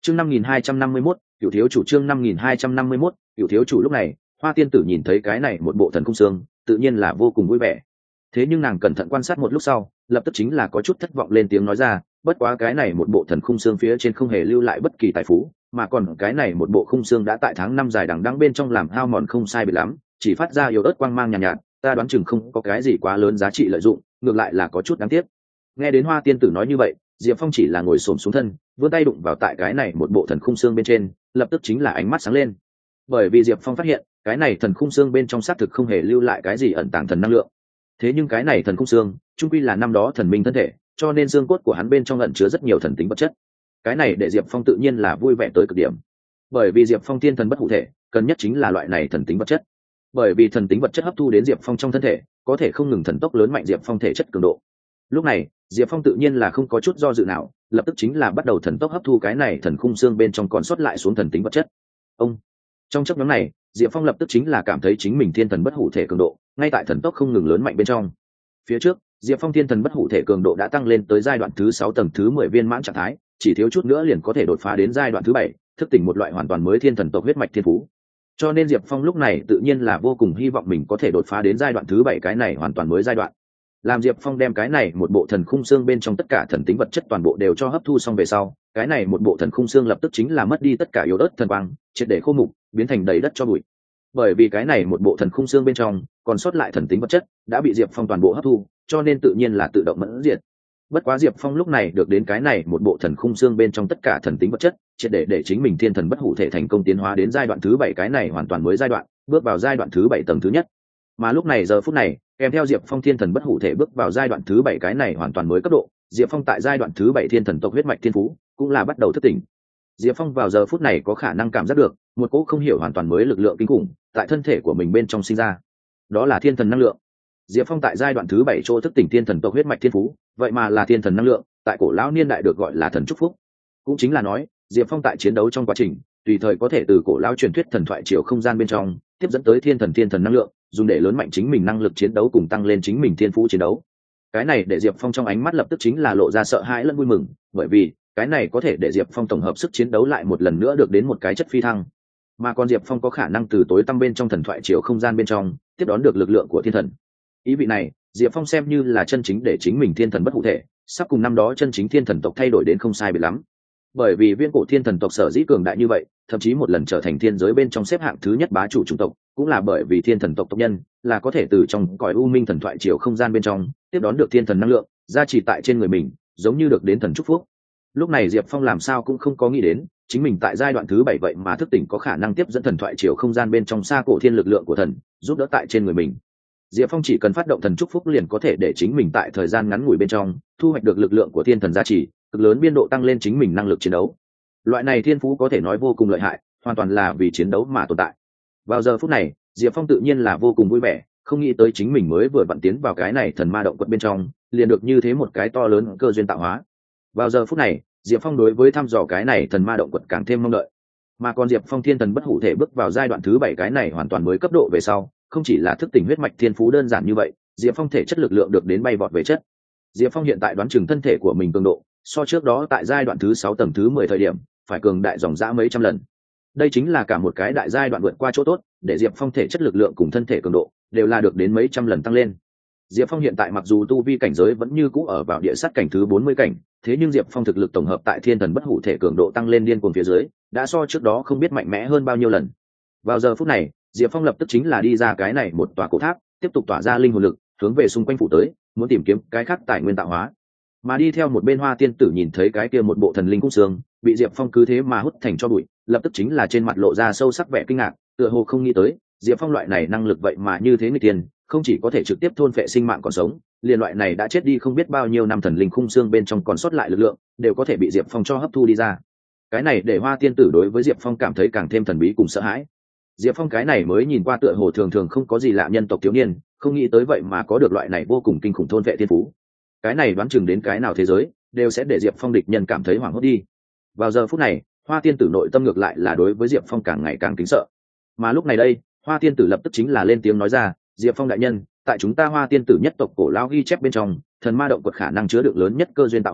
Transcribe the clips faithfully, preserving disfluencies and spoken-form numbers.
chương năm nghìn hai trăm năm mươi mốt cựu thiếu chủ. chương năm nghìn hai trăm năm mươi mốt cựu thiếu chủ. Lúc này Hoa tiên tử nhìn thấy cái này một bộ thần khung xương tự nhiên là vô cùng vui vẻ. Thế nhưng nàng cẩn thận quan sát một lúc sau, lập tức chính là có chút thất vọng lên tiếng nói ra, bất quá cái này một bộ thần khung xương phía trên không hề lưu lại bất kỳ tài phú, mà còn cái này một bộ khung xương đã tại tháng năm dài đằng đẵng bên trong làm hao mòn không sai biệt lắm, chỉ phát ra yếu ớt quang mang nhàn nhạt, nhạt, ta đoán chừng không có cái gì quá lớn giá trị lợi dụng, ngược lại là có chút đáng tiếc. Nghe đến Hoa tiên tử nói như vậy, Diệp Phong chỉ là ngồi xổm xuống thân, vươn tay đụng vào tại cái này một bộ thần khung xương bên trên, lập tức chính là ánh mắt sáng lên. Bởi vì Diệp Phong phát hiện, cái này thần khung xương bên trong xác thực không hề lưu lại cái gì ẩn tàng thần năng lượng. Thế nhưng cái này thần khung xương, chung quy là năm đó thần minh thân thể, cho nên xương cốt của hắn bên trong ẩn chứa rất nhiều thần tính vật chất. Cái này để Diệp Phong tự nhiên là vui vẻ tới cực điểm. Bởi vì Diệp Phong thiên thần bất hủ thể, cần nhất chính là loại này thần tính vật chất. Bởi vì thần tính vật chất hấp thu đến Diệp Phong trong thân thể, có thể không ngừng thần tốc lớn mạnh Diệp Phong thể chất cường độ. Lúc này, Diệp Phong tự nhiên là không có chút do dự nào, lập tức chính là bắt đầu thần tốc hấp thu cái này thần khung xương bên trong còn sót lại xuống thần tính vật chất. Ông trong chốc ngắn này, Diệp Phong lập tức chính là cảm thấy chính mình thiên thần bất hủ thể cường độ ngay tại thần tốc không ngừng lớn mạnh bên trong. Phía trước, Diệp Phong thiên thần bất hủ thể cường độ đã tăng lên tới giai đoạn thứ sáu tầng thứ mười viên mãn trạng thái, chỉ thiếu chút nữa liền có thể đột phá đến giai đoạn thứ bảy, thức tỉnh một loại hoàn toàn mới thiên thần tộc huyết mạch thiên phú. Cho nên Diệp Phong lúc này tự nhiên là vô cùng hy vọng mình có thể đột phá đến giai đoạn thứ bảy, cái này hoàn toàn mới giai đoạn. Làm Diệp Phong đem cái này một bộ thần khung xương bên trong tất cả thần tính vật chất toàn bộ đều cho hấp thu xong về sau, cái này một bộ thần khung xương lập tức chính là mất đi tất cả yếu ớt thần quang, triệt để khô mục, biến thành đầy đất cho bụi. Bởi vì cái này một bộ thần khung xương bên trong còn sót lại thần tính vật chất đã bị Diệp Phong toàn bộ hấp thu, cho nên tự nhiên là tự động mẫn diệt. Bất quá Diệp Phong lúc này được đến cái này một bộ thần khung xương bên trong tất cả thần tính vật chất, triệt để để chính mình thiên thần bất hủ thể thành công tiến hóa đến giai đoạn thứ bảy, cái này hoàn toàn mới giai đoạn, bước vào giai đoạn thứ bảy tầng thứ nhất. Mà lúc này giờ phút này, kèm theo Diệp Phong thiên thần bất hủ thể bước vào giai đoạn thứ bảy, cái này hoàn toàn mới cấp độ, Diệp Phong tại giai đoạn thứ bảy thiên thần tộc huyết mạch thiên phú cũng là bắt đầu thức tỉnh. Diệp Phong vào giờ phút này có khả năng cảm giác được một cỗ không hiểu hoàn toàn mới lực lượng kinh khủng tại thân thể của mình bên trong sinh ra. Đó là thiên thần năng lượng. Diệp Phong tại giai đoạn thứ bảy chỗ thức tỉnh thiên thần tộc huyết mạch thiên phú, vậy mà là thiên thần năng lượng, tại cổ lão niên đại được gọi là thần chúc phúc. Cũng chính là nói, Diệp Phong tại chiến đấu trong quá trình, tùy thời có thể từ cổ lão truyền thuyết thần thoại chiều không gian bên trong tiếp dẫn tới thiên thần thiên thần năng lượng, dùng để lớn mạnh chính mình năng lực chiến đấu cùng tăng lên chính mình thiên phú chiến đấu. Cái này để Diệp Phong trong ánh mắt lập tức chính là lộ ra sợ hãi lẫn vui mừng, bởi vì cái này có thể để Diệp Phong tổng hợp sức chiến đấu lại một lần nữa được đến một cái chất phi thăng. Mà còn Diệp Phong có khả năng từ tối tăm bên trong thần thoại chiều không gian bên trong tiếp đón được lực lượng của thiên thần. Ý vị này, Diệp Phong xem như là chân chính để chính mình thiên thần bất hủ thể, sắp cùng năm đó chân chính thiên thần tộc thay đổi đến không sai biệt lắm. Bởi vì viên cổ thiên thần tộc sở dĩ cường đại như vậy, thậm chí một lần trở thành thiên giới bên trong xếp hạng thứ nhất bá chủ chủng tộc, cũng là bởi vì thiên thần tộc tộc nhân là có thể từ trong cõi u minh thần thoại chiều không gian bên trong tiếp đón được thiên thần năng lượng, gia trì tại trên người mình, giống như được đến thần chúc phúc. Lúc này Diệp Phong làm sao cũng không có nghĩ đến, chính mình tại giai đoạn thứ bảy vậy mà thức tỉnh có khả năng tiếp dẫn thần thoại chiều không gian bên trong xa cổ thiên lực lượng của thần, giúp đỡ tại trên người mình. Diệp Phong chỉ cần phát động thần chúc phúc liền có thể để chính mình tại thời gian ngắn ngủi bên trong thu hoạch được lực lượng của thiên thần gia trì, cực lớn biên độ tăng lên chính mình năng lực chiến đấu. Loại này thiên phú có thể nói vô cùng lợi hại, hoàn toàn là vì chiến đấu mà tồn tại. Vào giờ phút này, Diệp Phong tự nhiên là vô cùng vui vẻ, không nghĩ tới chính mình mới vừa vặn tiến vào cái này thần ma động quật bên trong, liền được như thế một cái to lớn cơ duyên tạo hóa. Vào giờ phút này, Diệp Phong đối với thăm dò cái này thần ma động quật càng thêm mong đợi. Mà còn Diệp Phong thiên thần bất hủ thể bước vào giai đoạn thứ bảy, cái này hoàn toàn mới cấp độ về sau, không chỉ là thức tỉnh huyết mạch thiên phú đơn giản như vậy, Diệp Phong thể chất lực lượng được đến bay vọt về chất. Diệp Phong hiện tại đoán chừng thân thể của mình cường độ, so trước đó tại giai đoạn thứ sáu tầng thứ mười thời điểm, phải cường đại dòng dã mấy trăm lần. Đây chính là cả một cái đại giai đoạn vượt qua chỗ tốt, để Diệp Phong thể chất lực lượng cùng thân thể cường độ đều là được đến mấy trăm lần tăng lên. Diệp Phong hiện tại mặc dù tu vi cảnh giới vẫn như cũ ở vào địa sát cảnh thứ bốn mươi cảnh, thế nhưng Diệp Phong thực lực tổng hợp tại thiên thần bất hủ thể cường độ tăng lên điên cuồng phía dưới, đã so trước đó không biết mạnh mẽ hơn bao nhiêu lần. Vào giờ phút này, Diệp Phong lập tức chính là đi ra cái này một tòa cổ tháp, tiếp tục tỏa ra linh hồn lực, hướng về xung quanh phủ tới, muốn tìm kiếm cái khác tài nguyên tạo hóa. Mà đi theo một bên Hoa tiên tử nhìn thấy cái kia một bộ thần linh cung xương bị Diệp Phong cứ thế mà hút thành cho bụi, lập tức chính là trên mặt lộ ra sâu sắc vẻ kinh ngạc, tựa hồ không nghĩ tới Diệp Phong loại này năng lực vậy mà như thế người tiền, không chỉ có thể trực tiếp thôn phệ sinh mạng còn sống, liền loại này đã chết đi không biết bao nhiêu năm thần linh khung xương bên trong còn sót lại lực lượng đều có thể bị Diệp Phong cho hấp thu đi ra. Cái này để Hoa tiên tử đối với Diệp Phong cảm thấy càng thêm thần bí cùng sợ hãi. Diệp Phong cái này mới nhìn qua tựa hồ thường thường không có gì lạ nhân tộc thiếu niên, không nghĩ tới vậy mà có được loại này vô cùng kinh khủng thôn vệ thiên phú. Cái này đoán chừng đến cái nào thế giới đều sẽ để Diệp Phong địch nhân cảm thấy hoảng hốt đi. Vào giờ phút này, Hoa tiên tử nội tâm ngược lại là đối với Diệp Phong càng ngày càng kính sợ. Mà lúc này đây, Hoa tiên tử lập tức chính là lên tiếng nói ra, Diệp Phong đại nhân, tại chúng ta Hoa tiên tử nhất tộc cổ lao ghi chép bên trong, thần ma động quật khả năng chứa đựng lớn nhất cơ duyên tạo hóa,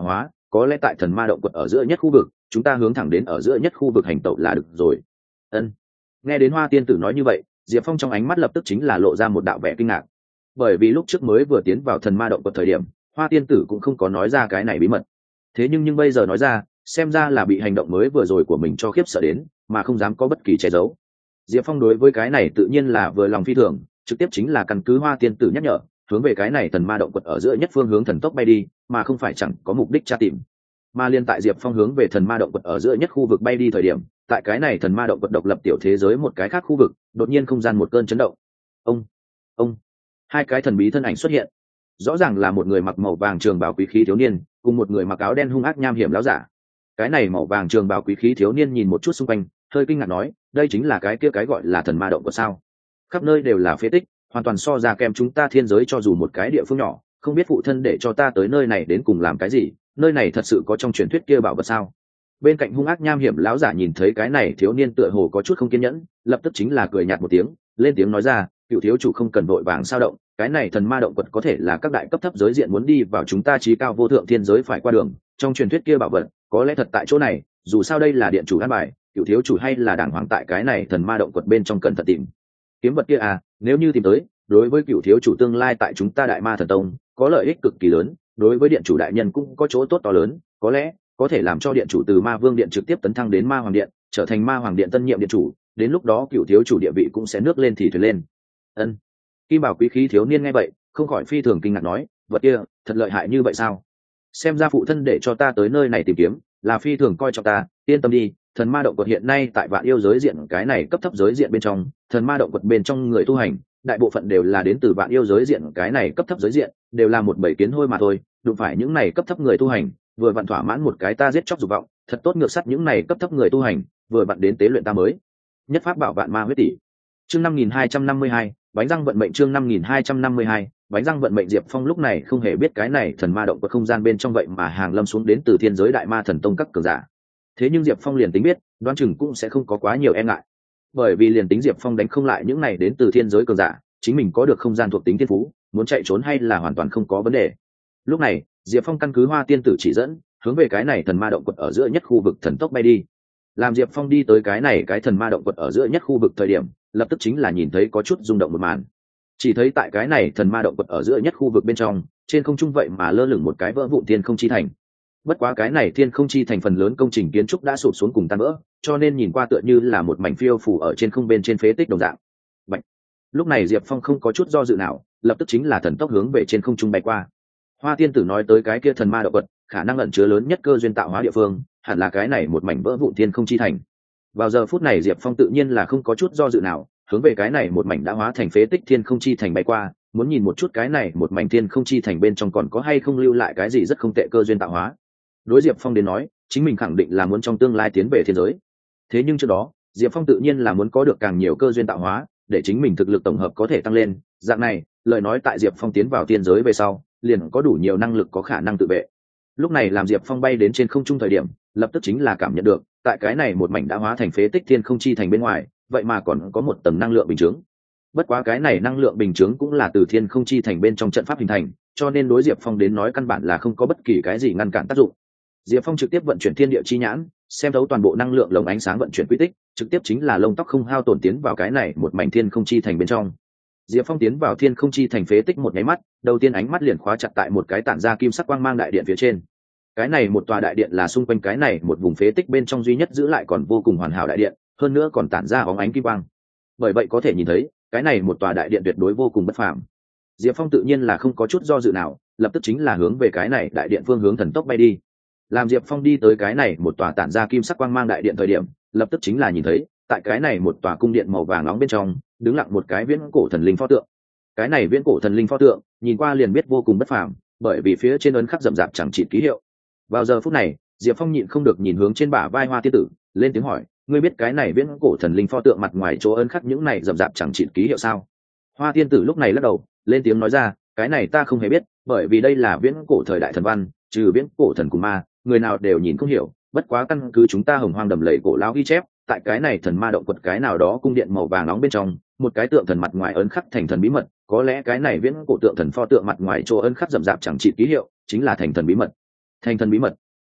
có lẽ tại thần ma động quật ở giữa nhất khu vực, chúng ta hướng thẳng đến ở giữa nhất khu vực hành tẩu là được rồi. Ân. Nghe đến Hoa tiên tử nói như vậy, Diệp Phong trong ánh mắt lập tức chính là lộ ra một đạo vẻ kinh ngạc, bởi vì lúc trước mới vừa tiến vào thần ma động quật thời điểm, Hoa tiên tử cũng không có nói ra cái này bí mật. Thế nhưng nhưng bây giờ nói ra, xem ra là bị hành động mới vừa rồi của mình cho khiếp sợ đến, mà không dám có bất kỳ che giấu. Diệp Phong đối với cái này tự nhiên là vừa lòng phi thường, trực tiếp chính là căn cứ Hoa tiên tử nhắc nhở, hướng về cái này thần ma động quật ở giữa nhất phương hướng thần tốc bay đi, mà không phải chẳng có mục đích tra tìm. Mà liên tại Diệp Phong hướng về thần ma động quật ở giữa nhất khu vực bay đi thời điểm, tại cái này thần ma động quật độc lập tiểu thế giới một cái khác khu vực, đột nhiên không gian một cơn chấn động. Ông, ông, hai cái thần bí thân ảnh xuất hiện. Rõ ràng là một người mặc màu vàng trường bào quý khí thiếu niên, cùng một người mặc áo đen hung ác nham hiểm láo giả. Cái này màu vàng trường bào quý khí thiếu niên nhìn một chút xung quanh, hơi kinh ngạc nói, đây chính là cái kia cái gọi là thần ma động quật sao? Khắp nơi đều là phế tích, hoàn toàn so ra kèm chúng ta thiên giới cho dù một cái địa phương nhỏ, không biết phụ thân để cho ta tới nơi này đến cùng làm cái gì, nơi này thật sự có trong truyền thuyết kia bảo vật sao? Bên cạnh hung ác nham hiểm lão giả nhìn thấy cái này thiếu niên tựa hồ có chút không kiên nhẫn, lập tức chính là cười nhạt một tiếng, lên tiếng nói ra, cựu thiếu chủ không cần vội vàng sao động, cái này thần ma động quật có thể là các đại cấp thấp giới diện muốn đi vào chúng ta trí cao vô thượng thiên giới phải qua đường, trong truyền thuyết kia bảo vật có lẽ thật tại chỗ này, dù sao đây là điện chủ an bài, cựu thiếu chủ hay là đàng hoàng tại cái này thần ma động quật bên trong cẩn thận tìm kiếm vật kia à, nếu như tìm tới, đối với cựu thiếu chủ tương lai tại chúng ta đại ma thần tông có lợi ích cực kỳ lớn, đối với điện chủ đại nhân cũng có chỗ tốt to lớn, có lẽ có thể làm cho điện chủ từ ma vương điện trực tiếp tấn thăng đến ma hoàng điện, trở thành ma hoàng điện tân nhiệm điện chủ, đến lúc đó cựu thiếu chủ địa vị cũng sẽ nước lên thì thuyền lên. Ân. Kim bảo quý khí thiếu niên nghe vậy, không khỏi phi thường kinh ngạc nói, vật kia thật lợi hại như vậy sao? Xem ra phụ thân để cho ta tới nơi này tìm kiếm, là phi thường coi trọng ta, yên tâm đi, thần ma động quật hiện nay tại vạn yêu giới diện cái này cấp thấp giới diện bên trong, thần ma động quật bên trong người tu hành, đại bộ phận đều là đến từ vạn yêu giới diện cái này cấp thấp giới diện, đều là một bầy kiến hôi mà thôi, đụng phải những này cấp thấp người tu hành, vừa vặn thỏa mãn một cái ta giết chóc dục vọng, thật tốt ngược sắt những này cấp thấp người tu hành, vừa vặn đến tế luyện ta mới. Nhất pháp bảo vạn ma huyết tỷ. Chương năm nghìn hai trăm năm mươi hai, bánh răng vận mệnh chương năm nghìn hai trăm năm mươi hai, bánh răng vận mệnh Diệp Phong lúc này không hề biết cái này thần ma động quật không gian bên trong vậy mà hàng lâm xuống đến từ thiên giới đại ma thần tông các cường giả. Thế nhưng Diệp Phong liền tính biết, đoán chừng cũng sẽ không có quá nhiều e ngại. Bởi vì liền tính Diệp Phong đánh không lại những này đến từ thiên giới cường giả, chính mình có được không gian thuộc tính thiên phú, muốn chạy trốn hay là hoàn toàn không có vấn đề. Lúc này, Diệp Phong căn cứ Hoa tiên tử chỉ dẫn, hướng về cái này thần ma động quật ở giữa nhất khu vực thần tốc bay đi. Làm Diệp Phong đi tới cái này cái thần ma động quật ở giữa nhất khu vực thời điểm, lập tức chính là nhìn thấy có chút rung động một màn. Chỉ thấy tại cái này thần ma động quật ở giữa nhất khu vực bên trong, trên không trung vậy mà lơ lửng một cái vỡ vụn thiên không chi thành. Bất quá cái này thiên không chi thành phần lớn công trình kiến trúc đã sụp xuống cùng tan vỡ, cho nên nhìn qua tựa như là một mảnh phiêu phù ở trên không bên trên phế tích đồng dạng. Bạch. Lúc này Diệp Phong không có chút do dự nào, lập tức chính là thần tốc hướng về trên không trung bay qua. Hoa tiên tử nói tới cái kia thần ma động quật, khả năng ẩn chứa lớn nhất cơ duyên tạo hóa địa phương, hẳn là cái này một mảnh vỡ vụn thiên không chi thành. Vào giờ phút này Diệp Phong tự nhiên là không có chút do dự nào, hướng về cái này một mảnh đã hóa thành phế tích thiên không chi thành bay qua, muốn nhìn một chút cái này một mảnh thiên không chi thành bên trong còn có hay không lưu lại cái gì rất không tệ cơ duyên tạo hóa. Đối Diệp Phong đến nói, chính mình khẳng định là muốn trong tương lai tiến về thiên giới. Thế nhưng trước đó, Diệp Phong tự nhiên là muốn có được càng nhiều cơ duyên tạo hóa, để chính mình thực lực tổng hợp có thể tăng lên, dạng này, lời nói tại Diệp Phong tiến vào thiên giới về sau, liền có đủ nhiều năng lực có khả năng tự vệ. Lúc này làm Diệp Phong bay đến trên không trung thời điểm, lập tức chính là cảm nhận được, tại cái này một mảnh đã hóa thành phế tích thiên không chi thành bên ngoài, vậy mà còn có một tầng năng lượng bình chướng. Bất quá cái này năng lượng bình chướng cũng là từ thiên không chi thành bên trong trận pháp hình thành, cho nên đối Diệp Phong đến nói căn bản là không có bất kỳ cái gì ngăn cản tác dụng. Diệp Phong trực tiếp vận chuyển thiên địa chi nhãn, xem thấu toàn bộ năng lượng lồng ánh sáng vận chuyển quy tích, trực tiếp chính là lông tóc không hao tổn tiến vào cái này một mảnh thiên không chi thành bên trong. Diệp Phong tiến vào thiên không chi thành phế tích một nháy mắt, đầu tiên ánh mắt liền khóa chặt tại một cái tản ra kim sắc quang mang đại điện phía trên. Cái này một tòa đại điện là xung quanh cái này một vùng phế tích bên trong duy nhất giữ lại còn vô cùng hoàn hảo đại điện, hơn nữa còn tản ra óng ánh kim quang. Bởi vậy có thể nhìn thấy, cái này một tòa đại điện tuyệt đối vô cùng bất phàm. Diệp Phong tự nhiên là không có chút do dự nào, lập tức chính là hướng về cái này đại điện phương hướng thần tốc bay đi. Làm Diệp Phong đi tới cái này một tòa tản ra kim sắc quang mang đại điện thời điểm, lập tức chính là nhìn thấy, tại cái này một tòa cung điện màu vàng nóng bên trong, đứng lặng một cái viễn cổ thần linh pho tượng. Cái này viễn cổ thần linh pho tượng, nhìn qua liền biết vô cùng bất phàm, bởi vì phía trên ấn khắc rậm rạp chẳng chịt ký hiệu. Vào giờ phút này, Diệp Phong nhịn không được nhìn hướng trên bả vai Hoa tiên tử, lên tiếng hỏi, ngươi biết cái này viễn cổ thần linh pho tượng mặt ngoài chỗ ấn khắc những này rậm rạp chẳng chịt ký hiệu sao? Hoa tiên tử lúc này lắc đầu, lên tiếng nói ra, cái này ta không hề biết, bởi vì đây là viễn cổ thời đại thần văn, trừ viễn cổ thần cùng ma, người nào đều nhìn không hiểu, bất quá căn cứ chúng ta hồng hoang đầm lầy cổ lão ghi chép, tại cái này thần ma động quật cái nào đó cung điện màu vàng nóng bên trong, một cái tượng thần mặt ngoài ấn khắc thành thần bí mật, có lẽ cái này viễn cổ tượng thần pho tượng mặt ngoài chỗ ấn khắc rậm rạp chẳng chịt ký hiệu, chính là thành thần bí mật. Thành thần bí mật.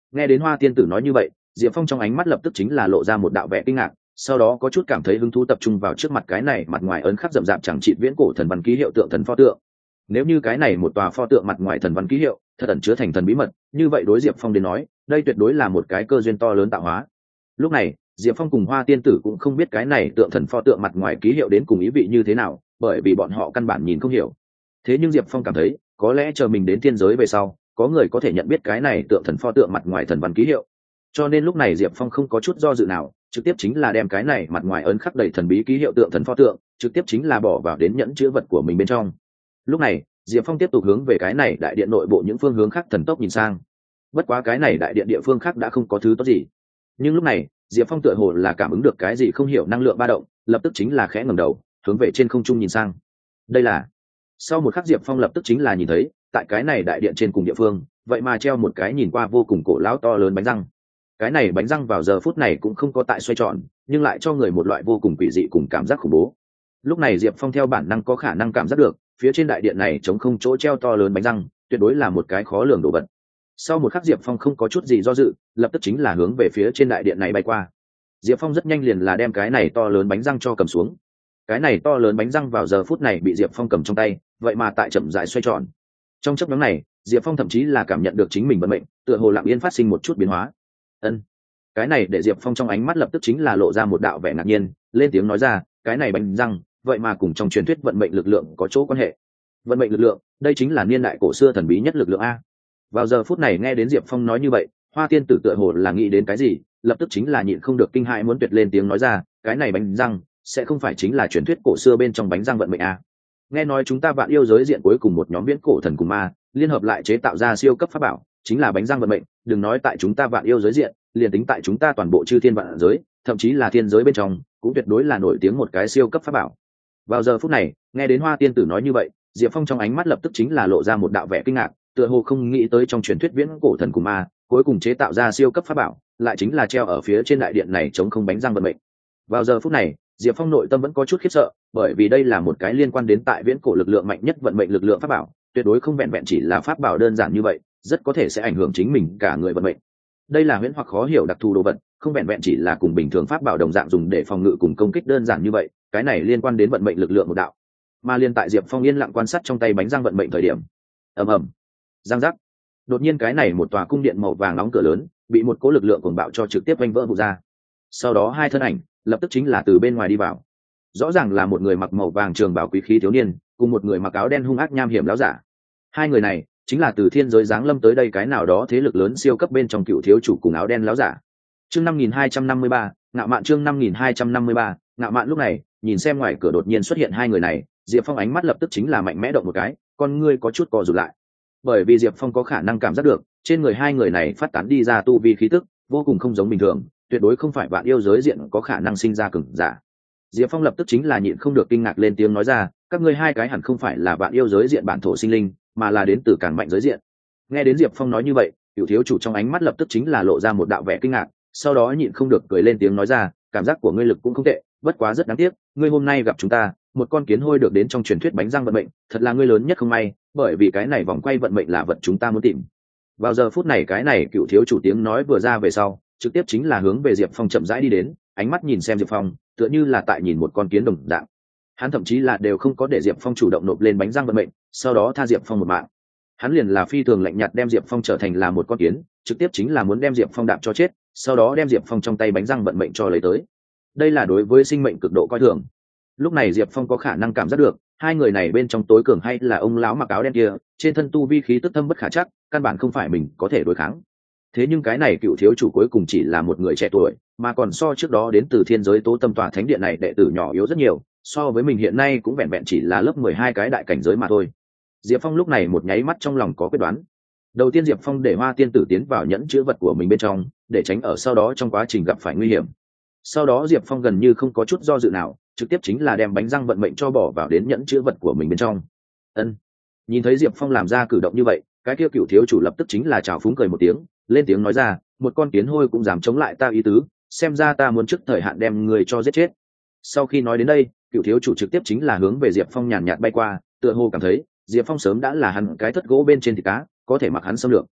Nghe đến Hoa tiên tử nói như vậy, Diệp Phong trong ánh mắt lập tức chính là lộ ra một đạo vẻ kinh ngạc, sau đó có chút cảm thấy hứng thú tập trung vào trước mặt cái này mặt ngoài ấn khắc rậm rạp chẳng trị viễn cổ thần văn ký hiệu tượng thần pho tượng. Nếu như cái này một tòa pho tượng mặt ngoài thần văn ký hiệu thật ẩn chứa thành thần bí mật, như vậy đối Diệp Phong đến nói, đây tuyệt đối là một cái cơ duyên to lớn tạo hóa. Lúc này, Diệp Phong cùng Hoa tiên tử cũng không biết cái này tượng thần pho tượng mặt ngoài ký hiệu đến cùng ý vị như thế nào, bởi vì bọn họ căn bản nhìn không hiểu. Thế nhưng Diệp Phong cảm thấy, có lẽ chờ mình đến thiên giới về sau, có người có thể nhận biết cái này tượng thần pho tượng mặt ngoài thần văn ký hiệu. Cho nên lúc này Diệp Phong không có chút do dự nào, trực tiếp chính là đem cái này mặt ngoài ấn khắc đầy thần bí ký hiệu tượng thần pho tượng, trực tiếp chính là bỏ vào đến nhẫn chứa vật của mình bên trong. Lúc này, Diệp Phong tiếp tục hướng về cái này đại điện nội bộ những phương hướng khác thần tốc nhìn sang. Bất quá cái này đại điện địa phương khác đã không có thứ tốt gì. Nhưng lúc này, Diệp Phong tựa hồ là cảm ứng được cái gì không hiểu năng lượng ba động, lập tức chính là khẽ ngẩng đầu, hướng về trên không trung nhìn sang. Đây là. Sau một khắc Diệp Phong lập tức chính là nhìn thấy, tại cái này đại điện trên cùng địa phương, vậy mà treo một cái nhìn qua vô cùng cổ lão to lớn bánh răng. Cái này bánh răng vào giờ phút này cũng không có tại xoay tròn, nhưng lại cho người một loại vô cùng quỷ dị cùng cảm giác khủng bố. Lúc này Diệp Phong theo bản năng có khả năng cảm giác được, phía trên đại điện này trống không chỗ treo to lớn bánh răng, tuyệt đối là một cái khó lường đồ vật. Sau một khắc Diệp Phong không có chút gì do dự, lập tức chính là hướng về phía trên đại điện này bay qua. Diệp Phong rất nhanh liền là đem cái này to lớn bánh răng cho cầm xuống. Cái này to lớn bánh răng vào giờ phút này bị Diệp Phong cầm trong tay, vậy mà tại chậm rãi xoay tròn. Trong chốc ngắn này, Diệp Phong thậm chí là cảm nhận được chính mình vận mệnh, tựa hồ lặng yên phát sinh một chút biến hóa. Ân, cái này để Diệp Phong trong ánh mắt lập tức chính là lộ ra một đạo vẻ ngạc nhiên, lên tiếng nói ra, cái này bánh răng, vậy mà cùng trong truyền thuyết vận mệnh lực lượng có chỗ quan hệ. Vận mệnh lực lượng, đây chính là niên đại cổ xưa thần bí nhất lực lượng a. Vào giờ phút này nghe đến Diệp Phong nói như vậy, Hoa tiên tử tựa hồ là nghĩ đến cái gì, lập tức chính là nhịn không được kinh hãi muốn tuyệt lên tiếng nói ra, cái này bánh răng sẽ không phải chính là truyền thuyết cổ xưa bên trong bánh răng vận mệnh a. Nghe nói chúng ta vạn yêu giới diện cuối cùng một nhóm viễn cổ thần cùng ma liên hợp lại chế tạo ra siêu cấp pháp bảo, chính là bánh răng vận mệnh, đừng nói tại chúng ta vạn yêu giới diện, liền tính tại chúng ta toàn bộ chư thiên vạn giới, thậm chí là thiên giới bên trong, cũng tuyệt đối là nổi tiếng một cái siêu cấp pháp bảo. Vào giờ phút này, nghe đến Hoa tiên tử nói như vậy, Diệp Phong trong ánh mắt lập tức chính là lộ ra một đạo vẻ kinh ngạc, tựa hồ không nghĩ tới trong truyền thuyết viễn cổ thần cùng ma cuối cùng chế tạo ra siêu cấp pháp bảo, lại chính là treo ở phía trên đại điện này chống không bánh răng vận mệnh. Vào giờ phút này, Diệp Phong nội tâm vẫn có chút khiếp sợ, bởi vì đây là một cái liên quan đến tại viễn cổ lực lượng mạnh nhất vận mệnh lực lượng pháp bảo, tuyệt đối không vẹn vẹn chỉ là pháp bảo đơn giản như vậy, rất có thể sẽ ảnh hưởng chính mình cả người vận mệnh. Đây là huyễn hoặc khó hiểu đặc thù đồ vật, không vẹn vẹn chỉ là cùng bình thường pháp bảo đồng dạng dùng để phòng ngự cùng công kích đơn giản như vậy, cái này liên quan đến vận mệnh lực lượng một đạo. Mà liên tại Diệp Phong yên lặng quan sát trong tay bánh răng vận mệnh thời điểm, ầm ầm, răng rắc, đột nhiên cái này một tòa cung điện màu vàng nóng cửa lớn bị một cỗ lực lượng cuồng bạo cho trực tiếp vênh vỡ vụn ra. Sau đó hai thân ảnh lập tức chính là từ bên ngoài đi vào. Rõ ràng là một người mặc màu vàng trường bào quý khí thiếu niên, cùng một người mặc áo đen hung ác nham hiểm láo giả. Hai người này chính là từ thiên giới giáng lâm tới đây cái nào đó thế lực lớn siêu cấp bên trong cựu thiếu chủ cùng áo đen láo giả. Chương năm nghìn hai trăm năm mươi ba, ngạo mạn chương năm nghìn hai trăm năm mươi ba, ngạo mạn lúc này, nhìn xem ngoài cửa đột nhiên xuất hiện hai người này, Diệp Phong ánh mắt lập tức chính là mạnh mẽ động một cái, con ngươi có chút co rụt lại. Bởi vì Diệp Phong có khả năng cảm giác được, trên người hai người này phát tán đi ra tu vi khí tức, vô cùng không giống bình thường, tuyệt đối không phải vạn yêu giới diện có khả năng sinh ra cường giả. Diệp Phong lập tức chính là nhịn không được kinh ngạc lên tiếng nói ra, các ngươi hai cái hẳn không phải là vạn yêu giới diện bản thổ sinh linh, mà là đến từ càn mạnh giới diện. Nghe đến Diệp Phong nói như vậy, cửu thiếu chủ trong ánh mắt lập tức chính là lộ ra một đạo vẻ kinh ngạc, sau đó nhịn không được cười lên tiếng nói ra, cảm giác của ngươi lực cũng không tệ, bất quá rất đáng tiếc, ngươi hôm nay gặp chúng ta, một con kiến hôi được đến trong truyền thuyết bánh răng vận mệnh, thật là ngươi lớn nhất không may, bởi vì cái này vòng quay vận mệnh là vật chúng ta muốn tìm. Vào giờ phút này cái này cựu thiếu chủ tiếng nói vừa ra về sau, trực tiếp chính là hướng về Diệp Phong chậm rãi đi đến, ánh mắt nhìn xem Diệp Phong, tựa như là tại nhìn một con kiến đồng dạng. Hắn thậm chí là đều không có để Diệp Phong chủ động nộp lên bánh răng vận mệnh, sau đó tha Diệp Phong một mạng. Hắn liền là phi thường lạnh nhạt đem Diệp Phong trở thành là một con kiến, trực tiếp chính là muốn đem Diệp Phong đạp cho chết, sau đó đem Diệp Phong trong tay bánh răng vận mệnh cho lấy tới. Đây là đối với sinh mệnh cực độ coi thường. Lúc này Diệp Phong có khả năng cảm giác được, hai người này bên trong tối cường hay là ông lão mặc áo đen kia, trên thân tu vi khí tức thâm bất khả chắc, căn bản không phải mình có thể đối kháng. Thế nhưng cái này cựu thiếu chủ cuối cùng chỉ là một người trẻ tuổi, mà còn so trước đó đến từ thiên giới Tố Tâm Tòa Thánh Điện này đệ tử nhỏ yếu rất nhiều, so với mình hiện nay cũng vẹn vẹn chỉ là lớp mười hai cái đại cảnh giới mà thôi. Diệp Phong lúc này một nháy mắt trong lòng có quyết đoán. Đầu tiên Diệp Phong để Hoa tiên tử tiến vào nhẫn chứa vật của mình bên trong, để tránh ở sau đó trong quá trình gặp phải nguy hiểm. Sau đó Diệp Phong gần như không có chút do dự nào, trực tiếp chính là đem bánh răng vận mệnh cho bỏ vào đến nhẫn chứa vật của mình bên trong. Ân. Nhìn thấy Diệp Phong làm ra cử động như vậy, cái kia cựu thiếu chủ lập tức chính là chào phúng cười một tiếng, lên tiếng nói ra, một con kiến hôi cũng dám chống lại ta ý tứ, xem ra ta muốn trước thời hạn đem người cho giết chết. Sau khi nói đến đây, cựu thiếu chủ trực tiếp chính là hướng về Diệp Phong nhàn nhạt bay qua, tựa hồ cảm thấy Diệp Phong sớm đã là hắn cái thất gỗ bên trên thịt cá, có thể mặc hắn xâm lược.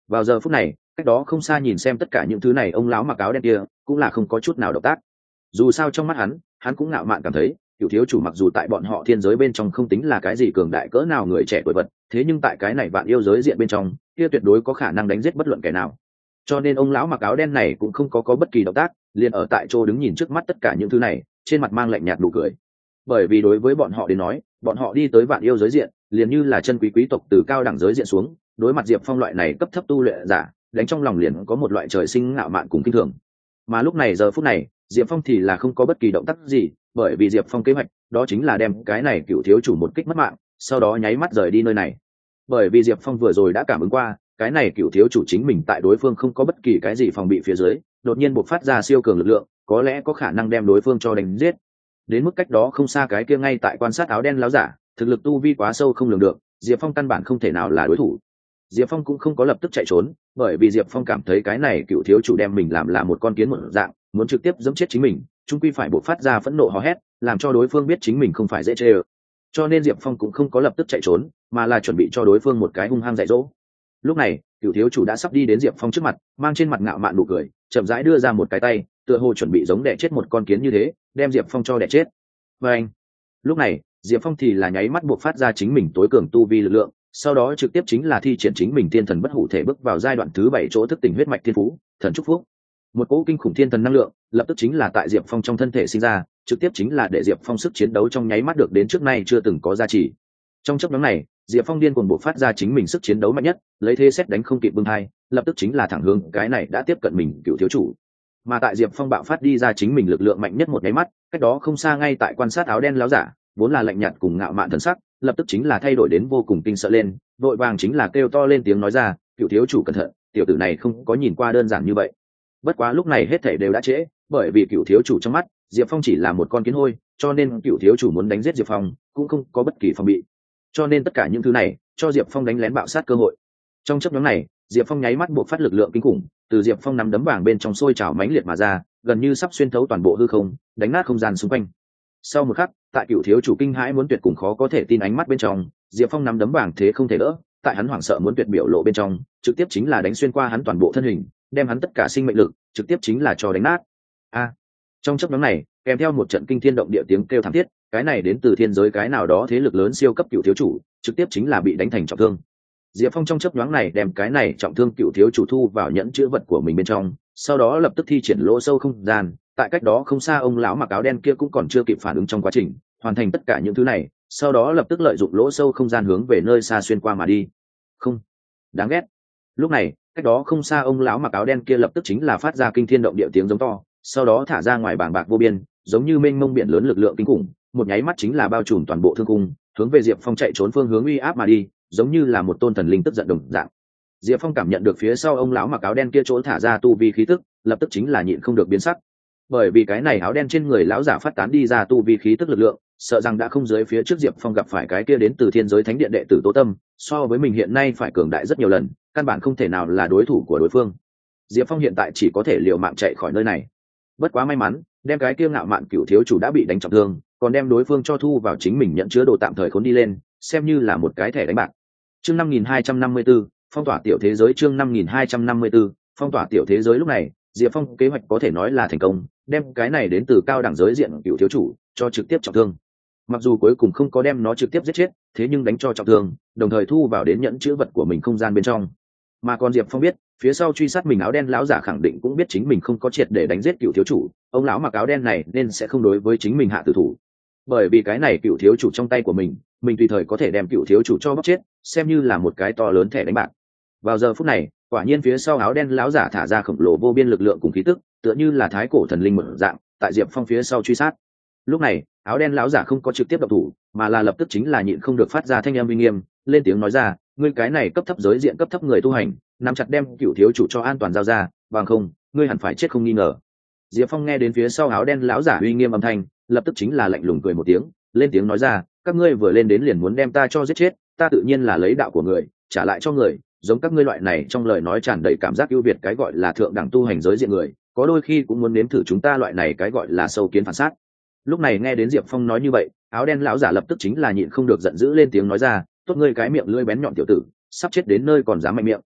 Vào giờ phút này, cách đó không xa nhìn xem tất cả những thứ này, ông lão mặc áo đen kia cũng là không có chút nào động tác. Dù sao trong mắt hắn, hắn cũng ngạo mạn cảm thấy cựu thiếu chủ mặc dù tại bọn họ thiên giới bên trong không tính là cái gì cường đại cỡ nào người trẻ tuổi vật, thế nhưng tại cái này vạn yêu giới diện bên trong kia tuyệt đối có khả năng đánh giết bất luận kẻ nào. Cho nên ông lão mặc áo đen này cũng không có có bất kỳ động tác, liền ở tại chỗ đứng nhìn trước mắt tất cả những thứ này, trên mặt mang lạnh nhạt nụ cười. Bởi vì đối với bọn họ đến nói, bọn họ đi tới vạn yêu giới diện liền như là chân quý quý tộc từ cao đẳng giới diện xuống, đối mặt Diệp Phong loại này cấp thấp tu luyện giả, đánh trong lòng liền có một loại trời sinh ngạo mạn cùng kinh thường. Mà lúc này giờ phút này, Diệp Phong thì là không có bất kỳ động tác gì, bởi vì Diệp Phong kế hoạch đó chính là đem cái này cựu thiếu chủ một kích mất mạng, sau đó nháy mắt rời đi nơi này. Bởi vì Diệp Phong vừa rồi đã cảm ứng qua, cái này cựu thiếu chủ chính mình tại đối phương không có bất kỳ cái gì phòng bị phía dưới, đột nhiên bộc phát ra siêu cường lực lượng, có lẽ có khả năng đem đối phương cho đánh giết. Đến mức cách đó không xa cái kia ngay tại quan sát áo đen láo giả, thực lực tu vi quá sâu không lường được, Diệp Phong căn bản không thể nào là đối thủ. Diệp Phong cũng không có lập tức chạy trốn, bởi vì Diệp Phong cảm thấy cái này cựu thiếu chủ đem mình làm là một con kiến một dạng, muốn trực tiếp giẫm chết chính mình, chung quy phải bộc phát ra phẫn nộ hò hét, làm cho đối phương biết chính mình không phải dễ chơi. Cho nên Diệp Phong cũng không có lập tức chạy trốn, mà là chuẩn bị cho đối phương một cái hung hăng dạy dỗ. Lúc này, cựu thiếu chủ đã sắp đi đến Diệp Phong trước mặt, mang trên mặt ngạo mạn nụ cười, chậm rãi đưa ra một cái tay, tựa hồ chuẩn bị giống đẻ chết một con kiến như thế, đem Diệp Phong cho đẻ chết. Và anh, lúc này, Diệp Phong thì là nháy mắt buộc phát ra chính mình tối cường tu vi lực lượng, sau đó trực tiếp chính là thi triển chính mình thiên thần bất hủ thể bước vào giai đoạn thứ bảy chỗ thức tỉnh huyết mạch thiên phú, thần chúc phúc. Một cỗ kinh khủng thiên thần năng lượng, lập tức chính là tại Diệp Phong trong thân thể sinh ra, trực tiếp chính là để Diệp Phong sức chiến đấu trong nháy mắt được đến trước nay chưa từng có giá trị. Trong chốc ngắn này, Diệp Phong điên cuồng bộc phát ra chính mình sức chiến đấu mạnh nhất, lấy thế xét đánh không kịp bưng hai, lập tức chính là thẳng hướng cái này đã tiếp cận mình cựu thiếu chủ. Mà tại Diệp Phong bạo phát đi ra chính mình lực lượng mạnh nhất một nháy mắt, cách đó không xa ngay tại quan sát áo đen láo giả, vốn là lạnh nhạt cùng ngạo mạn thần sắc, lập tức chính là thay đổi đến vô cùng kinh sợ lên, vội vàng chính là kêu to lên tiếng nói ra, cựu thiếu chủ cẩn thận, tiểu tử này không có nhìn qua đơn giản như vậy. Bất quá lúc này hết thảy đều đã trễ, bởi vì cựu thiếu chủ trong mắt Diệp Phong chỉ là một con kiến hôi, cho nên cựu thiếu chủ muốn đánh giết Diệp Phong cũng không có bất kỳ phòng bị. Cho nên tất cả những thứ này cho Diệp Phong đánh lén bạo sát cơ hội. Trong chớp nhoáng này, Diệp Phong nháy mắt buộc phát lực lượng kinh khủng, từ Diệp Phong nắm đấm vàng bên trong sôi trào mãnh liệt mà ra, gần như sắp xuyên thấu toàn bộ hư không, đánh nát không gian xung quanh. Sau một khắc, tại cựu thiếu chủ kinh hãi muốn tuyệt cùng khó có thể tin ánh mắt bên trong, Diệp Phong nắm đấm vàng thế không thể đỡ, tại hắn hoảng sợ muốn tuyệt biểu lộ bên trong, trực tiếp chính là đánh xuyên qua hắn toàn bộ thân hình, đem hắn tất cả sinh mệnh lực trực tiếp chính là cho đánh nát. A! Trong chớp nhoáng này, kèm theo một trận kinh thiên động địa tiếng kêu thảm thiết, cái này đến từ thiên giới cái nào đó thế lực lớn siêu cấp cựu thiếu chủ, trực tiếp chính là bị đánh thành trọng thương. Diệp Phong trong chớp nhoáng này đem cái này trọng thương cựu thiếu chủ thu vào nhẫn chữ vật của mình bên trong, sau đó lập tức thi triển lỗ sâu không gian, tại cách đó không xa ông lão mặc áo đen kia cũng còn chưa kịp phản ứng trong quá trình, hoàn thành tất cả những thứ này, sau đó lập tức lợi dụng lỗ sâu không gian hướng về nơi xa xuyên qua mà đi. Không, đáng ghét. Lúc này, cách đó không xa ông lão mặc áo đen kia lập tức chính là phát ra kinh thiên động địa tiếng giống to, sau đó thả ra ngoài bảng bạc vô biên, giống như mênh mông biển lớn lực lượng kinh khủng, một nháy mắt chính là bao trùm toàn bộ thương cung, hướng về Diệp Phong chạy trốn phương hướng uy áp mà đi, giống như là một tôn thần linh tức giận đồng dạng. Diệp Phong cảm nhận được phía sau ông lão mặc áo đen kia chỗ thả ra tu vi khí tức, lập tức chính là nhịn không được biến sắc. Bởi vì cái này áo đen trên người lão giả phát tán đi ra tu vi khí tức lực lượng, sợ rằng đã không dưới phía trước Diệp Phong gặp phải cái kia đến từ thiên giới thánh điện đệ tử Tố Tâm, so với mình hiện nay phải cường đại rất nhiều lần, căn bản không thể nào là đối thủ của đối phương. Diệp Phong hiện tại chỉ có thể liều mạng chạy khỏi nơi này. Bất quá may mắn, đem cái kia ngạo mạn cửu thiếu chủ đã bị đánh trọng thương, còn đem đối phương cho thu vào chính mình nhận chứa đồ tạm thời khốn đi lên, xem như là một cái thẻ đánh bạc. Chương năm nghìn hai trăm năm mươi tư, phong tỏa tiểu thế giới. Chương năm nghìn hai trăm năm mươi tư, phong tỏa tiểu thế giới. Lúc này, Diệp Phong kế hoạch có thể nói là thành công, đem cái này đến từ cao đẳng giới diện cửu thiếu chủ cho trực tiếp trọng thương. Mặc dù cuối cùng không có đem nó trực tiếp giết chết, thế nhưng đánh cho trọng thương, đồng thời thu vào đến nhẫn chữ vật của mình không gian bên trong. Mà còn Diệp Phong biết, phía sau truy sát mình áo đen lão giả khẳng định cũng biết chính mình không có triệt để đánh giết cựu thiếu chủ, ông lão mặc áo đen này nên sẽ không đối với chính mình hạ tử thủ. Bởi vì cái này cựu thiếu chủ trong tay của mình, mình tùy thời có thể đem cựu thiếu chủ cho bóc chết, xem như là một cái to lớn thẻ đánh bạc. Vào giờ phút này, quả nhiên phía sau áo đen lão giả thả ra khổng lồ vô biên lực lượng cùng khí tức, tựa như là thái cổ thần linh một dạng, tại Diệp Phong phía sau truy sát. Lúc này, áo đen lão giả không có trực tiếp động thủ, mà là lập tức chính là nhịn không được phát ra thanh âm uy nghiêm, lên tiếng nói ra, ngươi cái này cấp thấp giới diện cấp thấp người tu hành, nắm chặt đem cựu thiếu chủ cho an toàn giao ra, bằng không, ngươi hẳn phải chết không nghi ngờ. Diệp Phong nghe đến phía sau áo đen lão giả uy nghiêm âm thanh, lập tức chính là lạnh lùng cười một tiếng, lên tiếng nói ra, các ngươi vừa lên đến liền muốn đem ta cho giết chết, ta tự nhiên là lấy đạo của người trả lại cho người, giống các ngươi loại này trong lời nói tràn đầy cảm giác ưu việt cái gọi là thượng đẳng tu hành giới diện người, có đôi khi cũng muốn nếm thử chúng ta loại này cái gọi là sâu kiến phản sát. Lúc này nghe đến Diệp Phong nói như vậy, áo đen lão giả lập tức chính là nhịn không được giận dữ lên tiếng nói ra, tốt ngươi cái miệng lưỡi bén nhọn tiểu tử, sắp chết đến nơi còn dám mạnh miệng,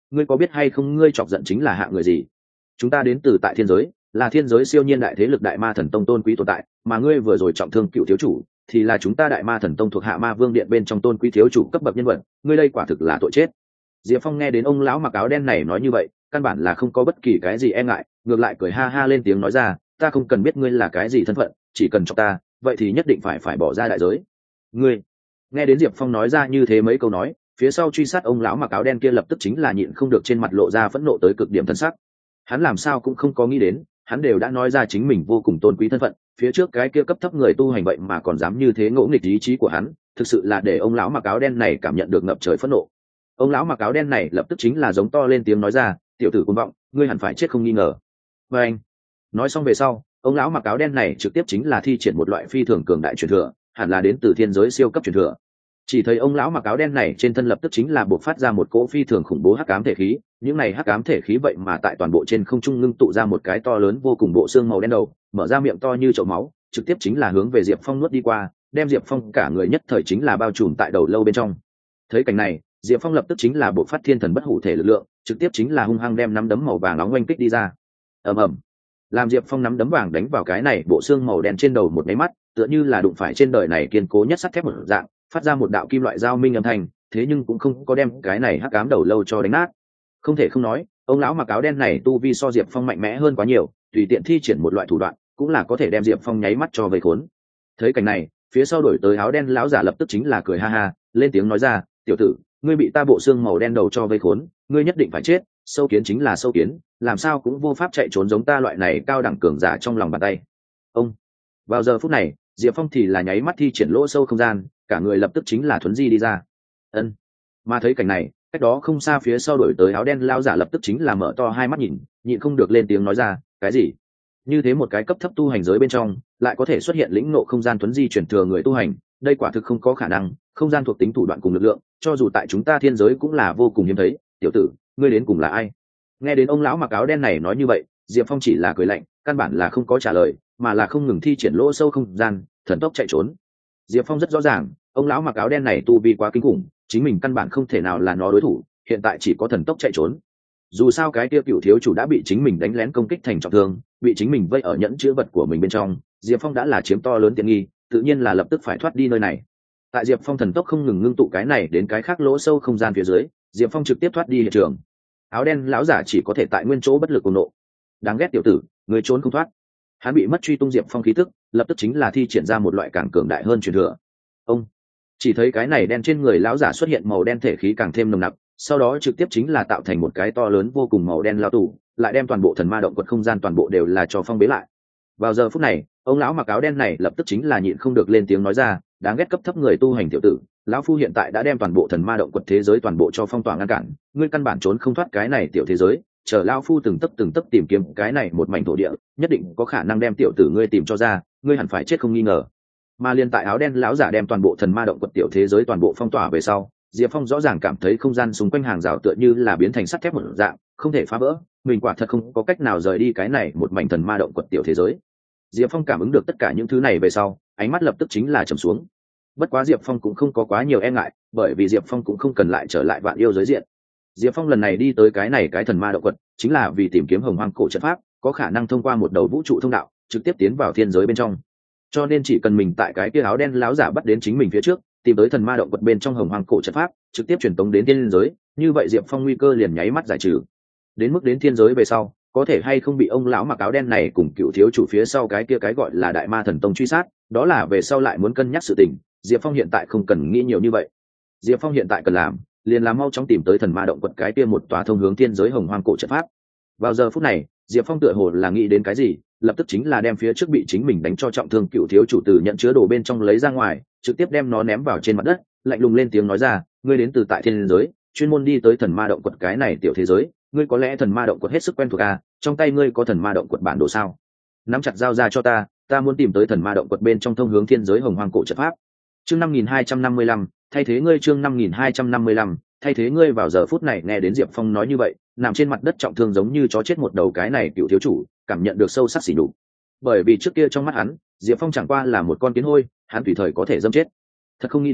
ngươi có biết hay không ngươi chọc giận chính là hạ người gì? Chúng ta đến từ tại thiên giới, là thiên giới siêu nhiên đại thế lực đại ma thần tông tôn quý tồn tại, mà ngươi vừa rồi trọng thương cựu thiếu chủ thì là chúng ta đại ma thần tông thuộc hạ ma vương điện bên trong tôn quý thiếu chủ cấp bậc nhân vật, ngươi đây quả thực là tội chết. Diệp Phong nghe đến ông lão mặc áo đen này nói như vậy, căn bản là không có bất kỳ cái gì e ngại, ngược lại cười ha ha lên tiếng nói ra, ta không cần biết ngươi là cái gì thân phận, chỉ cần cho ta, vậy thì nhất định phải phải bỏ ra đại giới. Ngươi nghe đến Diệp Phong nói ra như thế mấy câu nói, phía sau truy sát ông lão mặc áo đen kia lập tức chính là nhịn không được trên mặt lộ ra phẫn nộ tới cực điểm thân sắc. Hắn làm sao cũng không có nghĩ đến, hắn đều đã nói ra chính mình vô cùng tôn quý thân phận, phía trước cái kia cấp thấp người tu hành vậy mà còn dám như thế ngỗ nghịch ý chí của hắn, thực sự là để ông lão mặc áo đen này cảm nhận được ngập trời phẫn nộ. Ông lão mặc áo đen này lập tức chính là giống to lên tiếng nói ra, tiểu tử cuồng vọng, ngươi hẳn phải chết không nghi ngờ. Và anh nói xong về sau, ông lão mặc áo đen này trực tiếp chính là thi triển một loại phi thường cường đại truyền thừa, hẳn là đến từ thiên giới siêu cấp truyền thừa. Chỉ thấy ông lão mặc áo đen này trên thân lập tức chính là bộc phát ra một cỗ phi thường khủng bố hắc ám thể khí, những này hắc ám thể khí vậy mà tại toàn bộ trên không trung ngưng tụ ra một cái to lớn vô cùng bộ xương màu đen đầu, mở ra miệng to như chậu máu, trực tiếp chính là hướng về Diệp Phong nuốt đi qua, đem Diệp Phong cả người nhất thời chính là bao trùm tại đầu lâu bên trong. Thấy cảnh này, Diệp Phong lập tức chính là bộc phát thiên thần bất hủ thể lực lượng, trực tiếp chính là hung hăng đem nắm đấm màu vàng nóng oanh kích đi ra. Ầm ầm. Làm Diệp Phong nắm đấm vàng đánh vào cái này bộ xương màu đen trên đầu một cái mắt, tựa như là đụng phải trên đời này kiên cố nhất sắt thép một dạng, phát ra một đạo kim loại dao minh âm thanh, thế nhưng cũng không có đem cái này hắc ám đầu lâu cho đánh nát. Không thể không nói, ông lão mặc áo đen này tu vi so Diệp Phong mạnh mẽ hơn quá nhiều, tùy tiện thi triển một loại thủ đoạn, cũng là có thể đem Diệp Phong nháy mắt cho vây khốn. Thấy cảnh này, phía sau đổi tới áo đen lão giả lập tức chính là cười ha ha, lên tiếng nói ra, tiểu tử, ngươi bị ta bộ xương màu đen đầu cho vây khốn, ngươi nhất định phải chết, sâu kiến chính là sâu kiến, làm sao cũng vô pháp chạy trốn giống ta loại này cao đẳng cường giả trong lòng bàn tay. Ông vào giờ phút này, Diệp Phong thì là nháy mắt thi triển lỗ sâu không gian, cả người lập tức chính là thuấn di đi ra. Ân. Mà thấy cảnh này, cách đó không xa phía sau đổi tới áo đen lão giả lập tức chính là mở to hai mắt nhìn, nhịn không được lên tiếng nói ra, cái gì? Như thế một cái cấp thấp tu hành giới bên trong, lại có thể xuất hiện lĩnh ngộ không gian thuấn di chuyển thừa người tu hành, đây quả thực không có khả năng, không gian thuộc tính thủ đoạn cùng lực lượng, cho dù tại chúng ta thiên giới cũng là vô cùng hiếm thấy, tiểu tử, ngươi đến cùng là ai? Nghe đến ông lão mặc áo đen này nói như vậy, Diệp Phong chỉ là cười lạnh, căn bản là không có trả lời, mà là không ngừng thi triển lỗ sâu không gian, thần tốc chạy trốn. Diệp Phong rất rõ ràng, ông lão mặc áo đen này tu vi quá kinh khủng, chính mình căn bản không thể nào là nó đối thủ, hiện tại chỉ có thần tốc chạy trốn. Dù sao cái kia cựu thiếu chủ đã bị chính mình đánh lén công kích thành trọng thương, bị chính mình vây ở nhẫn chứa vật của mình bên trong, Diệp Phong đã là chiếm to lớn tiện nghi, tự nhiên là lập tức phải thoát đi nơi này. Tại Diệp Phong thần tốc không ngừng ngưng tụ cái này đến cái khác lỗ sâu không gian phía dưới, Diệp Phong trực tiếp thoát đi hiện trường. Áo đen lão giả chỉ có thể tại nguyên chỗ bất lực cuồng nộ. Đáng ghét tiểu tử, người trốn không thoát. Hắn bị mất truy tung Diệp Phong khí tức, lập tức chính là thi triển ra một loại càng cường đại hơn truyền thừa. Ông chỉ thấy cái này đen trên người lão giả xuất hiện màu đen thể khí càng thêm nồng nặc, sau đó trực tiếp chính là tạo thành một cái to lớn vô cùng màu đen lao tù, lại đem toàn bộ thần ma động quật không gian toàn bộ đều là cho phong bế lại. Vào giờ phút này, ông lão mặc áo đen này lập tức chính là nhịn không được lên tiếng nói ra, đáng ghét cấp thấp người tu hành tiểu tử, lão phu hiện tại đã đem toàn bộ thần ma động quật thế giới toàn bộ cho phong tỏa ngăn cản, ngươi căn bản trốn không thoát cái này tiểu thế giới, chờ lão phu từng tấc từng tấc tìm kiếm cái này một mảnh thổ địa, nhất định có khả năng đem tiểu tử ngươi tìm cho ra, ngươi hẳn phải chết không nghi ngờ. Mà liên tại áo đen lão giả đem toàn bộ thần ma động quật tiểu thế giới toàn bộ phong tỏa về sau, Diệp Phong rõ ràng cảm thấy không gian xung quanh hàng rào tựa như là biến thành sắt thép một dạng, không thể phá vỡ, mình quả thật không có cách nào rời đi cái này một mảnh thần ma động quật tiểu thế giới. Diệp Phong cảm ứng được tất cả những thứ này về sau, ánh mắt lập tức chính là trầm xuống. Bất quá Diệp Phong cũng không có quá nhiều e ngại, bởi vì Diệp Phong cũng không cần lại trở lại vạn yêu giới diện. Diệp Phong lần này đi tới cái này cái thần ma động quật, chính là vì tìm kiếm hồng hoang cổ trận pháp, có khả năng thông qua một đầu vũ trụ thông đạo, trực tiếp tiến vào thiên giới bên trong. Cho nên chỉ cần mình tại cái kia áo đen láo giả bắt đến chính mình phía trước, tìm tới thần ma động quật bên trong hồng hoang cổ trận pháp, trực tiếp truyền tống đến thiên giới, như vậy Diệp Phong nguy cơ liền nháy mắt giải trừ. Đến mức đến thiên giới về sau, có thể hay không bị ông lão mặc áo đen này cùng cựu thiếu chủ phía sau cái kia cái gọi là đại ma thần tông truy sát, đó là về sau lại muốn cân nhắc sự tình. Diệp Phong hiện tại không cần nghĩ nhiều như vậy. Diệp Phong hiện tại cần làm, liền là mau chóng tìm tới thần ma động quật cái kia một tòa thông hướng thiên giới hồng hoang cổ trận pháp. Vào giờ phút này, Diệp Phong tựa hồ là nghĩ đến cái gì, lập tức chính là đem phía trước bị chính mình đánh cho trọng thương cựu thiếu chủ từ nhận chứa đồ bên trong lấy ra ngoài, trực tiếp đem nó ném vào trên mặt đất, lạnh lùng lên tiếng nói ra, ngươi đến từ tại thiên giới, chuyên môn đi tới thần ma động quật cái này tiểu thế giới, ngươi có lẽ thần ma động quật hết sức quen thuộc à, trong tay ngươi có thần ma động quật bản đồ sao? Nắm chặt giao ra cho ta, ta muốn tìm tới thần ma động quật bên trong thông hướng thiên giới hồng hoang cổ trận pháp. Chương năm nghìn hai trăm năm mươi lăm, thay thế ngươi chương năm nghìn hai trăm năm mươi lăm, thay thế ngươi. Vào giờ phút này nghe đến Diệp Phong nói như vậy, nằm trên mặt đất trọng thương giống như chó chết một đầu cái này cựu thiếu chủ, cảm nhận được sâu sắc sỉ nhục. Bởi vì trước kia trong mắt hắn, Diệp Phong chẳng qua là một con kiến hôi, hắn tùy thời có thể dâm chết. Thật không nghĩ đến,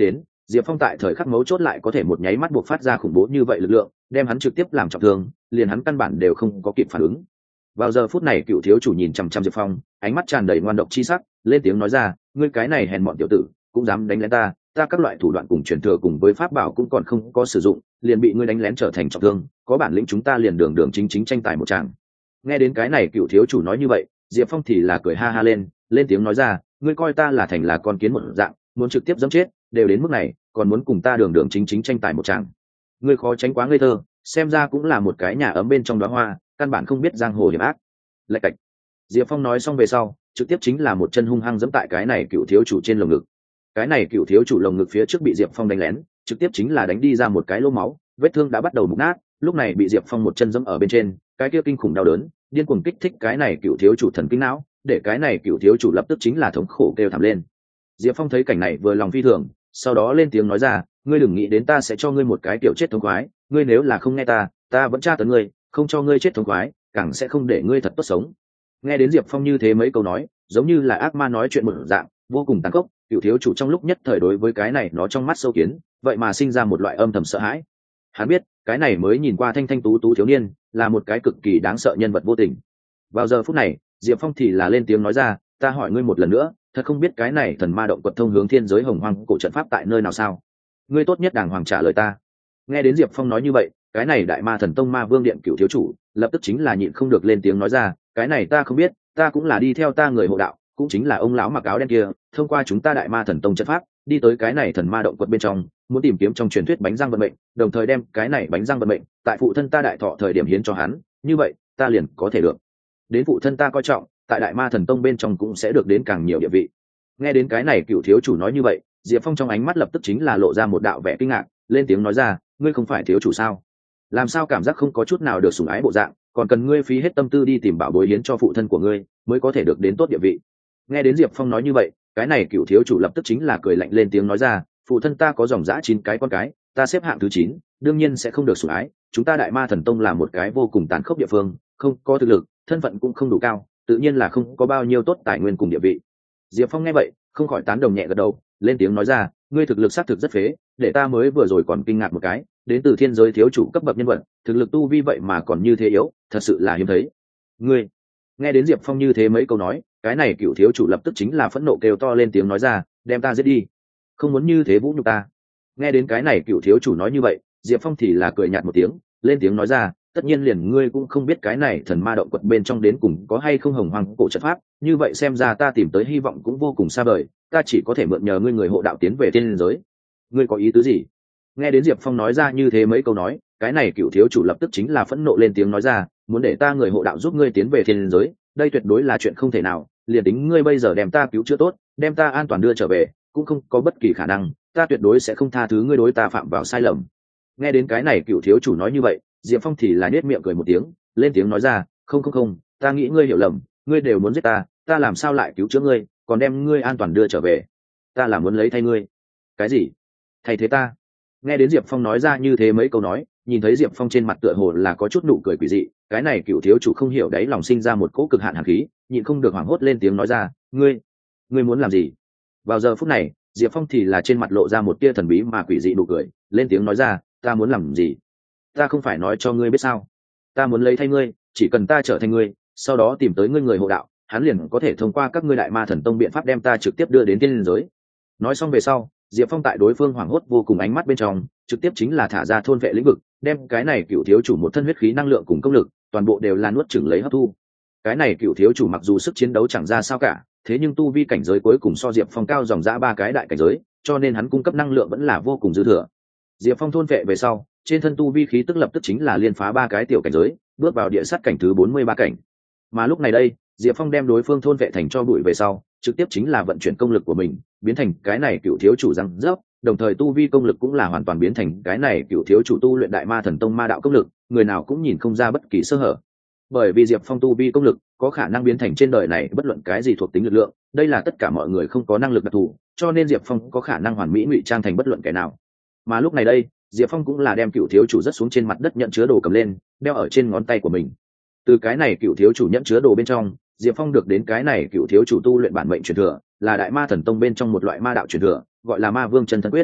Diệp Phong tại thời khắc mấu chốt lại có thể một nháy mắt buộc phát ra khủng bố như vậy lực lượng, đem hắn trực tiếp làm trọng thương, liền hắn căn bản đều không có kịp phản ứng. Vào giờ phút này cựu thiếu chủ nhìn chằm chằm Diệp Phong, ánh mắt tràn đầy ngoan độc chi sắc, lên tiếng nói ra, ngươi cái này hèn mọn tiểu tử, cũng dám đánh lén ta, ta các loại thủ đoạn cùng truyền thừa cùng với pháp bảo cũng còn không có sử dụng, liền bị ngươi đánh lén trở thành trọng thương, có bản lĩnh chúng ta liền đường đường chính chính tranh tài một tràng. Nghe đến cái này cựu thiếu chủ nói như vậy, Diệp Phong thì là cười ha ha lên, lên tiếng nói ra, ngươi coi ta là thành là con kiến một dạng, muốn trực tiếp giẫm chết, đều đến mức này, còn muốn cùng ta đường đường chính chính tranh tài một tràng. Ngươi khó tránh quá ngây thơ, xem ra cũng là một cái nhà ấm bên trong đóa hoa, căn bản không biết giang hồ hiểm ác. Lạch cạch. Diệp Phong nói xong về sau, trực tiếp chính là một chân hung hăng giẫm tại cái này cựu thiếu chủ trên lồng ngực. Cái này cựu thiếu chủ lồng ngực phía trước bị Diệp Phong đánh lén, trực tiếp chính là đánh đi ra một cái lỗ máu, vết thương đã bắt đầu mục nát, lúc này bị Diệp Phong một chân giẫm ở bên trên, cái kia kinh khủng đau đớn, điên cuồng kích thích cái này cựu thiếu chủ thần kinh não, để cái này cựu thiếu chủ lập tức chính là thống khổ kêu thảm lên. Diệp Phong thấy cảnh này vừa lòng phi thường, sau đó lên tiếng nói ra, ngươi đừng nghĩ đến ta sẽ cho ngươi một cái tiểu chết thống khoái, ngươi nếu là không nghe ta, ta vẫn tra tấn ngươi, không cho ngươi chết thống khoái, càng sẽ không để ngươi thật tốt sống. Nghe đến Diệp Phong như thế mấy câu nói, giống như là ác ma nói chuyện một dạng, vô cùng tàn khốc, cựu thiếu chủ trong lúc nhất thời đối với cái này nó trong mắt sâu kiến, vậy mà sinh ra một loại âm thầm sợ hãi. Hắn biết, cái này mới nhìn qua thanh thanh tú tú thiếu niên, là một cái cực kỳ đáng sợ nhân vật vô tình. Vào giờ phút này, Diệp Phong thì là lên tiếng nói ra, ta hỏi ngươi một lần nữa, thật không biết cái này thần ma động quật thông hướng thiên giới hồng hoang cổ trận pháp tại nơi nào sao? Ngươi tốt nhất đàng hoàng trả lời ta. Nghe đến Diệp Phong nói như vậy, cái này đại ma thần tông ma vương điện cựu thiếu chủ lập tức chính là nhịn không được lên tiếng nói ra, cái này ta không biết, ta cũng là đi theo ta người hộ đạo, cũng chính là ông lão mặc áo đen kia, thông qua chúng ta đại ma thần tông trận pháp đi tới cái này thần ma động quật bên trong, muốn tìm kiếm trong truyền thuyết bánh răng vận mệnh, đồng thời đem cái này bánh răng vận mệnh tại phụ thân ta đại thọ thời điểm hiến cho hắn, như vậy ta liền có thể được đến phụ thân ta coi trọng, tại đại ma thần tông bên trong cũng sẽ được đến càng nhiều địa vị. Nghe đến cái này cựu thiếu chủ nói như vậy, Diệp Phong trong ánh mắt lập tức chính là lộ ra một đạo vẻ kinh ngạc, lên tiếng nói ra, ngươi không phải thiếu chủ sao? Làm sao cảm giác không có chút nào được sủng ái bộ dạng, còn cần ngươi phí hết tâm tư đi tìm bảo bối hiến cho phụ thân của ngươi mới có thể được đến tốt địa vị. Nghe đến Diệp Phong nói như vậy, cái này cựu thiếu chủ lập tức chính là cười lạnh lên tiếng nói ra, phụ thân ta có dòng dã chín cái con cái, ta xếp hạng thứ chín, đương nhiên sẽ không được sủng ái, chúng ta đại ma thần tông là một cái vô cùng tàn khốc địa phương, không có thực lực, thân phận cũng không đủ cao, tự nhiên là không có bao nhiêu tốt tài nguyên cùng địa vị. Diệp Phong nghe vậy, không khỏi tán đồng nhẹ gật đầu, lên tiếng nói ra, ngươi thực lực xác thực rất phế, để ta mới vừa rồi còn kinh ngạc một cái, đến từ thiên giới thiếu chủ cấp bậc nhân vật, thực lực tu vi vậy mà còn như thế yếu, thật sự là hiếm thấy. Ngươi. Nghe đến Diệp Phong như thế mấy câu nói, cái này cựu thiếu chủ lập tức chính là phẫn nộ kêu to lên tiếng nói ra, đem ta giết đi, không muốn như thế vũ nhục ta. Nghe đến cái này cựu thiếu chủ nói như vậy, Diệp Phong thì là cười nhạt một tiếng, lên tiếng nói ra, tất nhiên liền ngươi cũng không biết cái này thần ma động quật bên trong đến cùng có hay không hồng hoang cổ trận pháp, như vậy xem ra ta tìm tới hy vọng cũng vô cùng xa vời, ta chỉ có thể mượn nhờ ngươi người hộ đạo tiến về thiên giới. Ngươi có ý tứ gì? Nghe đến Diệp Phong nói ra như thế mấy câu nói, cái này cựu thiếu chủ lập tức chính là phẫn nộ lên tiếng nói ra, muốn để ta người hộ đạo giúp ngươi tiến về thiên giới, đây tuyệt đối là chuyện không thể nào, liền tính ngươi bây giờ đem ta cứu chữa tốt, đem ta an toàn đưa trở về, cũng không có bất kỳ khả năng, ta tuyệt đối sẽ không tha thứ ngươi đối ta phạm vào sai lầm. Nghe đến cái này cựu thiếu chủ nói như vậy, Diệp Phong thì là nhếch miệng cười một tiếng, lên tiếng nói ra, không không không, ta nghĩ ngươi hiểu lầm, ngươi đều muốn giết ta, ta làm sao lại cứu chữa ngươi, còn đem ngươi an toàn đưa trở về, ta là muốn lấy thay ngươi. Cái gì? Thay thế ta? Nghe đến Diệp Phong nói ra như thế mấy câu nói, nhìn thấy Diệp Phong trên mặt tựa hồ là có chút nụ cười quỷ dị, cái này cựu thiếu chủ không hiểu đấy lòng sinh ra một cỗ cực hạn hàn khí, nhịn không được hoảng hốt lên tiếng nói ra, ngươi, ngươi muốn làm gì? Vào giờ phút này, Diệp Phong thì là trên mặt lộ ra một tia thần bí mà quỷ dị nụ cười, lên tiếng nói ra, ta muốn làm gì? Ta không phải nói cho ngươi biết sao? Ta muốn lấy thay ngươi, chỉ cần ta trở thành ngươi, sau đó tìm tới ngươi người hộ đạo, hắn liền có thể thông qua các ngươi đại ma thần tông biện pháp đem ta trực tiếp đưa đến thiên giới. Nói xong về sau, Diệp Phong tại đối phương hoảng hốt vô cùng ánh mắt bên trong, trực tiếp chính là thả ra thôn vệ lĩnh vực, đem cái này cựu thiếu chủ một thân huyết khí năng lượng cùng công lực, toàn bộ đều là nuốt chửng lấy hấp thu. Cái này cựu thiếu chủ mặc dù sức chiến đấu chẳng ra sao cả, thế nhưng tu vi cảnh giới cuối cùng so Diệp Phong cao dòng dã ba cái đại cảnh giới, cho nên hắn cung cấp năng lượng vẫn là vô cùng dư thừa. Diệp Phong thôn vệ về sau, trên thân tu vi khí tức lập tức chính là liên phá ba cái tiểu cảnh giới, bước vào địa sát cảnh thứ bốn mươi ba cảnh. Mà lúc này đây, Diệp Phong đem đối phương thôn vệ thành cho bụi về sau, trực tiếp chính là vận chuyển công lực của mình, biến thành cái này cựu thiếu chủ răng rớp, đồng thời tu vi công lực cũng là hoàn toàn biến thành cái này cựu thiếu chủ tu luyện đại ma thần tông ma đạo công lực, người nào cũng nhìn không ra bất kỳ sơ hở. Bởi vì Diệp Phong tu vi công lực có khả năng biến thành trên đời này bất luận cái gì thuộc tính lực lượng, đây là tất cả mọi người không có năng lực đặc thù, cho nên Diệp Phong có khả năng hoàn mỹ ngụy trang thành bất luận kẻ nào. Mà lúc này đây, Diệp Phong cũng là đem cựu thiếu chủ rất xuống trên mặt đất nhận chứa đồ cầm lên, đeo ở trên ngón tay của mình. Từ cái này cựu thiếu chủ nhận chứa đồ bên trong, Diệp Phong được đến cái này cựu thiếu chủ tu luyện bản mệnh truyền thừa, là đại ma thần tông bên trong một loại ma đạo truyền thừa, gọi là ma vương chân thân quyết.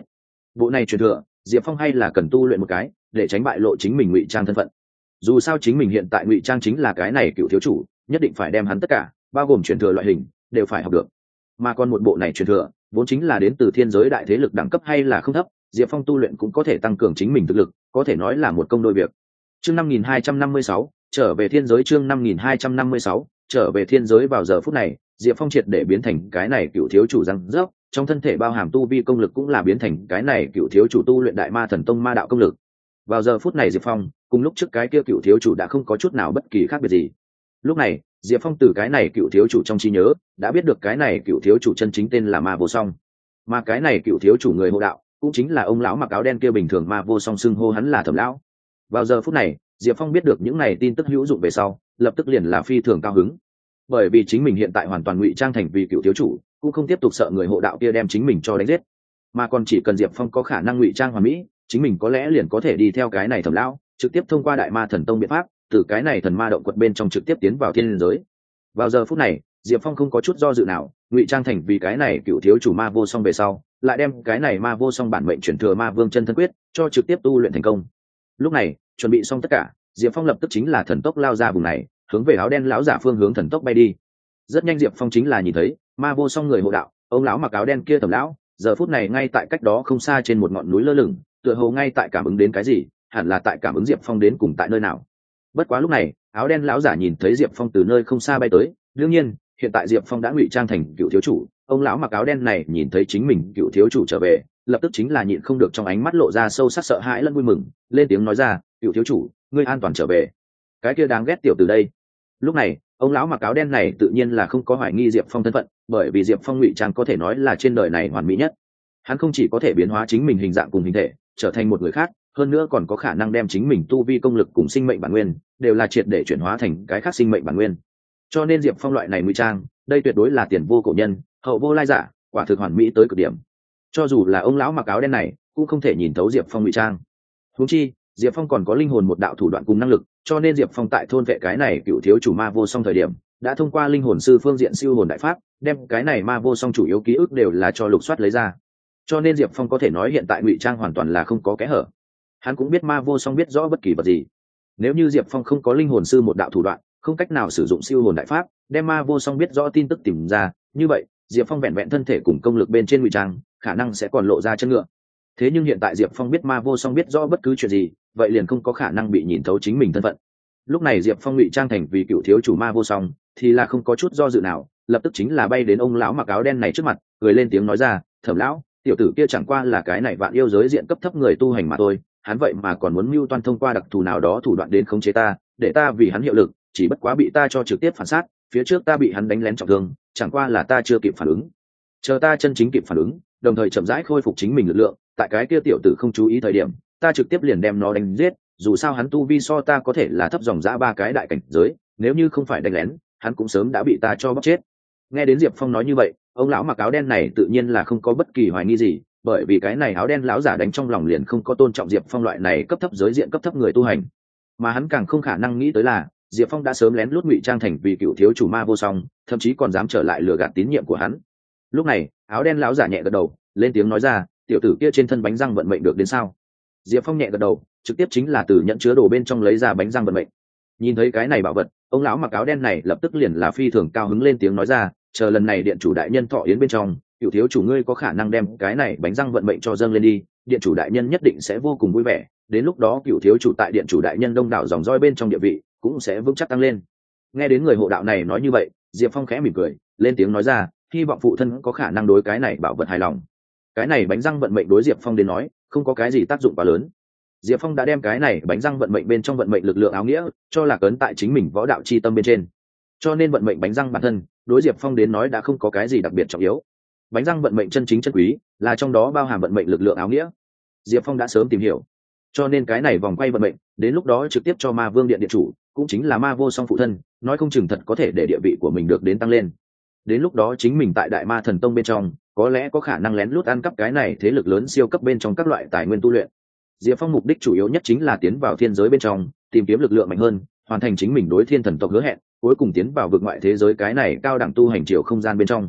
bộ này truyền thừa diệp phong hay là cần tu luyện một cái để tránh bại lộ chính mình ngụy trang thân phận. Dù sao chính mình hiện tại ngụy trang chính là cái này cựu thiếu chủ, nhất định phải đem hắn tất cả bao gồm truyền thừa loại hình đều phải học được. Mà còn một bộ này truyền thừa vốn chính là đến từ thiên giới đại thế lực đẳng cấp hay là không thấp, diệp phong tu luyện cũng có thể tăng cường chính mình thực lực, có thể nói là một công đôi việc. Chương năm nghìn hai trăm năm mươi sáu trở về thiên giới. Chương năm nghìn hai trăm năm mươi sáu trở về thiên giới. Vào giờ phút này diệp phong triệt để biến thành cái này cựu thiếu chủ răng rớp, trong thân thể bao hàm tu vi công lực cũng là biến thành cái này cựu thiếu chủ tu luyện đại ma thần tông ma đạo công lực. Vào giờ phút này diệp phong cùng lúc trước cái kia cựu thiếu chủ đã không có chút nào bất kỳ khác biệt gì. Lúc này diệp phong từ cái này cựu thiếu chủ trong trí nhớ đã biết được cái này cựu thiếu chủ chân chính tên là ma vô song, mà cái này cựu thiếu chủ người hộ đạo cũng chính là ông lão mặc áo đen kia, bình thường ma vô song xưng hô hắn là Thẩm lão. Vào giờ phút này diệp phong biết được những này tin tức hữu dụng về sau, lập tức liền là phi thường cao hứng, bởi vì chính mình hiện tại hoàn toàn ngụy trang thành vì cựu thiếu chủ, cũng không tiếp tục sợ người hộ đạo kia đem chính mình cho đánh giết, mà còn chỉ cần diệp phong có khả năng ngụy trang hoàn mỹ, chính mình có lẽ liền có thể đi theo cái này Thẩm lão, trực tiếp thông qua đại ma thần tông biện pháp từ cái này thần ma động quật bên trong trực tiếp tiến vào thiên giới. Vào giờ phút này diệp phong không có chút do dự nào, ngụy trang thành vì cái này cựu thiếu chủ ma vô song về sau, lại đem cái này ma vô song bản mệnh chuyển thừa ma vương chân thân quyết cho trực tiếp tu luyện thành công. Lúc này chuẩn bị xong tất cả, diệp phong lập tức chính là thần tốc lao ra vùng này, hướng về áo đen lão giả phương hướng thần tốc bay đi. Rất nhanh diệp phong chính là nhìn thấy ma vô song người hộ đạo, ông lão mặc áo đen kia Thẩm lão, giờ phút này ngay tại cách đó không xa trên một ngọn núi lơ lửng, tựa hồ ngay tại cảm ứng đến cái gì, hẳn là tại cảm ứng diệp phong đến cùng tại nơi nào. Bất quá lúc này áo đen lão giả nhìn thấy diệp phong từ nơi không xa bay tới, đương nhiên hiện tại diệp phong đã ngụy trang thành cựu thiếu chủ, ông lão mặc áo đen này nhìn thấy chính mình cựu thiếu chủ trở về, lập tức chính là nhịn không được trong ánh mắt lộ ra sâu sắc sợ hãi lẫn vui mừng, lên tiếng nói ra, cựu thiếu chủ, ngươi an toàn trở về. Cái kia đáng ghét tiểu từ đây. Lúc này ông lão mặc áo đen này tự nhiên là không có hoài nghi diệp phong thân phận, bởi vì diệp phong ngụy trang có thể nói là trên đời này hoàn mỹ nhất. Hắn không chỉ có thể biến hóa chính mình hình dạng cùng hình thể trở thành một người khác, hơn nữa còn có khả năng đem chính mình tu vi công lực cùng sinh mệnh bản nguyên đều là triệt để chuyển hóa thành cái khác sinh mệnh bản nguyên. Cho nên diệp phong loại này ngụy trang, đây tuyệt đối là tiền vô cổ nhân, hậu vô lai giả, quả thực hoàn mỹ tới cực điểm. Cho dù là ông lão mặc áo đen này cũng không thể nhìn thấu diệp phong ngụy trang. Huống chi diệp phong còn có linh hồn một đạo thủ đoạn cùng năng lực, cho nên diệp phong tại thôn vệ cái này cựu thiếu chủ ma vô song thời điểm đã thông qua linh hồn sư phương diện siêu hồn đại pháp đem cái này ma vô song chủ yếu ký ức đều là cho lục soát lấy ra. Cho nên diệp phong có thể nói hiện tại ngụy trang hoàn toàn là không có kẽ hở. Hắn cũng biết ma vô song biết rõ bất kỳ vật gì, nếu như diệp phong không có linh hồn sư một đạo thủ đoạn, không cách nào sử dụng siêu hồn đại pháp đem ma vô song biết rõ tin tức tìm ra, như vậy diệp phong vẹn vẹn thân thể cùng công lực bên trên ngụy trang khả năng sẽ còn lộ ra chân ngựa. Thế nhưng hiện tại diệp phong biết ma vô song biết rõ bất cứ chuyện gì, vậy liền không có khả năng bị nhìn thấu chính mình thân phận. Lúc này diệp phong ngụy trang thành vì cựu thiếu chủ ma vô song thì là không có chút do dự nào, lập tức chính là bay đến ông lão mặc áo đen này trước mặt, cười lên tiếng nói ra, Thẩm lão, tiểu tử kia chẳng qua là cái này vạn yêu giới diện cấp thấp người tu hành mà thôi, hắn vậy mà còn muốn mưu toan thông qua đặc thù nào đó thủ đoạn đến khống chế ta, để ta vì hắn hiệu lực, chỉ bất quá bị ta cho trực tiếp phản sát, phía trước ta bị hắn đánh lén trọng thương, chẳng qua là ta chưa kịp phản ứng, chờ ta chân chính kịp phản ứng, đồng thời chậm rãi khôi phục chính mình lực lượng, tại cái kia tiểu tử không chú ý thời điểm, ta trực tiếp liền đem nó đánh giết, dù sao hắn tu vi so ta có thể là thấp dòng dã ba cái đại cảnh giới, nếu như không phải đánh lén, hắn cũng sớm đã bị ta cho bóc chết. Nghe đến diệp phong nói như vậy, ông lão mặc áo đen này tự nhiên là không có bất kỳ hoài nghi gì, bởi vì cái này áo đen lão giả đánh trong lòng liền không có tôn trọng diệp phong loại này cấp thấp giới diện cấp thấp người tu hành, mà hắn càng không khả năng nghĩ tới là diệp phong đã sớm lén lút ngụy trang thành vì cựu thiếu chủ ma vô song, thậm chí còn dám trở lại lừa gạt tín nhiệm của hắn. Lúc này áo đen lão giả nhẹ gật đầu, lên tiếng nói ra, tiểu tử kia trên thân bánh răng vận mệnh được đến sao? Diệp phong nhẹ gật đầu, trực tiếp chính là từ nhận chứa đồ bên trong lấy ra bánh răng vận mệnh. Nhìn thấy cái này bảo vật, ông lão mặc áo đen này lập tức liền là phi thường cao hứng, lên tiếng nói ra, chờ lần này điện chủ đại nhân thọ yến bên trong, cựu thiếu chủ ngươi có khả năng đem cái này bánh răng vận mệnh cho dâng lên đi, điện chủ đại nhân nhất định sẽ vô cùng vui vẻ, đến lúc đó cựu thiếu chủ tại điện chủ đại nhân đông đảo dòng roi bên trong địa vị cũng sẽ vững chắc tăng lên. Nghe đến người hộ đạo này nói như vậy, Diệp Phong khẽ mỉm cười, lên tiếng nói ra, hy vọng phụ thân có khả năng đối cái này bảo vật hài lòng. Cái này bánh răng vận mệnh đối Diệp Phong đến nói không có cái gì tác dụng quá lớn. Diệp Phong đã đem cái này bánh răng vận mệnh bên trong vận mệnh lực lượng áo nghĩa cho là cấn tại chính mình võ đạo chi tâm bên trên, cho nên vận mệnh bánh răng bản thân đối Diệp Phong đến nói đã không có cái gì đặc biệt trọng yếu. Bánh răng vận mệnh chân chính chân quý là trong đó bao hàm vận mệnh lực lượng áo nghĩa. Diệp Phong đã sớm tìm hiểu, cho nên cái này vòng quay vận mệnh đến lúc đó trực tiếp cho Ma Vương Điện điện chủ, cũng chính là Ma Vô Song phụ thân, nói không chừng thật có thể để địa vị của mình được đến tăng lên. Đến lúc đó chính mình tại Đại Ma Thần Tông bên trong có lẽ có khả năng lén lút ăn cắp cái này thế lực lớn siêu cấp bên trong các loại tài nguyên tu luyện. Diệp Phong mục đích chủ yếu nhất chính là tiến vào thiên giới bên trong, tìm kiếm lực lượng mạnh hơn, hoàn thành chính mình đối thiên thần tộc hứa hẹn, cuối cùng tiến vào vực ngoại thế giới cái này cao đẳng tu hành chiều không gian bên trong.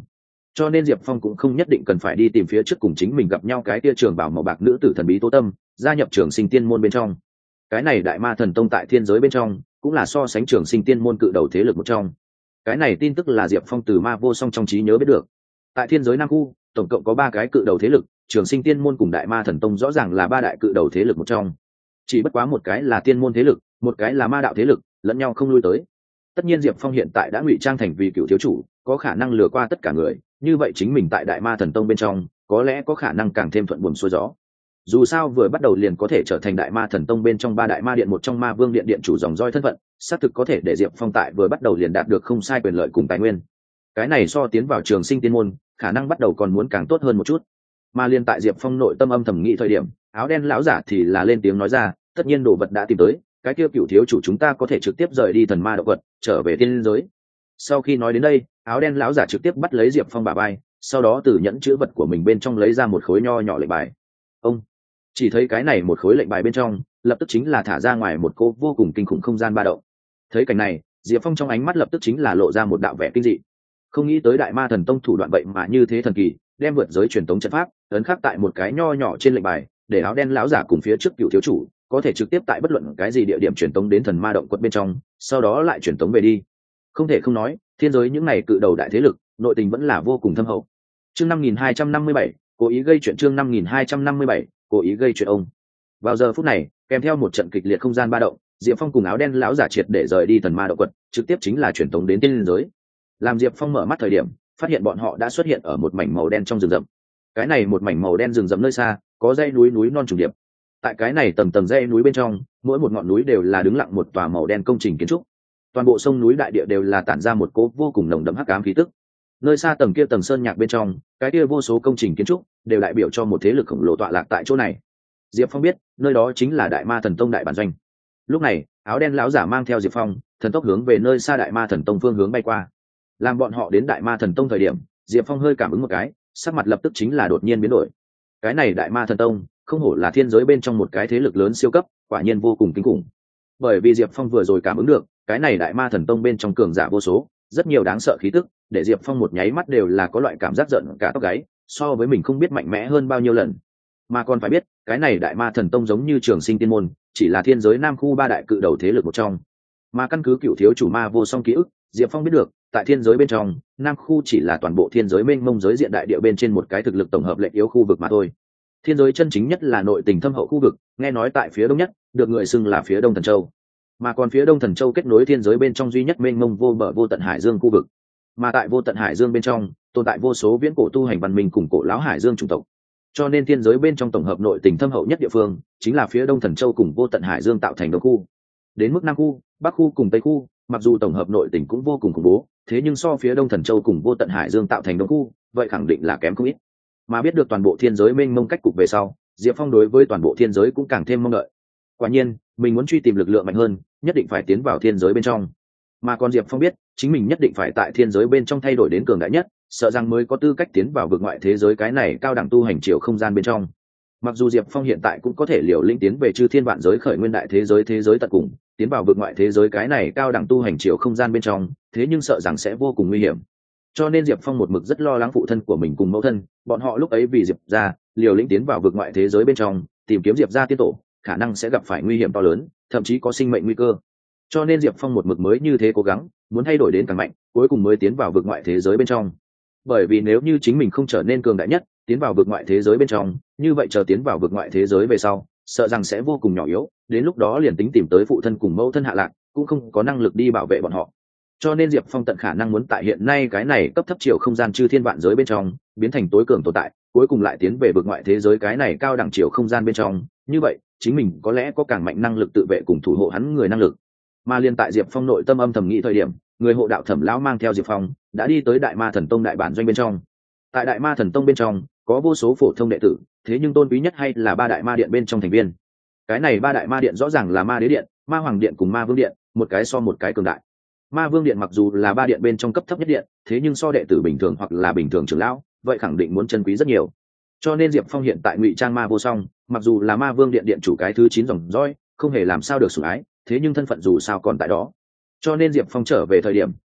cho nên diệp phong cũng không nhất định cần phải đi tìm phía trước cùng chính mình gặp nhau cái tia trường bảo màu bạc nữ tử thần bí Tố Tâm gia nhập trường sinh tiên môn bên trong. Cái này đại ma thần tông tại thiên giới bên trong cũng là so sánh trường sinh tiên môn cự đầu thế lực một trong. Cái này tin tức là diệp phong từ ma vô song trong trí nhớ biết được. Tại thiên giới nam khu tổng cộng có ba cái cự đầu thế lực, trường sinh tiên môn cùng đại ma thần tông rõ ràng là ba đại cự đầu thế lực một trong. Chỉ bất quá một cái là tiên môn thế lực, một cái là ma đạo thế lực, lẫn nhau không lui tới. Tất nhiên diệp phong hiện tại đã ngụy trang thành vì cựu thiếu chủ, có khả năng lừa qua tất cả người, như vậy chính mình tại đại ma thần tông bên trong có lẽ có khả năng càng thêm thuận buồm xuôi gió. Dù sao vừa bắt đầu liền có thể trở thành đại ma thần tông bên trong ba đại ma điện một trong ma vương điện điện chủ dòng roi thân phận, xác thực có thể để diệp phong tại vừa bắt đầu liền đạt được không sai quyền lợi cùng tài nguyên. Cái này so tiến vào trường sinh tiên môn khả năng bắt đầu còn muốn càng tốt hơn một chút. Mà liên tại diệp phong nội tâm âm thầm nghĩ thời điểm, áo đen lão giả thì là lên tiếng nói ra, tất nhiên đồ vật đã tìm tới, cái kia cựu thiếu chủ chúng ta có thể trực tiếp rời đi thần ma động vật, trở về tiên giới. Sau khi nói đến đây, áo đen lão giả trực tiếp bắt lấy diệp phong bả vai, sau đó từ nhẫn chữ vật của mình bên trong lấy ra một khối nho nhỏ lệnh bài. Ông chỉ thấy cái này một khối lệnh bài bên trong lập tức chính là thả ra ngoài một cô vô cùng kinh khủng không gian ba động. Thấy cảnh này, diệp phong trong ánh mắt lập tức chính là lộ ra một đạo vẻ kinh dị. Không nghĩ tới đại ma thần tông thủ đoạn vậy mà như thế thần kỳ, đem vượt giới truyền tống trận pháp ấn khắc tại một cái nho nhỏ trên lệnh bài, để áo đen lão giả cùng phía trước cựu thiếu chủ có thể trực tiếp tại bất luận cái gì địa điểm truyền tống đến thần ma động quật bên trong, sau đó lại truyền tống về đi. Không thể không nói, thiên giới những này cự đầu đại thế lực nội tình vẫn là vô cùng thâm hậu. Chương năm nghìn hai trăm năm mươi bảy, cố ý gây chuyện. Chương năm nghìn hai trăm năm mươi bảy, cố ý gây chuyện. Ông vào giờ phút này, kèm theo một trận kịch liệt không gian ba động, diệp phong cùng áo đen lão giả triệt để rời đi thần ma động quật, trực tiếp chính là truyền tống đến tiên giới. Làm diệp phong mở mắt thời điểm, phát hiện bọn họ đã xuất hiện ở một mảnh màu đen trong rừng rậm. Cái này một mảnh màu đen rừng rậm nơi xa có dãy núi núi non trùng điệp. Tại cái này tầng tầng dãy núi bên trong, mỗi một ngọn núi đều là đứng lặng một tòa màu đen công trình kiến trúc. Toàn bộ sông núi đại địa đều là tản ra một cỗ vô cùng nồng đậm hắc ám khí tức. Nơi xa tầng kia tầng sơn nhạc bên trong, cái kia vô số công trình kiến trúc đều đại biểu cho một thế lực khổng lồ tọa lạc tại chỗ này. Diệp Phong biết, nơi đó chính là Đại Ma Thần Tông đại bản doanh. Lúc này, áo đen lão giả mang theo Diệp Phong, thần tốc hướng về nơi xa Đại Ma Thần Tông phương hướng bay qua. Làm bọn họ đến Đại Ma Thần Tông thời điểm, Diệp Phong hơi cảm ứng một cái, sắc mặt lập tức chính là đột nhiên biến đổi. Cái này Đại Ma Thần Tông, không hổ là thiên giới bên trong một cái thế lực lớn siêu cấp, quả nhiên vô cùng kinh khủng. Bởi vì Diệp Phong vừa rồi cảm ứng được, cái này Đại Ma Thần Tông bên trong cường giả vô số, rất nhiều đáng sợ khí tức, để Diệp Phong một nháy mắt đều là có loại cảm giác giận cả tóc gáy, so với mình không biết mạnh mẽ hơn bao nhiêu lần. Mà còn phải biết, cái này Đại Ma Thần Tông giống như Trường Sinh Tiên môn, chỉ là thiên giới nam khu ba đại cự đầu thế lực một trong. Mà căn cứ cựu thiếu chủ Ma Vô Song ký ức, Diệp Phong biết được, tại thiên giới bên trong, nam khu chỉ là toàn bộ thiên giới mênh mông giới diện đại địa bên trên một cái thực lực tổng hợp lệch yếu khu vực mà thôi. Thiên giới chân chính nhất là nội tình thâm hậu khu vực, nghe nói tại phía đông nhất, được người xưng là phía đông thần châu. Mà còn phía đông thần châu kết nối thiên giới bên trong duy nhất mênh mông vô bờ vô tận hải dương khu vực. Mà tại vô tận hải dương bên trong, tồn tại vô số viễn cổ tu hành văn minh cùng cổ lão hải dương chủng tộc. Cho nên thiên giới bên trong tổng hợp nội tình thâm hậu nhất địa phương, chính là phía đông thần châu cùng vô tận hải dương tạo thành đông khu. Đến mức nam khu, bắc khu cùng tây khu, mặc dù tổng hợp nội tình cũng vô cùng khủng bố, thế nhưng so phía đông thần châu cùng vô tận hải dương tạo thành đông khu, vậy khẳng định là kém không ít. Mà biết được toàn bộ thiên giới mênh mông cách cục về sau, Diệp Phong đối với toàn bộ thiên giới cũng càng thêm mong đợi. Quả nhiên, mình muốn truy tìm lực lượng mạnh hơn, nhất định phải tiến vào thiên giới bên trong. Mà còn Diệp Phong biết, chính mình nhất định phải tại thiên giới bên trong thay đổi đến cường đại nhất, sợ rằng mới có tư cách tiến vào vực ngoại thế giới cái này cao đẳng tu hành chiều không gian bên trong. Mặc dù Diệp Phong hiện tại cũng có thể liều lĩnh tiến về chư thiên vạn giới khởi nguyên đại thế giới thế giới tận cùng, tiến vào vực ngoại thế giới cái này cao đẳng tu hành chiều không gian bên trong, thế nhưng sợ rằng sẽ vô cùng nguy hiểm. Cho nên Diệp Phong một mực rất lo lắng phụ thân của mình cùng mẫu thân, bọn họ lúc ấy vì Diệp gia liều lĩnh tiến vào vực ngoại thế giới bên trong, tìm kiếm Diệp gia tiên tổ, khả năng sẽ gặp phải nguy hiểm to lớn, thậm chí có sinh mệnh nguy cơ. Cho nên Diệp Phong một mực mới như thế cố gắng, muốn thay đổi đến càng mạnh, cuối cùng mới tiến vào vực ngoại thế giới bên trong. Bởi vì nếu như chính mình không trở nên cường đại nhất, tiến vào vực ngoại thế giới bên trong, như vậy chờ tiến vào vực ngoại thế giới về sau, sợ rằng sẽ vô cùng nhỏ yếu, đến lúc đó liền tính tìm tới phụ thân cùng mẫu thân hạ lạc, cũng không có năng lực đi bảo vệ bọn họ. Cho nên Diệp Phong tận khả năng muốn tại hiện nay cái này cấp thấp chiều không gian chư thiên vạn giới bên trong, biến thành tối cường tồn tại, cuối cùng lại tiến về vực ngoại thế giới cái này cao đẳng chiều không gian bên trong, như vậy, chính mình có lẽ có càng mạnh năng lực tự vệ cùng thủ hộ hắn người năng lực. Mà liên tại Diệp Phong nội tâm âm thầm nghĩ thời điểm, người hộ đạo Thẩm lão mang theo Diệp Phong đã đi tới Đại Ma Thần Tông đại bản doanh bên trong. Tại Đại Ma Thần Tông bên trong, có vô số phổ thông đệ tử, thế nhưng tôn quý nhất hay là ba đại ma điện bên trong thành viên. Cái này ba đại ma điện rõ ràng là Ma Đế điện, Ma Hoàng điện cùng Ma Vương điện, một cái so một cái cường đại. Ma Vương điện mặc dù là ba điện bên trong cấp thấp nhất điện, thế nhưng so đệ tử bình thường hoặc là bình thường trưởng lão, vậy khẳng định muốn chân quý rất nhiều. Cho nên Diệp Phong hiện tại ngụy trang Ma Vô Song, mặc dù là Ma Vương điện điện chủ cái thứ chín dòng dõi, không hề làm sao được sủng ái, thế nhưng thân phận dù sao còn tại đó. Cho nên Diệp Phong trở về thời điểm,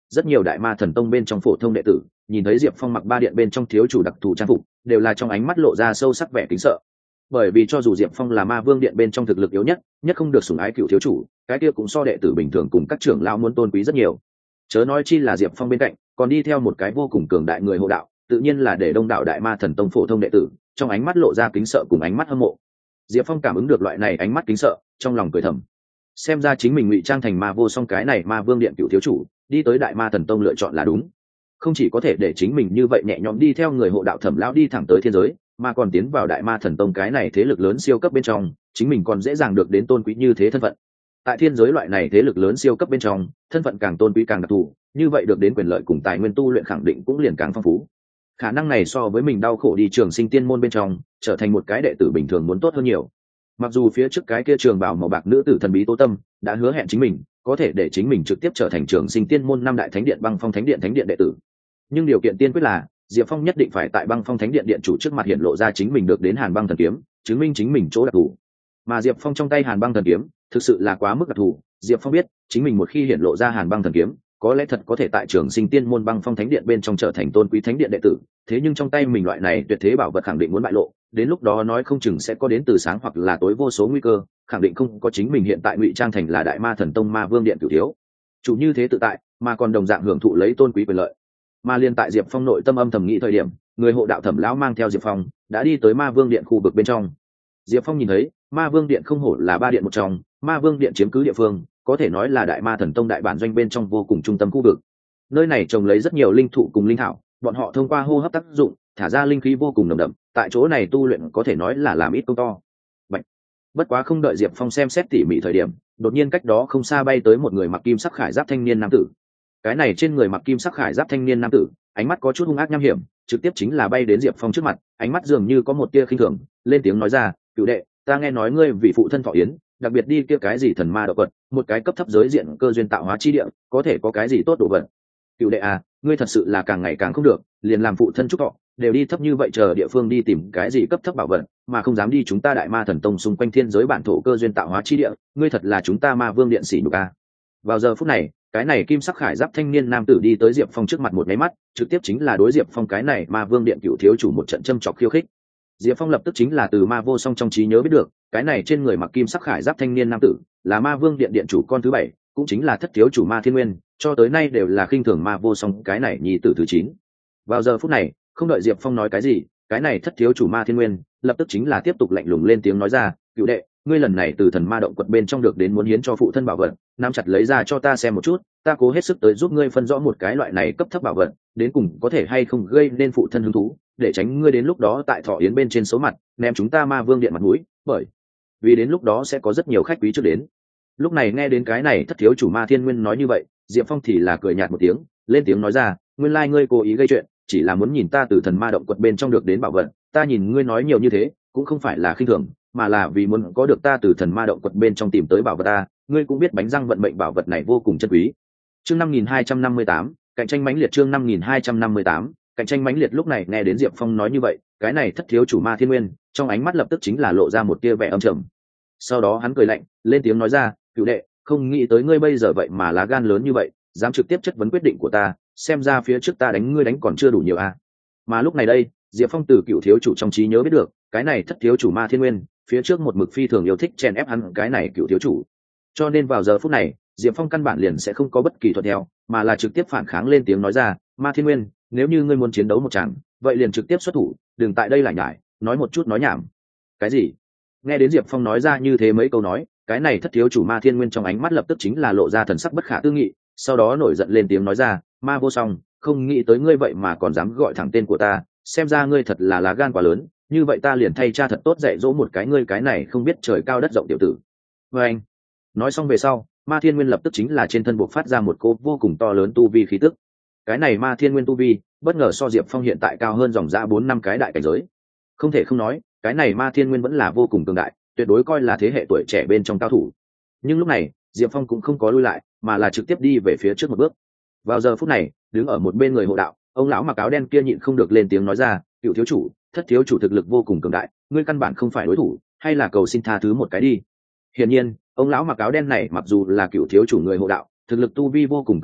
rất nhiều đại ma thần tông bên trong phổ thông đệ tử nhìn thấy diệp phong mặc ba điện bên trong thiếu chủ đặc thù trang phục đều là trong ánh mắt lộ ra sâu sắc vẻ kính sợ. Bởi vì cho dù diệp phong là ma vương điện bên trong thực lực yếu nhất nhất không được sủng ái cựu thiếu chủ, cái kia cũng so đệ tử bình thường cùng các trưởng lao muốn tôn quý rất nhiều. Chớ nói chi là diệp phong bên cạnh còn đi theo một cái vô cùng cường đại người hộ đạo, tự nhiên là để đông đạo đại ma thần tông phổ thông đệ tử trong ánh mắt lộ ra kính sợ cùng ánh mắt hâm mộ. Diệp phong cảm ứng được loại này ánh mắt kính sợ, trong lòng cười thầm, xem ra chính mình ngụy trang thành ma vô song cái này ma vương điện cựu thiếu chủ đi tới đại ma thần tông lựa chọn là đúng. Không chỉ có thể để chính mình như vậy nhẹ nhõm đi theo người hộ đạo thẩm lão đi thẳng tới thiên giới, mà còn tiến vào đại ma thần tông cái này thế lực lớn siêu cấp bên trong, chính mình còn dễ dàng được đến tôn quý như thế thân phận. Tại thiên giới loại này thế lực lớn siêu cấp bên trong, thân phận càng tôn quý càng đặc thù, như vậy được đến quyền lợi cùng tài nguyên tu luyện khẳng định cũng liền càng phong phú. Khả năng này so với mình đau khổ đi trường sinh tiên môn bên trong trở thành một cái đệ tử bình thường muốn tốt hơn nhiều. Mặc dù phía trước cái kia trường bào màu bạc nữ tử thần bí Tố Tâm đã hứa hẹn chính mình có thể để chính mình trực tiếp trở thành trường sinh tiên môn năm đại thánh điện Băng Phong Thánh Điện thánh điện đệ tử, nhưng điều kiện tiên quyết là diệp phong nhất định phải tại Băng Phong Thánh Điện điện chủ trước mặt hiện lộ ra chính mình được đến Hàn Băng Thần Kiếm, chứng minh chính mình chỗ đặc thù. Mà diệp phong trong tay Hàn Băng Thần Kiếm thực sự là quá mức đặc thù, diệp phong biết chính mình một khi hiện lộ ra Hàn Băng Thần Kiếm có lẽ thật có thể tại trường sinh tiên môn Băng Phong Thánh Điện bên trong trở thành tôn quý thánh điện đệ tử, thế nhưng trong tay mình loại này tuyệt thế bảo vật khẳng định muốn bại lộ, đến lúc đó nói không chừng sẽ có đến từ sáng hoặc là tối vô số nguy cơ, khẳng định không có chính mình hiện tại ngụy trang thành là đại ma thần tông ma vương điện cửu thiếu chủ như thế tự tại, mà còn đồng dạng hưởng thụ lấy tôn quý quyền lợi. Mà liên tại diệp phong nội tâm âm thầm nghĩ thời điểm, người hộ đạo thẩm lão mang theo diệp phong đã đi tới ma vương điện khu vực bên trong. Diệp phong nhìn thấy ma vương điện không hổ là ba điện một trong, ma vương điện chiếm cứ địa phương có thể nói là đại ma thần tông đại bản doanh bên trong vô cùng trung tâm khu vực. Nơi này trồng lấy rất nhiều linh thụ cùng linh thảo, bọn họ thông qua hô hấp tác dụng thả ra linh khí vô cùng nồng đậm, tại chỗ này tu luyện có thể nói là làm ít công to. Bạch. Bất quá không đợi diệp phong xem xét tỉ mỉ thời điểm, đột nhiên cách đó không xa bay tới một người mặc kim sắc khải giáp thanh niên nam tử. Cái này trên người mặc kim sắc khải giáp thanh niên nam tử ánh mắt có chút hung ác nham hiểm, trực tiếp chính là bay đến diệp phong trước mặt, ánh mắt dường như có một tia khinh thường, lên tiếng nói ra, cựu đệ, ta nghe nói ngươi vì phụ thân thọ yến đặc biệt đi kia cái gì thần ma đạo vật, một cái cấp thấp giới diện cơ duyên tạo hóa chi địa, có thể có cái gì tốt đồ vật. Cựu đệ à, ngươi thật sự là càng ngày càng không được, liền làm phụ thân chúc thọ đều đi thấp như vậy, chờ địa phương đi tìm cái gì cấp thấp bảo vật mà không dám đi chúng ta đại ma thần tông xung quanh thiên giới bản thổ cơ duyên tạo hóa chi địa, ngươi thật là chúng ta ma vương điện xỉ nhục à. Vào giờ phút này, cái này kim sắc khải giáp thanh niên nam tử đi tới diệp phong trước mặt một nháy mắt, trực tiếp chính là đối diệp phong cái này ma vương điện cựu thiếu chủ một trận châm chọc khiêu khích. Diệp phong lập tức chính là từ ma vô song trong trí nhớ biết được, cái này trên người mặc kim sắc khải giáp thanh niên nam tử là ma vương điện điện chủ con thứ bảy, cũng chính là thất thiếu chủ ma thiên nguyên, cho tới nay đều là khinh thường ma vô song cái này nhi tử thứ chín. Vào giờ phút này, không đợi diệp phong nói cái gì, cái này thất thiếu chủ ma thiên nguyên lập tức chính là tiếp tục lạnh lùng lên tiếng nói ra, cựu đệ, ngươi lần này từ thần ma động quật bên trong được đến muốn hiến cho phụ thân bảo vật, nắm chặt lấy ra cho ta xem một chút, ta cố hết sức tới giúp ngươi phân rõ một cái loại này cấp thấp bảo vật đến cùng có thể hay không gây nên phụ thân hứng thú, để tránh ngươi đến lúc đó tại thọ yến bên trên số mặt ném chúng ta ma vương điện mặt mũi, bởi vì đến lúc đó sẽ có rất nhiều khách quý trước đến. Lúc này nghe đến cái này thất thiếu chủ ma thiên nguyên nói như vậy, diệp phong thì là cười nhạt một tiếng, lên tiếng nói ra, nguyên lai ngươi cố ý gây chuyện, chỉ là muốn nhìn ta từ thần ma động quật bên trong được đến bảo vật, ta nhìn ngươi nói nhiều như thế cũng không phải là khinh thường, mà là vì muốn có được ta từ thần ma động quật bên trong tìm tới bảo vật ta, ngươi cũng biết bánh răng vận mệnh bảo vật này vô cùng chân quý. Chương năm nghìn hai trăm năm mươi tám, cạnh tranh mãnh liệt. Chương năm nghìn hai trăm năm mươi tám, cạnh tranh mãnh liệt. Lúc này nghe đến diệp phong nói như vậy, cái này thất thiếu chủ ma thiên nguyên trong ánh mắt lập tức chính là lộ ra một tia vẻ âm trầm. Sau đó hắn cười lạnh, lên tiếng nói ra, cựu đệ, không nghĩ tới ngươi bây giờ vậy mà lá gan lớn như vậy, dám trực tiếp chất vấn quyết định của ta, xem ra phía trước ta đánh ngươi đánh còn chưa đủ nhiều à. Mà lúc này đây, diệp phong từ cựu thiếu chủ trong trí nhớ biết được, cái này thất thiếu chủ ma thiên nguyên phía trước một mực phi thường yêu thích chèn ép hắn cái này cựu thiếu chủ, cho nên vào giờ phút này diệp phong căn bản liền sẽ không có bất kỳ thuận theo, mà là trực tiếp phản kháng, lên tiếng nói ra, ma thiên nguyên, nếu như ngươi muốn chiến đấu một trận, vậy liền trực tiếp xuất thủ, đừng tại đây lại nhải nói một chút nói nhảm. Cái gì? Nghe đến diệp phong nói ra như thế mấy câu nói, cái này thất thiếu chủ ma thiên nguyên trong ánh mắt lập tức chính là lộ ra thần sắc bất khả tư nghị, sau đó nổi giận lên tiếng nói ra, ma vô song, không nghĩ tới ngươi vậy mà còn dám gọi thẳng tên của ta, xem ra ngươi thật là lá gan quá lớn, như vậy ta liền thay cha thật tốt dạy dỗ một cái ngươi cái này không biết trời cao đất rộng tiểu tử. Và anh nói xong về sau, ma thiên nguyên lập tức chính là trên thân buộc phát ra một cô vô cùng to lớn tu vi khí tức. Cái này ma thiên nguyên tu vi bất ngờ so diệp phong hiện tại cao hơn dòng dã bốn năm cái đại cảnh giới. Không thể không nói, cái này ma thiên nguyên vẫn là vô cùng cường đại, tuyệt đối coi là thế hệ tuổi trẻ bên trong cao thủ. Nhưng lúc này diệp phong cũng không có lui lại, mà là trực tiếp đi về phía trước một bước. Vào giờ phút này, đứng ở một bên người hộ đạo, ông lão mặc áo đen kia nhịn không được lên tiếng nói ra, cựu thiếu chủ, thất thiếu chủ thực lực vô cùng cường đại, ngươi căn bản không phải đối thủ, hay là cầu xin tha thứ một cái đi. Hiển nhiên, ông lão mặc áo đen này mặc dù là cựu thiếu chủ người hộ đạo, thực lực tu vi vô cùng cường đại,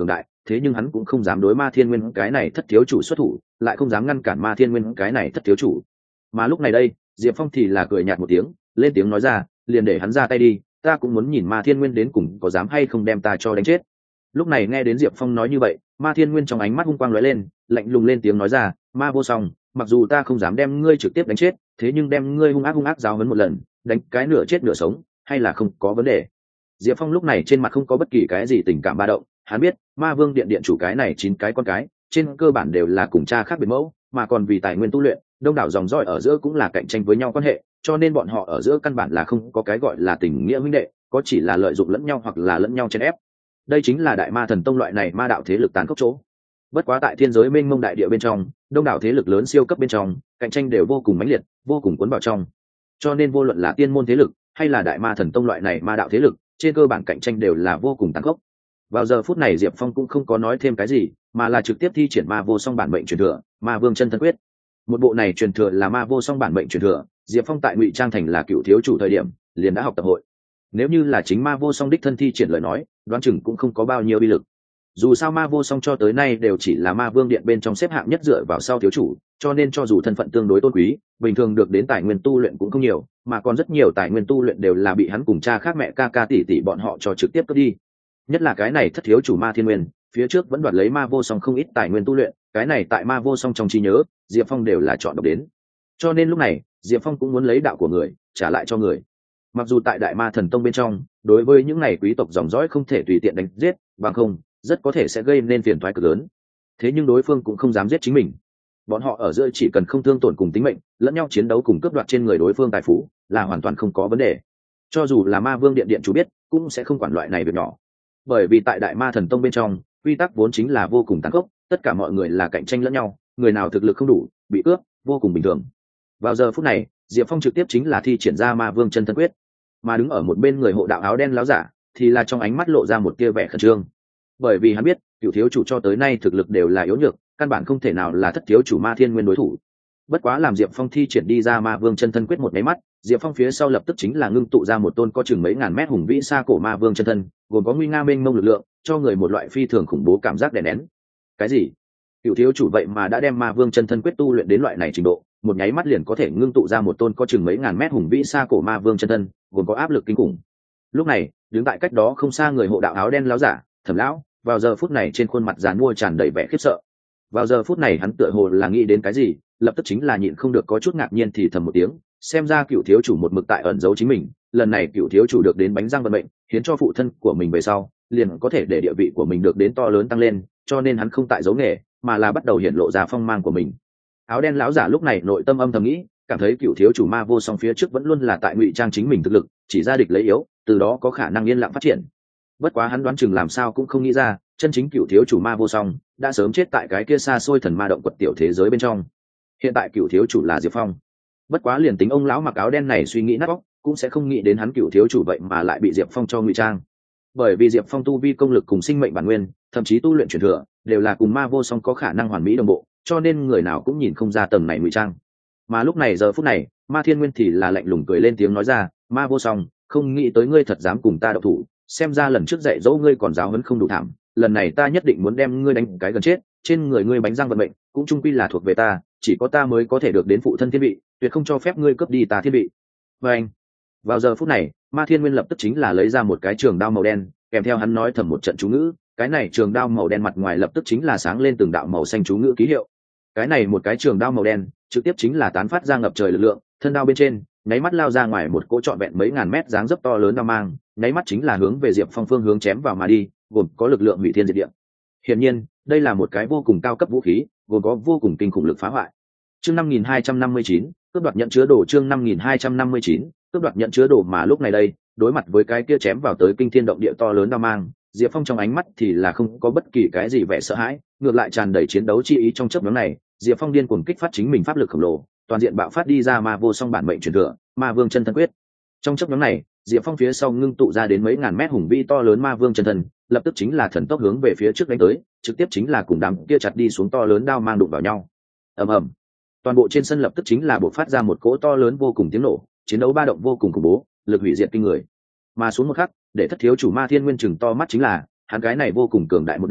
thế nhưng hắn cũng không dám đối Ma Thiên Nguyên cái này thất thiếu chủ xuất thủ, lại không dám ngăn cản Ma Thiên Nguyên cái này thất thiếu chủ. Mà lúc này đây, Diệp Phong thì là cười nhạt một tiếng, lên tiếng nói ra, liền để hắn ra tay đi, ta cũng muốn nhìn Ma Thiên Nguyên đến cùng có dám hay không đem ta cho đánh chết. Lúc này nghe đến Diệp Phong nói như vậy, Ma Thiên Nguyên trong ánh mắt hung quang lóe lên, lạnh lùng lên tiếng nói ra, Ma Vô Song, mặc dù ta không dám đem ngươi trực tiếp đánh chết, thế nhưng đem ngươi hung ác hung ác giáo huấn một lần, đánh cái nửa chết nửa sống, hay là không có vấn đề. Diệp Phong lúc này trên mặt không có bất kỳ cái gì tình cảm ba động, hắn biết, Ma Vương Điện điện chủ cái này chín cái con cái, trên cơ bản đều là cùng cha khác biệt mẫu, mà còn vì tài nguyên tu luyện, đông đảo dòng dõi ở giữa cũng là cạnh tranh với nhau quan hệ, cho nên bọn họ ở giữa căn bản là không có cái gọi là tình nghĩa huynh đệ, có chỉ là lợi dụng lẫn nhau hoặc là lẫn nhau chèn ép. Đây chính là Đại Ma Thần Tông loại này ma đạo thế lực tàn khốc chỗ. Bất quá tại thiên giới mênh mông đại địa bên trong, đông đảo thế lực lớn siêu cấp bên trong, cạnh tranh đều vô cùng mãnh liệt, vô cùng cuốn vào trong. Cho nên vô luận là tiên môn thế lực hay là Đại Ma Thần Tông loại này ma đạo thế lực, trên cơ bản cạnh tranh đều là vô cùng tàn khốc. Vào giờ phút này Diệp Phong cũng không có nói thêm cái gì, mà là trực tiếp thi triển Ma Vô Song bản mệnh truyền thừa, Ma Vương Chân Thân Quyết. Một bộ này truyền thừa là Ma Vô Song bản mệnh truyền thừa, Diệp Phong tại Ngụy Trang thành là cựu thiếu chủ thời điểm, liền đã học tập hội. Nếu như là chính Ma Vô Song đích thân thi triển lời nói, đoán chừng cũng không có bao nhiêu uy lực. Dù sao Ma Vô Song cho tới nay đều chỉ là Ma Vương Điện bên trong xếp hạng nhất dựa vào sau thiếu chủ, cho nên cho dù thân phận tương đối tôn quý, bình thường được đến tài nguyên tu luyện cũng không nhiều, mà còn rất nhiều tài nguyên tu luyện đều là bị hắn cùng cha khác mẹ ca ca tỷ tỷ bọn họ cho trực tiếp cướp đi. Nhất là cái này thất thiếu chủ Ma Thiên Nguyên, phía trước vẫn đoạt lấy Ma Vô Song không ít tài nguyên tu luyện, cái này tại Ma Vô Song trong trí nhớ, Diệp Phong đều là chọn độc đến. Cho nên lúc này, Diệp Phong cũng muốn lấy đạo của người, trả lại cho người. Mặc dù tại Đại Ma Thần Tông bên trong, đối với những này quý tộc dòng dõi không thể tùy tiện đánh giết, bằng không, rất có thể sẽ gây nên phiền toái cực lớn. Thế nhưng đối phương cũng không dám giết chính mình. Bọn họ ở giữa chỉ cần không thương tổn cùng tính mệnh, lẫn nhau chiến đấu cùng cướp đoạt trên người đối phương tài phú, là hoàn toàn không có vấn đề. Cho dù là Ma Vương Điện điện chủ biết, cũng sẽ không quản loại này việc nhỏ. Bởi vì tại Đại Ma Thần Tông bên trong, quy tắc vốn chính là vô cùng tàn khốc, tất cả mọi người là cạnh tranh lẫn nhau, người nào thực lực không đủ, bị cướp, vô cùng bình thường. Vào giờ phút này, Diệp Phong trực tiếp chính là thi triển ra Ma Vương Chân Thân Quyết, mà đứng ở một bên người hộ đạo áo đen láo giả, thì là trong ánh mắt lộ ra một tia vẻ khẩn trương. Bởi vì hắn biết, cựu thiếu chủ cho tới nay thực lực đều là yếu nhược, căn bản không thể nào là thất thiếu chủ Ma Thiên Nguyên đối thủ. Bất quá làm Diệp Phong thi triển đi ra Ma Vương Chân Thân Quyết một cái mắt, Diệp Phong phía sau lập tức chính là ngưng tụ ra một tôn có chừng mấy ngàn mét hùng vĩ xa cổ Ma Vương chân thân, gồm có nguy nga mênh mông lực lượng, cho người một loại phi thường khủng bố cảm giác đè nén. Cái gì? Cựu thiếu chủ vậy mà đã đem Ma Vương Chân Thân Quyết tu luyện đến loại này trình độ, một nháy mắt liền có thể ngưng tụ ra một tôn có chừng mấy ngàn mét hùng vĩ xa cổ Ma Vương chân thân, gồm có áp lực kinh khủng. Lúc này, đứng tại cách đó không xa người hộ đạo áo đen láo giả, Thẩm lão, vào giờ phút này trên khuôn mặt giàn mua tràn đầy vẻ khiếp sợ. Vào giờ phút này hắn tựa hồ là nghĩ đến cái gì, lập tức chính là nhịn không được có chút ngạc nhiên thì thầm một tiếng, xem ra cựu thiếu chủ một mực tại ẩn giấu chính mình, lần này cựu thiếu chủ được đến bánh răng vận mệnh, khiến cho phụ thân của mình về sau liền có thể để địa vị của mình được đến to lớn tăng lên, cho nên hắn không tại giấu nghề, mà là bắt đầu hiện lộ ra phong mang của mình. Áo đen lão giả lúc này nội tâm âm thầm nghĩ, cảm thấy cựu thiếu chủ Ma Vô Song phía trước vẫn luôn là tại ngụy trang chính mình thực lực, chỉ ra địch lấy yếu, từ đó có khả năng yên lặng phát triển. Bất quá hắn đoán chừng làm sao cũng không nghĩ ra, chân chính cựu thiếu chủ Ma Vô Song đã sớm chết tại cái kia xa xôi thần ma động quật tiểu thế giới bên trong. Hiện tại cựu thiếu chủ là Diệp Phong. Bất quá liền tính ông lão mặc áo đen này suy nghĩ nát óc, cũng sẽ không nghĩ đến hắn cựu thiếu chủ vậy mà lại bị Diệp Phong cho ngụy trang. Bởi vì Diệp Phong tu vi công lực cùng sinh mệnh bản nguyên, thậm chí tu luyện truyền thừa, đều là cùng Ma Vô Song có khả năng hoàn mỹ đồng bộ, cho nên người nào cũng nhìn không ra tầng này ngụy trang. Mà lúc này giờ phút này, Ma Thiên Nguyên thì là lạnh lùng cười lên tiếng nói ra, Ma Vô Song, không nghĩ tới ngươi thật dám cùng ta độc thủ, xem ra lần trước dạy dỗ ngươi còn giáo huấn không đủ thảm, lần này ta nhất định muốn đem ngươi đánh cái gần chết, trên người ngươi bánh răng vận mệnh cũng chung quy là thuộc về ta, chỉ có ta mới có thể được đến phụ thân thiên vị, tuyệt không cho phép ngươi cướp đi ta thiên vị. Và anh, vào giờ phút này, Ma Thiên Nguyên lập tức chính là lấy ra một cái trường đao màu đen, kèm theo hắn nói thầm một trận chú ngữ, cái này trường đao màu đen mặt ngoài lập tức chính là sáng lên từng đạo màu xanh chú ngữ ký hiệu. Cái này một cái trường đao màu đen, trực tiếp chính là tán phát ra ngập trời lực lượng, thân đao bên trên, nháy mắt lao ra ngoài một cỗ trọn vẹn mấy ngàn mét dáng dấp to lớn đao mang, nháy mắt chính là hướng về Diệp Phong phương hướng chém vào mà đi, gồm có lực lượng hủy thiên diệt địa. Hiển nhiên, đây là một cái vô cùng cao cấp vũ khí, gồm có vô cùng kinh khủng lực phá hoại. Chương năm nghìn hai trăm năm mươi chín, cướp đoạt nhận chứa đồ chương năm nghìn hai trăm năm mươi chín, cướp đoạt nhận chứa đồ mà lúc này đây, đối mặt với cái kia chém vào tới kinh thiên động địa to lớn đao mang, Diệp Phong trong ánh mắt thì là không có bất kỳ cái gì vẻ sợ hãi, ngược lại tràn đầy chiến đấu chi ý trong chớp nhoáng này, Diệp Phong điên cuồng kích phát chính mình pháp lực khổng lồ, toàn diện bạo phát đi ra Ma Vô Song bản mệnh truyền thừa, Ma Vương Chân Thân Quyết. Trong chớp nhoáng này, Diệp Phong phía sau ngưng tụ ra đến mấy ngàn mét hùng vĩ to lớn Ma Vương chân thân, lập tức chính là thần tốc hướng về phía trước đánh tới, trực tiếp chính là cùng đám kia chặt đi xuống to lớn đao mang đụng vào nhau. Ầm ầm. Toàn bộ trên sân lập tức chính là bộc phát ra một cỗ to lớn vô cùng tiếng nổ, chiến đấu ba động vô cùng khủng bố, lực hủy diệt kinh người. Mà xuống một khắc, để thất thiếu chủ Ma Thiên Nguyên chừng to mắt chính là, hắn cái này vô cùng cường đại một đao,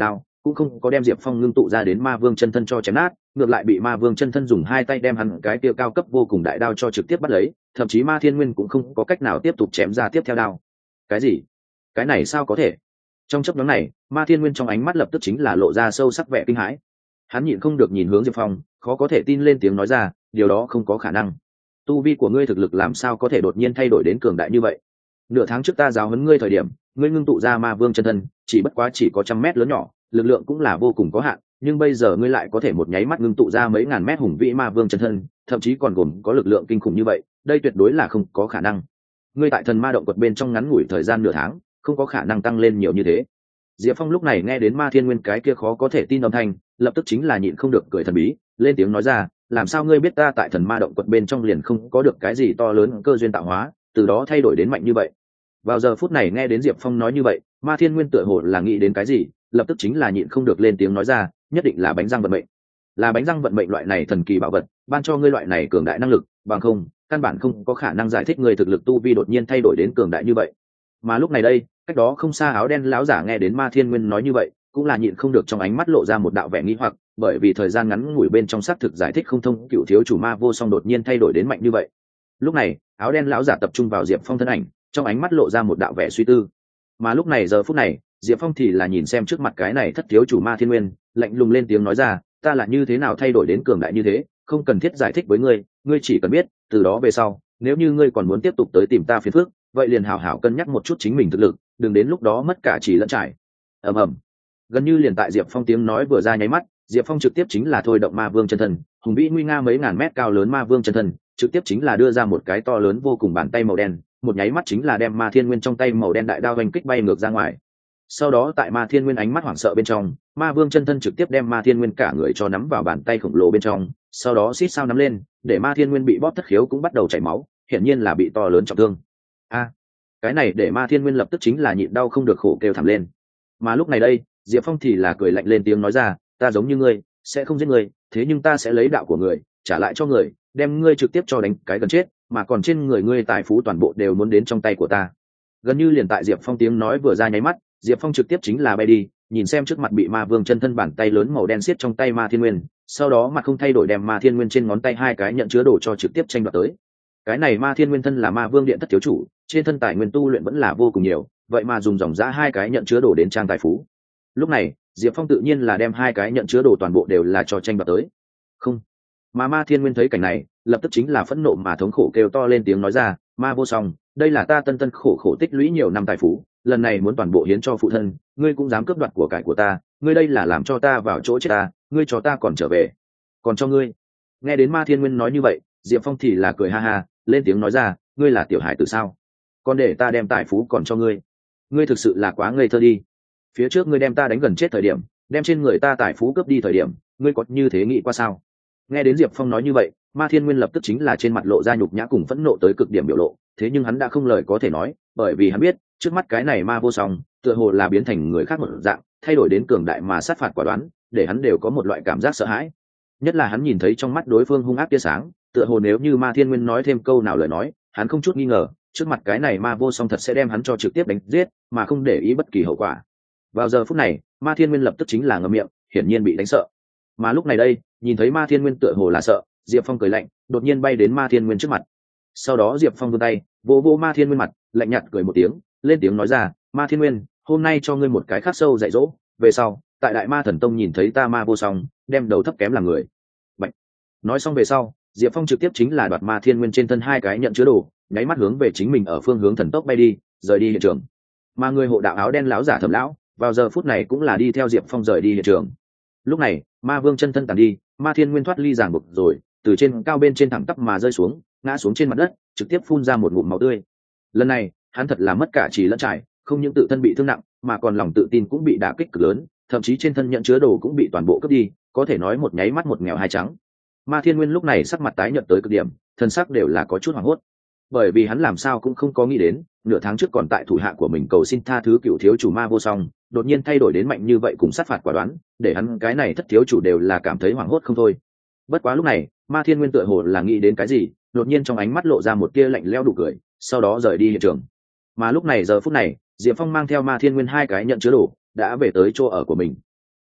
cũng không có đem diệp phong ngưng tụ ra đến ma vương chân thân cho chém nát, ngược lại bị ma vương chân thân dùng hai tay đem hắn cái kia cao cấp vô cùng đại đao cho trực tiếp bắt lấy, thậm chí ma thiên nguyên cũng không có cách nào tiếp tục chém ra tiếp theo đao. Cái gì? Cái này sao có thể? Trong chấp nhóm này, ma thiên nguyên trong ánh mắt lập tức chính là lộ ra sâu sắc vẻ kinh hãi. Hắn nhịn không được nhìn hướng diệp phong, khó có thể tin lên tiếng nói ra, điều đó không có khả năng. Tu vi của ngươi thực lực làm sao có thể đột nhiên thay đổi đến cường đại như vậy? Nửa tháng trước ta giáo huấn ngươi thời điểm, ngươi ngưng tụ ra ma vương chân thân chỉ bất quá chỉ có trăm mét lớn nhỏ, lực lượng cũng là vô cùng có hạn, nhưng bây giờ ngươi lại có thể một nháy mắt ngưng tụ ra mấy ngàn mét hùng vĩ ma vương chân thân, thậm chí còn gồm có lực lượng kinh khủng như vậy, đây tuyệt đối là không có khả năng. Ngươi tại thần ma động quật bên trong ngắn ngủi thời gian nửa tháng, không có khả năng tăng lên nhiều như thế. Diệp Phong lúc này nghe đến ma thiên nguyên cái kia khó có thể tin âm thanh, lập tức chính là nhịn không được cười thần bí, lên tiếng nói ra, làm sao ngươi biết ta tại thần ma động quật bên trong liền không có được cái gì to lớn cơ duyên tạo hóa, từ đó thay đổi đến mạnh như vậy? Vào giờ phút này nghe đến Diệp Phong nói như vậy, ma thiên nguyên tựa hồ là nghĩ đến cái gì, lập tức chính là nhịn không được lên tiếng nói ra, nhất định là bánh răng vận mệnh. Là bánh răng vận mệnh loại này thần kỳ bảo vật, ban cho ngươi loại này cường đại năng lực, bằng không, căn bản không có khả năng giải thích người thực lực tu vi đột nhiên thay đổi đến cường đại như vậy. Mà lúc này đây, cách đó không xa áo đen lão giả nghe đến ma thiên nguyên nói như vậy, cũng là nhịn không được trong ánh mắt lộ ra một đạo vẻ nghi hoặc, bởi vì thời gian ngắn ngủi bên trong xác thực giải thích không thông cựu thiếu chủ ma vô song đột nhiên thay đổi đến mạnh như vậy. Lúc này, áo đen lão giả tập trung vào Diệp Phong thân ảnh, trong ánh mắt lộ ra một đạo vẻ suy tư. Mà lúc này giờ phút này, Diệp Phong thì là nhìn xem trước mặt cái này thất thiếu chủ ma thiên nguyên, lạnh lùng lên tiếng nói ra, ta là như thế nào thay đổi đến cường đại như thế, không cần thiết giải thích với ngươi, ngươi chỉ cần biết, từ đó về sau, nếu như ngươi còn muốn tiếp tục tới tìm ta phiền phức, vậy liền hảo hảo cân nhắc một chút chính mình thực lực, đừng đến lúc đó mất cả chỉ lẫn trải. Ầm ầm. Gần như liền tại Diệp Phong tiếng nói vừa ra nháy mắt, Diệp Phong trực tiếp chính là thôi động ma vương chân thân, hùng vĩ nguy nga mấy ngàn mét cao lớn ma vương chân thân, trực tiếp chính là đưa ra một cái to lớn vô cùng bàn tay màu đen, một nháy mắt chính là đem ma thiên nguyên trong tay màu đen đại đao vành kích bay ngược ra ngoài. Sau đó tại ma thiên nguyên ánh mắt hoảng sợ bên trong, ma vương chân thân trực tiếp đem ma thiên nguyên cả người cho nắm vào bàn tay khổng lồ bên trong, sau đó xít sao nắm lên, để ma thiên nguyên bị bóp thất khiếu cũng bắt đầu chảy máu, hiển nhiên là bị to lớn trọng thương. A, cái này để ma thiên nguyên lập tức chính là nhịn đau không được khổ kêu thảm lên. Mà lúc này đây, Diệp Phong thì là cười lạnh lên tiếng nói ra, ta giống như ngươi, sẽ không giết ngươi, thế nhưng ta sẽ lấy đạo của người trả lại cho người, đem ngươi trực tiếp cho đánh cái gần chết, mà còn trên người ngươi tài phú toàn bộ đều muốn đến trong tay của ta. Gần như liền tại Diệp Phong tiếng nói vừa ra nháy mắt, Diệp Phong trực tiếp chính là bay đi, nhìn xem trước mặt bị ma vương chân thân bàn tay lớn màu đen siết trong tay ma thiên nguyên, sau đó mặt không thay đổi đem ma thiên nguyên trên ngón tay hai cái nhận chứa đồ cho trực tiếp tranh đoạt tới. Cái này ma thiên nguyên thân là ma vương điện thất thiếu chủ, trên thân tài nguyên tu luyện vẫn là vô cùng nhiều, vậy mà dùng dòng giá hai cái nhận chứa đồ đến trang tài phú. Lúc này, Diệp Phong tự nhiên là đem hai cái nhận chứa đồ toàn bộ đều là cho tranh đoạt tới. Không. Mà ma thiên nguyên thấy cảnh này, lập tức chính là phẫn nộ mà thống khổ kêu to lên tiếng nói ra, ma vô song, đây là ta tân tân khổ khổ tích lũy nhiều năm tài phú, lần này muốn toàn bộ hiến cho phụ thân, ngươi cũng dám cướp đoạt của cải của ta, ngươi đây là làm cho ta vào chỗ chết ta, ngươi cho ta còn trở về, còn cho ngươi. Nghe đến ma thiên nguyên nói như vậy, Diệp Phong thì là cười ha ha, lên tiếng nói ra, ngươi là tiểu hải tử sao, còn để ta đem tài phú còn cho ngươi, ngươi thực sự là quá ngây thơ đi. Phía trước ngươi đem ta đánh gần chết thời điểm, đem trên người ta tài phú cướp đi thời điểm, ngươi có như thế nghĩ qua sao? Nghe đến Diệp Phong nói như vậy, ma thiên nguyên lập tức chính là trên mặt lộ ra nhục nhã cùng phẫn nộ tới cực điểm biểu lộ, thế nhưng hắn đã không lời có thể nói, bởi vì hắn biết trước mắt cái này ma vô song tựa hồ là biến thành người khác một dạng, thay đổi đến cường đại mà sát phạt quả đoán, để hắn đều có một loại cảm giác sợ hãi. Nhất là hắn nhìn thấy trong mắt đối phương hung ác tia sáng, tựa hồ nếu như ma thiên nguyên nói thêm câu nào lời nói, hắn không chút nghi ngờ trước mặt cái này ma vô song thật sẽ đem hắn cho trực tiếp đánh giết, mà không để ý bất kỳ hậu quả. Vào giờ phút này, ma thiên nguyên lập tức chính là ngậm miệng, hiển nhiên bị đánh sợ. Mà lúc này đây, nhìn thấy ma thiên nguyên tựa hồ là sợ, Diệp Phong cười lạnh, đột nhiên bay đến ma thiên nguyên trước mặt. Sau đó Diệp Phong vươn tay vỗ vỗ ma thiên nguyên mặt, lạnh nhạt cười một tiếng, lên tiếng nói ra, ma thiên nguyên, hôm nay cho ngươi một cái khắc sâu dạy dỗ, về sau tại đại ma thần tông nhìn thấy ta ma vô song, đem đầu thấp kém làm người. Bạch. Nói xong về sau, Diệp Phong trực tiếp chính là đoạt ma thiên nguyên trên thân hai cái nhận chứa đồ, nháy mắt hướng về chính mình ở phương hướng thần tốc bay đi, rời đi hiện trường. Mà người hộ đạo áo đen lão giả Thẩm lão, vào giờ phút này cũng là đi theo Diệp Phong rời đi hiện trường. Lúc này, ma vương chân thân tàn đi, ma thiên nguyên thoát ly ràng buộc rồi, từ trên cao bên trên thẳng tắp mà rơi xuống, ngã xuống trên mặt đất, trực tiếp phun ra một ngụm máu tươi. Lần này, hắn thật là mất cả chỉ lẫn trải, không những tự thân bị thương nặng, mà còn lòng tự tin cũng bị đả kích cực lớn, thậm chí trên thân nhận chứa đồ cũng bị toàn bộ cướp đi, có thể nói một nháy mắt một nghèo hai trắng. Ma thiên nguyên lúc này sắc mặt tái nhợt tới cực điểm, thân sắc đều là có chút hoảng hốt, bởi vì hắn làm sao cũng không có nghĩ đến, nửa tháng trước còn tại thủ hạ của mình cầu xin tha thứ cựu thiếu chủ ma vô song, đột nhiên thay đổi đến mạnh như vậy cùng sát phạt quả đoán, để hắn cái này thất thiếu chủ đều là cảm thấy hoảng hốt không thôi. Bất quá lúc này, ma thiên nguyên tựa hồ là nghĩ đến cái gì, đột nhiên trong ánh mắt lộ ra một tia lạnh lẽo đủ cười, sau đó rời đi hiện trường. Mà lúc này giờ phút này, Diệp Phong mang theo ma thiên nguyên hai cái nhận chứa đồ đã về tới chỗ ở của mình.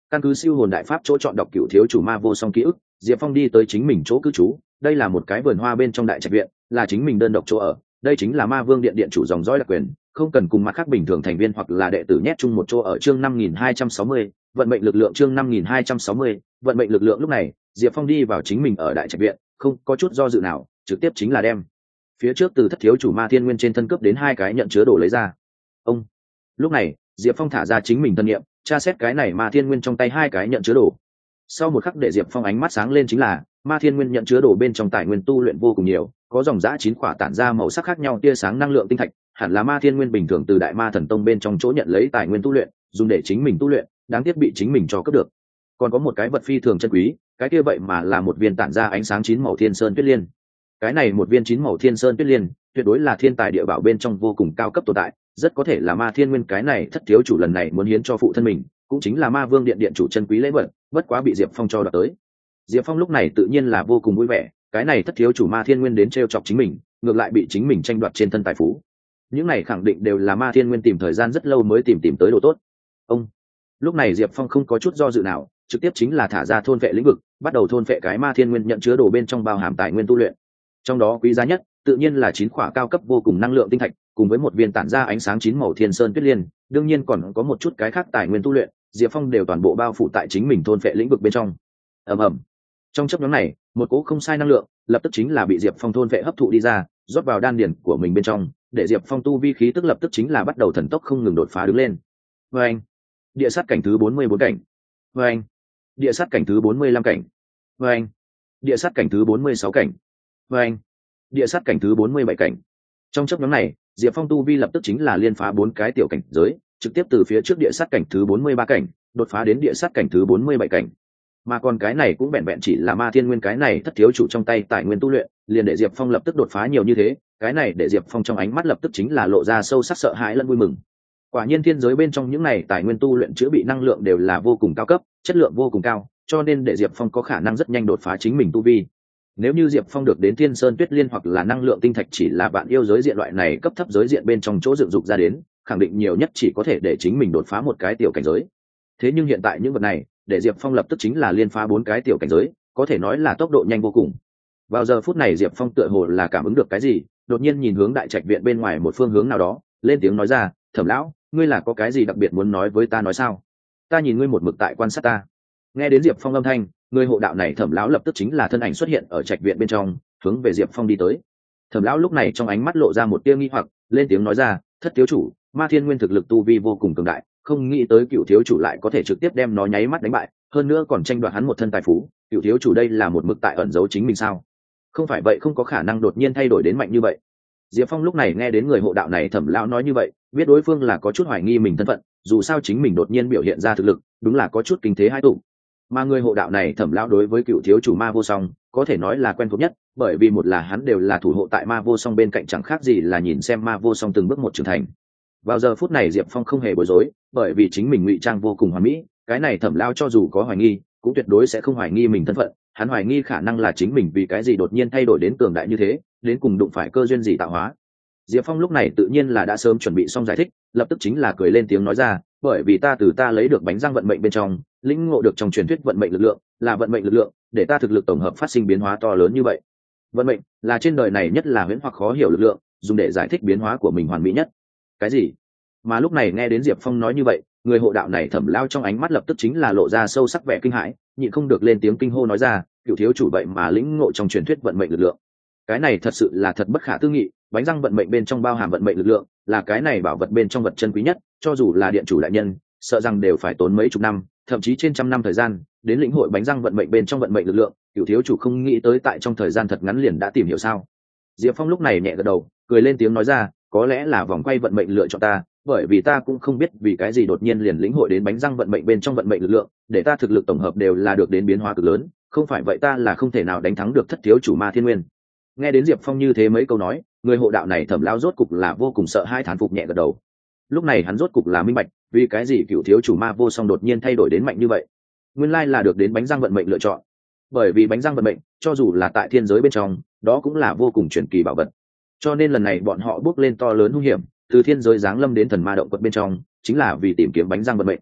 Căn cứ siêu hồn đại pháp chỗ chọn đọc cựu thiếu chủ ma vô song ký ức, Diệp Phong đi tới chính mình chỗ cư trú. Đây là một cái vườn hoa bên trong đại trạch viện, là chính mình đơn độc chỗ ở. Đây chính là ma vương điện điện chủ dòng dõi đặc quyền, không cần cùng mặt khác bình thường thành viên hoặc là đệ tử nhét chung một chỗ ở. Chương năm nghìn hai trăm sáu mươi, vận mệnh lực lượng. Chương năm nghìn hai trăm sáu mươi, vận mệnh lực lượng. Lúc này Diệp Phong đi vào chính mình ở đại trạch viện, không có chút do dự nào, trực tiếp chính là đem phía trước từ thất thiếu chủ ma thiên nguyên trên thân cướp đến hai cái nhận chứa đồ lấy ra. Ông lúc này Diệp Phong thả ra chính mình thân nhiệm, tra xét cái này ma thiên nguyên trong tay hai cái nhận chứa đồ. Sau một khắc để Diệp Phong ánh mắt sáng lên chính là ma thiên nguyên nhận chứa đồ bên trong tài nguyên tu luyện vô cùng nhiều, có dòng dã chín quả tản ra màu sắc khác nhau tia sáng năng lượng tinh thạch, hẳn là ma thiên nguyên bình thường từ đại ma thần tông bên trong chỗ nhận lấy tài nguyên tu luyện, dùng để chính mình tu luyện, đáng tiếc bị chính mình cho cướp được. Còn có một cái vật phi thường chân quý, cái kia vậy mà là một viên tản ra ánh sáng chín màu thiên sơn tuyết liên. Cái này một viên chín màu thiên sơn tuyết liên tuyệt đối là thiên tài địa bảo bên trong vô cùng cao cấp tồn tại, rất có thể là ma thiên nguyên cái này thất thiếu chủ lần này muốn hiến cho phụ thân mình, cũng chính là ma vương điện điện chủ chân quý lễ vật, bất quá bị Diệp Phong cho đoạt tới. Diệp Phong lúc này tự nhiên là vô cùng vui vẻ, cái này thất thiếu chủ ma thiên nguyên đến trêu chọc chính mình, ngược lại bị chính mình tranh đoạt trên thân tài phú. Những này khẳng định đều là ma thiên nguyên tìm thời gian rất lâu mới tìm tìm tới đồ tốt. Ông lúc này Diệp Phong không có chút do dự nào, trực tiếp chính là thả ra thôn vệ lĩnh vực, bắt đầu thôn vệ cái ma thiên nguyên nhận chứa đồ bên trong bao hàm tài nguyên tu luyện. Trong đó quý giá nhất tự nhiên là chín quả cao cấp vô cùng năng lượng tinh thạch, cùng với một viên tản ra ánh sáng chín màu thiên sơn tuyết liên, đương nhiên còn có một chút cái khác tài nguyên tu luyện, Diệp Phong đều toàn bộ bao phủ tại chính mình thôn vệ lĩnh vực bên trong. Ầm ầm. Trong chốc ngắn này, một cỗ không sai năng lượng lập tức chính là bị Diệp Phong thôn vệ hấp thụ đi ra, rót vào đan điền của mình bên trong, để Diệp Phong tu vi khí tức lập tức chính là bắt đầu thần tốc không ngừng đột phá đứng lên. Oeng. Địa sát cảnh thứ bốn mươi bốn cảnh. Oeng. Địa sát cảnh thứ bốn mươi lăm cảnh. Oeng. Địa sát cảnh thứ bốn mươi sáu cảnh. Oeng. Địa sát cảnh thứ bốn mươi bảy cảnh. Trong chốc ngắn này, Diệp Phong tu vi lập tức chính là liên phá bốn cái tiểu cảnh giới, trực tiếp từ phía trước địa sát cảnh thứ bốn mươi ba cảnh đột phá đến địa sát cảnh thứ bốn mươi bảy cảnh. Mà còn cái này cũng vẹn vẹn chỉ là ma thiên nguyên cái này thất thiếu chủ trong tay tài nguyên tu luyện, liền để Diệp Phong lập tức đột phá nhiều như thế, cái này để Diệp Phong trong ánh mắt lập tức chính là lộ ra sâu sắc sợ hãi lẫn vui mừng. Quả nhiên thiên giới bên trong những này tài nguyên tu luyện chữa bị năng lượng đều là vô cùng cao cấp, chất lượng vô cùng cao, cho nên để Diệp Phong có khả năng rất nhanh đột phá chính mình tu vi. Nếu như Diệp Phong được đến Thiên Sơn Tuyết Liên hoặc là năng lượng tinh thạch chỉ là bạn yêu giới diện loại này cấp thấp giới diện bên trong chỗ dựng dục ra đến, khẳng định nhiều nhất chỉ có thể để chính mình đột phá một cái tiểu cảnh giới. Thế nhưng hiện tại những vật này, để Diệp Phong lập tức chính là liên phá bốn cái tiểu cảnh giới, có thể nói là tốc độ nhanh vô cùng. Vào giờ phút này Diệp Phong tựa hồ là cảm ứng được cái gì, đột nhiên nhìn hướng đại trạch viện bên ngoài một phương hướng nào đó, lên tiếng nói ra, "Thẩm lão, ngươi là có cái gì đặc biệt muốn nói với ta nói sao? Ta nhìn ngươi một mực tại quan sát ta." Nghe đến Diệp Phong âm thanh, người hộ đạo này Thẩm lão lập tức chính là thân ảnh xuất hiện ở trạch viện bên trong, hướng về Diệp Phong đi tới. Thẩm lão lúc này trong ánh mắt lộ ra một tia nghi hoặc, lên tiếng nói ra, "Thất thiếu chủ, Ma Thiên Nguyên thực lực tu vi vô cùng cường đại, không nghĩ tới Cựu thiếu chủ lại có thể trực tiếp đem nó nháy mắt đánh bại, hơn nữa còn tranh đoạt hắn một thân tài phú, Cựu thiếu chủ đây là một mực tại ẩn giấu chính mình sao? Không phải vậy không có khả năng đột nhiên thay đổi đến mạnh như vậy." Diệp Phong lúc này nghe đến người hộ đạo này Thẩm lão nói như vậy, biết đối phương là có chút hoài nghi mình thân phận, dù sao chính mình đột nhiên biểu hiện ra thực lực, đúng là có chút kinh thế hai tụ. Mà người hộ đạo này Thẩm lão đối với Cựu thiếu chủ Ma Vô Song có thể nói là quen thuộc nhất, bởi vì một là hắn đều là thủ hộ tại Ma Vô Song bên cạnh, chẳng khác gì là nhìn xem Ma Vô Song từng bước một trưởng thành. Vào giờ phút này Diệp Phong không hề bối rối, bởi vì chính mình ngụy trang vô cùng hoàn mỹ, cái này Thẩm lão cho dù có hoài nghi, cũng tuyệt đối sẽ không hoài nghi mình thân phận, hắn hoài nghi khả năng là chính mình vì cái gì đột nhiên thay đổi đến cường đại như thế, đến cùng đụng phải cơ duyên gì tạo hóa. Diệp Phong lúc này tự nhiên là đã sớm chuẩn bị xong giải thích, lập tức chính là cười lên tiếng nói ra, bởi vì ta từ ta lấy được bánh răng vận mệnh bên trong, lĩnh ngộ được trong truyền thuyết vận mệnh lực lượng, là vận mệnh lực lượng, để ta thực lực tổng hợp phát sinh biến hóa to lớn như vậy. Vận mệnh là trên đời này nhất là huyễn hoặc khó hiểu lực lượng, dùng để giải thích biến hóa của mình hoàn mỹ nhất. Cái gì? Mà lúc này nghe đến Diệp Phong nói như vậy, người hộ đạo này Thẩm lão trong ánh mắt lập tức chính là lộ ra sâu sắc vẻ kinh hãi, nhịn không được lên tiếng kinh hô nói ra, Cựu thiếu chủ vậy mà lĩnh ngộ trong truyền thuyết vận mệnh lực lượng. Cái này thật sự là thật bất khả tư nghị, bánh răng vận mệnh bên trong bao hàm vận mệnh lực lượng, là cái này bảo vật bên trong vật chân quý nhất, cho dù là điện chủ đại nhân, sợ rằng đều phải tốn mấy chục năm, thậm chí trên trăm năm thời gian, đến lĩnh hội bánh răng vận mệnh bên trong vận mệnh lực lượng, Cựu thiếu chủ không nghĩ tới tại trong thời gian thật ngắn liền đã tìm hiểu sao? Diệp Phong lúc này nhẹ gật đầu, cười lên tiếng nói ra, có lẽ là vòng quay vận mệnh lựa chọn ta, bởi vì ta cũng không biết vì cái gì đột nhiên liền lĩnh hội đến bánh răng vận mệnh bên trong vận mệnh lực lượng, để ta thực lực tổng hợp đều là được đến biến hóa cực lớn, không phải vậy ta là không thể nào đánh thắng được thất thiếu chủ Ma Thiên Nguyên. Nghe đến Diệp Phong như thế mấy câu nói, người hộ đạo này Thẩm lão rốt cục là vô cùng sợ hai, thán phục nhẹ gật đầu. Lúc này hắn rốt cục là minh bạch, vì cái gì Cựu thiếu chủ Ma Vô Song đột nhiên thay đổi đến mạnh như vậy. Nguyên lai là được đến bánh răng vận mệnh lựa chọn. Bởi vì bánh răng vận mệnh, cho dù là tại thiên giới bên trong, đó cũng là vô cùng truyền kỳ bảo vật. Cho nên lần này bọn họ bước lên to lớn hung hiểm, từ thiên giới giáng lâm đến thần ma động quật bên trong, chính là vì tìm kiếm bánh răng vận mệnh.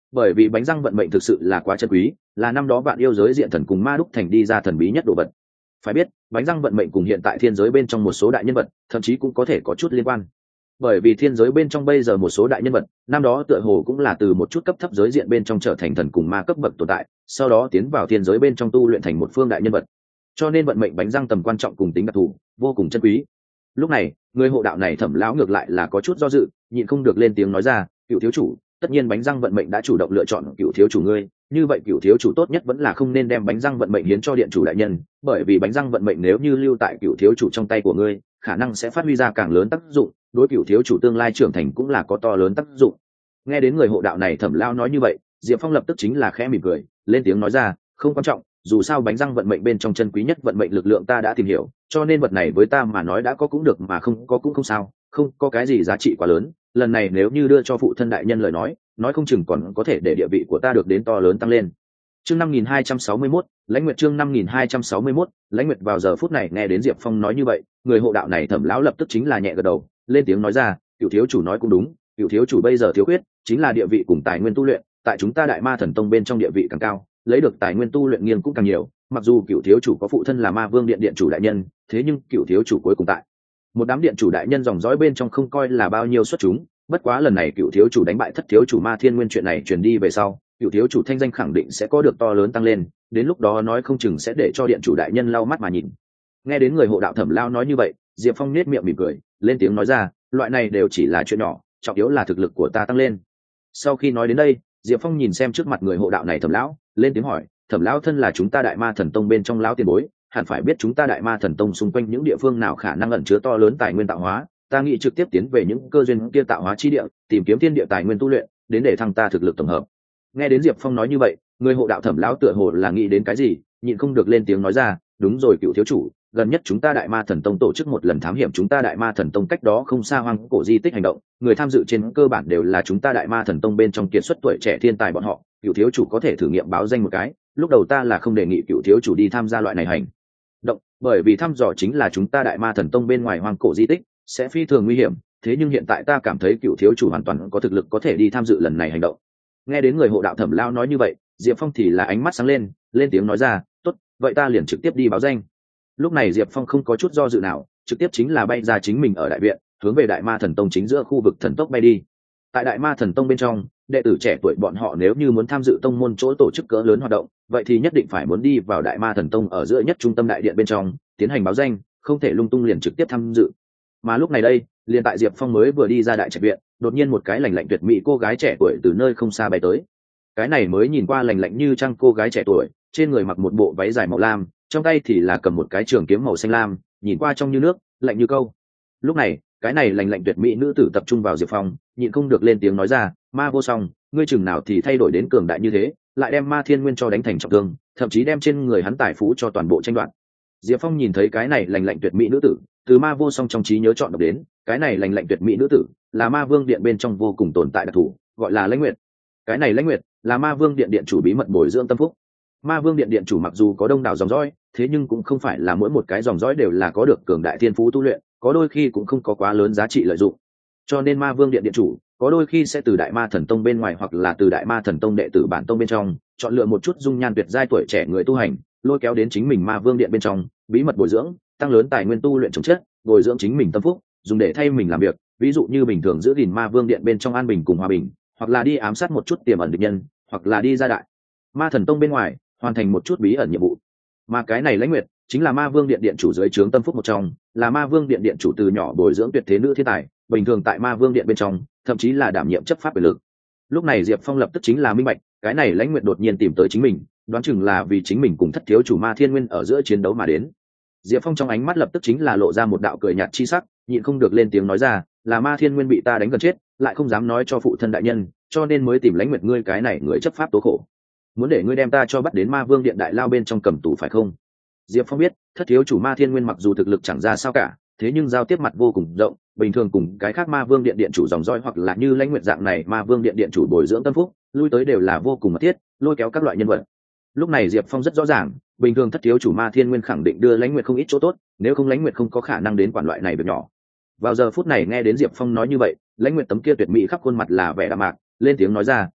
bởi vì bánh răng vận mệnh thực sự là quá chân quý, là năm đó bạn yêu giới diện thần cùng ma đúc thành đi ra thần bí nhất đồ vật. Phải biết bánh răng vận mệnh cùng hiện tại thiên giới bên trong một số đại nhân vật thậm chí cũng có thể có chút liên quan, bởi vì thiên giới bên trong bây giờ một số đại nhân vật năm đó tựa hồ cũng là từ một chút cấp thấp giới diện bên trong trở thành thần cùng ma cấp bậc tồn tại, sau đó tiến vào thiên giới bên trong tu luyện thành một phương đại nhân vật, cho nên vận mệnh bánh răng tầm quan trọng cùng tính đặc thù vô cùng chân quý. Lúc này người hộ đạo này Thẩm lão ngược lại là có chút do dự, nhịn không được lên tiếng nói ra, cựu thiếu chủ, tất nhiên bánh răng vận mệnh đã chủ động lựa chọn cựu thiếu chủ ngươi, như vậy cựu thiếu chủ tốt nhất vẫn là không nên đem bánh răng vận mệnh hiến cho điện chủ đại nhân, bởi vì bánh răng vận mệnh nếu như lưu tại cựu thiếu chủ trong tay của ngươi, khả năng sẽ phát huy ra càng lớn tác dụng, đối cựu thiếu chủ tương lai trưởng thành cũng là có to lớn tác dụng. Nghe đến người hộ đạo này Thẩm lão nói như vậy, Diệp Phong lập tức chính là khẽ mỉm cười, lên tiếng nói ra, không quan trọng, dù sao bánh răng vận mệnh bên trong chân quý nhất vận mệnh lực lượng ta đã tìm hiểu, cho nên vật này với ta mà nói đã có cũng được mà không có cũng không sao, không có cái gì giá trị quá lớn. Lần này nếu như đưa cho phụ thân đại nhân lời nói, nói không chừng còn có thể để địa vị của ta được đến to lớn tăng lên. Chương năm nghìn hai trăm sáu mươi mốt, Lãnh Nguyệt chương năm nghìn hai trăm sáu mươi mốt, Lãnh Nguyệt vào giờ phút này nghe đến Diệp Phong nói như vậy, người hộ đạo này Thẩm lão lập tức chính là nhẹ gật đầu, lên tiếng nói ra, cựu thiếu chủ nói cũng đúng, cựu thiếu chủ bây giờ thiếu khuyết chính là địa vị cùng tài nguyên tu luyện, tại chúng ta Đại Ma Thần Tông bên trong địa vị càng cao, lấy được tài nguyên tu luyện nghiêng cũng càng nhiều, mặc dù cựu thiếu chủ có phụ thân là Ma Vương Điện điện chủ đại nhân, thế nhưng cựu thiếu chủ cuối cùng tại một đám điện chủ đại nhân dòng dõi bên trong không coi là bao nhiêu xuất chúng, bất quá lần này cựu thiếu chủ đánh bại thất thiếu chủ Ma Thiên Nguyên chuyện này truyền đi về sau, cựu thiếu chủ thanh danh khẳng định sẽ có được to lớn tăng lên, đến lúc đó nói không chừng sẽ để cho điện chủ đại nhân lau mắt mà nhìn. Nghe đến người hộ đạo Thẩm lao nói như vậy, Diệp Phong nết miệng mỉm cười, lên tiếng nói ra, loại này đều chỉ là chuyện nhỏ, trọng yếu là thực lực của ta tăng lên. Sau khi nói đến đây, Diệp Phong nhìn xem trước mặt người hộ đạo này Thẩm lão, lên tiếng hỏi, Thẩm lão thân là chúng ta Đại Ma Thần Tông bên trong lão tiền bối, hẳn phải biết chúng ta Đại Ma Thần Tông xung quanh những địa phương nào khả năng ẩn chứa to lớn tài nguyên tạo hóa, ta nghĩ trực tiếp tiến về những cơ duyên kia tạo hóa chi địa, tìm kiếm thiên địa tài nguyên tu luyện, đến để thăng ta thực lực tổng hợp. Nghe đến Diệp Phong nói như vậy, người hộ đạo Thẩm lão tựa hồ là nghĩ đến cái gì, nhịn không được lên tiếng nói ra, đúng rồi cựu thiếu chủ, gần nhất chúng ta Đại Ma Thần Tông tổ chức một lần thám hiểm chúng ta Đại Ma Thần Tông cách đó không xa hoang cổ di tích hành động, người tham dự trên cơ bản đều là chúng ta Đại Ma Thần Tông bên trong kiệt xuất tuổi trẻ thiên tài bọn họ, cựu thiếu chủ có thể thử nghiệm báo danh một cái. Lúc đầu ta là không đề nghị cựu thiếu chủ đi tham gia loại này hành động, bởi vì thăm dò chính là chúng ta Đại Ma Thần Tông bên ngoài hoang cổ di tích, sẽ phi thường nguy hiểm, thế nhưng hiện tại ta cảm thấy cựu thiếu chủ hoàn toàn có thực lực có thể đi tham dự lần này hành động. Nghe đến người hộ đạo Thẩm lao nói như vậy, Diệp Phong thì là ánh mắt sáng lên, lên tiếng nói ra, tốt, vậy ta liền trực tiếp đi báo danh. Lúc này Diệp Phong không có chút do dự nào, trực tiếp chính là bay ra chính mình ở đại viện, hướng về Đại Ma Thần Tông chính giữa khu vực thần tốc bay đi. Tại Đại Ma Thần Tông bên trong, đệ tử trẻ tuổi bọn họ nếu như muốn tham dự tông môn chỗ tổ chức cỡ lớn hoạt động, vậy thì nhất định phải muốn đi vào Đại Ma Thần Tông ở giữa nhất trung tâm đại điện bên trong tiến hành báo danh, không thể lung tung liền trực tiếp tham dự. Mà lúc này đây, liền tại Diệp Phong mới vừa đi ra đại trạch viện, đột nhiên một cái lành lạnh tuyệt mỹ cô gái trẻ tuổi từ nơi không xa bay tới. Cái này mới nhìn qua lành lạnh như trăng cô gái trẻ tuổi, trên người mặc một bộ váy dài màu lam, trong tay thì là cầm một cái trường kiếm màu xanh lam, nhìn qua trong như nước, lạnh như câu. Lúc này, cái này lành lạnh tuyệt mỹ nữ tử tập trung vào Diệp Phong, nhịn không được lên tiếng nói ra, Ma Vô Song, ngươi chừng nào thì thay đổi đến cường đại như thế, lại đem Ma Thiên Nguyên cho đánh thành trọng thương, thậm chí đem trên người hắn tài phú cho toàn bộ tranh đoạt. Diệp Phong nhìn thấy cái này lành lạnh tuyệt mỹ nữ tử, từ Ma Vô Song trong trí nhớ chọn đọc đến, cái này lành lạnh tuyệt mỹ nữ tử là Ma Vương Điện bên trong vô cùng tồn tại đặc thù, gọi là Lãnh Nguyệt. Cái này Lãnh Nguyệt là Ma Vương Điện điện chủ bí mật bồi dưỡng tâm phúc. Ma Vương Điện điện chủ mặc dù có đông đảo dòng dõi, thế nhưng cũng không phải là mỗi một cái dòng dõi đều là có được cường đại thiên phú tu luyện, có đôi khi cũng không có quá lớn giá trị lợi dụng. Cho nên Ma Vương Điện điện chủ có đôi khi sẽ từ Đại Ma Thần Tông bên ngoài hoặc là từ Đại Ma Thần Tông đệ tử bản tông bên trong chọn lựa một chút dung nhan tuyệt giai tuổi trẻ người tu hành, lôi kéo đến chính mình Ma Vương Điện bên trong, bí mật bồi dưỡng, tăng lớn tài nguyên tu luyện chống chất, bồi dưỡng chính mình tâm phúc, dùng để thay mình làm việc, ví dụ như bình thường giữ gìn Ma Vương Điện bên trong an bình cùng hòa bình, hoặc là đi ám sát một chút tiềm ẩn địch nhân, hoặc là đi ra Đại Ma Thần Tông bên ngoài hoàn thành một chút bí ẩn nhiệm vụ. Mà cái này Lãnh Nguyệt chính là Ma Vương Điện điện chủ dưới trướng tâm phúc một trong, là Ma Vương Điện điện chủ từ nhỏ bồi dưỡng tuyệt thế nữ thiên tài, bình thường tại Ma Vương Điện bên trong, thậm chí là đảm nhiệm chấp pháp quyền lực. Lúc này Diệp Phong lập tức chính là minh bạch, cái này Lãnh Nguyệt đột nhiên tìm tới chính mình, đoán chừng là vì chính mình cùng thất thiếu chủ Ma Thiên Nguyên ở giữa chiến đấu mà đến. Diệp Phong trong ánh mắt lập tức chính là lộ ra một đạo cười nhạt chi sắc, nhịn không được lên tiếng nói ra, là Ma Thiên Nguyên bị ta đánh gần chết, lại không dám nói cho phụ thân đại nhân, cho nên mới tìm Lãnh Nguyệt ngươi cái này người chấp pháp tố khổ, muốn để ngươi đem ta cho bắt đến Ma Vương Điện đại lao bên trong cầm tù phải không? Diệp Phong biết, thất thiếu chủ Ma Thiên Nguyên mặc dù thực lực chẳng ra sao cả, thế nhưng giao tiếp mặt vô cùng rộng, bình thường cùng cái khác Ma Vương Điện điện chủ dòng dõi hoặc là như Lãnh Nguyệt dạng này Ma Vương Điện điện chủ bồi dưỡng tâm phúc, lui tới đều là vô cùng mật thiết, lôi kéo các loại nhân vật. Lúc này Diệp Phong rất rõ ràng, bình thường thất thiếu chủ Ma Thiên Nguyên khẳng định đưa Lãnh Nguyệt không ít chỗ tốt, nếu không Lãnh Nguyệt không có khả năng đến quản loại này việc nhỏ. Vào giờ phút này nghe đến Diệp Phong nói như vậy, Lãnh Nguyệt tấm kia tuyệt mỹ khắp khuôn mặt là vẻ đạm mạc, lên tiếng nói ra,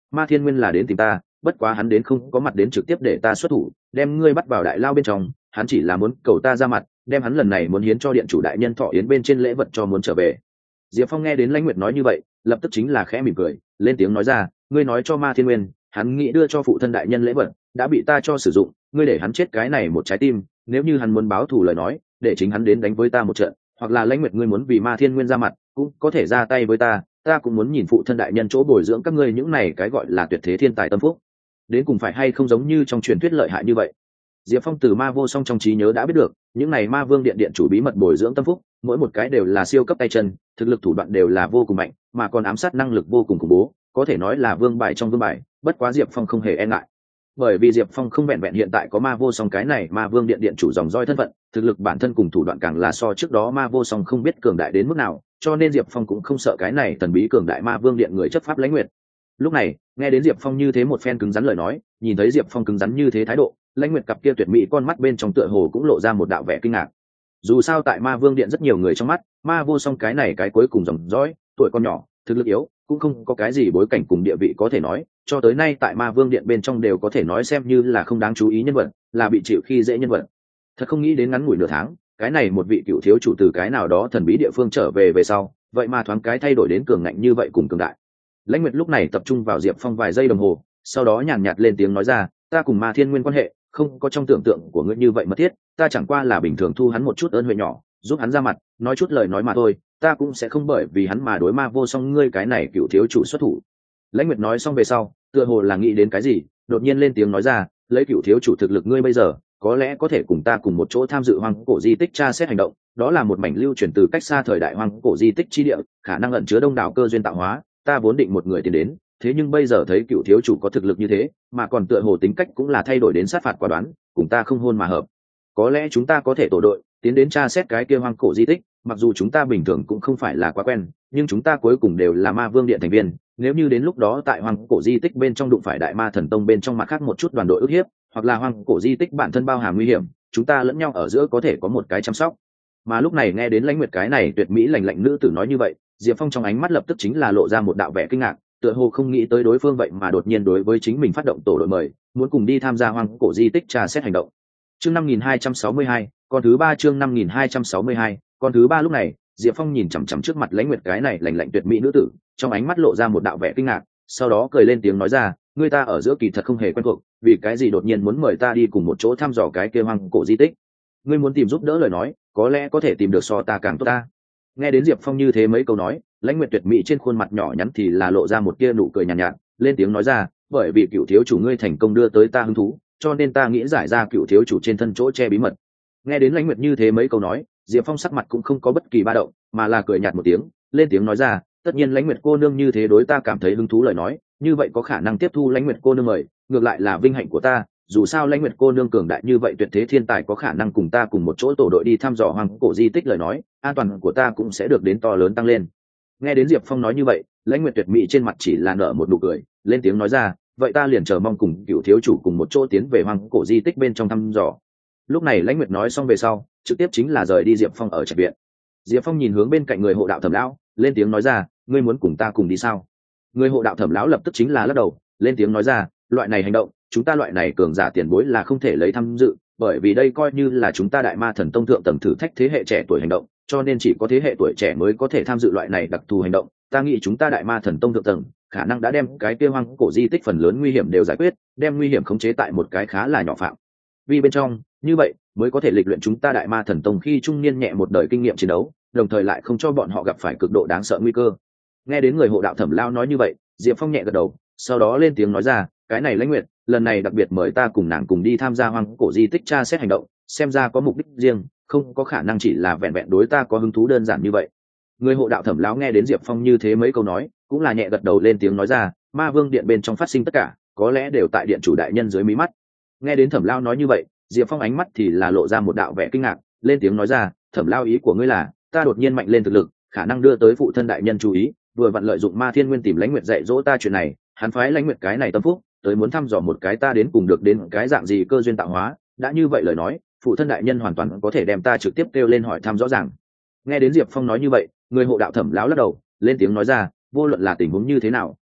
Ma Thiên Nguyên là đến tìm ta, bất quá hắn đến không có mặt đến trực tiếp để ta xuất thủ đem ngươi bắt vào đại lao bên trong, hắn chỉ là muốn cầu ta ra mặt đem hắn lần này muốn hiến cho điện chủ đại nhân thọ yến bên trên lễ vật cho muốn trở về. Diệp Phong nghe đến Lãnh Nguyệt nói như vậy lập tức chính là khẽ mỉm cười lên tiếng nói ra, ngươi nói cho Ma Thiên Nguyên hắn nghĩ đưa cho phụ thân đại nhân lễ vật đã bị ta cho sử dụng, ngươi để hắn chết cái này một trái tim, nếu như hắn muốn báo thù lời nói để chính hắn đến đánh với ta một trận, hoặc là Lãnh Nguyệt ngươi muốn vì Ma Thiên Nguyên ra mặt cũng có thể ra tay với ta, ta cũng muốn nhìn phụ thân đại nhân chỗ bồi dưỡng các ngươi những này cái gọi là tuyệt thế thiên tài tâm phúc đến cùng phải hay không giống như trong truyền thuyết lợi hại như vậy. Diệp Phong từ Ma Vô Song trong trí nhớ đã biết được những này Ma Vương điện điện chủ bí mật bồi dưỡng tâm phúc mỗi một cái đều là siêu cấp tay chân, thực lực thủ đoạn đều là vô cùng mạnh, mà còn ám sát năng lực vô cùng khủng bố, có thể nói là vương bài trong vương bài. Bất quá Diệp Phong không hề e ngại, bởi vì Diệp Phong không vẹn vẹn hiện tại có Ma Vô Song cái này Ma Vương điện điện chủ dòng roi thân phận, thực lực bản thân cùng thủ đoạn càng là so trước đó Ma Vô Song không biết cường đại đến mức nào, cho nên Diệp Phong cũng không sợ cái này thần bí cường đại Ma Vương điện người chấp pháp Lãnh Nguyệt. Lúc này nghe đến Diệp Phong như thế một phen cứng rắn lời nói, nhìn thấy Diệp Phong cứng rắn như thế thái độ, Lãnh Nguyệt cặp kia tuyệt mỹ con mắt bên trong tựa hồ cũng lộ ra một đạo vẻ kinh ngạc. Dù sao tại Ma Vương điện rất nhiều người trong mắt Ma Vô Song cái này cái cuối cùng dòng dõi, tuổi con nhỏ thực lực yếu cũng không có cái gì bối cảnh cùng địa vị có thể nói, cho tới nay tại Ma Vương điện bên trong đều có thể nói xem như là không đáng chú ý nhân vật, là bị chịu khi dễ nhân vật. Thật không nghĩ đến ngắn ngủi nửa tháng cái này một vị cựu thiếu chủ từ cái nào đó thần bí địa phương trở về về sau vậy mà thoáng cái thay đổi đến cường ngạnh như vậy cùng cường đại. Lãnh Nguyệt lúc này tập trung vào Diệp Phong vài giây đồng hồ, sau đó nhàn nhạt lên tiếng nói ra, ta cùng Ma Thiên Nguyên quan hệ không có trong tưởng tượng của ngươi như vậy mật thiết, ta chẳng qua là bình thường thu hắn một chút ơn huệ nhỏ, giúp hắn ra mặt nói chút lời nói mà thôi, ta cũng sẽ không bởi vì hắn mà đối Ma Vô Song ngươi cái này cựu thiếu chủ xuất thủ. Lãnh Nguyệt nói xong về sau tựa hồ là nghĩ đến cái gì đột nhiên lên tiếng nói ra, lấy cựu thiếu chủ thực lực ngươi bây giờ có lẽ có thể cùng ta cùng một chỗ tham dự hoang cổ di tích tra xét hành động, đó là một mảnh lưu truyền từ cách xa thời đại hoang cổ di tích chi địa, khả năng ẩn chứa đông đảo cơ duyên tạo hóa, ta vốn định một người tiến đến, thế nhưng bây giờ thấy cựu thiếu chủ có thực lực như thế mà còn tựa hồ tính cách cũng là thay đổi đến sát phạt quả đoán, cùng ta không hôn mà hợp, có lẽ chúng ta có thể tổ đội tiến đến tra xét cái kia hoang cổ di tích, mặc dù chúng ta bình thường cũng không phải là quá quen nhưng chúng ta cuối cùng đều là Ma Vương điện thành viên, nếu như đến lúc đó tại hoang cổ di tích bên trong đụng phải đại ma thần tông bên trong mặt khác một chút đoàn đội ức hiếp, hoặc là hoang cổ di tích bản thân bao hàm nguy hiểm, chúng ta lẫn nhau ở giữa có thể có một cái chăm sóc. Mà lúc này nghe đến Lãnh Nguyệt cái này tuyệt mỹ lành lạnh nữ tử nói như vậy, Diệp Phong trong ánh mắt lập tức chính là lộ ra một đạo vẻ kinh ngạc, tựa hồ không nghĩ tới đối phương vậy mà đột nhiên đối với chính mình phát động tổ đội mời, muốn cùng đi tham gia hoang cổ di tích tra xét hành động. Chương năm nghìn hai trăm sáu mươi hai, con thứ ba chương năm nghìn hai trăm sáu mươi hai, con thứ ba lúc này, Diệp Phong nhìn chằm chằm trước mặt Lãnh Nguyệt cái này lành lạnh tuyệt mỹ nữ tử, trong ánh mắt lộ ra một đạo vẻ kinh ngạc, sau đó cười lên tiếng nói ra, người ta ở giữa kỳ thật không hề quen thuộc, vì cái gì đột nhiên muốn mời ta đi cùng một chỗ thăm dò cái kia hoang cổ di tích? Ngươi muốn tìm giúp đỡ lời nói, có lẽ có thể tìm được so ta càng tốt ta. Nghe đến Diệp Phong như thế mấy câu nói, Lãnh Nguyệt tuyệt mỹ trên khuôn mặt nhỏ nhắn thì là lộ ra một tia nụ cười nhàn nhạt, nhạt, lên tiếng nói ra, bởi vì cựu thiếu chủ ngươi thành công đưa tới ta hứng thú, cho nên ta nghĩ giải ra cựu thiếu chủ trên thân chỗ che bí mật. Nghe đến Lãnh Nguyệt như thế mấy câu nói, Diệp Phong sắc mặt cũng không có bất kỳ ba động, mà là cười nhạt một tiếng, lên tiếng nói ra, tất nhiên Lãnh Nguyệt cô nương như thế đối ta cảm thấy hứng thú lời nói, như vậy có khả năng tiếp thu Lãnh Nguyệt cô nương mời, ngược lại là vinh hạnh của ta, dù sao Lãnh Nguyệt cô nương cường đại như vậy tuyệt thế thiên tài có khả năng cùng ta cùng một chỗ tổ đội đi thăm dò hoang cổ di tích lời nói, an toàn của ta cũng sẽ được đến to lớn tăng lên. Nghe đến Diệp Phong nói như vậy, Lãnh Nguyệt tuyệt mỹ trên mặt chỉ là nở một nụ cười, lên tiếng nói ra, vậy ta liền chờ mong cùng cựu thiếu chủ cùng một chỗ tiến về hoang cổ di tích bên trong thăm dò. Lúc này Lãnh Nguyệt nói xong về sau, trực tiếp chính là rời đi Diệp Phong ở trạch viện. Diệp Phong nhìn hướng bên cạnh người hộ đạo Thẩm lão, lên tiếng nói ra, ngươi muốn cùng ta cùng đi sao? Người hộ đạo Thẩm lão lập tức chính là lắc đầu, lên tiếng nói ra, loại này hành động, chúng ta loại này cường giả tiền bối là không thể lấy tham dự, bởi vì đây coi như là chúng ta Đại Ma Thần Tông thượng tầng thử thách thế hệ trẻ tuổi hành động, cho nên chỉ có thế hệ tuổi trẻ mới có thể tham dự loại này đặc thù hành động. Ta nghĩ chúng ta Đại Ma Thần Tông thượng tầng khả năng đã đem cái kia hoang cổ di tích phần lớn nguy hiểm đều giải quyết, đem nguy hiểm khống chế tại một cái khá là nhỏ phạm vi bên trong, như vậy mới có thể lịch luyện chúng ta Đại Ma Thần Tông khi trung niên nhẹ một đời kinh nghiệm chiến đấu, đồng thời lại không cho bọn họ gặp phải cực độ đáng sợ nguy cơ. Nghe đến người hộ đạo Thẩm lão nói như vậy, Diệp Phong nhẹ gật đầu, sau đó lên tiếng nói ra, cái này Lãnh Nguyệt lần này đặc biệt mời ta cùng nàng cùng đi tham gia hoang cổ di tích tra xét hành động, xem ra có mục đích riêng, không có khả năng chỉ là vẹn vẹn đối ta có hứng thú đơn giản như vậy. Người hộ đạo Thẩm lão nghe đến Diệp Phong như thế mấy câu nói, cũng là nhẹ gật đầu lên tiếng nói ra, Ma Vương điện bên trong phát sinh tất cả, có lẽ đều tại điện chủ đại nhân dưới mí mắt. Nghe đến Thẩm lão nói như vậy, Diệp Phong ánh mắt thì là lộ ra một đạo vẻ kinh ngạc, lên tiếng nói ra, Thẩm lão ý của ngươi là, ta đột nhiên mạnh lên thực lực, khả năng đưa tới phụ thân đại nhân chú ý, vừa vặn lợi dụng Ma Thiên Nguyên tìm Lãnh Nguyệt dạy dỗ ta chuyện này, hắn phái Lãnh Nguyệt cái này tâm phúc, tới muốn thăm dò một cái ta đến cùng được đến cái dạng gì cơ duyên tạo hóa, đã như vậy lời nói, phụ thân đại nhân hoàn toàn có thể đem ta trực tiếp kêu lên hỏi thăm rõ ràng. Nghe đến Diệp Phong nói như vậy, người hộ đạo Thẩm lão lắc đầu, lên tiếng nói ra, vô luận là tình huống như thế nào,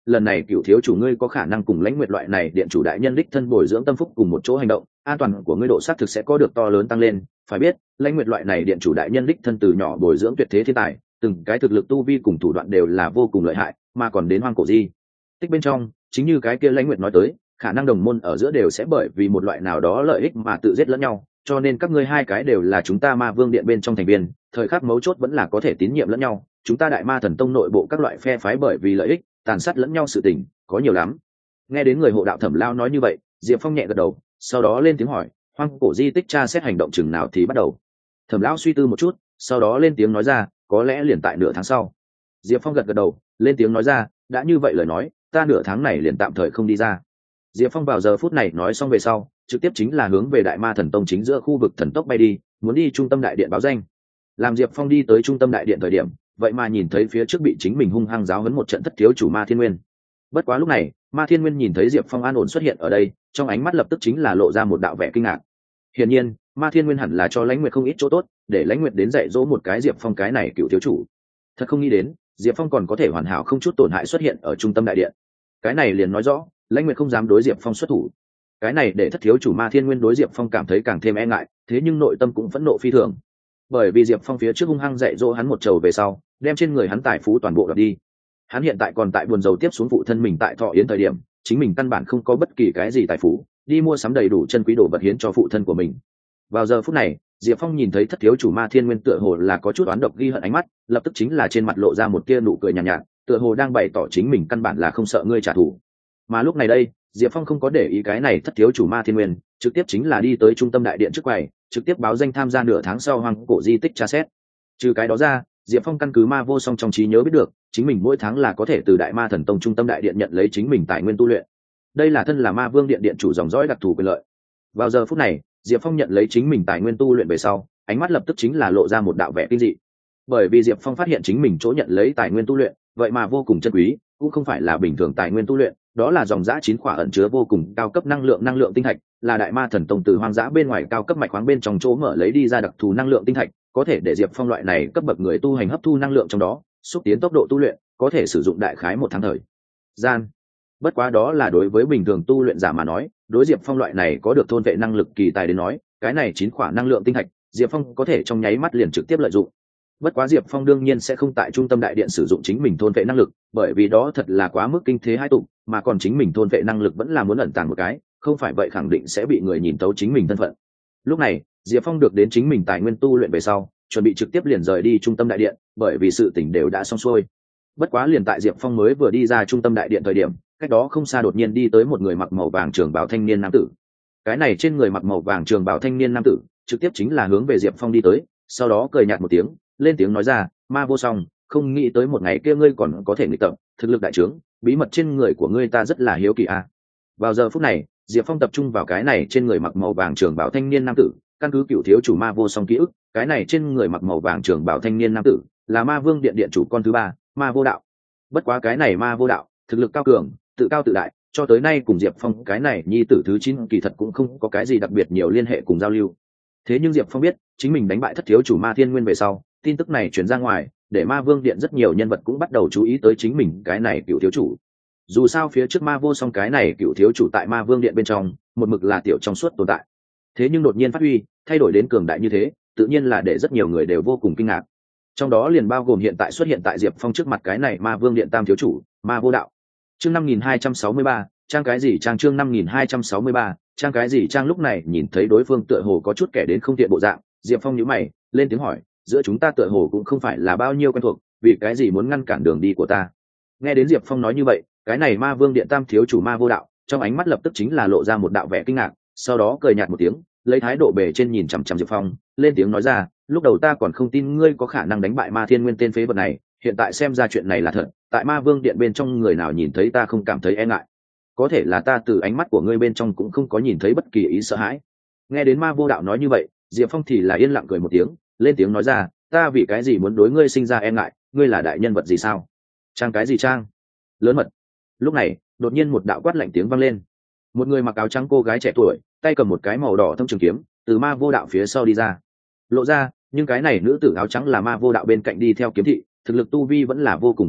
lần này cựu thiếu chủ ngươi có khả năng cùng lãnh nguyệt loại này điện chủ đại nhân đích thân bồi dưỡng tâm phúc cùng một chỗ hành động, an toàn của ngươi độ xác thực sẽ có được to lớn tăng lên. Phải biết lãnh nguyệt loại này điện chủ đại nhân đích thân từ nhỏ bồi dưỡng tuyệt thế thiên tài, từng cái thực lực tu vi cùng thủ đoạn đều là vô cùng lợi hại, mà còn đến hoang cổ di tích bên trong, chính như cái kia lãnh nguyệt nói tới, khả năng đồng môn ở giữa đều sẽ bởi vì một loại nào đó lợi ích mà tự giết lẫn nhau, cho nên các ngươi hai cái đều là chúng ta ma vương điện bên trong thành viên, thời khắc mấu chốt vẫn là có thể tín nhiệm lẫn nhau. Chúng ta đại ma thần tông nội bộ các loại phe phái bởi vì lợi ích tàn sát lẫn nhau sự tình có nhiều lắm. Nghe đến người hộ đạo Thẩm Lao nói như vậy, Diệp Phong nhẹ gật đầu, sau đó lên tiếng hỏi, hoang cổ di tích tra xét hành động chừng nào thì bắt đầu? Thẩm Lão suy tư một chút, sau đó lên tiếng nói ra, có lẽ liền tại nửa tháng sau. Diệp Phong gật gật đầu, lên tiếng nói ra, đã như vậy lời nói, ta nửa tháng này liền tạm thời không đi ra. Diệp Phong vào giờ phút này nói xong về sau, trực tiếp chính là hướng về đại ma thần tông chính giữa khu vực thần tốc bay đi, muốn đi trung tâm đại điện báo danh. Làm Diệp Phong đi tới trung tâm đại điện thời điểm, vậy mà nhìn thấy phía trước bị chính mình hung hăng giáo huấn một trận thất thiếu chủ Ma Thiên Nguyên. Bất quá lúc này, Ma Thiên Nguyên nhìn thấy Diệp Phong an ổn xuất hiện ở đây, trong ánh mắt lập tức chính là lộ ra một đạo vẻ kinh ngạc. Hiển nhiên, Ma Thiên Nguyên hẳn là cho Lãnh Nguyệt không ít chỗ tốt, để Lãnh Nguyệt đến dạy dỗ một cái Diệp Phong cái này cựu thiếu chủ. Thật không nghĩ đến, Diệp Phong còn có thể hoàn hảo không chút tổn hại xuất hiện ở trung tâm đại điện. Cái này liền nói rõ, Lãnh Nguyệt không dám đối Diệp Phong xuất thủ. Cái này để thất thiếu chủ Ma Thiên Nguyên đối Diệp Phong cảm thấy càng thêm e ngại, thế nhưng nội tâm cũng phẫn nộ phi thường. Bởi vì Diệp Phong phía trước hung hăng dạy dỗ hắn một trầu về sau, đem trên người hắn tài phú toàn bộ đoạt đi. Hắn hiện tại còn tại buồn rầu tiếp xuống phụ thân mình tại Thọ Yến thời điểm, chính mình căn bản không có bất kỳ cái gì tài phú, đi mua sắm đầy đủ chân quý đồ vật hiến cho phụ thân của mình. Vào giờ phút này, Diệp Phong nhìn thấy thất thiếu chủ Ma Thiên Nguyên tựa hồ là có chút oán độc ghi hận ánh mắt, lập tức chính là trên mặt lộ ra một tia nụ cười nhàn nhạt, nhạt, tựa hồ đang bày tỏ chính mình căn bản là không sợ ngươi trả thù. Mà lúc này đây, Diệp Phong không có để ý cái này thất thiếu chủ Ma Thiên Nguyên, trực tiếp chính là đi tới trung tâm đại điện trước quầy, trực tiếp báo danh tham gia nửa tháng sau hoang cổ di tích tra xét. Trừ cái đó ra, Diệp Phong căn cứ ma vô song trong trí nhớ biết được, chính mình mỗi tháng là có thể từ đại ma thần tông trung tâm đại điện nhận lấy chính mình tài nguyên tu luyện. Đây là thân là ma vương điện điện chủ dòng dõi đặc thù quyền lợi. Vào giờ phút này, Diệp Phong nhận lấy chính mình tài nguyên tu luyện về sau, ánh mắt lập tức chính là lộ ra một đạo vẻ kinh dị. Bởi vì Diệp Phong phát hiện chính mình chỗ nhận lấy tài nguyên tu luyện, vậy mà vô cùng chân quý, cũng không phải là bình thường tài nguyên tu luyện, đó là dòng dã chín khỏa ẩn chứa vô cùng cao cấp năng lượng năng lượng tinh thạch, là đại ma thần tông từ hoang dã bên ngoài cao cấp mạch khoáng bên trong chỗ mở lấy đi ra đặc thù năng lượng tinh thạch, có thể để Diệp Phong loại này cấp bậc người tu hành hấp thu năng lượng trong đó, xúc tiến tốc độ tu luyện, có thể sử dụng đại khái một tháng thời gian. Bất quá đó là đối với bình thường tu luyện giả mà nói, đối Diệp Phong loại này có được thôn vệ năng lực kỳ tài đến nói, cái này chín khỏa năng lượng tinh thạch, Diệp Phong có thể trong nháy mắt liền trực tiếp lợi dụng. Bất quá Diệp Phong đương nhiên sẽ không tại trung tâm đại điện sử dụng chính mình thôn vệ năng lực, bởi vì đó thật là quá mức kinh thế hai tụng, mà còn chính mình thôn vệ năng lực vẫn là muốn ẩn tàng một cái, không phải vậy khẳng định sẽ bị người nhìn tấu chính mình thân phận. Lúc này, Diệp Phong được đến chính mình tài nguyên tu luyện về sau, chuẩn bị trực tiếp liền rời đi trung tâm đại điện, bởi vì sự tình đều đã xong xuôi. Bất quá liền tại Diệp Phong mới vừa đi ra trung tâm đại điện thời điểm, cách đó không xa đột nhiên đi tới một người mặc màu vàng trường bào thanh niên nam tử. Cái này trên người mặc màu vàng trường bào thanh niên nam tử, trực tiếp chính là hướng về Diệp Phong đi tới, sau đó cười nhạt một tiếng, lên tiếng nói ra, Ma Vô Song, không nghĩ tới một ngày kia ngươi còn có thể nghịch tập, thực lực đại trướng, bí mật trên người của ngươi ta rất là hiếu kỳ a. À. Vào giờ phút này, Diệp Phong tập trung vào cái này trên người mặc màu vàng trường bào thanh niên nam tử, căn cứ cựu thiếu chủ Ma Vô Song ký ức, cái này trên người mặc màu vàng trường bào thanh niên nam tử là Ma Vương điện điện chủ con thứ ba, Ma Vô Đạo. Bất quá cái này Ma Vô Đạo, thực lực cao cường, tự cao tự đại, cho tới nay cùng Diệp Phong cái này nhi tử thứ chín kỳ thật cũng không có cái gì đặc biệt nhiều liên hệ cùng giao lưu. Thế nhưng Diệp Phong biết, chính mình đánh bại thất thiếu chủ Ma Thiên Nguyên về sau, tin tức này truyền ra ngoài, để Ma Vương điện rất nhiều nhân vật cũng bắt đầu chú ý tới chính mình cái này cựu thiếu chủ. Dù sao phía trước Ma Vô Song cái này cựu thiếu chủ tại Ma Vương điện bên trong, một mực là tiểu trong suốt tồn tại. Thế nhưng đột nhiên phát huy, thay đổi đến cường đại như thế, tự nhiên là để rất nhiều người đều vô cùng kinh ngạc. Trong đó liền bao gồm hiện tại xuất hiện tại Diệp Phong trước mặt cái này Ma Vương điện tam thiếu chủ, Ma Vô Đạo. Chương năm nghìn hai trăm sáu mươi ba, trang cái gì trang chương năm nghìn hai trăm sáu mươi ba, trang cái gì trang lúc này nhìn thấy đối phương tựa hồ có chút kẻ đến không tiện bộ dạng, Diệp Phong nhíu mày, lên tiếng hỏi, giữa chúng ta tựa hồ cũng không phải là bao nhiêu quen thuộc, vì cái gì muốn ngăn cản đường đi của ta? Nghe đến Diệp Phong nói như vậy, cái này Ma Vương điện tam thiếu chủ Ma Vô Đạo, trong ánh mắt lập tức chính là lộ ra một đạo vẻ kinh ngạc, sau đó cười nhạt một tiếng, lấy thái độ bề trên nhìn chằm chằm Diệp Phong, lên tiếng nói ra, lúc đầu ta còn không tin ngươi có khả năng đánh bại Ma Thiên Nguyên tên phế vật này, hiện tại xem ra chuyện này là thật, tại Ma Vương điện bên trong người nào nhìn thấy ta không cảm thấy e ngại. Có thể là ta từ ánh mắt của ngươi bên trong cũng không có nhìn thấy bất kỳ ý sợ hãi. Nghe đến Ma Vô Đạo nói như vậy, Diệp Phong thì là yên lặng cười một tiếng, lên tiếng nói ra, ta vì cái gì muốn đối ngươi sinh ra e ngại, ngươi là đại nhân vật gì sao? Trang cái gì trang? Lớn mật. Lúc này, đột nhiên một đạo quát lạnh tiếng vang lên. Một người mặc áo trắng cô gái trẻ tuổi, tay cầm một cái màu đỏ thâm trường kiếm, từ Ma Vô Đạo phía sau đi ra. Lộ ra, nhưng cái này nữ tử áo trắng là Ma Vô Đạo bên cạnh đi theo kiếm thị, thực lực tu vi vẫn là vô cùng không tệ,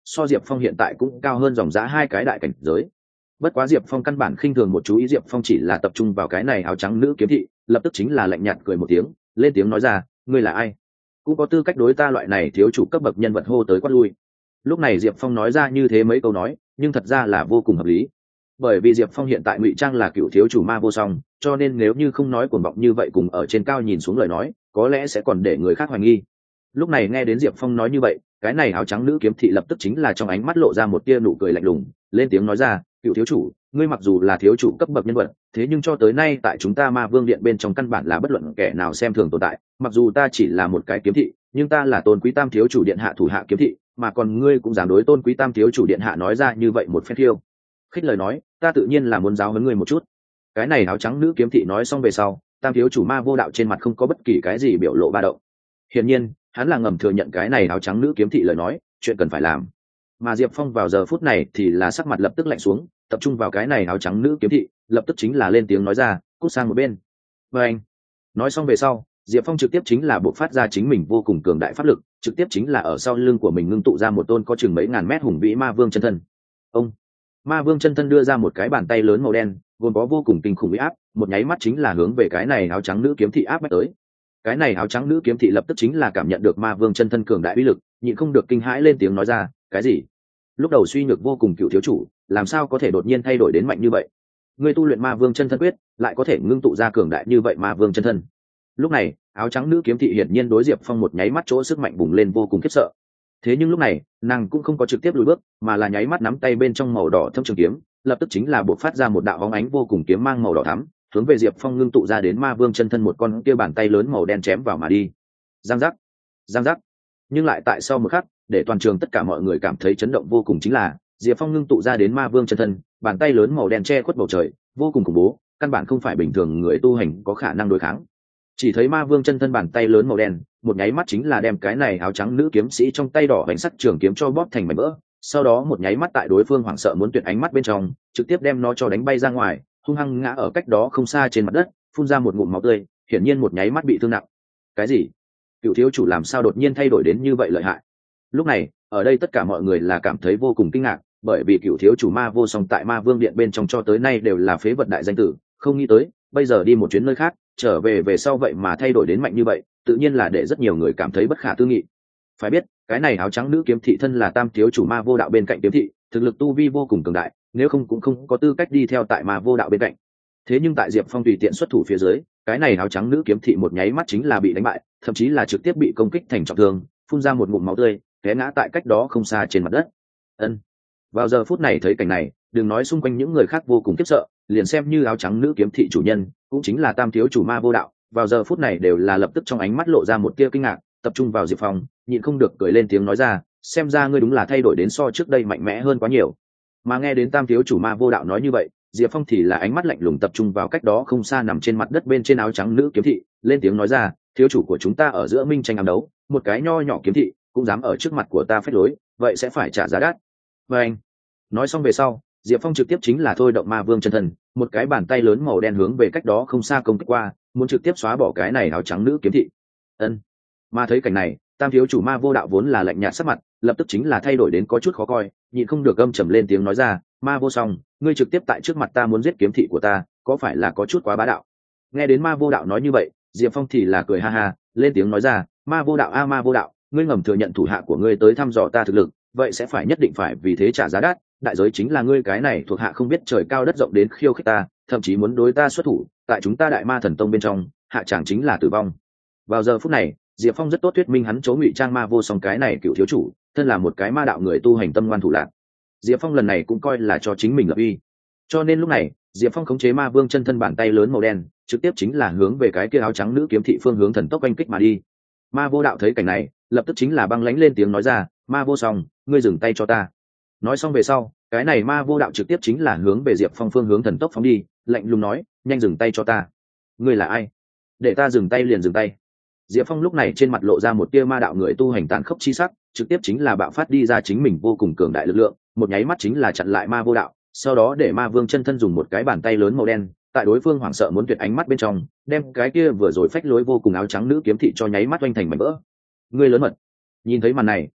so diệp phong hiện tại cũng cao hơn dòng giá hai cái đại cảnh giới. Bất quá diệp phong căn bản khinh thường một chú ý, diệp phong chỉ là tập trung vào cái này áo trắng nữ kiếm thị, lập tức chính là lạnh nhạt cười một tiếng, lên tiếng nói ra, ngươi là ai, cũng có tư cách đối ta loại này thiếu chủ cấp bậc nhân vật hô tới quát lui. Lúc này diệp phong nói ra như thế mấy câu nói, nhưng thật ra là vô cùng hợp lý, bởi vì diệp phong hiện tại ngụy trang là cựu thiếu chủ ma vô song, cho nên nếu như không nói cuồng vọng như vậy cùng ở trên cao nhìn xuống lời nói, có lẽ sẽ còn để người khác hoài nghi. Lúc này nghe đến diệp phong nói như vậy, cái này áo trắng nữ kiếm thị lập tức chính là trong ánh mắt lộ ra một tia nụ cười lạnh lùng, lên tiếng nói ra, cựu thiếu chủ, ngươi mặc dù là thiếu chủ cấp bậc nhân vật, thế nhưng cho tới nay tại chúng ta ma vương điện bên trong căn bản là bất luận kẻ nào xem thường tồn tại. Mặc dù ta chỉ là một cái kiếm thị, nhưng ta là tôn quý tam thiếu chủ điện hạ thủ hạ kiếm thị, mà còn ngươi cũng dám đối tôn quý tam thiếu chủ điện hạ nói ra như vậy một phép thiêu khích lời nói, ta tự nhiên là muốn giáo huấn ngươi một chút. Cái này áo trắng nữ kiếm thị nói xong về sau, tam thiếu chủ ma vô đạo trên mặt không có bất kỳ cái gì biểu lộ ba động. Hiển nhiên hắn là ngầm thừa nhận cái này áo trắng nữ kiếm thị lời nói, chuyện cần phải làm. Mà diệp phong vào giờ phút này thì là sắc mặt lập tức lạnh xuống, tập trung vào cái này áo trắng nữ kiếm thị, lập tức chính là lên tiếng nói ra, cút sang một bên. Và anh nói xong về sau, diệp phong trực tiếp chính là bộc phát ra chính mình vô cùng cường đại pháp lực, trực tiếp chính là ở sau lưng của mình ngưng tụ ra một tôn có chừng mấy ngàn mét hùng vĩ ma vương chân thân. Ông ma vương chân thân đưa ra một cái bàn tay lớn màu đen, gồm có vô cùng kinh khủng uy áp, một nháy mắt chính là hướng về cái này áo trắng nữ kiếm thị áp bách tới. Cái này áo trắng nữ kiếm thị lập tức chính là cảm nhận được ma vương chân thân cường đại uy lực, nhịn không được kinh hãi lên tiếng nói ra, cái gì? Lúc đầu suy nhược vô cùng cựu thiếu chủ, làm sao có thể đột nhiên thay đổi đến mạnh như vậy? Ngươi tu luyện ma vương chân thân quyết, lại có thể ngưng tụ ra cường đại như vậy ma vương chân thân. Lúc này áo trắng nữ kiếm thị hiển nhiên đối diệp phong một nháy mắt chỗ sức mạnh bùng lên vô cùng khiếp sợ. Thế nhưng lúc này nàng cũng không có trực tiếp lùi bước, mà là nháy mắt nắm tay bên trong màu đỏ thâm trường kiếm, lập tức chính là buộc phát ra một đạo bóng ánh vô cùng kiếm mang màu đỏ thắm, hướng về diệp phong ngưng tụ ra đến ma vương chân thân một con kia bàn tay lớn màu đen chém vào mà đi. Giang giác, giang giác. Nhưng lại tại sau một khắc, để toàn trường tất cả mọi người cảm thấy chấn động vô cùng chính là diệp phong ngưng tụ ra đến ma vương chân thân, bàn tay lớn màu đen che khuất bầu trời, vô cùng khủng bố, căn bản không phải bình thường người tu hành có khả năng đối kháng. Chỉ thấy ma vương chân thân bàn tay lớn màu đen, một nháy mắt chính là đem cái này áo trắng nữ kiếm sĩ trong tay đỏ bánh sắt trường kiếm cho bóp thành mảnh vỡ, sau đó một nháy mắt tại đối phương hoảng sợ muốn tuyệt ánh mắt bên trong, trực tiếp đem nó cho đánh bay ra ngoài, hung hăng ngã ở cách đó không xa trên mặt đất, phun ra một ngụm máu tươi, hiển nhiên một nháy mắt bị thương nặng. Cái gì? Cựu thiếu chủ làm sao đột nhiên thay đổi đến như vậy lợi hại? Lúc này ở đây tất cả mọi người là cảm thấy vô cùng kinh ngạc, bởi vì cựu thiếu chủ ma vô song tại ma vương điện bên trong cho tới nay đều là phế vật đại danh tử, không nghĩ tới bây giờ đi một chuyến nơi khác trở về về sau vậy mà thay đổi đến mạnh như vậy, tự nhiên là để rất nhiều người cảm thấy bất khả tư nghị. Phải biết cái này áo trắng nữ kiếm thị thân là tam thiếu chủ ma vô đạo bên cạnh kiếm thị, thực lực tu vi vô cùng cường đại, nếu không cũng không có tư cách đi theo tại ma vô đạo bên cạnh. Thế nhưng tại diệp phong tùy tiện xuất thủ phía dưới, cái này áo trắng nữ kiếm thị một nháy mắt chính là bị đánh bại, thậm chí là trực tiếp bị công kích thành trọng thương, phun ra một ngụm máu tươi, té ngã tại cách đó không xa trên mặt đất. Ân. Vào giờ phút này thấy cảnh này, đừng nói xung quanh những người khác vô cùng khiếp sợ, liền xem như áo trắng nữ kiếm thị chủ nhân, cũng chính là tam thiếu chủ ma vô đạo, vào giờ phút này đều là lập tức trong ánh mắt lộ ra một tia kinh ngạc, tập trung vào diệp phong, nhịn không được cười lên tiếng nói ra, xem ra ngươi đúng là thay đổi đến so trước đây mạnh mẽ hơn quá nhiều. Mà nghe đến tam thiếu chủ ma vô đạo nói như vậy, diệp phong thì là ánh mắt lạnh lùng tập trung vào cách đó không xa nằm trên mặt đất bên trên áo trắng nữ kiếm thị, lên tiếng nói ra, thiếu chủ của chúng ta ở giữa minh tranh ám đấu, một cái nho nhỏ kiếm thị cũng dám ở trước mặt của ta phách lối, vậy sẽ phải trả giá đắt. Và anh nói xong về sau, diệp phong trực tiếp chính là thôi động ma vương chân thần, một cái bàn tay lớn màu đen hướng về cách đó không xa công kích qua, muốn trực tiếp xóa bỏ cái này áo trắng nữ kiếm thị. Ân. Mà thấy cảnh này, tam thiếu chủ ma vô đạo vốn là lạnh nhạt sắc mặt, lập tức chính là thay đổi đến có chút khó coi, nhịn không được gầm trầm lên tiếng nói ra, ma vô song, ngươi trực tiếp tại trước mặt ta muốn giết kiếm thị của ta, có phải là có chút quá bá đạo? Nghe đến ma vô đạo nói như vậy, diệp phong thì là cười ha ha, lên tiếng nói ra, ma vô đạo a ma vô đạo, ngươi ngầm thừa nhận thủ hạ của ngươi tới thăm dò ta thực lực, vậy sẽ phải nhất định phải vì thế trả giá đắt, đại giới chính là ngươi cái này thuộc hạ không biết trời cao đất rộng đến khiêu khích ta, thậm chí muốn đối ta xuất thủ, tại chúng ta đại ma thần tông bên trong, hạ tràng chính là tử vong. Vào giờ phút này, diệp phong rất tốt thuyết minh hắn chấu ngụy trang ma vô song cái này cựu thiếu chủ thân là một cái ma đạo người tu hành tâm ngoan thủ lạc. Diệp phong lần này cũng coi là cho chính mình lập uy, cho nên lúc này diệp phong khống chế ma vương chân thân bàn tay lớn màu đen, trực tiếp chính là hướng về cái kia áo trắng nữ kiếm thị phương hướng thần tốc oanh kích mà đi. Ma vô đạo thấy cảnh này, lập tức chính là băng lãnh lên tiếng nói ra, ma vô song, ngươi dừng tay cho ta. Nói xong về sau, cái này ma vô đạo trực tiếp chính là hướng về diệp phong phương hướng thần tốc phóng đi, lạnh lùng nói, nhanh dừng tay cho ta. Ngươi là ai? Để ta dừng tay liền dừng tay. Diệp phong lúc này trên mặt lộ ra một tia ma đạo người tu hành tàn khốc chi sắc, trực tiếp chính là bạo phát đi ra chính mình vô cùng cường đại lực lượng, một nháy mắt chính là chặn lại ma vô đạo, sau đó để ma vương chân thân dùng một cái bàn tay lớn màu đen, tại đối phương hoảng sợ muốn tuyệt ánh mắt bên trong, đem cái kia vừa rồi phách lối vô cùng áo trắng nữ kiếm thị cho nháy mắt oanh thành mảnh vỡ. Ngươi lớn mật. Nhìn thấy màn này,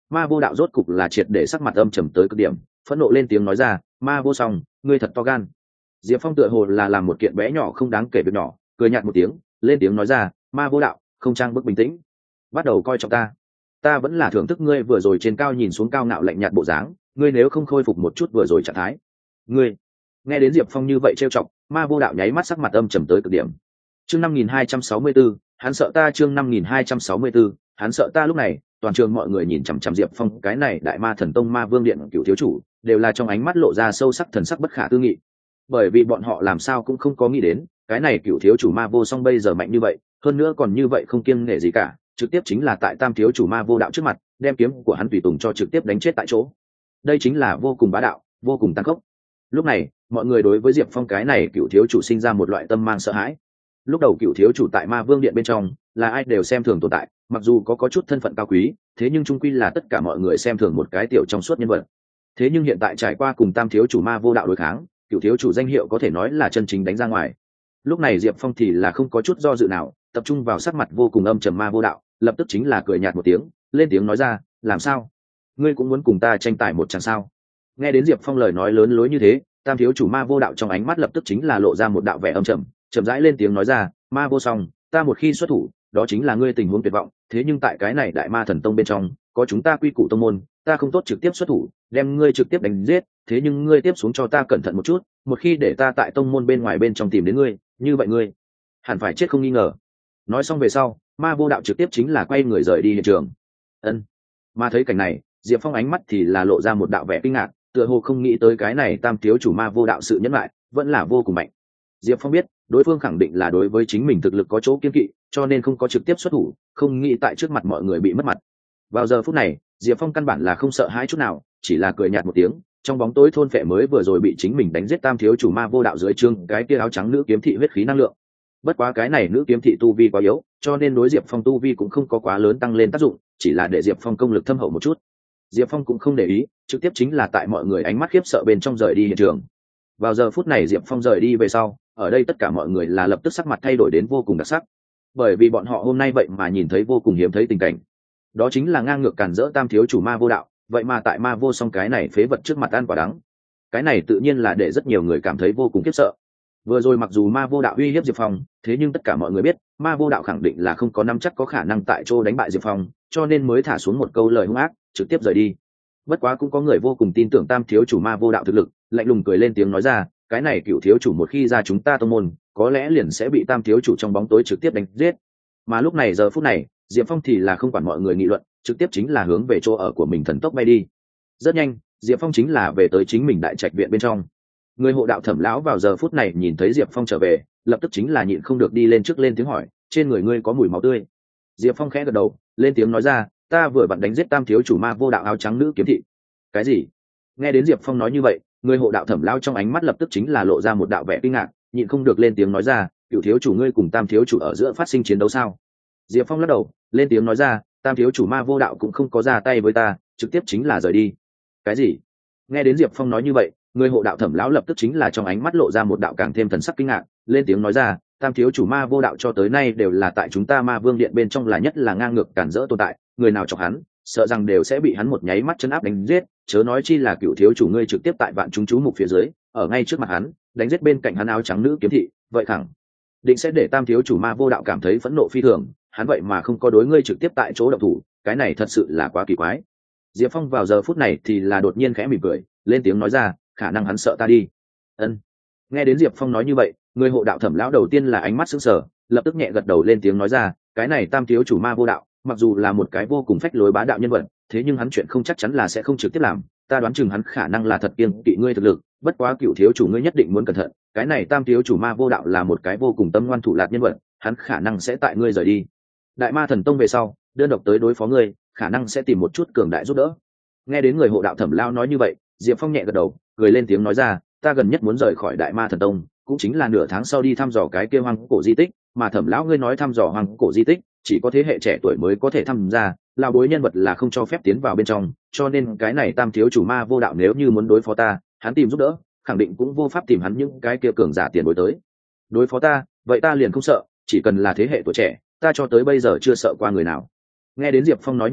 ma vô đạo rốt cục là triệt để sắc mặt âm trầm tới cực điểm, phẫn nộ lên tiếng nói ra, ma vô song, ngươi thật to gan. Diệp Phong tựa hồ là làm một kiện bé nhỏ không đáng kể việc nhỏ, cười nhạt một tiếng, lên tiếng nói ra, ma vô đạo, không trang bức bình tĩnh, bắt đầu coi trọng ta. Ta vẫn là thưởng thức ngươi vừa rồi trên cao nhìn xuống cao ngạo lạnh nhạt bộ dáng, ngươi nếu không khôi phục một chút vừa rồi trạng thái, ngươi. Nghe đến Diệp Phong như vậy trêu chọc, ma vô đạo nháy mắt sắc mặt âm trầm tới cực điểm. Chương năm nghìn hai trăm sáu mươi tư, hắn sợ ta. Chương năm nghìn hai trăm sáu mươi tư, hắn sợ ta. Lúc này, toàn trường mọi người nhìn chằm chằm Diệp Phong, cái này đại ma thần tông ma vương điện cựu thiếu chủ, đều là trong ánh mắt lộ ra sâu sắc thần sắc bất khả tư nghị. Bởi vì bọn họ làm sao cũng không có nghĩ đến, cái này cựu thiếu chủ ma vô song bây giờ mạnh như vậy, hơn nữa còn như vậy không kiêng nể gì cả, trực tiếp chính là tại tam thiếu chủ ma vô đạo trước mặt, đem kiếm của hắn tùy tùng cho trực tiếp đánh chết tại chỗ. Đây chính là vô cùng bá đạo, vô cùng tàn khốc. Lúc này, mọi người đối với Diệp Phong cái này cựu thiếu chủ sinh ra một loại tâm mang sợ hãi. Lúc đầu cựu thiếu chủ tại ma vương điện bên trong là ai đều xem thường tồn tại, mặc dù có có chút thân phận cao quý, thế nhưng trung quy là tất cả mọi người xem thường một cái tiểu trong suốt nhân vật. Thế nhưng hiện tại trải qua cùng tam thiếu chủ ma vô đạo đối kháng, cựu thiếu chủ danh hiệu có thể nói là chân chính đánh ra ngoài. Lúc này Diệp Phong thì là không có chút do dự nào, tập trung vào sắc mặt vô cùng âm trầm ma vô đạo, lập tức chính là cười nhạt một tiếng, lên tiếng nói ra, làm sao, ngươi cũng muốn cùng ta tranh tài một chàng sao? Nghe đến Diệp Phong lời nói lớn lối như thế, tam thiếu chủ ma vô đạo trong ánh mắt lập tức chính là lộ ra một đạo vẻ âm trầm, chậm rãi lên tiếng nói ra, ma vô song, ta một khi xuất thủ, đó chính là ngươi tình huống tuyệt vọng, thế nhưng tại cái này đại ma thần tông bên trong, có chúng ta quy củ tông môn, ta không tốt trực tiếp xuất thủ, đem ngươi trực tiếp đánh giết, thế nhưng ngươi tiếp xuống cho ta cẩn thận một chút, một khi để ta tại tông môn bên ngoài bên trong tìm đến ngươi, như vậy ngươi hẳn phải chết không nghi ngờ. Nói xong về sau, ma vô đạo trực tiếp chính là quay người rời đi hiện trường. Ân. Mà thấy cảnh này, Diệp Phong ánh mắt thì là lộ ra một đạo vẻ kinh ngạc, tựa hồ không nghĩ tới cái này tam thiếu chủ ma vô đạo sự nhẫn lại vẫn là vô cùng mạnh. Diệp Phong biết đối phương khẳng định là đối với chính mình thực lực có chỗ kiên kỵ, cho nên không có trực tiếp xuất thủ, không nghĩ tại trước mặt mọi người bị mất mặt. Vào giờ phút này, Diệp Phong căn bản là không sợ hãi chút nào, chỉ là cười nhạt một tiếng, trong bóng tối thôn phệ mới vừa rồi bị chính mình đánh giết tam thiếu chủ ma vô đạo dưới trương cái kia áo trắng nữ kiếm thị huyết khí năng lượng. Bất quá cái này nữ kiếm thị tu vi quá yếu, cho nên đối Diệp Phong tu vi cũng không có quá lớn tăng lên tác dụng, chỉ là để Diệp Phong công lực thâm hậu một chút. Diệp Phong cũng không để ý, trực tiếp chính là tại mọi người ánh mắt khiếp sợ bên trong rời đi hiện trường. Vào giờ phút này Diệp Phong rời đi về sau, ở đây tất cả mọi người là lập tức sắc mặt thay đổi đến vô cùng đặc sắc, bởi vì bọn họ hôm nay vậy mà nhìn thấy vô cùng hiếm thấy tình cảnh. Đó chính là ngang ngược cản rỡ tam thiếu chủ ma vô đạo, vậy mà tại ma vô song cái này phế vật trước mặt ăn quả đắng. Cái này tự nhiên là để rất nhiều người cảm thấy vô cùng khiếp sợ. Vừa rồi mặc dù ma vô đạo uy hiếp Diệp Phong, thế nhưng tất cả mọi người biết ma vô đạo khẳng định là không có nắm chắc có khả năng tại chỗ đánh bại Diệp Phong, cho nên mới thả xuống một câu lời hung ác, trực tiếp rời đi. Bất quá cũng có người vô cùng tin tưởng tam thiếu chủ ma vô đạo thực lực, lạnh lùng cười lên tiếng nói ra, cái này cựu thiếu chủ một khi ra chúng ta tông môn, có lẽ liền sẽ bị tam thiếu chủ trong bóng tối trực tiếp đánh giết. Mà lúc này giờ phút này, Diệp Phong thì là không quản mọi người nghị luận, trực tiếp chính là hướng về chỗ ở của mình thần tốc bay đi. Rất nhanh, Diệp Phong chính là về tới chính mình đại trạch viện bên trong. Người hộ đạo Thẩm lão vào giờ phút này nhìn thấy Diệp Phong trở về, lập tức chính là nhịn không được đi lên trước lên tiếng hỏi, trên người ngươi có mùi máu tươi. Diệp Phong khẽ gật đầu, lên tiếng nói ra, ta vừa vặn đánh giết tam thiếu chủ ma vô đạo áo trắng nữ kiếm thị. Cái gì? Nghe đến Diệp Phong nói như vậy, người hộ đạo Thẩm lão trong ánh mắt lập tức chính là lộ ra một đạo vẻ kinh ngạc, nhịn không được lên tiếng nói ra, cựu thiếu chủ ngươi cùng tam thiếu chủ ở giữa phát sinh chiến đấu sao? Diệp Phong lắc đầu, lên tiếng nói ra, tam thiếu chủ ma vô đạo cũng không có ra tay với ta, trực tiếp chính là rời đi. Cái gì? Nghe đến Diệp Phong nói như vậy, người hộ đạo Thẩm lão lập tức chính là trong ánh mắt lộ ra một đạo càng thêm thần sắc kinh ngạc, lên tiếng nói ra, tam thiếu chủ ma vô đạo cho tới nay đều là tại chúng ta ma vương điện bên trong là nhất là ngang ngược cản rỡ tồn tại, người nào chọc hắn, sợ rằng đều sẽ bị hắn một nháy mắt chấn áp đánh giết, chớ nói chi là cựu thiếu chủ ngươi trực tiếp tại vạn chúng chú mục phía dưới, ở ngay trước mặt hắn, đánh giết bên cạnh hắn áo trắng nữ kiếm thị, vậy khẳng định sẽ để tam thiếu chủ ma vô đạo cảm thấy phẫn nộ phi thường, hắn vậy mà không có đối ngươi trực tiếp tại chỗ động thủ, cái này thật sự là quá kỳ quái. Diệp Phong vào giờ phút này thì là đột nhiên khẽ mỉm cười, lên tiếng nói ra, khả năng hắn sợ ta đi. Ân. Nghe đến Diệp Phong nói như vậy, người hộ đạo Thẩm lão đầu tiên là ánh mắt sững sờ, lập tức nhẹ gật đầu lên tiếng nói ra, cái này tam thiếu chủ ma vô đạo, mặc dù là một cái vô cùng phách lối bá đạo nhân vật, thế nhưng hắn chuyện không chắc chắn là sẽ không trực tiếp làm, ta đoán chừng hắn khả năng là thật kiêng kỵ ngươi thực lực, bất quá cựu thiếu chủ ngươi nhất định muốn cẩn thận, cái này tam thiếu chủ ma vô đạo là một cái vô cùng tâm ngoan thủ lạt nhân vật, hắn khả năng sẽ tại ngươi rời đi Đại Ma Thần Tông về sau, đơn độc tới đối phó ngươi, khả năng sẽ tìm một chút cường đại giúp đỡ. Nghe đến người hộ đạo Thẩm lão nói như vậy, Diệp Phong nhẹ gật đầu, cười lên tiếng nói ra, ta gần nhất muốn rời khỏi Đại Ma Thần Tông, cũng chính là nửa tháng sau đi thăm dò cái kia hoang cổ di tích, mà Thẩm lão ngươi nói thăm dò hoang cổ di tích, chỉ có thế hệ trẻ tuổi mới có thể tham gia, lão bối nhân vật là không cho phép tiến vào bên trong, cho nên cái này tam thiếu chủ ma vô đạo nếu như muốn đối phó ta, hắn tìm giúp đỡ, khẳng định cũng vô pháp tìm hắn những cái kia cường giả tiền bối tới. Đối phó ta, vậy ta liền không sợ, chỉ cần là thế hệ tuổi trẻ, ta cho tới bây giờ chưa sợ qua người nào. Nghe đến Diệp Phong nói như vậy,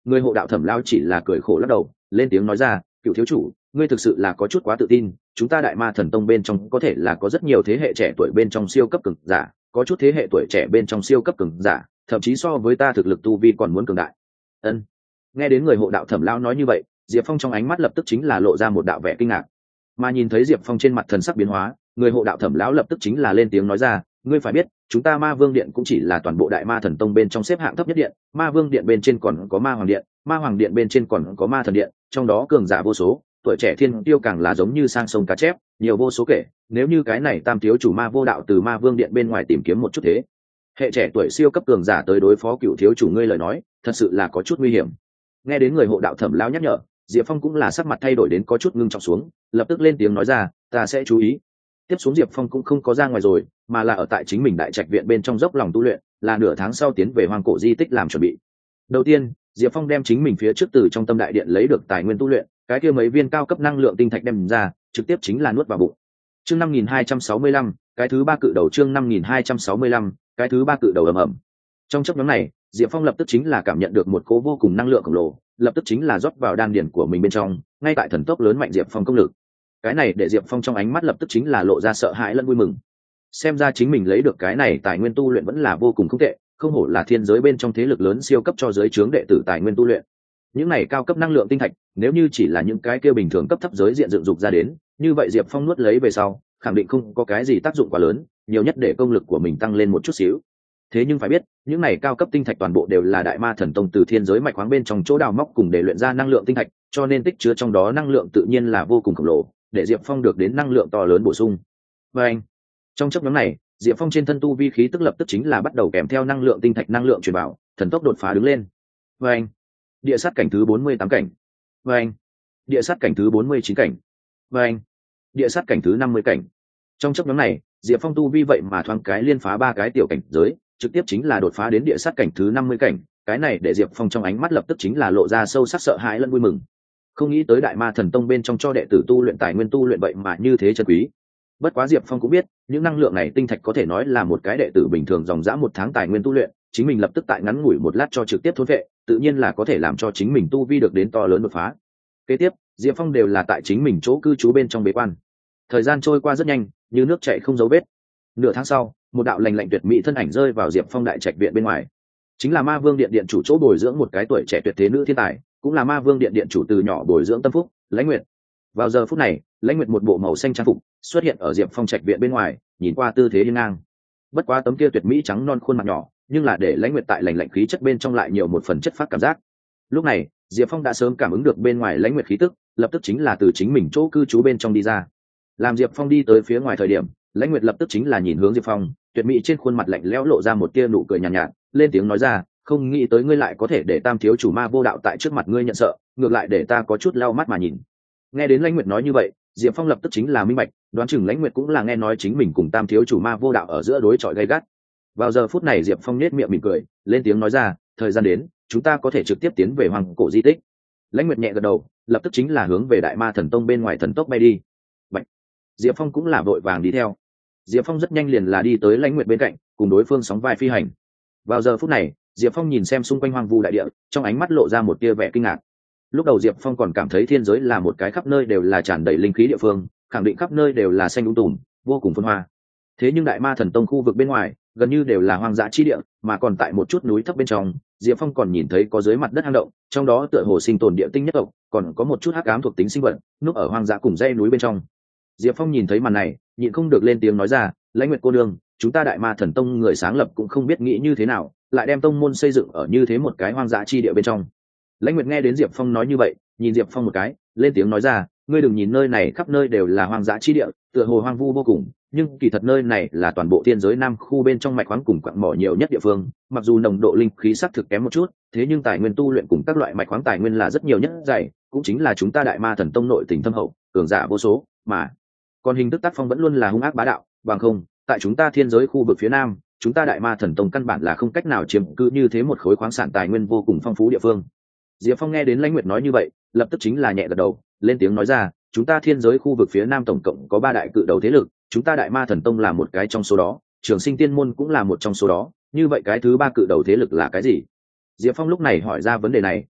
Người hộ đạo Thẩm Lao chỉ là cười khổ lắc đầu, lên tiếng nói ra, cựu thiếu chủ, ngươi thực sự là có chút quá tự tin, chúng ta Đại Ma Thần Tông bên trong có thể là có rất nhiều thế hệ trẻ tuổi bên trong siêu cấp cường giả, có chút thế hệ tuổi trẻ bên trong siêu cấp cường giả, thậm chí so với ta thực lực tu vi còn muốn cường đại. Ân. Nghe đến người hộ đạo Thẩm Lao nói như vậy, Diệp Phong trong ánh mắt lập tức chính là lộ ra một đạo vẻ kinh ngạc. Mà nhìn thấy Diệp Phong trên mặt thần sắc biến hóa, người hộ đạo Thẩm lão lập tức chính là lên tiếng nói ra, ngươi phải biết, chúng ta Ma Vương Điện cũng chỉ là toàn bộ Đại Ma Thần Tông bên trong xếp hạng thấp nhất điện, Ma Vương Điện bên trên còn có Ma Hoàng Điện, Ma Hoàng Điện bên trên còn có Ma Thần Điện, trong đó cường giả vô số, tuổi trẻ thiên tiêu càng là giống như sang sông cá chép, nhiều vô số kể. Nếu như cái này Tam thiếu chủ Ma Vô Đạo từ Ma Vương Điện bên ngoài tìm kiếm một chút thế hệ trẻ tuổi siêu cấp cường giả tới đối phó cựu thiếu chủ ngươi lời nói, thật sự là có chút nguy hiểm. Nghe đến người hộ đạo Thẩm lão nhắc nhở, Diệp Phong cũng là sắc mặt thay đổi đến có chút ngưng trọng xuống, lập tức lên tiếng nói ra, ta sẽ chú ý. Tiếp xuống Diệp Phong cũng không có ra ngoài rồi, mà là ở tại chính mình Đại Trạch viện bên trong dốc lòng tu luyện, là nửa tháng sau tiến về hoang cổ di tích làm chuẩn bị. Đầu tiên, Diệp Phong đem chính mình phía trước từ trong tâm đại điện lấy được tài nguyên tu luyện, cái kia mấy viên cao cấp năng lượng tinh thạch đem ra, trực tiếp chính là nuốt vào bụng. Chương năm nghìn hai trăm sáu mươi lăm, cái thứ ba cự đầu chương năm nghìn hai trăm sáu mươi lăm, cái thứ ba cự đầu ầm ầm. Trong chốc ngắn này, Diệp Phong lập tức chính là cảm nhận được một cỗ vô cùng năng lượng khổng lồ, lập tức chính là rót vào đan điển của mình bên trong, ngay tại thần tốc lớn mạnh Diệp Phong công lực. Cái này để Diệp Phong trong ánh mắt lập tức chính là lộ ra sợ hãi lẫn vui mừng. Xem ra chính mình lấy được cái này tài nguyên tu luyện vẫn là vô cùng không tệ, không hổ là thiên giới bên trong thế lực lớn siêu cấp cho giới trướng đệ tử tài nguyên tu luyện. Những này cao cấp năng lượng tinh thạch, nếu như chỉ là những cái kia bình thường cấp thấp giới diện dựng dục ra đến, như vậy Diệp Phong nuốt lấy về sau, khẳng định không có cái gì tác dụng quá lớn, nhiều nhất để công lực của mình tăng lên một chút xíu. Thế nhưng phải biết, những này cao cấp tinh thạch toàn bộ đều là Đại Ma Thần Tông từ thiên giới mạch khoáng bên trong chỗ đào móc cùng để luyện ra năng lượng tinh thạch, cho nên tích chứa trong đó năng lượng tự nhiên là vô cùng khổng lồ, để Diệp Phong được đến năng lượng to lớn bổ sung. Và anh, trong chốc ngắn này, Diệp Phong trên thân tu vi khí tức lập tức chính là bắt đầu kèm theo năng lượng tinh thạch năng lượng truyền vào, thần tốc đột phá đứng lên. Và anh, địa sát cảnh thứ bốn mươi tám cảnh. Và anh, địa sát cảnh thứ bốn mươi chín cảnh. Và anh, địa sát cảnh thứ năm mươi cảnh. Trong chốc ngắn này, Diệp Phong tu vi vậy mà thoáng cái liên phá ba cái tiểu cảnh giới, trực tiếp chính là đột phá đến địa sát cảnh thứ năm mươi cảnh, cái này để Diệp Phong trong ánh mắt lập tức chính là lộ ra sâu sắc sợ hãi lẫn vui mừng. Không nghĩ tới Đại Ma Thần Tông bên trong cho đệ tử tu luyện tài nguyên tu luyện vậy mà như thế chân quý. Bất quá Diệp Phong cũng biết, những năng lượng này tinh thạch có thể nói là một cái đệ tử bình thường dòng dã một tháng tài nguyên tu luyện, chính mình lập tức tại ngắn ngủi một lát cho trực tiếp thôn vệ, tự nhiên là có thể làm cho chính mình tu vi được đến to lớn đột phá. Kế tiếp, Diệp Phong đều là tại chính mình chỗ cư trú bên trong bế quan. Thời gian trôi qua rất nhanh, như nước chảy không dấu vết. Nửa tháng sau, một đạo lành lạnh tuyệt mỹ thân ảnh rơi vào Diệp Phong Đại Trạch viện bên ngoài. Chính là Ma Vương Điện điện chủ chỗ bồi dưỡng một cái tuổi trẻ tuyệt thế nữ thiên tài, cũng là Ma Vương Điện điện chủ từ nhỏ bồi dưỡng tâm phúc, Lãnh Nguyệt. Vào giờ phút này, Lãnh Nguyệt một bộ màu xanh trang phục xuất hiện ở Diệp Phong Trạch viện bên ngoài, nhìn qua tư thế hiên ngang. Bất quá tấm kia tuyệt mỹ trắng non khuôn mặt nhỏ, nhưng là để Lãnh Nguyệt tại lành lạnh khí chất bên trong lại nhiều một phần chất phát cảm giác. Lúc này, Diệp Phong đã sớm cảm ứng được bên ngoài Lãnh Nguyệt khí tức, lập tức chính là từ chính mình chỗ cư trú bên trong đi ra. Làm Diệp Phong đi tới phía ngoài thời điểm, Lãnh Nguyệt lập tức chính là nhìn hướng Diệp Phong, tuyệt mỹ trên khuôn mặt lạnh lẽo lộ ra một tia nụ cười nhàn nhạt, nhạt, lên tiếng nói ra, không nghĩ tới ngươi lại có thể để Tam thiếu chủ Ma Vô Đạo tại trước mặt ngươi nhận sợ, ngược lại để ta có chút lau mắt mà nhìn. Nghe đến Lãnh Nguyệt nói như vậy, Diệp Phong lập tức chính là minh bạch, đoán chừng Lãnh Nguyệt cũng là nghe nói chính mình cùng Tam thiếu chủ Ma Vô Đạo ở giữa đối chọi gay gắt. Vào giờ phút này Diệp Phong nhếch miệng mỉm cười, lên tiếng nói ra, thời gian đến, chúng ta có thể trực tiếp tiến về Hoàng cổ di tích. Lãnh Nguyệt nhẹ gật đầu, lập tức chính là hướng về Đại Ma Thần Tông bên ngoài thần tốc bay đi. Bạch. Diệp Phong cũng là vội vàng đi theo. Diệp Phong rất nhanh liền là đi tới Lãnh Nguyệt bên cạnh, cùng đối phương sóng vai phi hành. Vào giờ phút này, Diệp Phong nhìn xem xung quanh hoang vu đại địa, trong ánh mắt lộ ra một tia vẻ kinh ngạc. Lúc đầu Diệp Phong còn cảm thấy thiên giới là một cái khắp nơi đều là tràn đầy linh khí địa phương, khẳng định khắp nơi đều là xanh um tùm, vô cùng phồn hoa. Thế nhưng Đại Ma Thần Tông khu vực bên ngoài, gần như đều là hoang dã chi địa, mà còn tại một chút núi thấp bên trong, Diệp Phong còn nhìn thấy có dưới mặt đất hang động, trong đó tựa hồ sinh tồn địa tinh nhất tộc, còn có một chút hắc ám thuộc tính sinh vật, núp ở hoang dã cùng dãy núi bên trong. Diệp Phong nhìn thấy màn này, nhịn không được lên tiếng nói ra, Lãnh Nguyệt cô nương, chúng ta Đại Ma Thần Tông người sáng lập cũng không biết nghĩ như thế nào, lại đem tông môn xây dựng ở như thế một cái hoang dã chi địa bên trong. Lãnh Nguyệt nghe đến Diệp Phong nói như vậy, nhìn Diệp Phong một cái, lên tiếng nói ra, ngươi đừng nhìn nơi này khắp nơi đều là hoang dã chi địa, tựa hồ hoang vu vô cùng, nhưng kỳ thật nơi này là toàn bộ thiên giới nam khu bên trong mạch khoáng cùng quặng mỏ nhiều nhất địa phương, mặc dù nồng độ linh khí sắc thực kém một chút, thế nhưng tài nguyên tu luyện cùng các loại mạch khoáng tài nguyên là rất nhiều nhất dày, cũng chính là chúng ta Đại Ma Thần Tông nội tình thâm hậu, cường giả vô số, mà còn hình thức tác phong vẫn luôn là hung ác bá đạo, bằng không, tại chúng ta thiên giới khu vực phía nam, chúng ta Đại Ma Thần Tông căn bản là không cách nào chiếm cứ như thế một khối khoáng sản tài nguyên vô cùng phong phú địa phương. Diệp Phong nghe đến Lãnh Nguyệt nói như vậy, lập tức chính là nhẹ gật đầu, lên tiếng nói ra, chúng ta thiên giới khu vực phía nam tổng cộng có ba đại cự đầu thế lực, chúng ta Đại Ma Thần Tông là một cái trong số đó, Trường Sinh Tiên môn cũng là một trong số đó, như vậy cái thứ ba cự đầu thế lực là cái gì? Diệp Phong lúc này hỏi ra vấn đề này,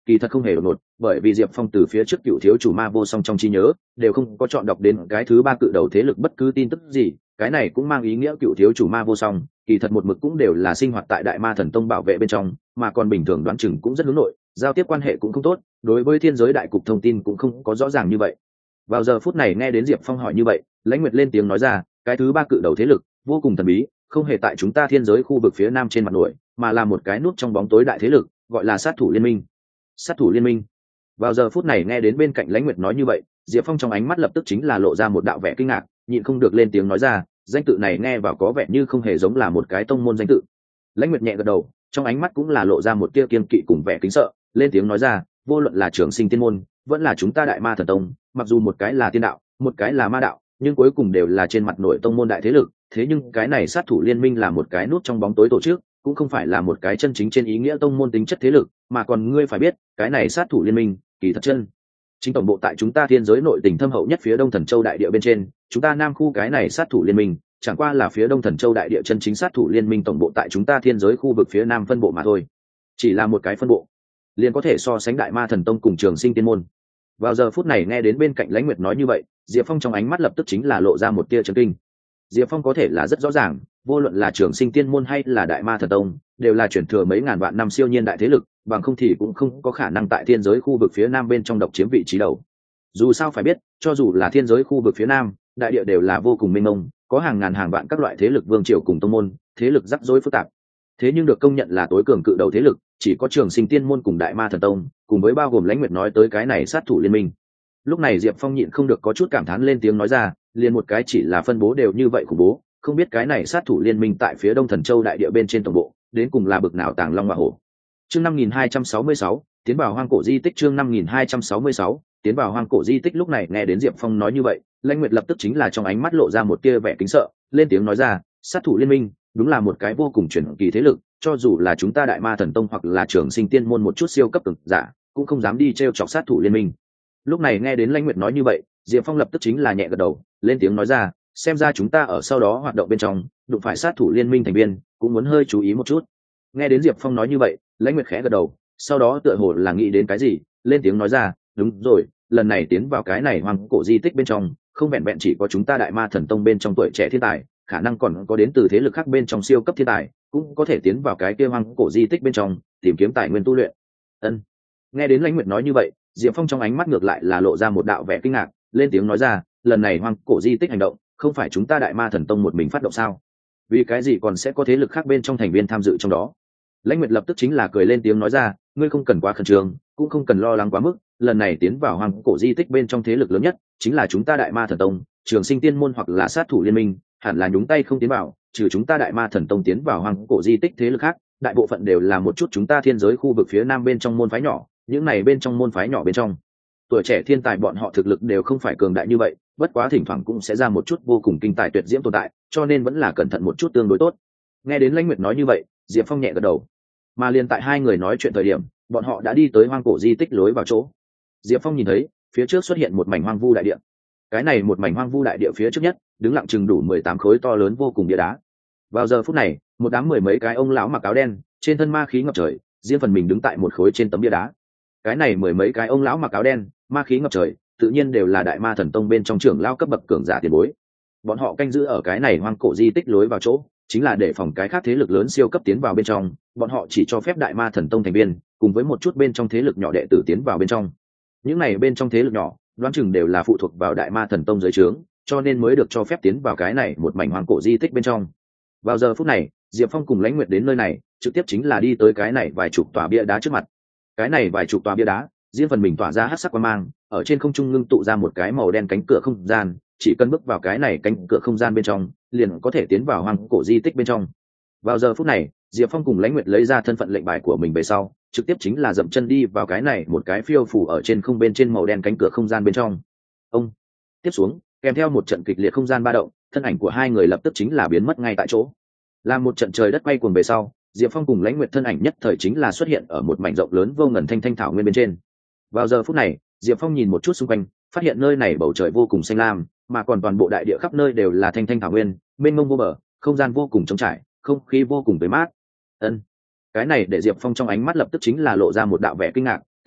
kỳ thật không hề đột ngột, bởi vì Diệp Phong từ phía trước cựu thiếu chủ ma vô song trong trí nhớ đều không có chọn đọc đến cái thứ ba cự đầu thế lực bất cứ tin tức gì. Cái này cũng mang ý nghĩa cựu thiếu chủ ma vô song kỳ thật một mực cũng đều là sinh hoạt tại Đại Ma Thần Tông bảo vệ bên trong, mà còn bình thường đoán chừng cũng rất hướng nội, giao tiếp quan hệ cũng không tốt, đối với thiên giới đại cục thông tin cũng không có rõ ràng như vậy. Vào giờ phút này nghe đến Diệp Phong hỏi như vậy, Lãnh Nguyệt lên tiếng nói ra, cái thứ ba cự đầu thế lực vô cùng thần bí, không hề tại chúng ta thiên giới khu vực phía nam trên mặt nổi, mà là một cái nút trong bóng tối đại thế lực, gọi là sát thủ liên minh. Sát thủ liên minh. Vào giờ phút này nghe đến bên cạnh Lãnh Nguyệt nói như vậy, Diệp Phong trong ánh mắt lập tức chính là lộ ra một đạo vẻ kinh ngạc, nhịn không được lên tiếng nói ra, danh tự này nghe vào có vẻ như không hề giống là một cái tông môn danh tự. Lãnh Nguyệt nhẹ gật đầu, trong ánh mắt cũng là lộ ra một tia kiên kỵ cùng vẻ kính sợ, lên tiếng nói ra, vô luận là Trường Sinh Tiên môn, vẫn là chúng ta Đại Ma Thần Tông, mặc dù một cái là tiên đạo, một cái là ma đạo, nhưng cuối cùng đều là trên mặt nổi tông môn đại thế lực, thế nhưng cái này sát thủ liên minh là một cái nút trong bóng tối tổ chức, cũng không phải là một cái chân chính trên ý nghĩa tông môn tính chất thế lực, mà còn ngươi phải biết, cái này sát thủ liên minh, kỳ thật chân chính tổng bộ tại chúng ta thiên giới nội tình thâm hậu nhất phía Đông Thần Châu đại địa bên trên, chúng ta Nam khu cái này sát thủ liên minh, chẳng qua là phía Đông Thần Châu đại địa chân chính sát thủ liên minh tổng bộ tại chúng ta thiên giới khu vực phía Nam phân bộ mà thôi. Chỉ là một cái phân bộ, liền có thể so sánh Đại Ma Thần Tông cùng Trường Sinh Tiên môn. Vào giờ phút này nghe đến bên cạnh Lãnh Nguyệt nói như vậy, Diệp Phong trong ánh mắt lập tức chính là lộ ra một tia chấn kinh. Diệp Phong có thể là rất rõ ràng, vô luận là Trường Sinh Tiên môn hay là Đại Ma Thần Tông, đều là chuyển thừa mấy ngàn vạn năm siêu nhiên đại thế lực, bằng không thì cũng không có khả năng tại thiên giới khu vực phía Nam bên trong độc chiếm vị trí đầu. Dù sao phải biết, cho dù là thiên giới khu vực phía Nam, đại địa đều là vô cùng mênh mông, có hàng ngàn hàng vạn các loại thế lực vương triều cùng tông môn, thế lực rắc rối phức tạp. Thế nhưng được công nhận là tối cường cự đầu thế lực, chỉ có Trường Sinh Tiên môn cùng Đại Ma Thần Tông, cùng với bao gồm Lãnh Nguyệt nói tới cái này sát thủ liên minh. Lúc này Diệp Phong nhịn không được có chút cảm thán lên tiếng nói ra, liền một cái chỉ là phân bố đều như vậy khủng bố, không biết cái này sát thủ liên minh tại phía Đông Thần Châu đại địa bên trên tổng bộ, đến cùng là bực nào tàng long hoa hổ. Chương năm nghìn hai trăm sáu mươi sáu, tiến vào hoang cổ di tích. Chương năm nghìn hai trăm sáu mươi sáu, tiến vào hoang cổ di tích. Lúc này nghe đến Diệp Phong nói như vậy, Lãnh Nguyệt lập tức chính là trong ánh mắt lộ ra một tia vẻ kính sợ, lên tiếng nói ra, sát thủ liên minh đúng là một cái vô cùng truyền kỳ thế lực, cho dù là chúng ta Đại Ma Thần Tông hoặc là Trường Sinh Tiên môn một chút siêu cấp cường giả, cũng không dám đi trêu chọc sát thủ liên minh. Lúc này nghe đến Lãnh Nguyệt nói như vậy, Diệp Phong lập tức chính là nhẹ gật đầu, lên tiếng nói ra, xem ra chúng ta ở sau đó hoạt động bên trong đụng phải sát thủ liên minh thành viên, cũng muốn hơi chú ý một chút. Nghe đến Diệp Phong nói như vậy, Lãnh Nguyệt khẽ gật đầu, sau đó tựa hồ là nghĩ đến cái gì, lên tiếng nói ra, đúng rồi, lần này tiến vào cái này hoang cổ di tích bên trong, không vẹn vẹn chỉ có chúng ta Đại Ma Thần Tông bên trong tuổi trẻ thiên tài, khả năng còn có đến từ thế lực khác bên trong siêu cấp thiên tài, cũng có thể tiến vào cái kia hoang cổ di tích bên trong tìm kiếm tài nguyên tu luyện. Ân. Nghe đến Lãnh Nguyệt nói như vậy, Diệp Phong trong ánh mắt ngược lại là lộ ra một đạo vẻ kinh ngạc, lên tiếng nói ra, lần này hoang cổ di tích hành động, không phải chúng ta Đại Ma Thần Tông một mình phát động sao? Vì cái gì còn sẽ có thế lực khác bên trong thành viên tham dự trong đó? Lãnh Nguyệt lập tức chính là cười lên tiếng nói ra, ngươi không cần quá khẩn trương, cũng không cần lo lắng quá mức, lần này tiến vào hoang cổ di tích bên trong thế lực lớn nhất chính là chúng ta Đại Ma Thần Tông, Trường Sinh Tiên môn hoặc là sát thủ liên minh, hẳn là nhúng tay không tiến vào, trừ chúng ta Đại Ma Thần Tông tiến vào hoang cổ di tích, thế lực khác đại bộ phận đều là một chút chúng ta thiên giới khu vực phía Nam bên trong môn phái nhỏ, những này bên trong môn phái nhỏ bên trong tuổi trẻ thiên tài bọn họ thực lực đều không phải cường đại như vậy, bất quá thỉnh thoảng cũng sẽ ra một chút vô cùng kinh tài tuyệt diễm tồn tại, cho nên vẫn là cẩn thận một chút tương đối tốt. Nghe đến Lãnh Nguyệt nói như vậy, Diệp Phong nhẹ gật đầu. Mà liền tại hai người nói chuyện thời điểm, bọn họ đã đi tới hoang cổ di tích lối vào chỗ. Diệp Phong nhìn thấy phía trước xuất hiện một mảnh hoang vu đại địa. Cái này một mảnh hoang vu đại địa phía trước nhất, đứng lặng chừng đủ mười tám khối to lớn vô cùng bia đá. Vào giờ phút này, một đám mười mấy cái ông lão mặc áo đen, trên thân ma khí ngập trời, riêng phần mình đứng tại một khối trên tấm bia đá. Cái này mười mấy cái ông lão mặc áo đen, ma khí ngập trời, tự nhiên đều là Đại Ma Thần Tông bên trong trưởng lão cấp bậc cường giả tiền bối. Bọn họ canh giữ ở cái này hoang cổ di tích lối vào chỗ, chính là để phòng cái khác thế lực lớn siêu cấp tiến vào bên trong, bọn họ chỉ cho phép Đại Ma Thần Tông thành viên cùng với một chút bên trong thế lực nhỏ đệ tử tiến vào bên trong. Những này bên trong thế lực nhỏ, đoán chừng đều là phụ thuộc vào Đại Ma Thần Tông dưới trướng, cho nên mới được cho phép tiến vào cái này một mảnh hoang cổ di tích bên trong. Vào giờ phút này, Diệp Phong cùng Lãnh Nguyệt đến nơi này, trực tiếp chính là đi tới cái này vài chục tòa bia đá trước mặt. Cái này vài chục tòa bia đá, riêng phần mình tỏa ra hắc sắc quang mang, ở trên không trung ngưng tụ ra một cái màu đen cánh cửa không gian, chỉ cần bước vào cái này cánh cửa không gian bên trong, liền có thể tiến vào hoang cổ di tích bên trong. Vào giờ phút này, Diệp Phong cùng Lãnh Nguyệt lấy ra thân phận lệnh bài của mình về sau, trực tiếp chính là dậm chân đi vào cái này một cái phiêu phủ ở trên không bên trên màu đen cánh cửa không gian bên trong. Ông tiếp xuống, kèm theo một trận kịch liệt không gian ba động, thân ảnh của hai người lập tức chính là biến mất ngay tại chỗ. Làm một trận trời đất quay cuồng về sau, Diệp Phong cùng Lãnh Nguyệt thân ảnh nhất thời chính là xuất hiện ở một mảnh rộng lớn vô ngần thanh thanh thảo nguyên bên trên. Vào giờ phút này, Diệp Phong nhìn một chút xung quanh, phát hiện nơi này bầu trời vô cùng xanh lam, mà còn toàn bộ đại địa khắp nơi đều là thanh thanh thảo nguyên, mênh mông vô bờ, không gian vô cùng trống trải, không khí vô cùng tươi mát. Ân, cái này để Diệp Phong trong ánh mắt lập tức chính là lộ ra một đạo vẻ kinh ngạc,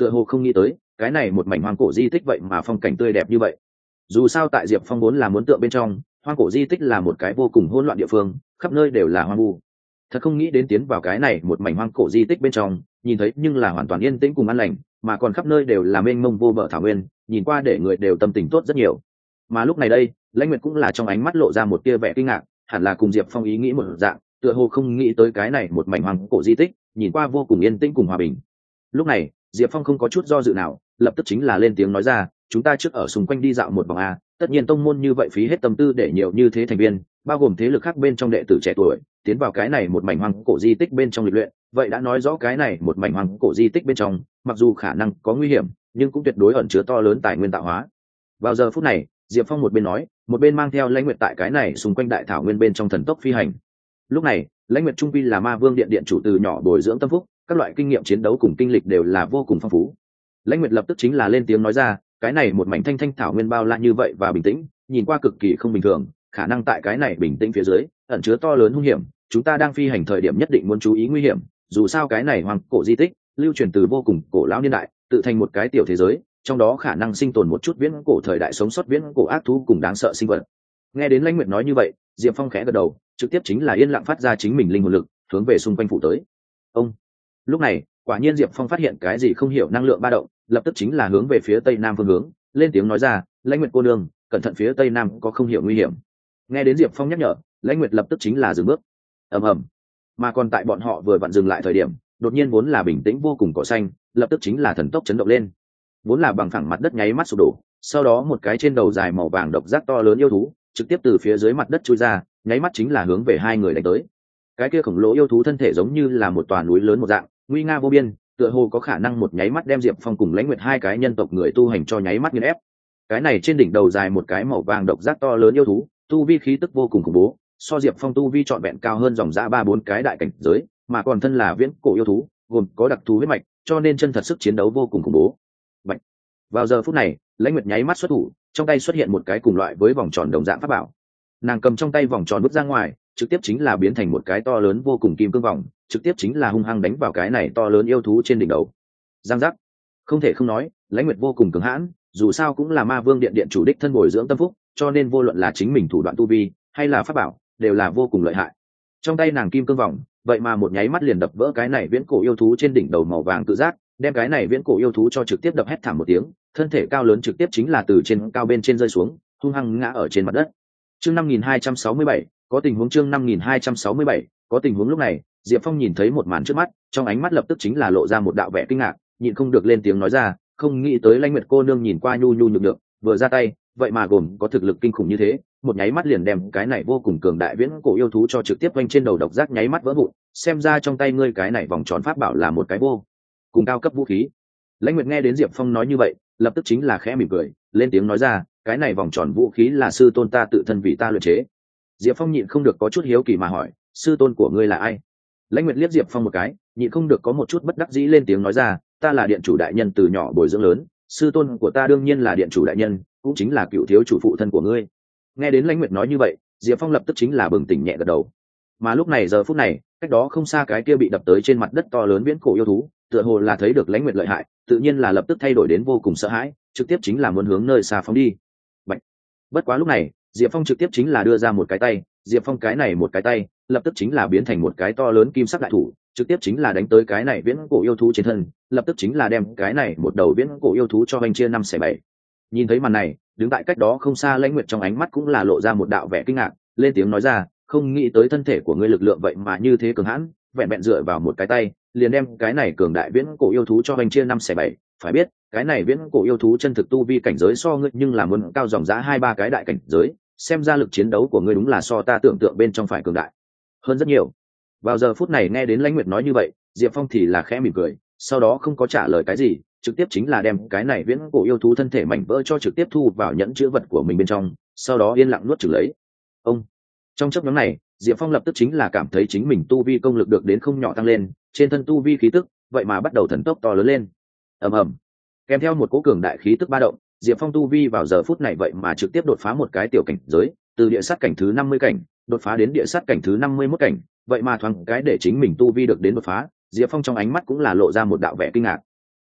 tựa hồ không nghĩ tới cái này một mảnh hoang cổ di tích vậy mà phong cảnh tươi đẹp như vậy. Dù sao tại Diệp Phong vốn là muốn tượng bên trong, hoang cổ di tích là một cái vô cùng hỗn loạn địa phương, khắp nơi đều là hoang vu. Thật không nghĩ đến tiến vào cái này một mảnh hoang cổ di tích bên trong, nhìn thấy nhưng là hoàn toàn yên tĩnh cùng an lành, mà còn khắp nơi đều là mênh mông vô bờ thảo nguyên, nhìn qua để người đều tâm tình tốt rất nhiều. Mà lúc này đây, Lãnh Nguyệt cũng là trong ánh mắt lộ ra một tia vẻ kinh ngạc, hẳn là cùng Diệp Phong ý nghĩ một dạng, tựa hồ không nghĩ tới cái này một mảnh hoang cổ di tích, nhìn qua vô cùng yên tĩnh cùng hòa bình. Lúc này, Diệp Phong không có chút do dự nào, lập tức chính là lên tiếng nói ra, chúng ta trước ở xung quanh đi dạo một vòng a, tất nhiên tông môn như vậy phí hết tâm tư để nhiều như thế thành viên, bao gồm thế lực khác bên trong đệ tử trẻ tuổi, tiến vào cái này một mảnh hoang cổ di tích bên trong lịch luyện, vậy đã nói rõ cái này một mảnh hoang cổ di tích bên trong, mặc dù khả năng có nguy hiểm, nhưng cũng tuyệt đối ẩn chứa to lớn tài nguyên tạo hóa. Vào giờ phút này, Diệp Phong một bên nói, một bên mang theo Lãnh Nguyệt tại cái này xung quanh đại thảo nguyên bên trong thần tốc phi hành. Lúc này, Lãnh Nguyệt trung quy là Ma Vương điện điện chủ từ nhỏ bồi dưỡng tâm phúc, các loại kinh nghiệm chiến đấu cùng kinh lịch đều là vô cùng phong phú. Lãnh Nguyệt lập tức chính là lên tiếng nói ra, cái này một mảnh thanh thanh thảo nguyên bao la như vậy và bình tĩnh, nhìn qua cực kỳ không bình thường, khả năng tại cái này bình tĩnh phía dưới ẩn chứa to lớn hung hiểm, chúng ta đang phi hành thời điểm nhất định muốn chú ý nguy hiểm, dù sao cái này hoang cổ di tích lưu truyền từ vô cùng cổ lão niên đại, tự thành một cái tiểu thế giới, trong đó khả năng sinh tồn một chút viễn cổ thời đại sống sót viễn cổ ác thú cùng đáng sợ sinh vật. Nghe đến Lãnh Nguyệt nói như vậy, Diệp Phong khẽ gật đầu, trực tiếp chính là yên lặng phát ra chính mình linh hồn lực, hướng về xung quanh phủ tới. Ông. Lúc này, quả nhiên Diệp Phong phát hiện cái gì không hiểu năng lượng ba động, lập tức chính là hướng về phía tây nam phương hướng, lên tiếng nói ra, Lãnh Nguyệt cô nương, cẩn thận phía tây nam có không hiểu nguy hiểm. Nghe đến Diệp Phong nhắc nhở, Lãnh Nguyệt lập tức chính là dừng bước. Ầm ầm. Mà còn tại bọn họ vừa vặn dừng lại thời điểm, đột nhiên vốn là bình tĩnh vô cùng cỏ xanh, lập tức chính là thần tốc chấn động lên. Vốn là bằng phẳng mặt đất nháy mắt sụp đổ, sau đó một cái trên đầu dài màu vàng độc giác to lớn yêu thú, trực tiếp từ phía dưới mặt đất chui ra, nháy mắt chính là hướng về hai người đánh tới. Cái kia khổng lồ yêu thú thân thể giống như là một tòa núi lớn một dạng, nguy nga vô biên, tựa hồ có khả năng một nháy mắt đem Diệp Phong cùng Lãnh Nguyệt hai cái nhân tộc người tu hành cho nháy mắt nghiền ép. Cái này trên đỉnh đầu dài một cái màu vàng độc giác to lớn yêu thú, tu vi khí tức vô cùng khủng bố, so Diệp Phong tu vi trọn vẹn cao hơn dòng dã ba bốn cái đại cảnh giới, mà còn thân là viễn cổ yêu thú, gồm có đặc thù huyết mạch, cho nên chân thật sức chiến đấu vô cùng khủng bố. Vậy, vào giờ phút này, Lãnh Nguyệt nháy mắt xuất thủ, trong tay xuất hiện một cái cùng loại với vòng tròn đồng dạng pháp bảo. Nàng cầm trong tay vòng tròn bước ra ngoài, trực tiếp chính là biến thành một cái to lớn vô cùng kim cương vòng, trực tiếp chính là hung hăng đánh vào cái này to lớn yêu thú trên đỉnh đầu. Giang giác. Không thể không nói, Lãnh Nguyệt vô cùng cứng hãn, dù sao cũng là Ma Vương điện điện chủ đích thân bồi dưỡng tâm phúc, cho nên vô luận là chính mình thủ đoạn tu vi hay là pháp bảo, đều là vô cùng lợi hại. Trong tay nàng kim cương vòng, vậy mà một nháy mắt liền đập vỡ cái này viễn cổ yêu thú trên đỉnh đầu màu vàng tự giác, đem cái này viễn cổ yêu thú cho trực tiếp đập hét thảm một tiếng, thân thể cao lớn trực tiếp chính là từ trên cao bên trên rơi xuống, hung hăng ngã ở trên mặt đất. Chương năm nghìn hai trăm sáu mươi bảy, có tình huống chương năm nghìn hai trăm sáu mươi bảy, có tình huống lúc này, Diệp Phong nhìn thấy một màn trước mắt, trong ánh mắt lập tức chính là lộ ra một đạo vẻ kinh ngạc, nhịn không được lên tiếng nói ra, không nghĩ tới Lãnh Nguyệt cô nương nhìn qua nhu nhu nhược nhược, vừa ra tay, vậy mà gồm có thực lực kinh khủng như thế, một nháy mắt liền đem cái này vô cùng cường đại viễn cổ yêu thú cho trực tiếp quanh trên đầu độc giác nháy mắt vỡ vụn, xem ra trong tay ngươi cái này vòng tròn pháp bảo là một cái vô cùng cao cấp vũ khí. Lãnh Nguyệt nghe đến Diệp Phong nói như vậy, lập tức chính là khẽ mỉm cười, lên tiếng nói ra, cái này vòng tròn vũ khí là sư tôn ta tự thân vì ta luyện chế. Diệp Phong nhịn không được có chút hiếu kỳ mà hỏi, sư tôn của ngươi là ai? Lãnh Nguyệt liếc Diệp Phong một cái, nhịn không được có một chút bất đắc dĩ lên tiếng nói ra, ta là điện chủ đại nhân từ nhỏ bồi dưỡng lớn, sư tôn của ta đương nhiên là điện chủ đại nhân, cũng chính là cựu thiếu chủ phụ thân của ngươi. Nghe đến Lãnh Nguyệt nói như vậy, Diệp Phong lập tức chính là bừng tỉnh nhẹ gật đầu. Mà lúc này giờ phút này, cách đó không xa cái kia bị đập tới trên mặt đất to lớn viễn cổ yêu thú, tựa hồ là thấy được Lãnh Nguyệt lợi hại, tự nhiên là lập tức thay đổi đến vô cùng sợ hãi, trực tiếp chính là muốn hướng nơi xa phóng đi. Bạch. Bất quá lúc này, Diệp Phong trực tiếp chính là đưa ra một cái tay, Diệp Phong cái này một cái tay, lập tức chính là biến thành một cái to lớn kim sắc đại thủ, trực tiếp chính là đánh tới cái này viễn cổ yêu thú trên thân, lập tức chính là đem cái này một đầu viễn cổ yêu thú cho anh chia năm xẻ bảy. Nhìn thấy màn này, đứng tại cách đó không xa Lãnh Nguyệt trong ánh mắt cũng là lộ ra một đạo vẻ kinh ngạc, lên tiếng nói ra, không nghĩ tới thân thể của ngươi lực lượng vậy mà như thế cường hãn, vẹn vẹn dựa vào một cái tay, liền đem cái này cường đại viễn cổ yêu thú cho anh chia năm xẻ bảy. Phải biết, cái này viễn cổ yêu thú chân thực tu vi cảnh giới so ngươi nhưng là muốn cao dòng giá hai ba cái đại cảnh giới, xem ra lực chiến đấu của ngươi đúng là so ta tưởng tượng bên trong phải cường đại hơn rất nhiều. Vào giờ phút này nghe đến Lãnh Nguyệt nói như vậy, Diệp Phong thì là khẽ mỉm cười, sau đó không có trả lời cái gì, trực tiếp chính là đem cái này viễn cổ yêu thú thân thể mảnh vỡ cho trực tiếp thu vào nhẫn chứa vật của mình bên trong, sau đó yên lặng nuốt chửng lấy. Ông. Trong chốc ngắn này, Diệp Phong lập tức chính là cảm thấy chính mình tu vi công lực được đến không nhỏ tăng lên, trên thân tu vi khí tức, vậy mà bắt đầu thần tốc to lớn lên. Ầm ầm. Kèm theo một cỗ cường đại khí tức ba động, Diệp Phong tu vi vào giờ phút này vậy mà trực tiếp đột phá một cái tiểu cảnh giới, từ địa sát cảnh thứ năm mươi cảnh, đột phá đến địa sát cảnh thứ năm mươi mốt cảnh, vậy mà thoáng cái để chính mình tu vi được đến đột phá, Diệp Phong trong ánh mắt cũng là lộ ra một đạo vẻ kinh ngạc.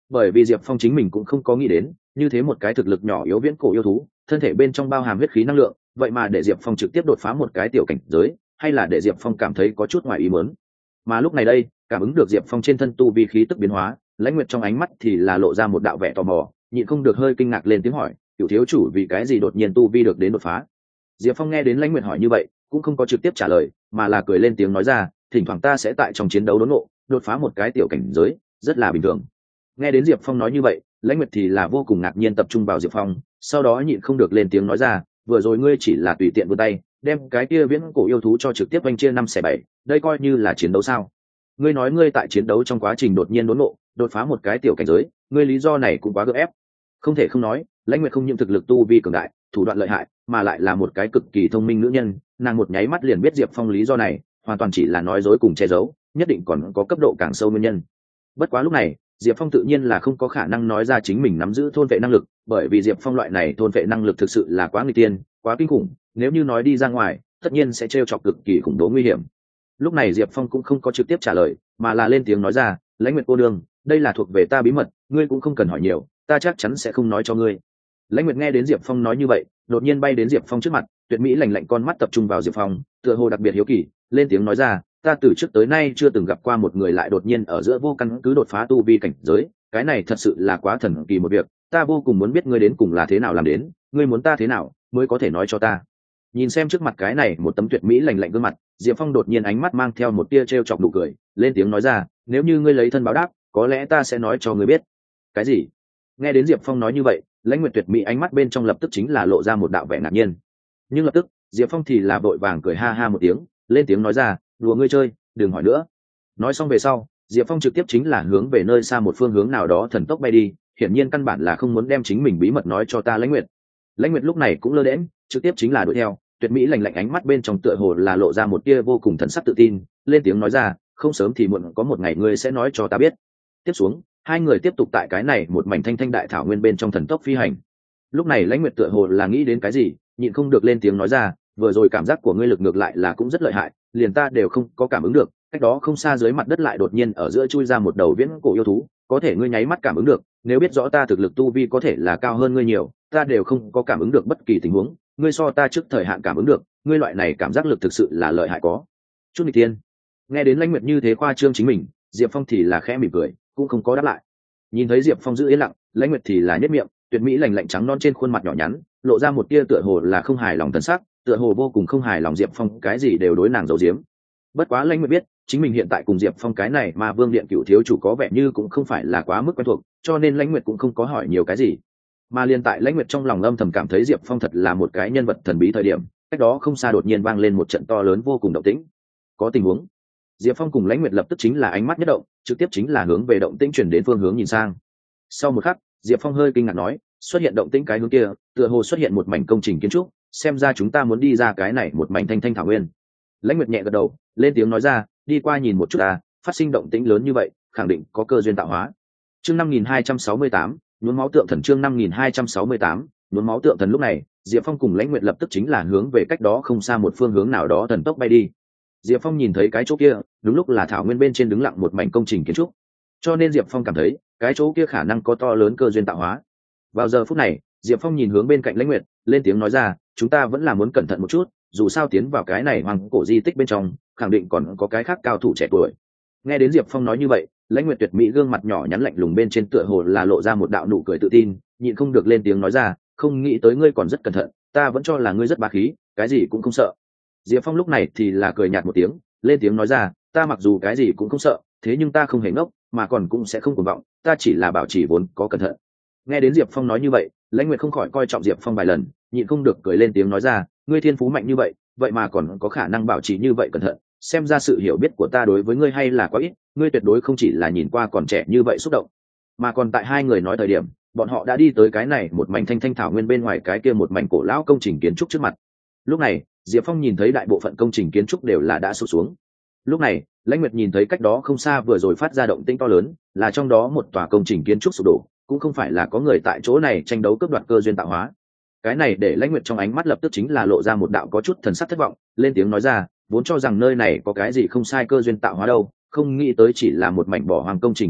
bởi vì diệp phong chính mình cũng không có nghĩ đến như thế một cái thực lực nhỏ yếu viễn cổ yêu thú thân thể bên trong bao hàm huyết khí năng lượng, vậy mà để diệp phong trực tiếp đột phá một cái tiểu cảnh giới, hay là để diệp phong cảm thấy có chút ngoài ý muốn. Mà lúc này đây cảm ứng được diệp phong trên thân tu vi khí tức biến hóa, lãnh nguyệt trong ánh mắt thì là lộ ra một đạo vẻ tò mò, nhịn không được hơi kinh ngạc lên tiếng hỏi, cựu thiếu chủ vì cái gì đột nhiên tu vi được đến đột phá? Diệp phong nghe đến lãnh nguyệt hỏi như vậy cũng không có trực tiếp trả lời, mà là cười lên tiếng nói ra, thỉnh thoảng ta sẽ tại trong chiến đấu đốn ngộ đột phá một cái tiểu cảnh giới, rất là bình thường. Nghe đến diệp phong nói như vậy, lãnh nguyệt thì là vô cùng ngạc nhiên tập trung vào diệp phong, sau đó nhịn không được lên tiếng nói ra, vừa rồi ngươi chỉ là tùy tiện vươn tay đem cái kia viễn cổ yêu thú cho trực tiếp oanh chia năm xẻ bảy, đây coi như là chiến đấu sao? Ngươi nói ngươi tại chiến đấu trong quá trình đột nhiên đốn ngộ đột phá một cái tiểu cảnh giới, ngươi lý do này cũng quá gượng ép. Không thể không nói, lãnh nguyệt không những thực lực tu vi cường đại, thủ đoạn lợi hại, mà lại là một cái cực kỳ thông minh nữ nhân, nàng một nháy mắt liền biết diệp phong lý do này hoàn toàn chỉ là nói dối cùng che giấu, nhất định còn có cấp độ càng sâu nguyên nhân. Bất quá lúc này diệp phong tự nhiên là không có khả năng nói ra chính mình nắm giữ thôn vệ năng lực, bởi vì diệp phong loại này thôn vệ năng lực thực sự là quá nguy tiên, quá kinh khủng, nếu như nói đi ra ngoài tất nhiên sẽ t chọc cực kỳ khủng bố nguy hiểm. Lúc này diệp phong cũng không có trực tiếp trả lời, mà là lên tiếng nói ra, lãnh nguyệt cô đương, đây là thuộc về ta bí mật, ngươi cũng không cần hỏi nhiều, ta chắc chắn sẽ không nói cho ngươi. Lãnh nguyệt nghe đến diệp phong nói như vậy, đột nhiên bay đến diệp phong trước mặt, tuyệt mỹ lành lạnh con mắt tập trung vào diệp phong, tựa hồ đặc biệt hiếu kỳ, lên tiếng nói ra, ta từ trước tới nay chưa từng gặp qua một người lại đột nhiên ở giữa vô căn cứ đột phá tu vi cảnh giới, cái này thật sự là quá thần kỳ một việc, ta vô cùng muốn biết ngươi đến cùng là thế nào làm đến, ngươi muốn ta thế nào mới có thể nói cho ta. Nhìn xem trước mặt cái này một tấm tuyệt mỹ lành lạnh gương mặt, diệp phong đột nhiên ánh mắt mang theo một tia t r e o chọc nụ cười, lên tiếng nói ra, nếu như ngươi lấy thân báo đáp, có lẽ ta sẽ nói cho ngươi biết. Cái gì? Nghe đến diệp phong nói như vậy, lãnh nguyệt tuyệt mỹ ánh mắt bên trong lập tức chính là lộ ra một đạo vẻ ngạc nhiên, nhưng lập tức diệp phong thì là vội vàng cười ha ha một tiếng, lên tiếng nói ra, đùa ngươi chơi, đừng hỏi nữa. Nói xong về sau, diệp phong trực tiếp chính là hướng về nơi xa một phương hướng nào đó thần tốc bay đi, hiển nhiên căn bản là không muốn đem chính mình bí mật nói cho ta lãnh nguyệt. Lãnh nguyệt lúc này cũng lơ đễm, trực tiếp chính là đuổi theo, tuyệt mỹ lành lạnh ánh mắt bên trong tựa hồ là lộ ra một tia vô cùng thần sắc tự tin, lên tiếng nói ra, không sớm thì muộn có một ngày ngươi sẽ nói cho ta biết. Tiếp xuống hai người tiếp tục tại cái này một mảnh thanh thanh đại thảo nguyên bên trong thần tốc phi hành. Lúc này lãnh nguyệt tựa hồ là nghĩ đến cái gì, nhịn không được lên tiếng nói ra, vừa rồi cảm giác của ngươi lực ngược lại là cũng rất lợi hại, liền ta đều không có cảm ứng được, cách đó không xa dưới mặt đất lại đột nhiên ở giữa chui ra một đầu viễn cổ yêu thú, có thể ngươi nháy mắt cảm ứng được, nếu biết rõ ta thực lực tu vi có thể là cao hơn ngươi nhiều, ta đều không có cảm ứng được bất kỳ tình huống, ngươi so ta trước thời hạn cảm ứng được, ngươi loại này cảm giác lực thực sự là lợi hại có chút nghịch tiên. Nghe đến lãnh nguyệt như thế khoa trương chính mình, diệp phong thì là khẽ mỉm cười, cũng không có đáp lại. Nhìn thấy diệp phong giữ yên lặng, lãnh nguyệt thì là nhất miệng, tuyệt mỹ lành lạnh trắng non trên khuôn mặt nhỏ nhắn lộ ra một tia tựa hồ là không hài lòng thần sắc, tựa hồ vô cùng không hài lòng diệp phong cái gì đều đối nàng giấu giếm. Bất quá lãnh nguyệt biết chính mình hiện tại cùng diệp phong cái này mà vương điện cựu thiếu chủ có vẻ như cũng không phải là quá mức quen thuộc, cho nên lãnh nguyệt cũng không có hỏi nhiều cái gì. Mà liên tại lãnh nguyệt trong lòng âm thầm cảm thấy diệp phong thật là một cái nhân vật thần bí thời điểm, cách đó không xa đột nhiên vang lên một trận to lớn vô cùng động tĩnh. Có tình huống. Diệp phong cùng lãnh nguyệt lập tức chính là ánh mắt nhất động, trực tiếp chính là hướng về động tĩnh chuyển đến phương hướng nhìn sang. Sau một khắc, diệp phong hơi kinh ngạc nói, xuất hiện động tĩnh cái hướng kia tựa hồ xuất hiện một mảnh công trình kiến trúc, xem ra chúng ta muốn đi ra cái này một mảnh thanh thanh thảo nguyên. Lãnh nguyệt nhẹ gật đầu, lên tiếng nói ra, đi qua nhìn một chút à, phát sinh động tĩnh lớn như vậy khẳng định có cơ duyên tạo hóa. Chương năm nghìn hai trăm sáu mươi tám, nhuốm máu tượng thần. Chương năm nghìn hai trăm sáu mươi tám, nhuốm máu tượng thần. Lúc này diệp phong cùng lãnh nguyệt lập tức chính là hướng về cách đó không xa một phương hướng nào đó thần tốc bay đi. Diệp phong nhìn thấy cái chỗ kia đúng lúc là thảo nguyên bên trên đứng lặng một mảnh công trình kiến trúc, cho nên diệp phong cảm thấy cái chỗ kia khả năng có to lớn cơ duyên tạo hóa. Vào giờ phút này diệp phong nhìn hướng bên cạnh lãnh nguyệt, lên tiếng nói ra, chúng ta vẫn là muốn cẩn thận một chút, dù sao tiến vào cái này hoàng cổ di tích bên trong khẳng định còn có cái khác cao thủ trẻ tuổi. Nghe đến diệp phong nói như vậy, lãnh nguyệt tuyệt mỹ gương mặt nhỏ nhắn lạnh lùng bên trên tựa hồ là lộ ra một đạo nụ cười tự tin, nhịn không được lên tiếng nói ra, không nghĩ tới ngươi còn rất cẩn thận, ta vẫn cho là ngươi rất bá khí, cái gì cũng không sợ. Diệp phong lúc này thì là cười nhạt một tiếng, lên tiếng nói ra, ta mặc dù cái gì cũng không sợ, thế nhưng ta không hề ngốc, mà còn cũng sẽ không cuồng vọng, ta chỉ là bảo trì vốn có cẩn thận. Nghe đến diệp phong nói như vậy, lãnh nguyệt không khỏi coi trọng diệp phong vài lần, nhịn không được cười lên tiếng nói ra, ngươi thiên phú mạnh như vậy, vậy mà còn có khả năng bảo trì như vậy cẩn thận, xem ra sự hiểu biết của ta đối với ngươi hay là quá ít, ngươi tuyệt đối không chỉ là nhìn qua còn trẻ như vậy xúc động. Mà còn tại hai người nói thời điểm, bọn họ đã đi tới cái này một mảnh thanh thanh thảo nguyên bên ngoài cái kia một mảnh cổ lão công trình kiến trúc trước mặt. Lúc này diệp phong nhìn thấy đại bộ phận công trình kiến trúc đều là đã sụp xuống. Lúc này lãnh nguyệt nhìn thấy cách đó không xa vừa rồi phát ra động tĩnh to lớn, là trong đó một tòa công trình kiến trúc sụp đổ, cũng không phải là có người tại chỗ này tranh đấu cướp đoạt cơ duyên tạo hóa. Cái này để lãnh nguyệt trong ánh mắt lập tức chính là lộ ra một đạo có chút thần sắc thất vọng, lên tiếng nói ra, vốn cho rằng nơi này có cái gì không sai cơ duyên tạo hóa đâu, không nghĩ tới chỉ là một mảnh bỏ hoang công trình kiến trúc,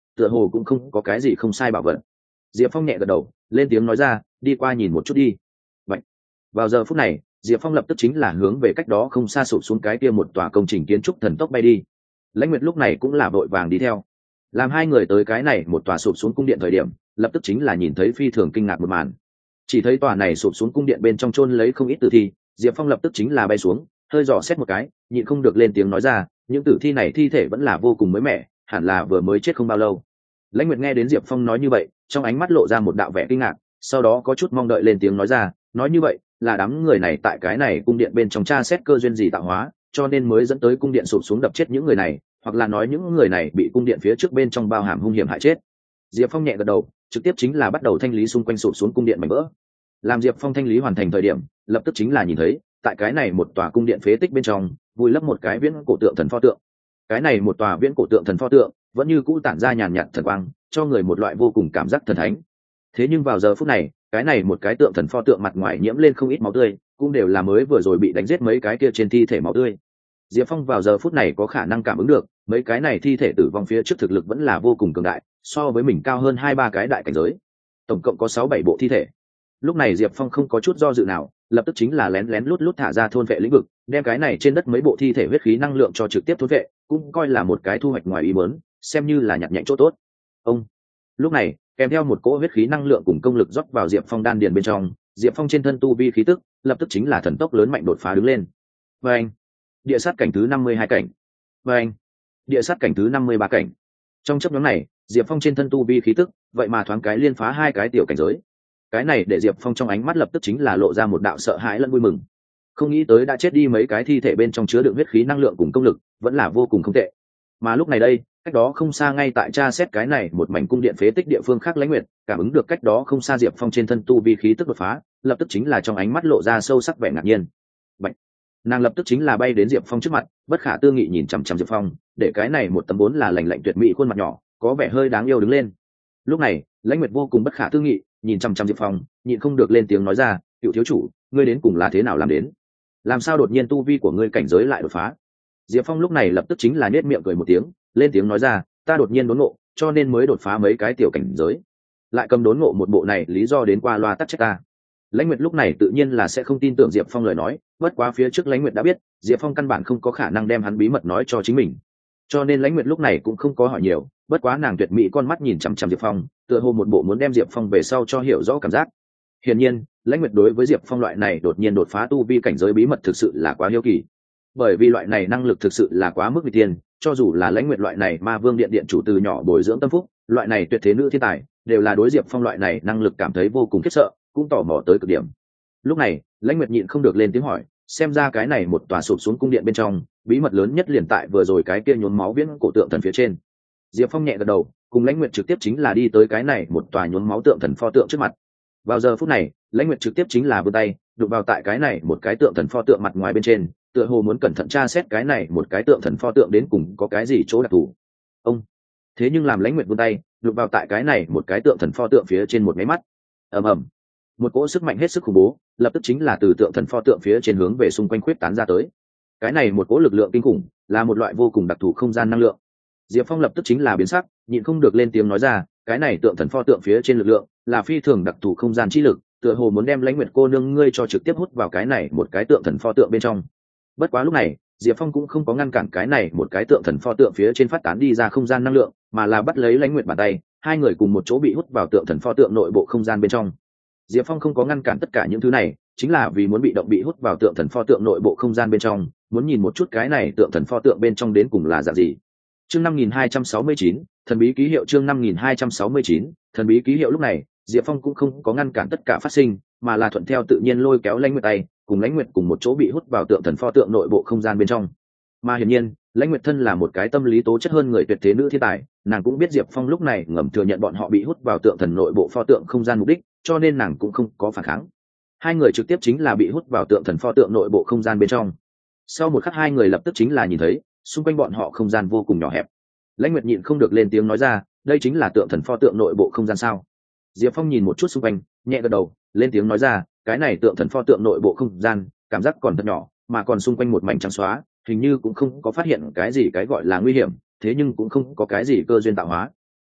tựa hồ cũng không có cái gì không sai bảo vật. Diệp Phong nhẹ gật đầu, lên tiếng nói ra, đi qua nhìn một chút đi. Vậy, vào giờ phút này, Diệp Phong lập tức chính là hướng về cách đó không xa sụp xuống cái kia một tòa công trình kiến trúc thần tốc bay đi. Lãnh Nguyệt lúc này cũng là vội vàng đi theo. Làm hai người tới cái này một tòa sụp xuống cung điện thời điểm, lập tức chính là nhìn thấy phi thường kinh ngạc một màn. Chỉ thấy tòa này sụp xuống cung điện bên trong chôn lấy không ít tử thi, Diệp Phong lập tức chính là bay xuống, hơi dò xét một cái, nhịn không được lên tiếng nói ra, những tử thi này thi thể vẫn là vô cùng mới mẻ, hẳn là vừa mới chết không bao lâu. Lãnh Nguyệt nghe đến Diệp Phong nói như vậy, trong ánh mắt lộ ra một đạo vẻ kinh ngạc, sau đó có chút mong đợi lên tiếng nói ra, nói như vậy là đám người này tại cái này cung điện bên trong tra xét cơ duyên gì tạo hóa, cho nên mới dẫn tới cung điện sụp xuống đập chết những người này, hoặc là nói những người này bị cung điện phía trước bên trong bao hàm hung hiểm hại chết. Diệp Phong nhẹ gật đầu, trực tiếp chính là bắt đầu thanh lý xung quanh sụp xuống cung điện mảnh vỡ. Làm Diệp Phong thanh lý hoàn thành thời điểm, lập tức chính là nhìn thấy tại cái này một tòa cung điện phế tích bên trong vùi lấp một cái viễn cổ tượng thần pho tượng. Cái này một tòa viễn cổ tượng thần pho tượng vẫn như cũ tản ra nhàn nhạt thần quang, cho người một loại vô cùng cảm giác thần thánh. Thế nhưng vào giờ phút này, cái này một cái tượng thần pho tượng mặt ngoài nhiễm lên không ít máu tươi, cũng đều là mới vừa rồi bị đánh giết mấy cái kia trên thi thể máu tươi. Diệp Phong vào giờ phút này có khả năng cảm ứng được, mấy cái này thi thể tử vong phía trước thực lực vẫn là vô cùng cường đại, so với mình cao hơn hai ba cái đại cảnh giới. Tổng cộng có sáu bảy bộ thi thể. Lúc này Diệp Phong không có chút do dự nào, lập tức chính là lén lén lút lút thả ra thôn vệ lĩnh vực, đem cái này trên đất mấy bộ thi thể huyết khí năng lượng cho trực tiếp thôn vệ, cũng coi là một cái thu hoạch ngoài ý muốn, xem như là nhặt nhạnh chỗ tốt. Ông. Lúc này, kèm theo một cỗ huyết khí năng lượng cùng công lực rót vào Diệp Phong đan điền bên trong, Diệp Phong trên thân tu vi khí tức, lập tức chính là thần tốc lớn mạnh đột phá đứng lên. Và anh, địa sát cảnh thứ năm mươi hai cảnh. Và anh, địa sát cảnh thứ năm mươi ba cảnh. Trong chốc ngắn này, Diệp Phong trên thân tu vi khí tức, vậy mà thoáng cái liên phá hai cái tiểu cảnh giới. Cái này để Diệp Phong trong ánh mắt lập tức chính là lộ ra một đạo sợ hãi lẫn vui mừng. Không nghĩ tới đã chết đi mấy cái thi thể bên trong chứa đựng huyết khí năng lượng cùng công lực, vẫn là vô cùng không tệ. Mà lúc này đây, cách đó không xa ngay tại tra xét cái này một mảnh cung điện phế tích địa phương khác Lãnh Nguyệt, cảm ứng được cách đó không xa Diệp Phong trên thân tu vi khí tức đột phá, lập tức chính là trong ánh mắt lộ ra sâu sắc vẻ ngạc nhiên. Bạch. Nàng lập tức chính là bay đến Diệp Phong trước mặt, bất khả tư nghị nhìn chằm chằm Diệp Phong, để cái này một tấm bốn là lạnh lạnh tuyệt mỹ khuôn mặt nhỏ, có vẻ hơi đáng yêu đứng lên. Lúc này, Lãnh Nguyệt vô cùng bất khả tư nghị, nhìn chằm chằm Diệp Phong, nhịn không được lên tiếng nói ra, "Cựu thiếu chủ, ngươi đến cùng là thế nào làm đến? Làm sao đột nhiên tu vi của ngươi cảnh giới lại đột phá?" Diệp Phong lúc này lập tức chính là nhếch miệng cười một tiếng, lên tiếng nói ra, "Ta đột nhiên đốn ngộ, cho nên mới đột phá mấy cái tiểu cảnh giới." Lại cầm đốn ngộ một bộ này lý do đến qua loa tắc trách ta. Lãnh Nguyệt lúc này tự nhiên là sẽ không tin tưởng Diệp Phong lời nói, bất quá phía trước Lãnh Nguyệt đã biết, Diệp Phong căn bản không có khả năng đem hắn bí mật nói cho chính mình. Cho nên Lãnh Nguyệt lúc này cũng không có hỏi nhiều, bất quá nàng tuyệt mỹ con mắt nhìn chằm chằm Diệp Phong, tựa hồ một bộ muốn đem Diệp Phong về sau cho hiểu rõ cảm giác. Hiển nhiên, Lãnh Nguyệt đối với Diệp Phong loại này đột nhiên đột phá tu vi cảnh giới bí mật thực sự là quá hiếu kỳ. Bởi vì loại này năng lực thực sự là quá mức nghịch tiên, cho dù là Lãnh Nguyệt loại này Ma Vương điện điện chủ từ nhỏ bồi dưỡng tâm phúc, loại này tuyệt thế nữ thiên tài, đều là đối Diệp Phong loại này năng lực cảm thấy vô cùng khiếp sợ, cũng tò mò tới cực điểm. Lúc này, Lãnh Nguyệt nhịn không được lên tiếng hỏi, xem ra cái này một tòa sụp xuống cung điện bên trong, bí mật lớn nhất liền tại vừa rồi cái kia nhuốm máu viễn cổ tượng thần phía trên. Diệp Phong nhẹ gật đầu, cùng Lãnh Nguyệt trực tiếp chính là đi tới cái này một tòa nhuốm máu tượng thần pho tượng trước mặt. Vào giờ phút này, Lãnh Nguyệt trực tiếp chính là vươn tay, đụng vào tại cái này một cái tượng thần pho tượng mặt ngoài bên trên, tựa hồ muốn cẩn thận tra xét cái này một cái tượng thần pho tượng đến cùng có cái gì chỗ đặc thù. Ông. Thế nhưng làm Lãnh Nguyệt vươn tay, đụng vào tại cái này một cái tượng thần pho tượng phía trên một cái mắt. Ầm ầm. Một cỗ sức mạnh hết sức khủng bố, lập tức chính là từ tượng thần pho tượng phía trên hướng về xung quanh khuyết tán ra tới. Cái này một cỗ lực lượng kinh khủng, là một loại vô cùng đặc thù không gian năng lượng. Diệp Phong lập tức chính là biến sắc, nhịn không được lên tiếng nói ra, cái này tượng thần pho tượng phía trên lực lượng, là phi thường đặc thù không gian chi lực, tựa hồ muốn đem Lãnh Nguyệt cô nương ngươi cho trực tiếp hút vào cái này một cái tượng thần pho tượng bên trong. Bất quá lúc này, Diệp Phong cũng không có ngăn cản cái này một cái tượng thần pho tượng phía trên phát tán đi ra không gian năng lượng, mà là bắt lấy Lãnh Nguyệt bàn tay, hai người cùng một chỗ bị hút vào tượng thần pho tượng nội bộ không gian bên trong. Diệp Phong không có ngăn cản tất cả những thứ này, chính là vì muốn bị động bị hút vào tượng thần pho tượng nội bộ không gian bên trong, muốn nhìn một chút cái này tượng thần pho tượng bên trong đến cùng là dạng gì. Chương năm nghìn hai trăm sáu mươi chín, thần bí ký hiệu chương năm nghìn hai trăm sáu mươi chín, thần bí ký hiệu lúc này, Diệp Phong cũng không có ngăn cản tất cả phát sinh, mà là thuận theo tự nhiên lôi kéo Lãnh Nguyệt tay, cùng Lãnh Nguyệt cùng một chỗ bị hút vào tượng thần pho tượng nội bộ không gian bên trong. Mà hiển nhiên, Lãnh Nguyệt thân là một cái tâm lý tố chất hơn người tuyệt thế nữ thiên tài, nàng cũng biết Diệp Phong lúc này ngầm thừa nhận bọn họ bị hút vào tượng thần nội bộ pho tượng không gian mục đích, cho nên nàng cũng không có phản kháng. Hai người trực tiếp chính là bị hút vào tượng thần pho tượng nội bộ không gian bên trong. Sau một khắc hai người lập tức chính là nhìn thấy, xung quanh bọn họ không gian vô cùng nhỏ hẹp. Lãnh Nguyệt nhịn không được lên tiếng nói ra, đây chính là tượng thần pho tượng nội bộ không gian sao? Diệp Phong nhìn một chút xung quanh, nhẹ gật đầu, lên tiếng nói ra, cái này tượng thần pho tượng nội bộ không gian, cảm giác còn thật nhỏ, mà còn xung quanh một mảnh trắng xóa, hình như cũng không có phát hiện cái gì cái gọi là nguy hiểm, thế nhưng cũng không có cái gì cơ duyên tạo hóa.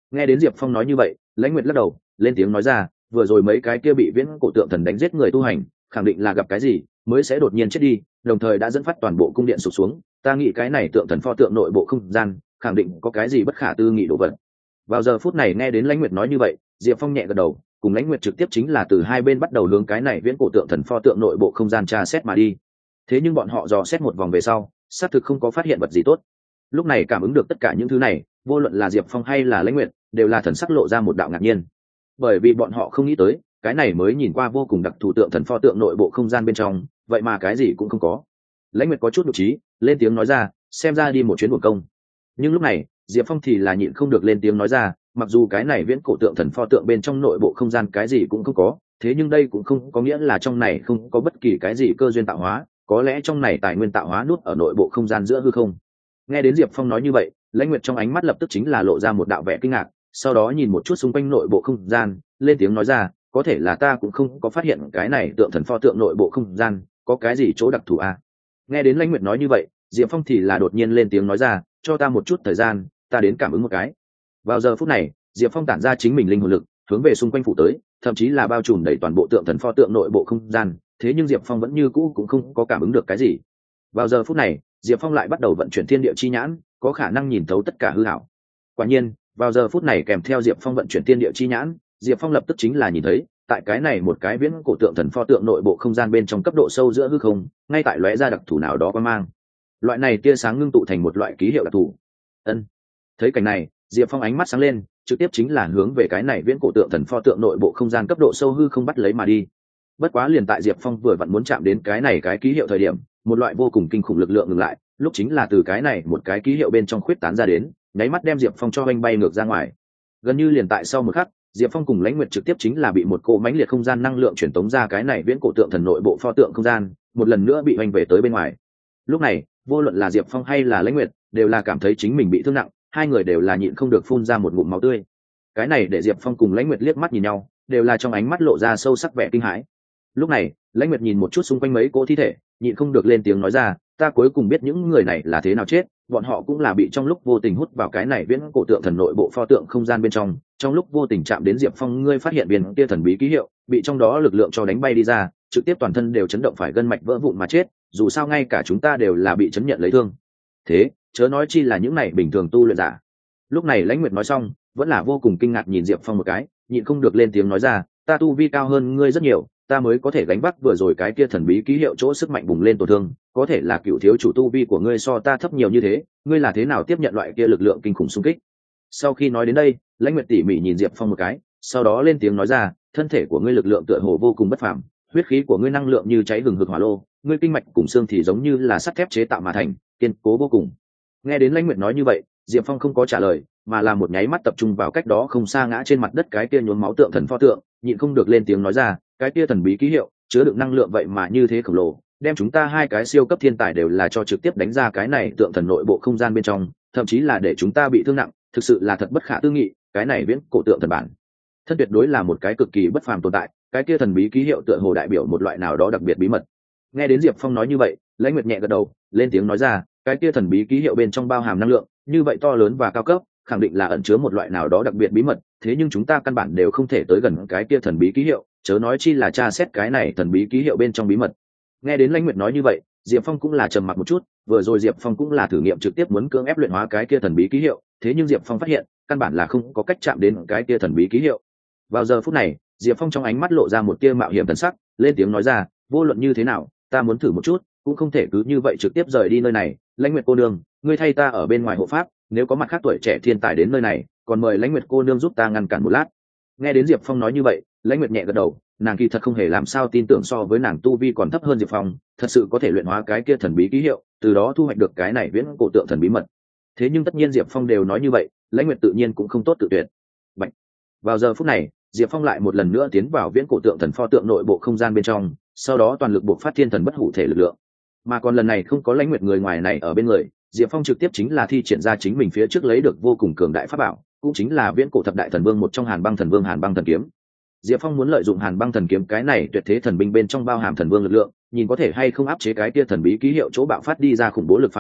Nghe đến Diệp Phong nói như vậy, Lãnh Nguyệt lắc đầu lên tiếng nói ra, vừa rồi mấy cái kia bị viễn cổ tượng thần đánh giết người tu hành khẳng định là gặp cái gì mới sẽ đột nhiên chết đi, đồng thời đã dẫn phát toàn bộ cung điện sụp xuống. Ta nghĩ cái này tượng thần pho tượng nội bộ không gian khẳng định có cái gì bất khả tư nghị đồ vật. Vào giờ phút này nghe đến Lãnh Nguyệt nói như vậy, Diệp Phong nhẹ gật đầu, cùng Lãnh Nguyệt trực tiếp chính là từ hai bên bắt đầu hướng cái này viễn cổ tượng thần pho tượng nội bộ không gian tra xét mà đi. Thế nhưng bọn họ dò xét một vòng về sau, xác thực không có phát hiện vật gì tốt. Lúc này cảm ứng được tất cả những thứ này, vô luận là Diệp Phong hay là Lãnh Nguyệt, đều là thần sắc lộ ra một đạo ngạc nhiên, bởi vì bọn họ không nghĩ tới cái này mới nhìn qua vô cùng đặc thù tượng thần pho tượng nội bộ không gian bên trong vậy mà cái gì cũng không có. Lãnh Nguyệt có chút nhục trí lên tiếng nói ra, xem ra đi một chuyến buồn công. Nhưng lúc này Diệp Phong thì là nhịn không được lên tiếng nói ra, mặc dù cái này viễn cổ tượng thần pho tượng bên trong nội bộ không gian cái gì cũng không có, thế nhưng đây cũng không có nghĩa là trong này không có bất kỳ cái gì cơ duyên tạo hóa, có lẽ trong này tài nguyên tạo hóa nút ở nội bộ không gian giữa hư không. Nghe đến Diệp Phong nói như vậy, Lãnh Nguyệt trong ánh mắt lập tức chính là lộ ra một đạo vẻ kinh ngạc, sau đó nhìn một chút xung quanh nội bộ không gian, lên tiếng nói ra, có thể là ta cũng không có phát hiện cái này tượng thần pho tượng nội bộ không gian có cái gì chỗ đặc thù à. Nghe đến Lãnh Nguyệt nói như vậy, Diệp Phong thì là đột nhiên lên tiếng nói ra, cho ta một chút thời gian, ta đến cảm ứng một cái. Vào giờ phút này, Diệp Phong tản ra chính mình linh hồn lực, hướng về xung quanh phủ tới, thậm chí là bao trùm đầy toàn bộ tượng thần pho tượng nội bộ không gian, thế nhưng Diệp Phong vẫn như cũ cũng không có cảm ứng được cái gì. Vào giờ phút này, Diệp Phong lại bắt đầu vận chuyển thiên địa chi nhãn, có khả năng nhìn thấu tất cả hư ảo. Quả nhiên, vào giờ phút này kèm theo Diệp Phong vận chuyển thiên địa chi nhãn, Diệp Phong lập tức chính là nhìn thấy, tại cái này một cái viễn cổ tượng thần pho tượng nội bộ không gian bên trong cấp độ sâu giữa hư không, ngay tại lóe ra đặc thù nào đó có mang. Loại này tia sáng ngưng tụ thành một loại ký hiệu đặc thù. Ân. Thấy cảnh này, Diệp Phong ánh mắt sáng lên, trực tiếp chính là hướng về cái này viễn cổ tượng thần pho tượng nội bộ không gian cấp độ sâu hư không bắt lấy mà đi. Bất quá liền tại Diệp Phong vừa vặn muốn chạm đến cái này cái ký hiệu thời điểm, một loại vô cùng kinh khủng lực lượng ngừng lại, lúc chính là từ cái này một cái ký hiệu bên trong khuyết tán ra đến, nháy mắt đem Diệp Phong cho oanh bay ngược ra ngoài. Gần như liền tại sau một khắc, Diệp Phong cùng Lãnh Nguyệt trực tiếp chính là bị một cỗ mãnh liệt không gian năng lượng truyền tống ra cái này viễn cổ tượng thần nội bộ pho tượng không gian, một lần nữa bị oanh về tới bên ngoài. Lúc này, vô luận là Diệp Phong hay là Lãnh Nguyệt, đều là cảm thấy chính mình bị thương nặng, hai người đều là nhịn không được phun ra một ngụm máu tươi. Cái này để Diệp Phong cùng Lãnh Nguyệt liếc mắt nhìn nhau, đều là trong ánh mắt lộ ra sâu sắc vẻ kinh hãi. Lúc này, Lãnh Nguyệt nhìn một chút xung quanh mấy cỗ thi thể, nhịn không được lên tiếng nói ra, ta cuối cùng biết những người này là thế nào chết, bọn họ cũng là bị trong lúc vô tình hút vào cái này viễn cổ tượng thần nội bộ pho tượng không gian bên trong, trong lúc vô tình chạm đến Diệp Phong, ngươi phát hiện viên kia thần bí ký hiệu, bị trong đó lực lượng cho đánh bay đi ra, trực tiếp toàn thân đều chấn động phải gân mạch vỡ vụn mà chết, dù sao ngay cả chúng ta đều là bị chấn nhận lấy thương. Thế, chớ nói chi là những này bình thường tu luyện giả. Lúc này Lãnh Nguyệt nói xong, vẫn là vô cùng kinh ngạc nhìn Diệp Phong một cái, nhịn không được lên tiếng nói ra, ta tu vi cao hơn ngươi rất nhiều, ta mới có thể gánh vác vừa rồi cái kia thần bí ký hiệu chỗ sức mạnh bùng lên tổn thương, có thể là cựu thiếu chủ tu vi của ngươi so ta thấp nhiều như thế, ngươi là thế nào tiếp nhận loại kia lực lượng kinh khủng xung kích. Sau khi nói đến đây, Lãnh Nguyệt tỉ mỉ nhìn Diệp Phong một cái, sau đó lên tiếng nói ra, thân thể của ngươi lực lượng tựa hồ vô cùng bất phàm, huyết khí của ngươi năng lượng như cháy hừng hực hỏa lô, ngươi kinh mạch cùng xương thì giống như là sắt thép chế tạo mà thành, kiên cố vô cùng. Nghe đến Lãnh Nguyệt nói như vậy, Diệp Phong không có trả lời, mà là một nháy mắt tập trung vào cách đó không xa ngã trên mặt đất cái kia nhuốm máu tượng thần pho tượng, nhịn không được lên tiếng nói ra, cái kia thần bí ký hiệu chứa đựng năng lượng vậy mà như thế khổng lồ, đem chúng ta hai cái siêu cấp thiên tài đều là cho trực tiếp đánh ra cái này tượng thần nội bộ không gian bên trong, thậm chí là để chúng ta bị thương nặng, thực sự là thật bất khả tư nghị. Cái này viễn cổ tượng thần bản thân tuyệt đối là một cái cực kỳ bất phàm tồn tại, cái kia thần bí ký hiệu tựa hồ đại biểu một loại nào đó đặc biệt bí mật. Nghe đến Diệp Phong nói như vậy, Lãnh Nguyệt nhẹ gật đầu, lên tiếng nói ra, cái kia thần bí ký hiệu bên trong bao hàm năng lượng như vậy to lớn và cao cấp, khẳng định là ẩn chứa một loại nào đó đặc biệt bí mật, thế nhưng chúng ta căn bản đều không thể tới gần cái kia thần bí ký hiệu, chớ nói chi là tra xét cái này thần bí ký hiệu bên trong bí mật. Nghe đến Lãnh Nguyệt nói như vậy, Diệp Phong cũng là trầm mặc một chút, vừa rồi Diệp Phong cũng là thử nghiệm trực tiếp muốn cưỡng ép luyện hóa cái kia thần bí ký hiệu, thế nhưng Diệp Phong phát hiện, căn bản là không có cách chạm đến cái kia thần bí ký hiệu. Vào giờ phút này, Diệp Phong trong ánh mắt lộ ra một tia mạo hiểm thần sắc, lên tiếng nói ra, vô luận như thế nào, ta muốn thử một chút, cũng không thể cứ như vậy trực tiếp rời đi nơi này. Lãnh Nguyệt cô nương, ngươi thay ta ở bên ngoài hộ pháp, nếu có mặt khác tuổi trẻ thiên tài đến nơi này, còn mời Lãnh Nguyệt cô nương giúp ta ngăn cản một lát. Nghe đến Diệp Phong nói như vậy, Lãnh Nguyệt nhẹ gật đầu, nàng kỳ thật không hề làm sao tin tưởng so với nàng tu vi còn thấp hơn Diệp Phong, thật sự có thể luyện hóa cái kia thần bí ký hiệu, từ đó thu hoạch được cái này viễn cổ tượng thần bí mật. Thế nhưng tất nhiên Diệp Phong đều nói như vậy, Lãnh Nguyệt tự nhiên cũng không tốt tự tuyệt. Bạch. Vào giờ phút này, Diệp Phong lại một lần nữa tiến vào viễn cổ tượng thần pho tượng nội bộ không gian bên trong, sau đó toàn lực buộc phát thiên thần bất hủ thể lực lượng. Mà còn lần này không có Lãnh Nguyệt người ngoài này ở bên người, Diệp Phong trực tiếp chính là thi triển ra chính mình phía trước lấy được vô cùng cường đại pháp bảo, cũng chính là viễn cổ thập đại thần vương một trong Hàn Băng Thần Vương Hàn Băng Thần Kiếm. Diệp Phong muốn lợi dụng Hàn Băng Thần Kiếm cái này tuyệt thế thần binh bên trong bao hàm thần vương lực lượng, nhìn có thể hay không áp chế cái kia thần bí ký hiệu chỗ bạo phát đi ra khủng bố lực phá hoại,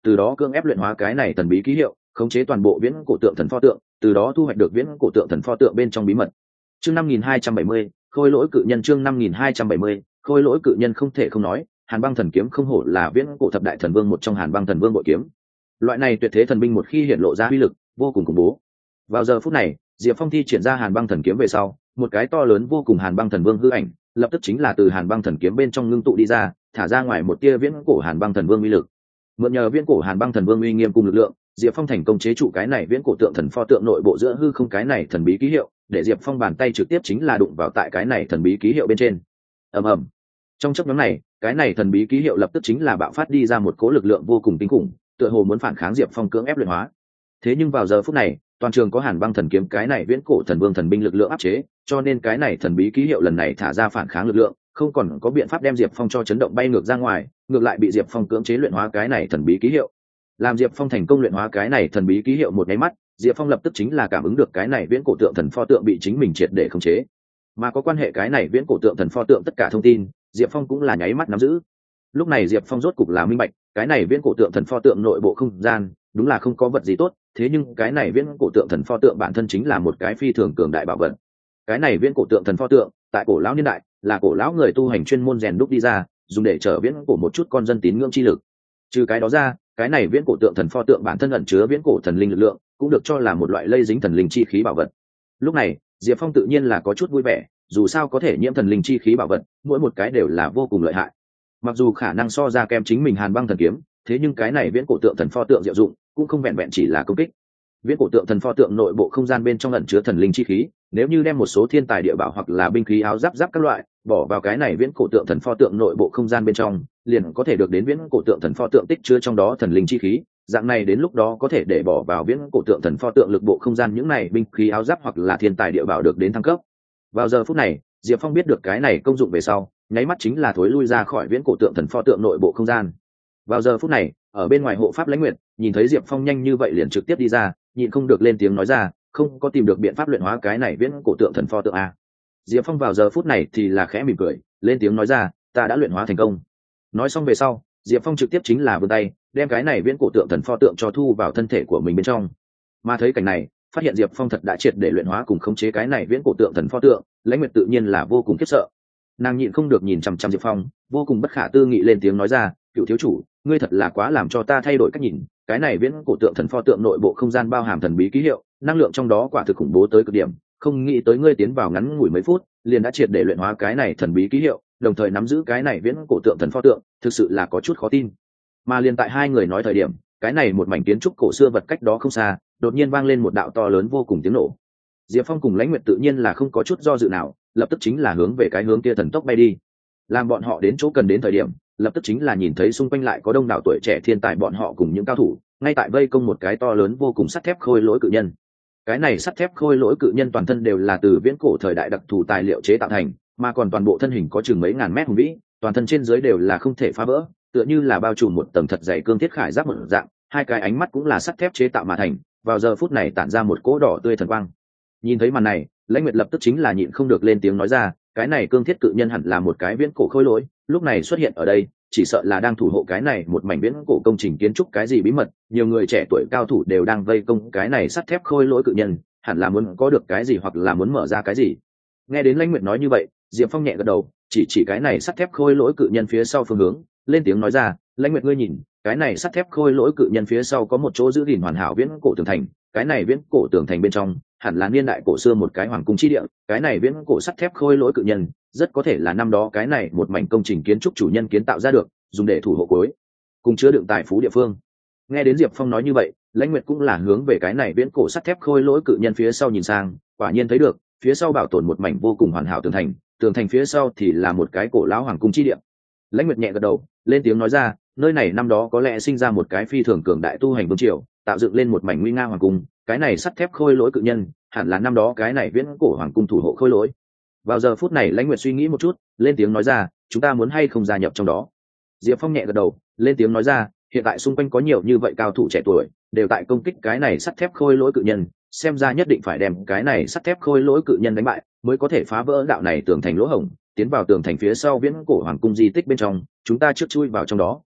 từ đó cưỡng ép luyện hóa cái này thần bí ký hiệu, khống chế toàn bộ viễn cổ tượng thần pho tượng, từ đó thu hoạch được viễn cổ tượng thần pho tượng bên trong bí mật. Chương năm nghìn hai trăm bảy mươi, khôi lỗi cự nhân. Chương năm nghìn hai trăm bảy mươi, khôi lỗi cự nhân. Không thể không nói, Hàn Băng Thần Kiếm không hổ là viễn cổ thập đại thần vương một trong Hàn Băng Thần Vương bội kiếm. Loại này tuyệt thế thần binh một khi hiện lộ ra uy lực, vô cùng khủng bố. Vào giờ phút này, Diệp Phong thi triển ra Hàn Băng Thần Kiếm về sau, một cái to lớn vô cùng Hàn Băng Thần Vương hư ảnh, lập tức chính là từ Hàn Băng Thần Kiếm bên trong ngưng tụ đi ra, thả ra ngoài một tia viễn cổ Hàn Băng Thần Vương uy lực. Mượn nhờ viễn cổ Hàn Băng Thần Vương uy nghiêm cùng lực lượng, Diệp Phong thành công chế trụ cái này viễn cổ tượng thần pho tượng nội bộ giữa hư không cái này thần bí ký hiệu, để Diệp Phong bàn tay trực tiếp chính là đụng vào tại cái này thần bí ký hiệu bên trên. Ầm ầm. Trong chốc ngắn này, cái này thần bí ký hiệu lập tức chính là bạo phát đi ra một cỗ lực lượng vô cùng kinh khủng, tựa hồ muốn phản kháng Diệp Phong cưỡng ép luyện hóa. Thế nhưng vào giờ phút này, toàn trường có Hàn Băng Thần Kiếm cái này viễn cổ thần vương thần binh lực lượng áp chế, cho nên cái này thần bí ký hiệu lần này thả ra phản kháng lực lượng, không còn có biện pháp đem Diệp Phong cho chấn động bay ngược ra ngoài, ngược lại bị Diệp Phong cưỡng chế luyện hóa cái này thần bí ký hiệu. Làm Diệp Phong thành công luyện hóa cái này thần bí ký hiệu một cái mắt, Diệp Phong lập tức chính là cảm ứng được cái này viễn cổ tượng thần pho tượng bị chính mình triệt để khống chế. Mà có quan hệ cái này viễn cổ tượng thần pho tượng tất cả thông tin, Diệp Phong cũng là nháy mắt nắm giữ. Lúc này Diệp Phong rốt cục là minh bạch, cái này viễn cổ tượng thần pho tượng nội bộ không gian, đúng là không có vật gì tốt, thế nhưng cái này viễn cổ tượng thần pho tượng bản thân chính là một cái phi thường cường đại bảo vật. Cái này viễn cổ tượng thần pho tượng, tại cổ lão niên đại, là cổ lão người tu hành chuyên môn rèn đúc đi ra, dùng để trở viễn cổ một chút con dân tín ngưỡng chi lực. Trừ cái đó ra, cái này viễn cổ tượng thần pho tượng bản thân ẩn chứa viễn cổ thần linh lực lượng, cũng được cho là một loại lây dính thần linh chi khí bảo vật. Lúc này, Diệp Phong tự nhiên là có chút vui vẻ, dù sao có thể nhiễm thần linh chi khí bảo vật, mỗi một cái đều là vô cùng lợi hại. Mặc dù khả năng so ra kem chính mình Hàn Băng Thần Kiếm, thế nhưng cái này viễn cổ tượng thần pho tượng diệu dụng, cũng không vẹn vẹn chỉ là công kích. Viễn cổ tượng thần pho tượng nội bộ không gian bên trong ẩn chứa thần linh chi khí, nếu như đem một số thiên tài địa bảo hoặc là binh khí áo giáp giáp các loại bỏ vào cái này viễn cổ tượng thần pho tượng nội bộ không gian bên trong, liền có thể được đến viễn cổ tượng thần pho tượng tích chứa trong đó thần linh chi khí, dạng này đến lúc đó có thể để bỏ vào viễn cổ tượng thần pho tượng lực bộ không gian những này binh khí áo giáp hoặc là thiên tài địa bảo được đến thăng cấp. Vào giờ phút này, Diệp Phong biết được cái này công dụng về sau, nháy mắt chính là thối lui ra khỏi viễn cổ tượng thần pho tượng nội bộ không gian. Vào giờ phút này, ở bên ngoài hộ pháp Lãnh Nguyệt nhìn thấy Diệp Phong nhanh như vậy liền trực tiếp đi ra, nhịn không được lên tiếng nói ra, không có tìm được biện pháp luyện hóa cái này viễn cổ tượng thần pho tượng a. Diệp Phong vào giờ phút này thì là khẽ mỉm cười, lên tiếng nói ra, ta đã luyện hóa thành công. Nói xong về sau, Diệp Phong trực tiếp chính là vươn tay, đem cái này viễn cổ tượng thần pho tượng cho thu vào thân thể của mình bên trong. Mà thấy cảnh này, phát hiện Diệp Phong thật đã triệt để luyện hóa cùng khống chế cái này viễn cổ tượng thần pho tượng, Lãnh Nguyệt tự nhiên là vô cùng khiếp sợ. Nàng nhịn không được nhìn chằm chằm Diệp Phong, vô cùng bất khả tư nghị lên tiếng nói ra, cựu thiếu chủ, ngươi thật là quá làm cho ta thay đổi cách nhìn, cái này viễn cổ tượng thần pho tượng nội bộ không gian bao hàm thần bí ký hiệu, năng lượng trong đó quả thực khủng bố tới cực điểm, không nghĩ tới ngươi tiến vào ngắn ngủi mấy phút, liền đã triệt để luyện hóa cái này thần bí ký hiệu, đồng thời nắm giữ cái này viễn cổ tượng thần pho tượng, thực sự là có chút khó tin. Mà liền tại hai người nói thời điểm, cái này một mảnh kiến trúc cổ xưa vật cách đó không xa, đột nhiên vang lên một đạo to lớn vô cùng tiếng nổ. Diệp Phong cùng Lãnh Nguyệt tự nhiên là không có chút do dự nào, lập tức chính là hướng về cái hướng kia thần tốc bay đi. Làm bọn họ đến chỗ cần đến thời điểm, lập tức chính là nhìn thấy xung quanh lại có đông đảo tuổi trẻ thiên tài bọn họ cùng những cao thủ, ngay tại vây công một cái to lớn vô cùng sắt thép khôi lỗi cự nhân. Cái này sắt thép khôi lỗi cự nhân toàn thân đều là từ viễn cổ thời đại đặc thù tài liệu chế tạo thành, mà còn toàn bộ thân hình có chừng mấy ngàn mét hùng vĩ, toàn thân trên dưới đều là không thể phá vỡ, tựa như là bao trùm một tầng thật dày cương thiết khải giáp một dạng, hai cái ánh mắt cũng là sắt thép chế tạo mà thành, vào giờ phút này tản ra một cỗ đỏ tươi thần quang. Nhìn thấy màn này, Lãnh Nguyệt lập tức chính là nhịn không được lên tiếng nói ra, cái này cương thiết cự nhân hẳn là một cái viễn cổ khôi lỗi, lúc này xuất hiện ở đây, chỉ sợ là đang thủ hộ cái này một mảnh viễn cổ công trình kiến trúc cái gì bí mật, nhiều người trẻ tuổi cao thủ đều đang vây công cái này sắt thép khôi lỗi cự nhân, hẳn là muốn có được cái gì hoặc là muốn mở ra cái gì. Nghe đến Lãnh Nguyệt nói như vậy, Diệp Phong nhẹ gật đầu, chỉ chỉ cái này sắt thép khôi lỗi cự nhân phía sau phương hướng, lên tiếng nói ra, Lãnh Nguyệt ngươi nhìn, cái này sắt thép khôi lỗi cự nhân phía sau có một chỗ giữ gìn hoàn hảo viễn cổ tường thành, cái này viễn cổ tường thành bên trong hẳn là niên đại cổ xưa một cái hoàng cung chi địa, cái này viễn cổ sắt thép khôi lỗi cự nhân rất có thể là năm đó cái này một mảnh công trình kiến trúc chủ nhân kiến tạo ra được, dùng để thủ hộ cuối cùng chứa đựng tài phú địa phương. Nghe đến Diệp Phong nói như vậy, Lãnh Nguyệt cũng là hướng về cái này viễn cổ sắt thép khôi lỗi cự nhân phía sau nhìn sang, quả nhiên thấy được phía sau bảo tồn một mảnh vô cùng hoàn hảo tường thành, tường thành phía sau thì là một cái cổ lão hoàng cung chi địa. Lãnh Nguyệt nhẹ gật đầu, lên tiếng nói ra, nơi này năm đó có lẽ sinh ra một cái phi thường cường đại tu hành vương triều, tạo dựng lên một mảnh nguy nga hoàng cung, cái này sắt thép khôi lỗi cự nhân hẳn là năm đó cái này viễn cổ hoàng cung thủ hộ khôi lỗi. Vào giờ phút này Lãnh Nguyệt suy nghĩ một chút, lên tiếng nói ra, chúng ta muốn hay không gia nhập trong đó. Diệp Phong nhẹ gật đầu, lên tiếng nói ra, hiện tại xung quanh có nhiều như vậy cao thủ trẻ tuổi đều tại công kích cái này sắt thép khôi lỗi cự nhân, xem ra nhất định phải đem cái này sắt thép khôi lỗi cự nhân đánh bại mới có thể phá vỡ đạo này tường thành lỗ hổng, tiến vào tường thành phía sau viễn cổ hoàng cung di tích bên trong, chúng ta trước chui vào trong đó,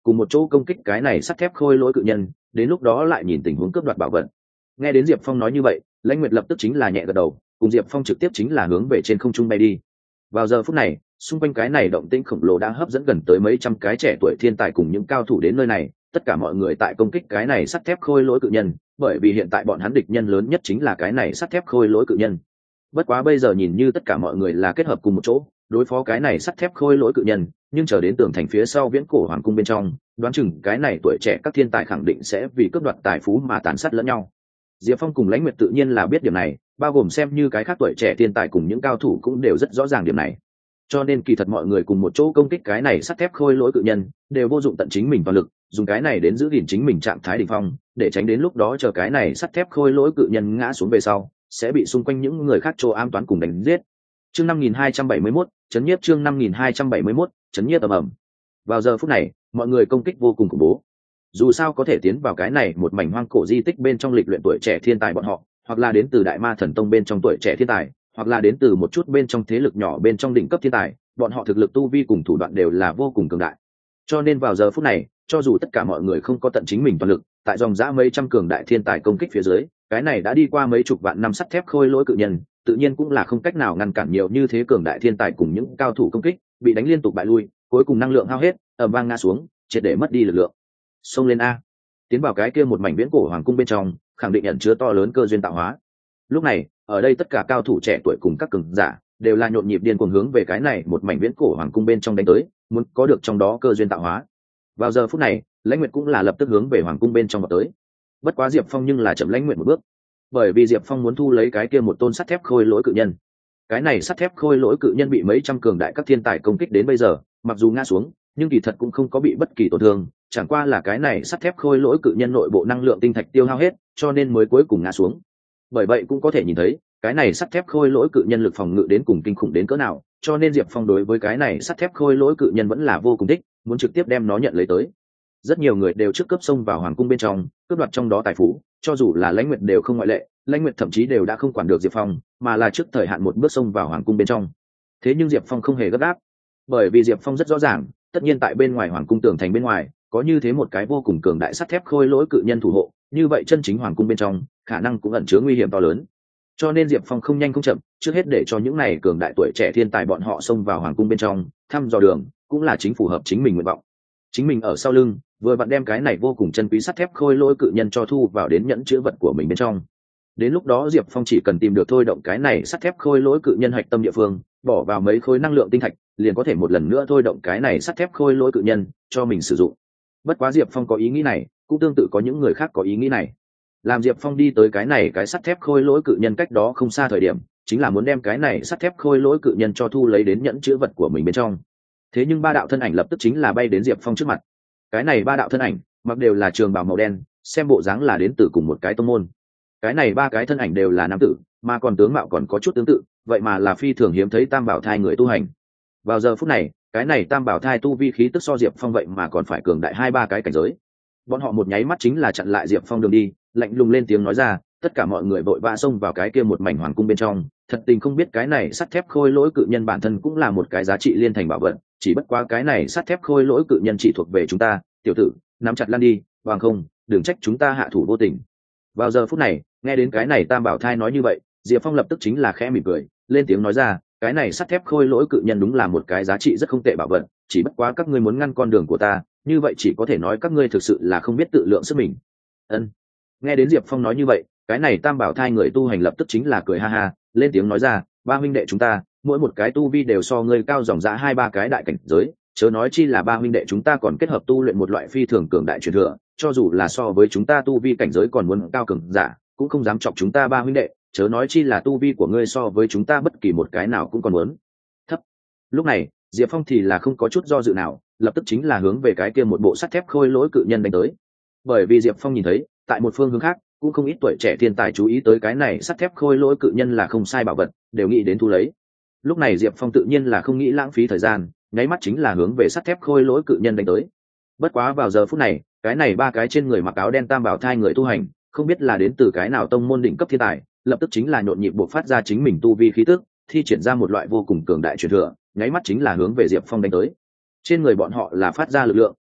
cùng một chỗ công kích cái này sắt thép khôi lỗi cự nhân, đến lúc đó lại nhìn tình huống cướp đoạt bảo vật. Nghe đến Diệp Phong nói như vậy, Lãnh Nguyệt lập tức chính là nhẹ gật đầu, cùng Diệp Phong trực tiếp chính là hướng về trên không trung bay đi. Vào giờ phút này, xung quanh cái này động tĩnh khổng lồ đã hấp dẫn gần tới mấy trăm cái trẻ tuổi thiên tài cùng những cao thủ đến nơi này, tất cả mọi người tại công kích cái này sắt thép khôi lỗi cự nhân, bởi vì hiện tại bọn hắn địch nhân lớn nhất chính là cái này sắt thép khôi lỗi cự nhân. Bất quá bây giờ nhìn như tất cả mọi người là kết hợp cùng một chỗ, đối phó cái này sắt thép khôi lỗi cự nhân, nhưng chờ đến tường thành phía sau viễn cổ hoàng cung bên trong, đoán chừng cái này tuổi trẻ các thiên tài khẳng định sẽ vì cướp đoạt tài phú mà tàn sát lẫn nhau. Diệp Phong cùng Lãnh Nguyệt tự nhiên là biết điểm này, bao gồm xem như cái khác tuổi trẻ thiên tài cùng những cao thủ cũng đều rất rõ ràng điểm này. Cho nên kỳ thật mọi người cùng một chỗ công kích cái này sắt thép khôi lỗi cự nhân, đều vô dụng tận chính mình toàn lực, dùng cái này đến giữ gìn chính mình trạng thái đỉnh phong, để tránh đến lúc đó chờ cái này sắt thép khôi lỗi cự nhân ngã xuống về sau, sẽ bị xung quanh những người khác trô am toán cùng đánh giết. Chương năm nghìn hai trăm bảy mươi mốt, chấn nhiếp chương năm nghìn hai trăm bảy mươi mốt, chấn nhiếp ầm ầm. Vào giờ phút này, mọi người công kích vô cùng khủng bố. Dù sao có thể tiến vào cái này một mảnh hoang cổ di tích bên trong lịch luyện tuổi trẻ thiên tài bọn họ, hoặc là đến từ Đại Ma Thần Tông bên trong tuổi trẻ thiên tài, hoặc là đến từ một chút bên trong thế lực nhỏ bên trong đỉnh cấp thiên tài, bọn họ thực lực tu vi cùng thủ đoạn đều là vô cùng cường đại. Cho nên vào giờ phút này, cho dù tất cả mọi người không có tận chính mình toàn lực, tại dòng dã mấy trăm cường đại thiên tài công kích phía dưới, cái này đã đi qua mấy chục vạn năm sắt thép khôi lỗi cự nhân, tự nhiên cũng là không cách nào ngăn cản nhiều như thế cường đại thiên tài cùng những cao thủ công kích, bị đánh liên tục bại lui, cuối cùng năng lượng hao hết, ầm vang ngã xuống, triệt để mất đi lực lượng. Xông lên a! Tiến vào cái kia một mảnh viễn cổ hoàng cung bên trong, khẳng định ẩn chứa to lớn cơ duyên tạo hóa. Lúc này, ở đây tất cả cao thủ trẻ tuổi cùng các cường giả đều là nhộn nhịp điên cuồng hướng về cái này một mảnh viễn cổ hoàng cung bên trong đánh tới, muốn có được trong đó cơ duyên tạo hóa. Vào giờ phút này, Lãnh Nguyệt cũng là lập tức hướng về hoàng cung bên trong vào tới. Bất quá Diệp Phong nhưng là chậm Lãnh Nguyệt một bước, bởi vì Diệp Phong muốn thu lấy cái kia một tôn sắt thép khôi lỗi cự nhân. Cái này sắt thép khôi lỗi cự nhân bị mấy trăm cường đại các thiên tài công kích đến bây giờ, mặc dù ngã xuống, nhưng kỳ thật cũng không có bị bất kỳ tổn thương, chẳng qua là cái này sắt thép khôi lỗi cự nhân nội bộ năng lượng tinh thạch tiêu hao hết, cho nên mới cuối cùng ngã xuống. Bởi vậy cũng có thể nhìn thấy, cái này sắt thép khôi lỗi cự nhân lực phòng ngự đến cùng kinh khủng đến cỡ nào, cho nên Diệp Phong đối với cái này sắt thép khôi lỗi cự nhân vẫn là vô cùng thích, muốn trực tiếp đem nó nhận lấy tới. Rất nhiều người đều trước cấp xông vào hoàng cung bên trong, cướp đoạt trong đó tài phú, cho dù là Lãnh Nguyệt đều không ngoại lệ, Lãnh Nguyệt thậm chí đều đã không quản được Diệp Phong, mà là trước thời hạn một bước xông vào hoàng cung bên trong. Thế nhưng Diệp Phong không hề gấp gáp, bởi vì Diệp Phong rất rõ ràng, tất nhiên tại bên ngoài hoàng cung tường thành bên ngoài, có như thế một cái vô cùng cường đại sắt thép khôi lỗi cự nhân thủ hộ, như vậy chân chính hoàng cung bên trong, khả năng cũng ẩn chứa nguy hiểm to lớn. Cho nên Diệp Phong không nhanh không chậm, trước hết để cho những này cường đại tuổi trẻ thiên tài bọn họ xông vào hoàng cung bên trong, thăm dò đường, cũng là chính phù hợp chính mình nguyện vọng. Chính mình ở sau lưng, vừa vặn đem cái này vô cùng chân quý sắt thép khôi lỗi cự nhân cho thu vào đến nhẫn chứa vật của mình bên trong. Đến lúc đó Diệp Phong chỉ cần tìm được thôi động cái này sắt thép khôi lỗi cự nhân hạch tâm địa phương, bỏ vào mấy khối năng lượng tinh thạch, liền có thể một lần nữa thôi động cái này sắt thép khôi lỗi cự nhân cho mình sử dụng. Bất quá Diệp Phong có ý nghĩ này, cũng tương tự có những người khác có ý nghĩ này. Làm Diệp Phong đi tới cái này cái sắt thép khôi lỗi cự nhân cách đó không xa thời điểm, chính là muốn đem cái này sắt thép khôi lỗi cự nhân cho thu lấy đến nhẫn chứa vật của mình bên trong. Thế nhưng ba đạo thân ảnh lập tức chính là bay đến Diệp Phong trước mặt. Cái này ba đạo thân ảnh mặc đều là trường bào màu đen, xem bộ dáng là đến từ cùng một cái tông môn. Cái này ba cái thân ảnh đều là nam tử, mà còn tướng mạo còn có chút tương tự, vậy mà là phi thường hiếm thấy tam bảo thai người tu hành. Vào giờ phút này, cái này tam bảo thai tu vi khí tức so Diệp Phong vậy mà còn phải cường đại hai ba cái cảnh giới. Bọn họ một nháy mắt chính là chặn lại Diệp Phong đường đi, lạnh lùng lên tiếng nói ra, tất cả mọi người vội vã xông vào cái kia một mảnh hoàng cung bên trong, thật tình không biết cái này sắt thép khôi lỗi cự nhân bản thân cũng là một cái giá trị liên thành bảo vật, chỉ bất quá cái này sắt thép khôi lỗi cự nhân chỉ thuộc về chúng ta, tiểu tử, nắm chặt lan đi, bằng không, đừng trách chúng ta hạ thủ vô tình. Vào giờ phút này, nghe đến cái này tam bảo thai nói như vậy, Diệp Phong lập tức chính là khẽ mỉm cười, lên tiếng nói ra, cái này sắt thép khôi lỗi cự nhân đúng là một cái giá trị rất không tệ bảo vật, chỉ bất quá các ngươi muốn ngăn con đường của ta, như vậy chỉ có thể nói các ngươi thực sự là không biết tự lượng sức mình. Ân. Nghe đến Diệp Phong nói như vậy, cái này tam bảo thai người tu hành lập tức chính là cười ha ha, lên tiếng nói ra, ba huynh đệ chúng ta, mỗi một cái tu vi đều so ngươi cao dòng dã hai ba cái đại cảnh giới, chớ nói chi là ba huynh đệ chúng ta còn kết hợp tu luyện một loại phi thường cường đại truyền thừa, cho dù là so với chúng ta tu vi cảnh giới còn muốn cao cường giả, cũng không dám chọc chúng ta ba huynh đệ, chớ nói chi là tu vi của ngươi so với chúng ta bất kỳ một cái nào cũng còn muốn thấp. Lúc này, Diệp Phong thì là không có chút do dự nào, lập tức chính là hướng về cái kia một bộ sắt thép khôi lỗi cự nhân đánh tới. Bởi vì Diệp Phong nhìn thấy, tại một phương hướng khác, cũng không ít tuổi trẻ thiên tài chú ý tới cái này sắt thép khôi lỗi cự nhân là không sai bảo vật, đều nghĩ đến thu lấy. Lúc này Diệp Phong tự nhiên là không nghĩ lãng phí thời gian, nháy mắt chính là hướng về sắt thép khôi lỗi cự nhân đánh tới. Bất quá vào giờ phút này, cái này ba cái trên người mặc áo đen tam bảo thai người tu hành, không biết là đến từ cái nào tông môn đỉnh cấp thiên tài, lập tức chính là nhộn nhịp bộc phát ra chính mình tu vi khí tức, thi triển ra một loại vô cùng cường đại truyền thừa, nháy mắt chính là hướng về Diệp Phong đánh tới. Trên người bọn họ là phát ra lực lượng,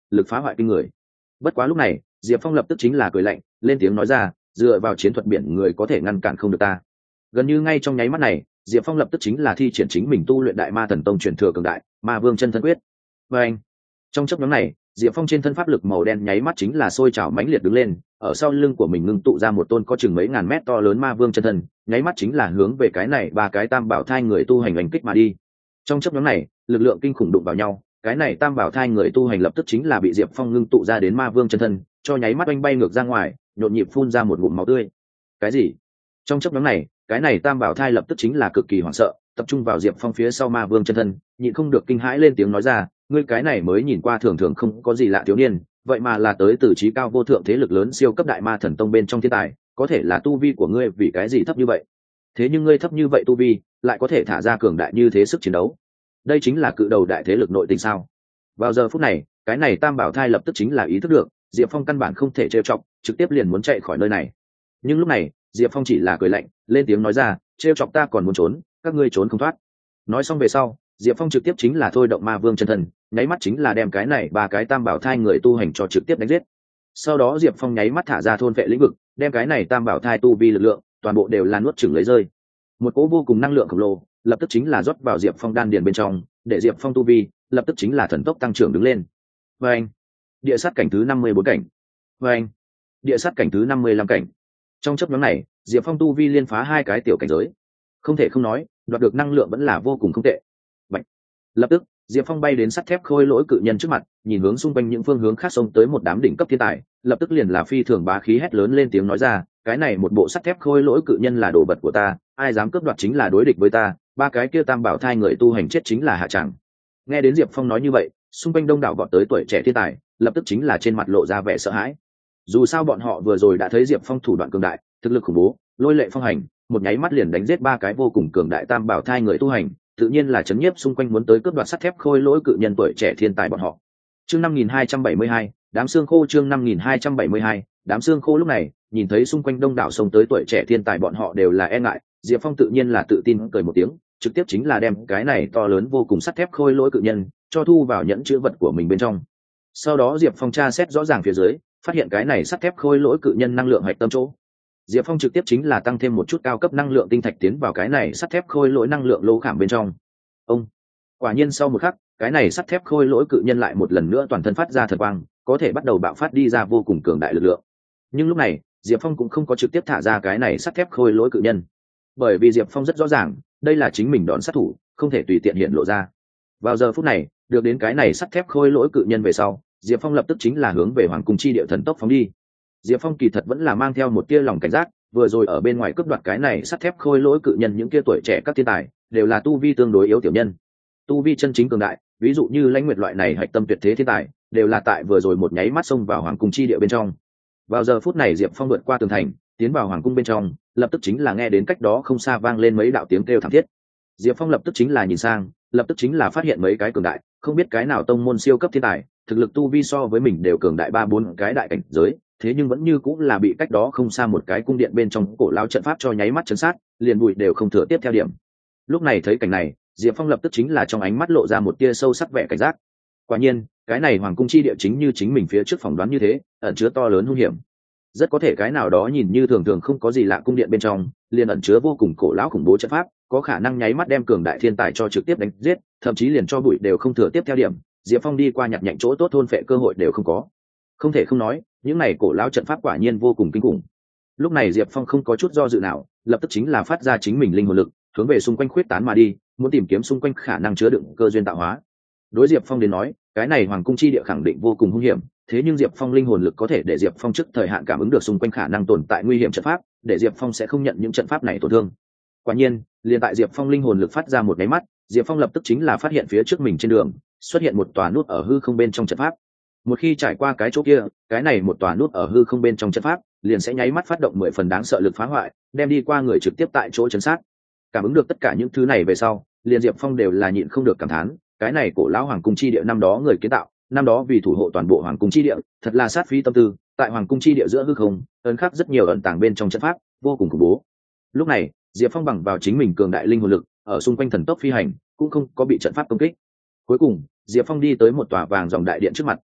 lực phá hoại kinh người. Bất quá lúc này Diệp Phong lập tức chính là cười lạnh lên tiếng nói ra, dựa vào chiến thuật biển người có thể ngăn cản không được ta. Gần như ngay trong nháy mắt này, Diệp Phong lập tức chính là thi triển chính mình tu luyện Đại Ma Thần Tông truyền thừa cường đại Ma Vương Chân Thân Quyết. Và anh, trong chốc ngắn này, Diệp Phong trên thân pháp lực màu đen nháy mắt chính là sôi trào mãnh liệt đứng lên, ở sau lưng của mình ngưng tụ ra một tôn có chừng mấy ngàn mét to lớn Ma Vương chân thân, nháy mắt chính là hướng về cái này ba cái Tam Bảo Thai người tu hành đánh kích mà đi. Trong chốc ngắn này, lực lượng kinh khủng đụng vào nhau, cái này Tam Bảo Thai người tu hành lập tức chính là bị Diệp Phong ngưng tụ ra đến Ma Vương chân thân, cho nháy mắt oanh bay ngược ra ngoài, nhộn nhịp phun ra một ngụm máu tươi. Cái gì? Trong chốc ngắn này, cái này Tam Bảo Thai lập tức chính là cực kỳ hoảng sợ, tập trung vào Diệp Phong phía sau Ma Vương chân thân, nhịn không được kinh hãi lên tiếng nói ra, ngươi cái này mới nhìn qua thường thường không có gì lạ thiếu niên, vậy mà là tới từ trí cao vô thượng thế lực lớn siêu cấp Đại Ma Thần Tông bên trong thiên tài, có thể là tu vi của ngươi vì cái gì thấp như vậy? Thế nhưng ngươi thấp như vậy tu vi, lại có thể thả ra cường đại như thế sức chiến đấu. Đây chính là cự đầu đại thế lực nội tình sao? Vào giờ phút này, cái này Tam Bảo Thai lập tức chính là ý thức được, Diệp Phong căn bản không thể trêu chọc, trực tiếp liền muốn chạy khỏi nơi này. Nhưng lúc này, Diệp Phong chỉ là cười lạnh, lên tiếng nói ra, trêu chọc ta còn muốn trốn, các ngươi trốn không thoát. Nói xong về sau, Diệp Phong trực tiếp chính là thôi động Ma Vương chân thân, nháy mắt chính là đem cái này ba cái Tam Bảo Thai người tu hành cho trực tiếp đánh giết. Sau đó Diệp Phong nháy mắt thả ra thôn vệ lĩnh vực, đem cái này Tam Bảo Thai tu vi lực lượng, toàn bộ đều là nuốt chửng lấy rơi. Một cỗ vô cùng năng lượng khổng lồ, lập tức chính là rót vào Diệp Phong đan điền bên trong, để Diệp Phong tu vi lập tức chính là thần tốc tăng trưởng đứng lên. Và anh, địa sát cảnh thứ năm mươi bốn cảnh. Và anh, địa sát cảnh thứ năm mươi lăm cảnh. Trong chớp nhoáng này, Diệp Phong tu vi liên phá hai cái tiểu cảnh giới. Không thể không nói, đoạt được năng lượng vẫn là vô cùng không tệ. Bạch. Lập tức, Diệp Phong bay đến sắt thép khôi lỗi cự nhân trước mặt, nhìn hướng xung quanh những phương hướng khác xông tới một đám đỉnh cấp thiên tài, lập tức liền là phi thường bá khí hét lớn lên tiếng nói ra, cái này một bộ sắt thép khôi lỗi cự nhân là đồ vật của ta, ai dám cướp đoạt chính là đối địch với ta, ba cái kia Tam Bảo Thai người tu hành chết chính là hạ tràng. Nghe đến Diệp Phong nói như vậy, xung quanh đông đảo vọt tới tuổi trẻ thiên tài, lập tức chính là trên mặt lộ ra vẻ sợ hãi. Dù sao bọn họ vừa rồi đã thấy Diệp Phong thủ đoạn cường đại, thực lực khủng bố, lôi lệ phong hành, một nháy mắt liền đánh giết ba cái vô cùng cường đại Tam Bảo Thai người tu hành, tự nhiên là chấn nhiếp xung quanh muốn tới cướp đoạt sắt thép khôi lỗi cự nhân tuổi trẻ thiên tài bọn họ. Chương năm nghìn hai trăm bảy mươi hai, đám xương khô. Chương năm nghìn hai trăm bảy mươi hai, đám xương khô. Lúc này, nhìn thấy xung quanh đông đảo xông tới tuổi trẻ thiên tài bọn họ đều là e ngại, Diệp Phong tự nhiên là tự tin cười một tiếng, trực tiếp chính là đem cái này to lớn vô cùng sắt thép khôi lỗi cự nhân cho thu vào nhẫn chứa vật của mình bên trong. Sau đó Diệp Phong tra xét rõ ràng phía dưới, phát hiện cái này sắt thép khôi lỗi cự nhân năng lượng hạch tâm chỗ. Diệp Phong trực tiếp chính là tăng thêm một chút cao cấp năng lượng tinh thạch tiến vào cái này sắt thép khôi lỗi năng lượng lô khảm bên trong. Ông, quả nhiên sau một khắc, cái này sắt thép khôi lỗi cự nhân lại một lần nữa toàn thân phát ra thần quang, có thể bắt đầu bạo phát đi ra vô cùng cường đại lực lượng. Nhưng lúc này, Diệp Phong cũng không có trực tiếp thả ra cái này sắt thép khôi lỗi cự nhân, bởi vì Diệp Phong rất rõ ràng, đây là chính mình đón sát thủ, không thể tùy tiện hiện lộ ra. Vào giờ phút này, được đến cái này sắt thép khôi lỗi cự nhân về sau, Diệp Phong lập tức chính là hướng về Hoàng Cung chi địa thần tốc phóng đi. Diệp Phong kỳ thật vẫn là mang theo một tia lòng cảnh giác, vừa rồi ở bên ngoài cướp đoạt cái này sắt thép khôi lỗi cự nhân những kia tuổi trẻ các thiên tài, đều là tu vi tương đối yếu tiểu nhân. Tu vi chân chính cường đại, ví dụ như Lãnh Nguyệt loại này hạch tâm tuyệt thế thiên tài, đều là tại vừa rồi một nháy mắt xông vào Hoàng Cung chi địa bên trong. Vào giờ phút này Diệp Phong vượt qua tường thành, tiến vào Hoàng Cung bên trong, lập tức chính là nghe đến cách đó không xa vang lên mấy đạo tiếng kêu thảm thiết. Diệp Phong lập tức chính là nhìn sang, lập tức chính là phát hiện mấy cái cường đại, không biết cái nào tông môn siêu cấp thiên tài, thực lực tu vi so với mình đều cường đại ba bốn cái đại cảnh giới, thế nhưng vẫn như cũng là bị cách đó không xa một cái cung điện bên trong cổ lao trận pháp cho nháy mắt chấn sát, liền bụi đều không thừa tiếp theo điểm. Lúc này thấy cảnh này, Diệp Phong lập tức chính là trong ánh mắt lộ ra một tia sâu sắc vẻ cảnh giác. Quả nhiên, cái này Hoàng Cung chi địa chính như chính mình phía trước phỏng đoán như thế, ẩn chứa to lớn hung hiểm. Rất có thể cái nào đó nhìn như thường thường không có gì lạ cung điện bên trong, liền ẩn chứa vô cùng cổ lão khủng bố trận pháp, có khả năng nháy mắt đem cường đại thiên tài cho trực tiếp đánh giết, thậm chí liền cho bụi đều không thừa tiếp theo điểm. Diệp Phong đi qua nhặt nhạnh chỗ tốt thôn phệ cơ hội đều không có. Không thể không nói, những này cổ lão trận pháp quả nhiên vô cùng kinh khủng. Lúc này Diệp Phong không có chút do dự nào, lập tức chính là phát ra chính mình linh hồn lực, hướng về xung quanh khuyết tán mà đi, muốn tìm kiếm xung quanh khả năng chứa đựng cơ duyên tạo hóa. Đối Diệp Phong đến nói, cái này Hoàng Cung chi địa khẳng định vô cùng hung hiểm, thế nhưng Diệp Phong linh hồn lực có thể để Diệp Phong trước thời hạn cảm ứng được xung quanh khả năng tồn tại nguy hiểm trận pháp, để Diệp Phong sẽ không nhận những trận pháp này tổn thương. Quả nhiên, liền tại Diệp Phong linh hồn lực phát ra một cái mắt, Diệp Phong lập tức chính là phát hiện phía trước mình trên đường xuất hiện một tòa nút ở hư không bên trong trận pháp. Một khi trải qua cái chỗ kia, cái này một tòa nút ở hư không bên trong trận pháp liền sẽ nháy mắt phát động mười phần đáng sợ lực phá hoại, đem đi qua người trực tiếp tại chỗ chấn sát. Cảm ứng được tất cả những thứ này về sau, liền Diệp Phong đều là nhịn không được cảm thán, cái này cổ lão Hoàng Cung chi địa năm đó người kiến tạo, năm đó vì thủ hộ toàn bộ Hoàng Cung chi địa, thật là sát phí tâm tư, tại Hoàng Cung chi địa giữa hư không, ẩn khắc rất nhiều ẩn tàng bên trong trận pháp, vô cùng khủng bố. Lúc này, Diệp Phong bằng vào chính mình cường đại linh hồn lực, ở xung quanh thần tốc phi hành, cũng không có bị trận pháp công kích. Cuối cùng, Diệp Phong đi tới một tòa vàng dòng đại điện trước mặt.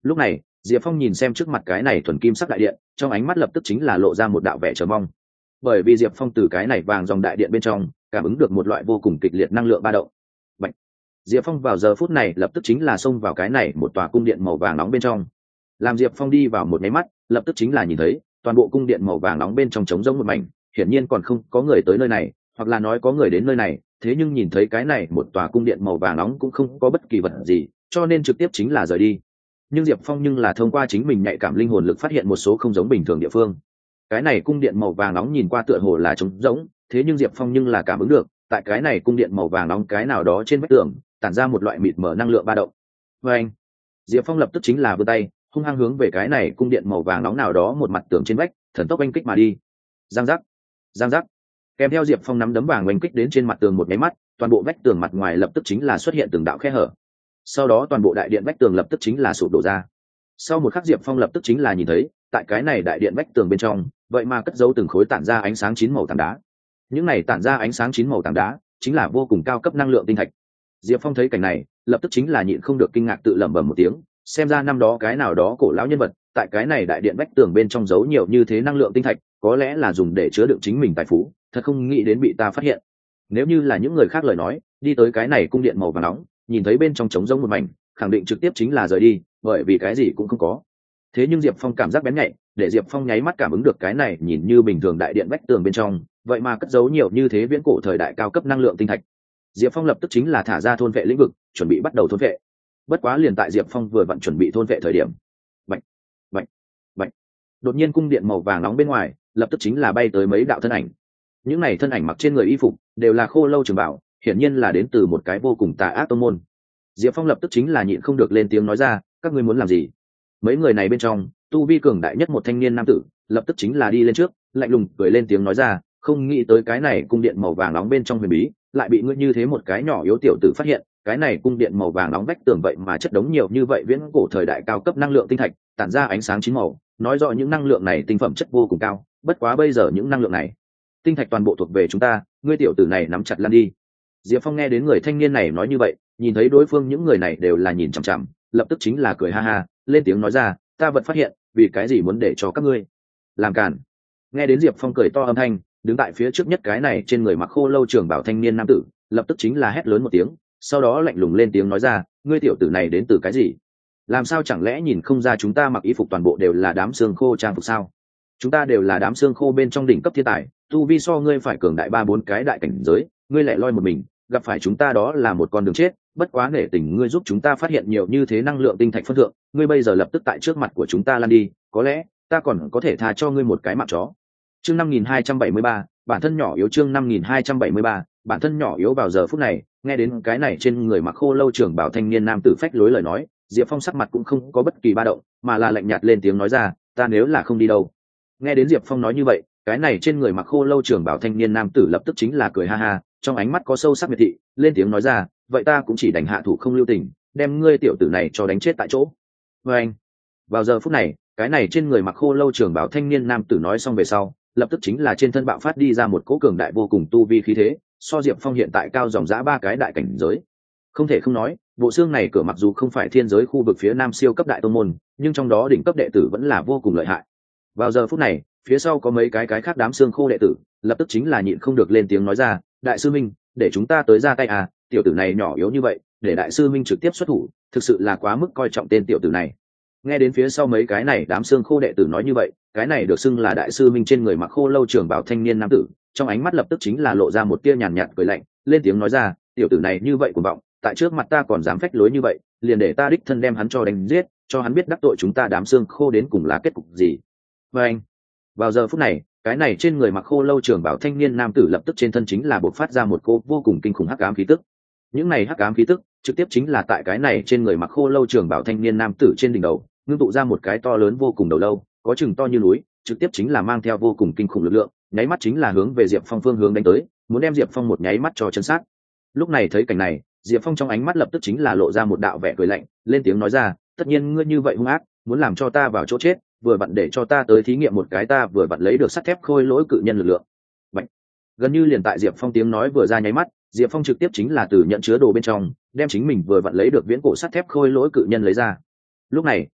Lúc này Diệp Phong nhìn xem trước mặt cái này thuần kim sắc đại điện, trong ánh mắt lập tức chính là lộ ra một đạo vẻ chờ mong. Bởi vì Diệp Phong từ cái này vàng dòng đại điện bên trong cảm ứng được một loại vô cùng kịch liệt năng lượng ba động. Bạch. Diệp Phong vào giờ phút này lập tức chính là xông vào cái này một tòa cung điện màu vàng nóng bên trong. Làm Diệp Phong đi vào một máy mắt, lập tức chính là nhìn thấy toàn bộ cung điện màu vàng nóng bên trong trống rỗng một mảnh, hiển nhiên còn không có người tới nơi này, hoặc là nói có người đến nơi này, thế nhưng nhìn thấy cái này một tòa cung điện màu vàng nóng cũng không có bất kỳ vật gì, cho nên trực tiếp chính là rời đi. Nhưng Diệp Phong nhưng là thông qua chính mình nhạy cảm linh hồn lực phát hiện một số không giống bình thường địa phương. Cái này cung điện màu vàng nóng nhìn qua tựa hồ là trống rỗng, thế nhưng Diệp Phong nhưng là cảm ứng được, tại cái này cung điện màu vàng nóng cái nào đó trên vách tường tản ra một loại mịt mờ năng lượng ba động. Và anh, Diệp Phong lập tức chính là vươn tay, hung hăng hướng về cái này cung điện màu vàng nóng nào đó một mặt tường trên vách, thần tốc oanh kích mà đi. Giang giác, giang giác. Kèm theo Diệp Phong nắm đấm vàng oanh kích đến trên mặt tường một cái mắt, toàn bộ vách tường mặt ngoài lập tức chính là xuất hiện từng đạo khe hở. Sau đó toàn bộ đại điện vách tường lập tức chính là sụp đổ ra. Sau một khắc Diệp Phong lập tức chính là nhìn thấy, tại cái này đại điện vách tường bên trong, vậy mà cất giấu từng khối tản ra ánh sáng chín màu tảng đá. Những này tản ra ánh sáng chín màu tảng đá, chính là vô cùng cao cấp năng lượng tinh thạch. Diệp Phong thấy cảnh này, lập tức chính là nhịn không được kinh ngạc tự lẩm bẩm một tiếng, xem ra năm đó cái nào đó cổ lão nhân vật, tại cái này đại điện vách tường bên trong giấu nhiều như thế năng lượng tinh thạch, có lẽ là dùng để chứa đựng chính mình tài phú, thật không nghĩ đến bị ta phát hiện. Nếu như là những người khác lời nói, đi tới cái này cung điện màu vàng nóng, nhìn thấy bên trong trống rỗng một mảnh, khẳng định trực tiếp chính là rời đi, bởi vì cái gì cũng không có. Thế nhưng Diệp Phong cảm giác bén nhạy, để Diệp Phong nháy mắt cảm ứng được cái này nhìn như bình thường đại điện vách tường bên trong, vậy mà cất giấu nhiều như thế viễn cổ thời đại cao cấp năng lượng tinh thạch. Diệp Phong lập tức chính là thả ra thôn vệ lĩnh vực, chuẩn bị bắt đầu thôn vệ. Bất quá liền tại Diệp Phong vừa vặn chuẩn bị thôn vệ thời điểm, bạch, bạch, bạch, đột nhiên cung điện màu vàng nóng bên ngoài, lập tức chính là bay tới mấy đạo thân ảnh. Những này thân ảnh mặc trên người y phục đều là khô lâu trường bảo, hiển nhiên là đến từ một cái vô cùng tà ác tông môn. Diệp Phong lập tức chính là nhịn không được lên tiếng nói ra, các ngươi muốn làm gì? Mấy người này bên trong, tu vi cường đại nhất một thanh niên nam tử, lập tức chính là đi lên trước, lạnh lùng cười lên tiếng nói ra, không nghĩ tới cái này cung điện màu vàng nóng bên trong huyền bí, lại bị ngươi như thế một cái nhỏ yếu tiểu tử phát hiện, cái này cung điện màu vàng nóng vách tường vậy mà chất đống nhiều như vậy viễn cổ thời đại cao cấp năng lượng tinh thạch, tản ra ánh sáng chín màu, nói rõ những năng lượng này tinh phẩm chất vô cùng cao, bất quá bây giờ những năng lượng này, tinh thạch toàn bộ thuộc về chúng ta, ngươi tiểu tử này nắm chặt lan đi. Diệp Phong nghe đến người thanh niên này nói như vậy, nhìn thấy đối phương những người này đều là nhìn chằm chằm, lập tức chính là cười ha ha, lên tiếng nói ra, ta vật phát hiện, vì cái gì muốn để cho các ngươi làm cản. Nghe đến Diệp Phong cười to âm thanh, đứng tại phía trước nhất cái này trên người mặc khô lâu trường bảo thanh niên nam tử, lập tức chính là hét lớn một tiếng, sau đó lạnh lùng lên tiếng nói ra, ngươi tiểu tử này đến từ cái gì? Làm sao chẳng lẽ nhìn không ra chúng ta mặc y phục toàn bộ đều là đám xương khô trang phục sao? Chúng ta đều là đám xương khô bên trong đỉnh cấp thiên tài, tu vi so ngươi phải cường đại ba bốn cái đại cảnh giới, ngươi lại loi một mình, gặp phải chúng ta đó là một con đường chết, bất quá nể tình ngươi giúp chúng ta phát hiện nhiều như thế năng lượng tinh thạch phân thượng, ngươi bây giờ lập tức tại trước mặt của chúng ta lăn đi, có lẽ ta còn có thể tha cho ngươi một cái mạng chó. Chương năm nghìn hai trăm bảy mươi ba, bản thân nhỏ yếu. Chương năm nghìn hai trăm bảy mươi ba, bản thân nhỏ yếu. Vào giờ phút này, nghe đến cái này trên người mặc khô lâu trưởng bảo thanh niên nam tử phách lối lời nói, Diệp Phong sắc mặt cũng không có bất kỳ ba động, mà là lạnh nhạt lên tiếng nói ra, ta nếu là không đi đâu. Nghe đến Diệp Phong nói như vậy, cái này trên người mặc khô lâu trưởng bảo thanh niên nam tử lập tức chính là cười ha ha, trong ánh mắt có sâu sắc miệt thị, lên tiếng nói ra, vậy ta cũng chỉ đánh hạ thủ không lưu tình, đem ngươi tiểu tử này cho đánh chết tại chỗ. Và anh, vào giờ phút này, cái này trên người mặc khô lâu trưởng bảo thanh niên nam tử nói xong về sau, lập tức chính là trên thân bạo phát đi ra một cỗ cường đại vô cùng tu vi khí thế, so Diệp Phong hiện tại cao dòng dã ba cái đại cảnh giới. Không thể không nói, bộ xương này cửa mặc dù không phải thiên giới khu vực phía nam siêu cấp đại tông môn, nhưng trong đó đỉnh cấp đệ tử vẫn là vô cùng lợi hại. Vào giờ phút này, phía sau có mấy cái cái khác đám xương khô đệ tử, lập tức chính là nhịn không được lên tiếng nói ra, đại sư minh, để chúng ta tới ra tay à, tiểu tử này nhỏ yếu như vậy, để đại sư minh trực tiếp xuất thủ, thực sự là quá mức coi trọng tên tiểu tử này. Nghe đến phía sau mấy cái này đám xương khô đệ tử nói như vậy, cái này được xưng là đại sư minh trên người mặc khô lâu trường bảo thanh niên nam tử, trong ánh mắt lập tức chính là lộ ra một tia nhàn nhạt cười lạnh, lên tiếng nói ra, tiểu tử này như vậy cuồng vọng, tại trước mặt ta còn dám phách lối như vậy, liền để ta đích thân đem hắn cho đánh giết, cho hắn biết đắc tội chúng ta đám xương khô đến cùng là kết cục gì. Và anh, vào giờ phút này, cái này trên người mặc khô lâu trường bảo thanh niên nam tử lập tức trên thân chính là bộc phát ra một cô vô cùng kinh khủng hắc ám khí tức. Những này hắc ám khí tức trực tiếp chính là tại cái này trên người mặc khô lâu trường bảo thanh niên nam tử trên đỉnh đầu ngưng tụ ra một cái to lớn vô cùng đầu lâu, có chừng to như núi, trực tiếp chính là mang theo vô cùng kinh khủng lực lượng, nháy mắt chính là hướng về Diệp Phong phương hướng đánh tới, muốn đem Diệp Phong một nháy mắt cho chân sát. Lúc này thấy cảnh này, Diệp Phong trong ánh mắt lập tức chính là lộ ra một đạo vẻ cười lạnh, lên tiếng nói ra, tất nhiên ngươi như vậy hung ác, muốn làm cho ta vào chỗ chết, vừa vặn để cho ta tới thí nghiệm một cái ta vừa vặn lấy được sắt thép khôi lỗi cự nhân lực lượng. Bạch. Gần như liền tại Diệp Phong tiếng nói vừa ra nháy mắt, Diệp Phong trực tiếp chính là từ nhận chứa đồ bên trong, đem chính mình vừa vặn lấy được viễn cổ sắt thép khôi lỗi cự nhân lấy ra. Lúc này,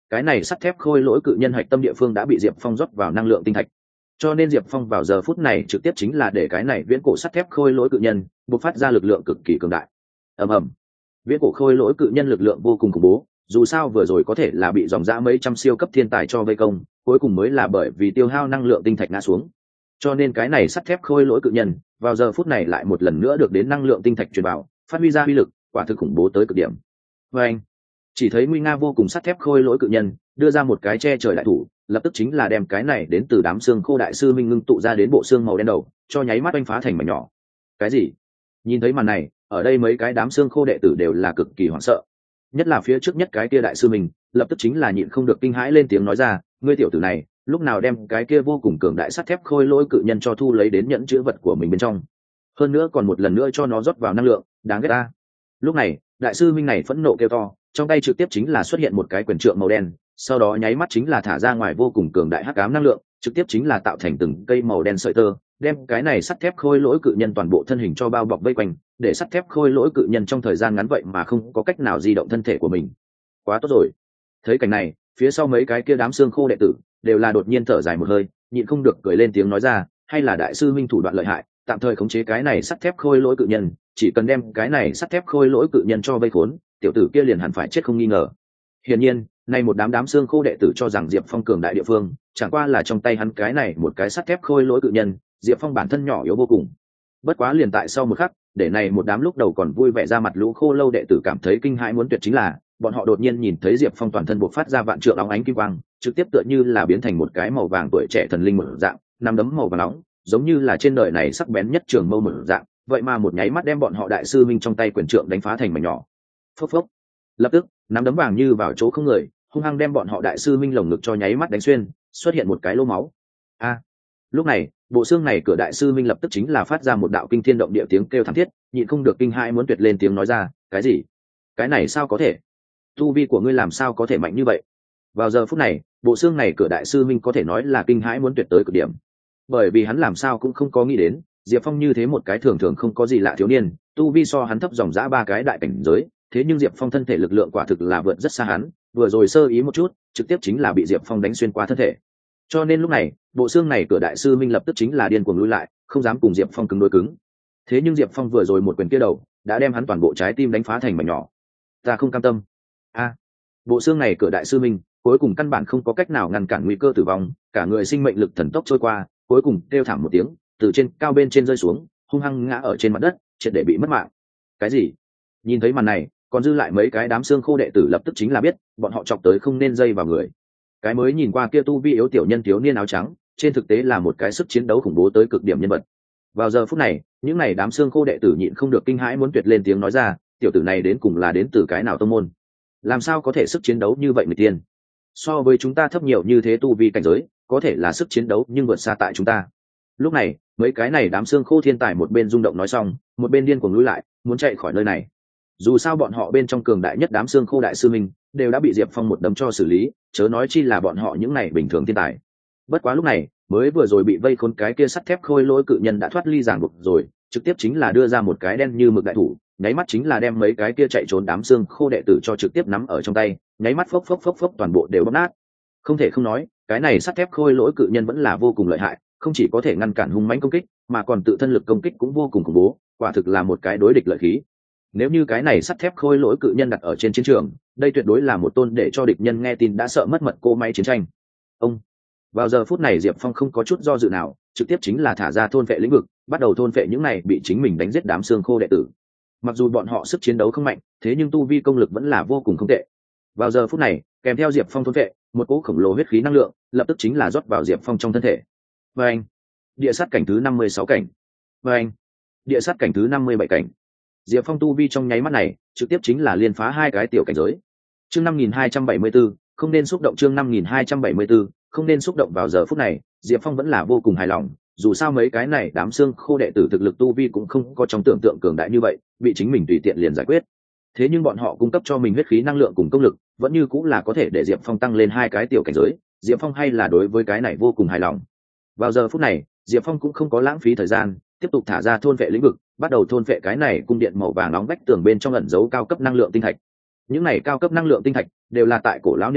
cái này sắt thép khôi lỗi cự nhân hạch tâm địa phương đã bị diệp phong rót vào năng lượng tinh thạch, cho nên diệp phong vào giờ phút này trực tiếp chính là để cái này viễn cổ sắt thép khôi lỗi cự nhân bộc phát ra lực lượng cực kỳ cường đại. ầm ầm, viễn cổ khôi lỗi cự nhân lực lượng vô cùng khủng bố, dù sao vừa rồi có thể là bị dòng dã mấy trăm siêu cấp thiên tài cho vây công, cuối cùng mới là bởi vì tiêu hao năng lượng tinh thạch ngã xuống. Cho nên cái này sắt thép khôi lỗi cự nhân vào giờ phút này lại một lần nữa được đến năng lượng tinh thạch truyền vào, phát huy ra uy lực quả thực khủng bố tới cực điểm. Và anh chỉ thấy nguy nga vô cùng sắt thép khôi lỗi cự nhân đưa ra một cái che trời đại thủ, lập tức chính là đem cái này đến từ đám xương khô đại sư minh ngưng tụ ra đến bộ xương màu đen đầu cho nháy mắt oanh phá thành mảnh nhỏ. Cái gì? Nhìn thấy màn này, ở đây mấy cái đám xương khô đệ tử đều là cực kỳ hoảng sợ, nhất là phía trước nhất cái kia đại sư mình lập tức chính là nhịn không được kinh hãi lên tiếng nói ra, ngươi tiểu tử này lúc nào đem cái kia vô cùng cường đại sắt thép khôi lỗi cự nhân cho thu lấy đến nhẫn chữ vật của mình bên trong, hơn nữa còn một lần nữa cho nó rót vào năng lượng, đáng ghét ta. Lúc này đại sư minh này phẫn nộ kêu to, trong tay trực tiếp chính là xuất hiện một cái quyền trượng màu đen, sau đó nháy mắt chính là thả ra ngoài vô cùng cường đại hắc ám năng lượng, trực tiếp chính là tạo thành từng cây màu đen sợi tơ, đem cái này sắt thép khôi lỗi cự nhân toàn bộ thân hình cho bao bọc vây quanh, để sắt thép khôi lỗi cự nhân trong thời gian ngắn vậy mà không có cách nào di động thân thể của mình. Quá tốt rồi. Thấy cảnh này, phía sau mấy cái kia đám xương khô đệ tử đều là đột nhiên thở dài một hơi, nhịn không được cười lên tiếng nói ra, hay là đại sư minh thủ đoạn lợi hại, tạm thời khống chế cái này sắt thép khôi lỗi cự nhân, chỉ cần đem cái này sắt thép khôi lỗi cự nhân cho vây khốn, tiểu tử kia liền hẳn phải chết không nghi ngờ. Hiển nhiên, nay một đám đám xương khô đệ tử cho rằng Diệp Phong cường đại địa phương, chẳng qua là trong tay hắn cái này một cái sắt thép khôi lỗi cự nhân, Diệp Phong bản thân nhỏ yếu vô cùng. Bất quá liền tại sau một khắc, để này một đám lúc đầu còn vui vẻ ra mặt lũ khô lâu đệ tử cảm thấy kinh hãi muốn tuyệt chính là, bọn họ đột nhiên nhìn thấy Diệp Phong toàn thân bộc phát ra vạn trượng óng ánh kim quang, trực tiếp tựa như là biến thành một cái màu vàng tuổi trẻ thần linh một dạng, nắm đấm màu vàng nóng, giống như là trên đời này sắc bén nhất trường mâu một dạng, vậy mà một nháy mắt đem bọn họ đại sư minh trong tay quyền trượng đánh phá thành mảnh nhỏ. Phốc phốc. Lập tức, nắm đấm vàng như vào chỗ không người, hung hăng đem bọn họ đại sư minh lồng ngực cho nháy mắt đánh xuyên, xuất hiện một cái lỗ máu. A. Lúc này, bộ xương này cửa đại sư minh lập tức chính là phát ra một đạo kinh thiên động địa tiếng kêu thảm thiết, nhịn không được kinh hãi muốn tuyệt lên tiếng nói ra, cái gì? Cái này sao có thể? Tu vi của ngươi làm sao có thể mạnh như vậy? Vào giờ phút này, bộ xương này cửa đại sư minh có thể nói là kinh hãi muốn tuyệt tới cực điểm, bởi vì hắn làm sao cũng không có nghĩ đến Diệp Phong như thế một cái thường thường không có gì lạ thiếu niên, tu vi so hắn thấp dòng dã ba cái đại cảnh giới, thế nhưng Diệp Phong thân thể lực lượng quả thực là vượt rất xa hắn, vừa rồi sơ ý một chút, trực tiếp chính là bị Diệp Phong đánh xuyên qua thân thể. Cho nên lúc này, bộ xương này cửa đại sư minh lập tức chính là điên cuồng lui lại, không dám cùng Diệp Phong cứng đối cứng. Thế nhưng Diệp Phong vừa rồi một quyền kia đầu, đã đem hắn toàn bộ trái tim đánh phá thành mảnh nhỏ. Ta không cam tâm. A. Bộ xương này cửa đại sư minh, cuối cùng căn bản không có cách nào ngăn cản nguy cơ tử vong, cả người sinh mệnh lực thần tốc trôi qua, cuối cùng kêu thảm một tiếng, từ trên cao bên trên rơi xuống, hung hăng ngã ở trên mặt đất, triệt để bị mất mạng. Cái gì? Nhìn thấy màn này, còn dư lại mấy cái đám xương khô đệ tử lập tức chính là biết, bọn họ chọc tới không nên dây vào người. Cái mới nhìn qua kia tu vi yếu tiểu nhân thiếu niên áo trắng, trên thực tế là một cái sức chiến đấu khủng bố tới cực điểm nhân vật. Vào giờ phút này, những này đám xương khô đệ tử nhịn không được kinh hãi muốn tuyệt lên tiếng nói ra, tiểu tử này đến cùng là đến từ cái nào tông môn? Làm sao có thể sức chiến đấu như vậy người tiên? So với chúng ta thấp nhiều như thế tu vi cảnh giới, có thể là sức chiến đấu nhưng vượt xa tại chúng ta. Lúc này, mấy cái này đám xương khô thiên tài một bên rung động nói xong, một bên điên cuồng lùi lại, muốn chạy khỏi nơi này. Dù sao bọn họ bên trong cường đại nhất đám xương khô đại sư minh đều đã bị Diệp Phong một đấm cho xử lý, chớ nói chi là bọn họ những này bình thường thiên tài. Bất quá lúc này, mới vừa rồi bị vây khốn cái kia sắt thép khôi lỗi cự nhân đã thoát ly ràng buộc rồi, trực tiếp chính là đưa ra một cái đen như mực đại thủ, nháy mắt chính là đem mấy cái kia chạy trốn đám xương khô đệ tử cho trực tiếp nắm ở trong tay, nháy mắt phốc phốc phốc phốc toàn bộ đều bóp nát. Không thể không nói, cái này sắt thép khôi lỗi cự nhân vẫn là vô cùng lợi hại, không chỉ có thể ngăn cản hung mãnh công kích, mà còn tự thân lực công kích cũng vô cùng khủng bố, quả thực là một cái đối địch lợi khí. Nếu như cái này sắt thép khôi lỗi cự nhân đặt ở trên chiến trường, đây tuyệt đối là một tôn để cho địch nhân nghe tin đã sợ mất mật cỗ máy chiến tranh. Ông vào giờ phút này Diệp Phong không có chút do dự nào, trực tiếp chính là thả ra thôn vệ lĩnh vực, bắt đầu thôn vệ những này bị chính mình đánh giết đám xương khô đệ tử. Mặc dù bọn họ sức chiến đấu không mạnh, thế nhưng tu vi công lực vẫn là vô cùng không tệ. Vào giờ phút này, kèm theo Diệp Phong thôn vệ, một cỗ khổng lồ huyết khí năng lượng lập tức chính là rót vào Diệp Phong trong thân thể. Và anh, địa sát cảnh thứ năm mươi sáu cảnh. Và anh, địa sát cảnh thứ năm mươi bảy cảnh. Diệp Phong tu vi trong nháy mắt này, trực tiếp chính là liên phá hai cái tiểu cảnh giới. Chương năm nghìn hai trăm bảy mươi tư, không nên xúc động chương năm nghìn hai trăm bảy mươi tư, không nên xúc động vào giờ phút này, Diệp Phong vẫn là vô cùng hài lòng, dù sao mấy cái này đám xương khô đệ tử thực lực tu vi cũng không có trong tưởng tượng cường đại như vậy, bị chính mình tùy tiện liền giải quyết. Thế nhưng bọn họ cung cấp cho mình huyết khí năng lượng cùng công lực, vẫn như cũng là có thể để Diệp Phong tăng lên hai cái tiểu cảnh giới, Diệp Phong hay là đối với cái này vô cùng hài lòng. Vào giờ phút này, Diệp Phong cũng không có lãng phí thời gian, tiếp tục thả ra thôn vệ lĩnh vực, bắt đầu thôn vệ cái này cung điện màu vàng nóng vách tường bên trong ẩn giấu cao cấp năng lượng tinh thạch. Những này cao cấp năng lượng tinh thạch đều là tại cổ lão niên đại,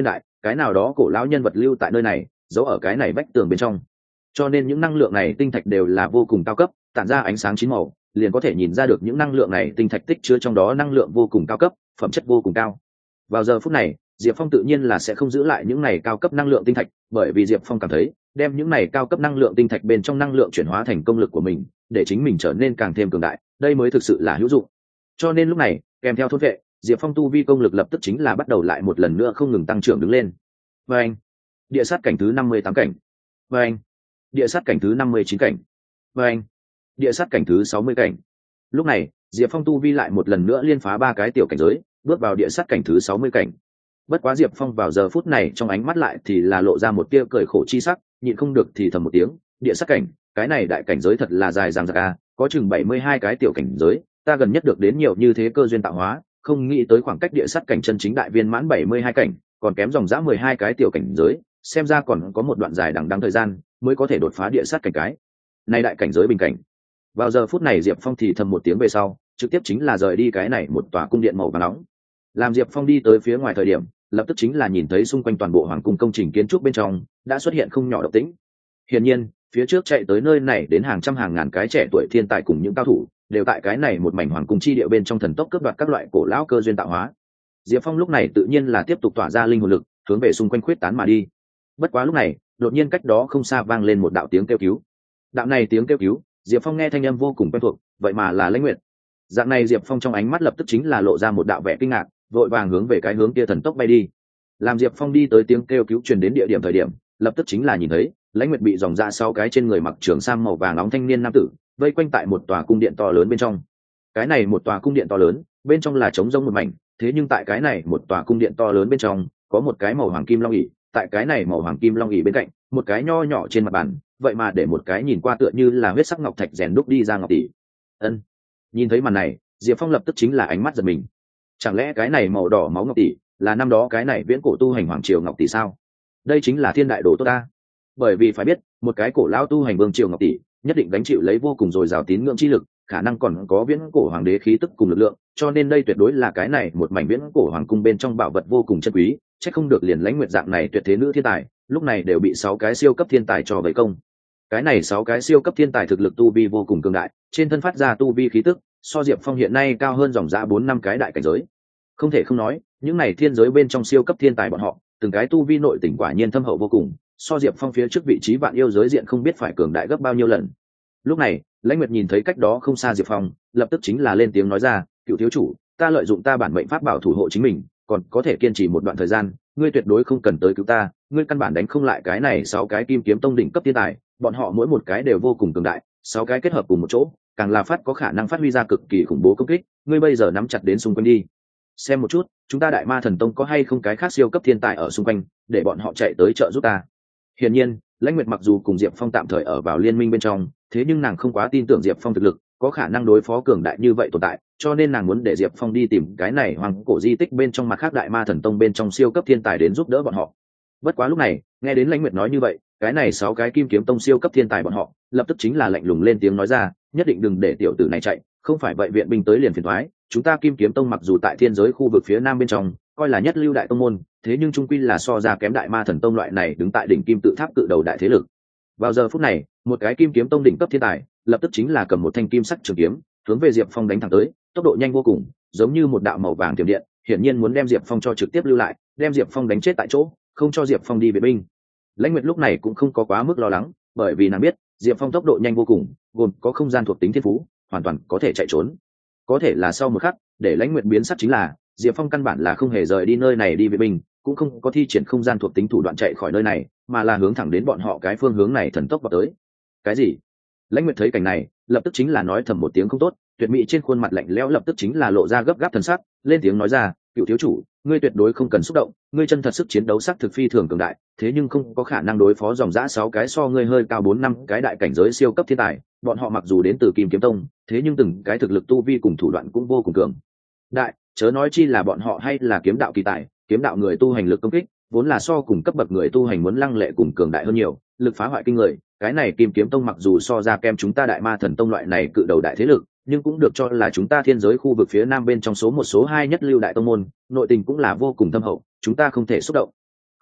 cái nào đó cổ lão nhân vật lưu tại nơi này, giấu ở cái này vách tường bên trong. Cho nên những năng lượng này tinh thạch đều là vô cùng cao cấp, tản ra ánh sáng chín màu, liền có thể nhìn ra được những năng lượng này tinh thạch tích chứa trong đó năng lượng vô cùng cao cấp, phẩm chất vô cùng cao. Vào giờ phút này, Diệp Phong tự nhiên là sẽ không giữ lại những này cao cấp năng lượng tinh thạch, bởi vì Diệp Phong cảm thấy, đem những này cao cấp năng lượng tinh thạch bên trong năng lượng chuyển hóa thành công lực của mình, để chính mình trở nên càng thêm cường đại, đây mới thực sự là hữu dụng. Cho nên lúc này, kèm theo thôn vệ, Diệp Phong tu vi công lực lập tức chính là bắt đầu lại một lần nữa không ngừng tăng trưởng đứng lên. Và anh, địa sát cảnh thứ năm mươi tám cảnh. Và anh, địa sát cảnh thứ năm mươi chín cảnh. Và anh, địa sát cảnh thứ sáu mươi cảnh. Lúc này, Diệp Phong tu vi lại một lần nữa liên phá ba cái tiểu cảnh giới, bước vào địa sát cảnh thứ sáu mươi cảnh. Bất quá Diệp Phong vào giờ phút này trong ánh mắt lại thì là lộ ra một tia cười khổ chi sắc, nhịn không được thì thầm một tiếng, địa sát cảnh, cái này đại cảnh giới thật là dài dằng dặc a, có chừng bảy mươi hai cái tiểu cảnh giới, ta gần nhất được đến nhiều như thế cơ duyên tạo hóa, không nghĩ tới khoảng cách địa sát cảnh chân chính đại viên mãn bảy mươi hai cảnh, còn kém dòng dã mười hai cái tiểu cảnh giới, xem ra còn có một đoạn dài đằng đẵng thời gian mới có thể đột phá địa sát cảnh cái này đại cảnh giới bình cảnh. Vào giờ phút này Diệp Phong thì thầm một tiếng về sau, trực tiếp chính là rời đi cái này một tòa cung điện màu vàng nóng. Làm Diệp Phong đi tới phía ngoài thời điểm, lập tức chính là nhìn thấy xung quanh toàn bộ hoàng cung công trình kiến trúc bên trong đã xuất hiện không nhỏ động tĩnh. Hiển nhiên, phía trước chạy tới nơi này đến hàng trăm hàng ngàn cái trẻ tuổi thiên tài cùng những cao thủ, đều tại cái này một mảnh hoàng cung chi địa bên trong thần tốc cướp đoạt các loại cổ lão cơ duyên tạo hóa. Diệp Phong lúc này tự nhiên là tiếp tục tỏa ra linh hồn lực, hướng về xung quanh khuyết tán mà đi. Bất quá lúc này, đột nhiên cách đó không xa vang lên một đạo tiếng kêu cứu. Đạo này tiếng kêu cứu, Diệp Phong nghe thanh âm vô cùng quen thuộc, vậy mà là Lãnh Nguyệt. Dạng này Diệp Phong trong ánh mắt lập tức chính là lộ ra một đạo vẻ kinh ngạc, vội vàng hướng về cái hướng kia thần tốc bay đi. Làm Diệp Phong đi tới tiếng kêu cứu truyền đến địa điểm thời điểm, lập tức chính là nhìn thấy Lãnh Nguyệt bị dòng ra sau cái trên người mặc trường sam màu vàng nóng thanh niên nam tử vây quanh tại một tòa cung điện to lớn bên trong. Cái này một tòa cung điện to lớn, bên trong là trống rỗng một mảnh, thế nhưng tại cái này một tòa cung điện to lớn bên trong, có một cái màu hoàng kim long ỷ, tại cái này màu hoàng kim long ỷ bên cạnh, một cái nho nhỏ trên mặt bàn, vậy mà để một cái nhìn qua tựa như là huyết sắc ngọc thạch rèn đúc đi ra ngọc tỷ. Ân. Nhìn thấy màn này, Diệp Phong lập tức chính là ánh mắt giật mình. Chẳng lẽ cái này màu đỏ máu ngọc tỷ là năm đó cái này viễn cổ tu hành hoàng triều ngọc tỷ sao? Đây chính là thiên đại đồ tốt ta. Bởi vì phải biết, một cái cổ lão tu hành vương triều ngọc tỷ, nhất định gánh chịu lấy vô cùng dồi dào tín ngưỡng chi lực, khả năng còn có viễn cổ hoàng đế khí tức cùng lực lượng, cho nên đây tuyệt đối là cái này một mảnh viễn cổ hoàng cung bên trong bảo vật vô cùng chân quý, chắc không được liền Lãnh Nguyệt dạng này tuyệt thế nữ thiên tài, lúc này đều bị sáu cái siêu cấp thiên tài cho vây công. Cái này sáu cái siêu cấp thiên tài thực lực tu vi vô cùng cường đại, trên thân phát ra tu vi khí tức, so Diệp Phong hiện nay cao hơn dòng dã bốn năm cái đại cảnh giới. Không thể không nói, những này thiên giới bên trong siêu cấp thiên tài bọn họ, từng cái tu vi nội tình quả nhiên thâm hậu vô cùng, so Diệp Phong phía trước vị trí vạn yêu giới diện không biết phải cường đại gấp bao nhiêu lần. Lúc này, Lãnh Nguyệt nhìn thấy cách đó không xa Diệp Phong, lập tức chính là lên tiếng nói ra, "Cựu thiếu chủ, ta lợi dụng ta bản mệnh pháp bảo thủ hộ chính mình, còn có thể kiên trì một đoạn thời gian, ngươi tuyệt đối không cần tới cứu ta, ngươi căn bản đánh không lại cái này sáu cái Kim Kiếm Tông đỉnh cấp thiên tài, bọn họ mỗi một cái đều vô cùng cường đại, sáu cái kết hợp cùng một chỗ, càng là phát có khả năng phát huy ra cực kỳ khủng bố công kích, ngươi bây giờ nắm chặt đến xung quanh đi. Xem một chút, chúng ta Đại Ma Thần Tông có hay không cái khác siêu cấp thiên tài ở xung quanh, để bọn họ chạy tới trợ giúp ta." Hiển nhiên, Lãnh Nguyệt mặc dù cùng Diệp Phong tạm thời ở vào liên minh bên trong, thế nhưng nàng không quá tin tưởng Diệp Phong thực lực có khả năng đối phó cường đại như vậy tồn tại, cho nên nàng muốn để Diệp Phong đi tìm cái này hoàng cổ di tích bên trong mặt khác Đại Ma Thần Tông bên trong siêu cấp thiên tài đến giúp đỡ bọn họ. Bất quá lúc này, nghe đến Lãnh Nguyệt nói như vậy, cái này sáu cái Kim Kiếm Tông siêu cấp thiên tài bọn họ, lập tức chính là lạnh lùng lên tiếng nói ra, nhất định đừng để tiểu tử này chạy, không phải vậy viện binh tới liền phiền toái, chúng ta Kim Kiếm Tông mặc dù tại thiên giới khu vực phía nam bên trong, coi là nhất lưu đại tông môn, thế nhưng trung quy là so ra kém Đại Ma Thần Tông loại này đứng tại đỉnh kim tự tháp cự đầu đại thế lực. Vào giờ phút này, một cái Kim Kiếm Tông đỉnh cấp thiên tài, lập tức chính là cầm một thanh kim sắc trường kiếm, hướng về Diệp Phong đánh thẳng tới, tốc độ nhanh vô cùng, giống như một đạo màu vàng tiềm điện, hiển nhiên muốn đem Diệp Phong cho trực tiếp lưu lại, đem Diệp Phong đánh chết tại chỗ, không cho Diệp Phong đi viện binh. Lãnh Nguyệt lúc này cũng không có quá mức lo lắng, bởi vì nàng biết, Diệp Phong tốc độ nhanh vô cùng, gồm có không gian thuộc tính thiên phú, hoàn toàn có thể chạy trốn. Có thể là sau một khắc, để Lãnh Nguyệt biến sắc chính là, Diệp Phong căn bản là không hề rời đi nơi này đi viện binh, cũng không có thi triển không gian thuộc tính thủ đoạn chạy khỏi nơi này, mà là hướng thẳng đến bọn họ cái phương hướng này thần tốc vào tới. Cái gì? Lãnh Nguyệt thấy cảnh này, lập tức chính là nói thầm một tiếng không tốt, tuyệt mỹ trên khuôn mặt lạnh lẽo lập tức chính là lộ ra gấp gáp thần sắc, lên tiếng nói ra, "Cựu thiếu chủ, ngươi tuyệt đối không cần xúc động, ngươi chân thật sức chiến đấu sắc thực phi thường cường đại, thế nhưng không có khả năng đối phó dòng dã sáu cái so ngươi hơi cao bốn năm cái đại cảnh giới siêu cấp thiên tài, bọn họ mặc dù đến từ Kim Kiếm Tông, thế nhưng từng cái thực lực tu vi cùng thủ đoạn cũng vô cùng cường đại, chớ nói chi là bọn họ hay là kiếm đạo kỳ tài, kiếm đạo người tu hành lực công kích, vốn là so cùng cấp bậc người tu hành muốn lăng lệ cùng cường đại hơn nhiều, lực phá hoại kinh người, cái này Kim Kiếm Tông mặc dù so ra kem chúng ta Đại Ma Thần Tông loại này cự đầu đại thế lực, nhưng cũng được cho là chúng ta thiên giới khu vực phía nam bên trong số một số hai nhất lưu đại tông môn, nội tình cũng là vô cùng thâm hậu, chúng ta không thể xúc động."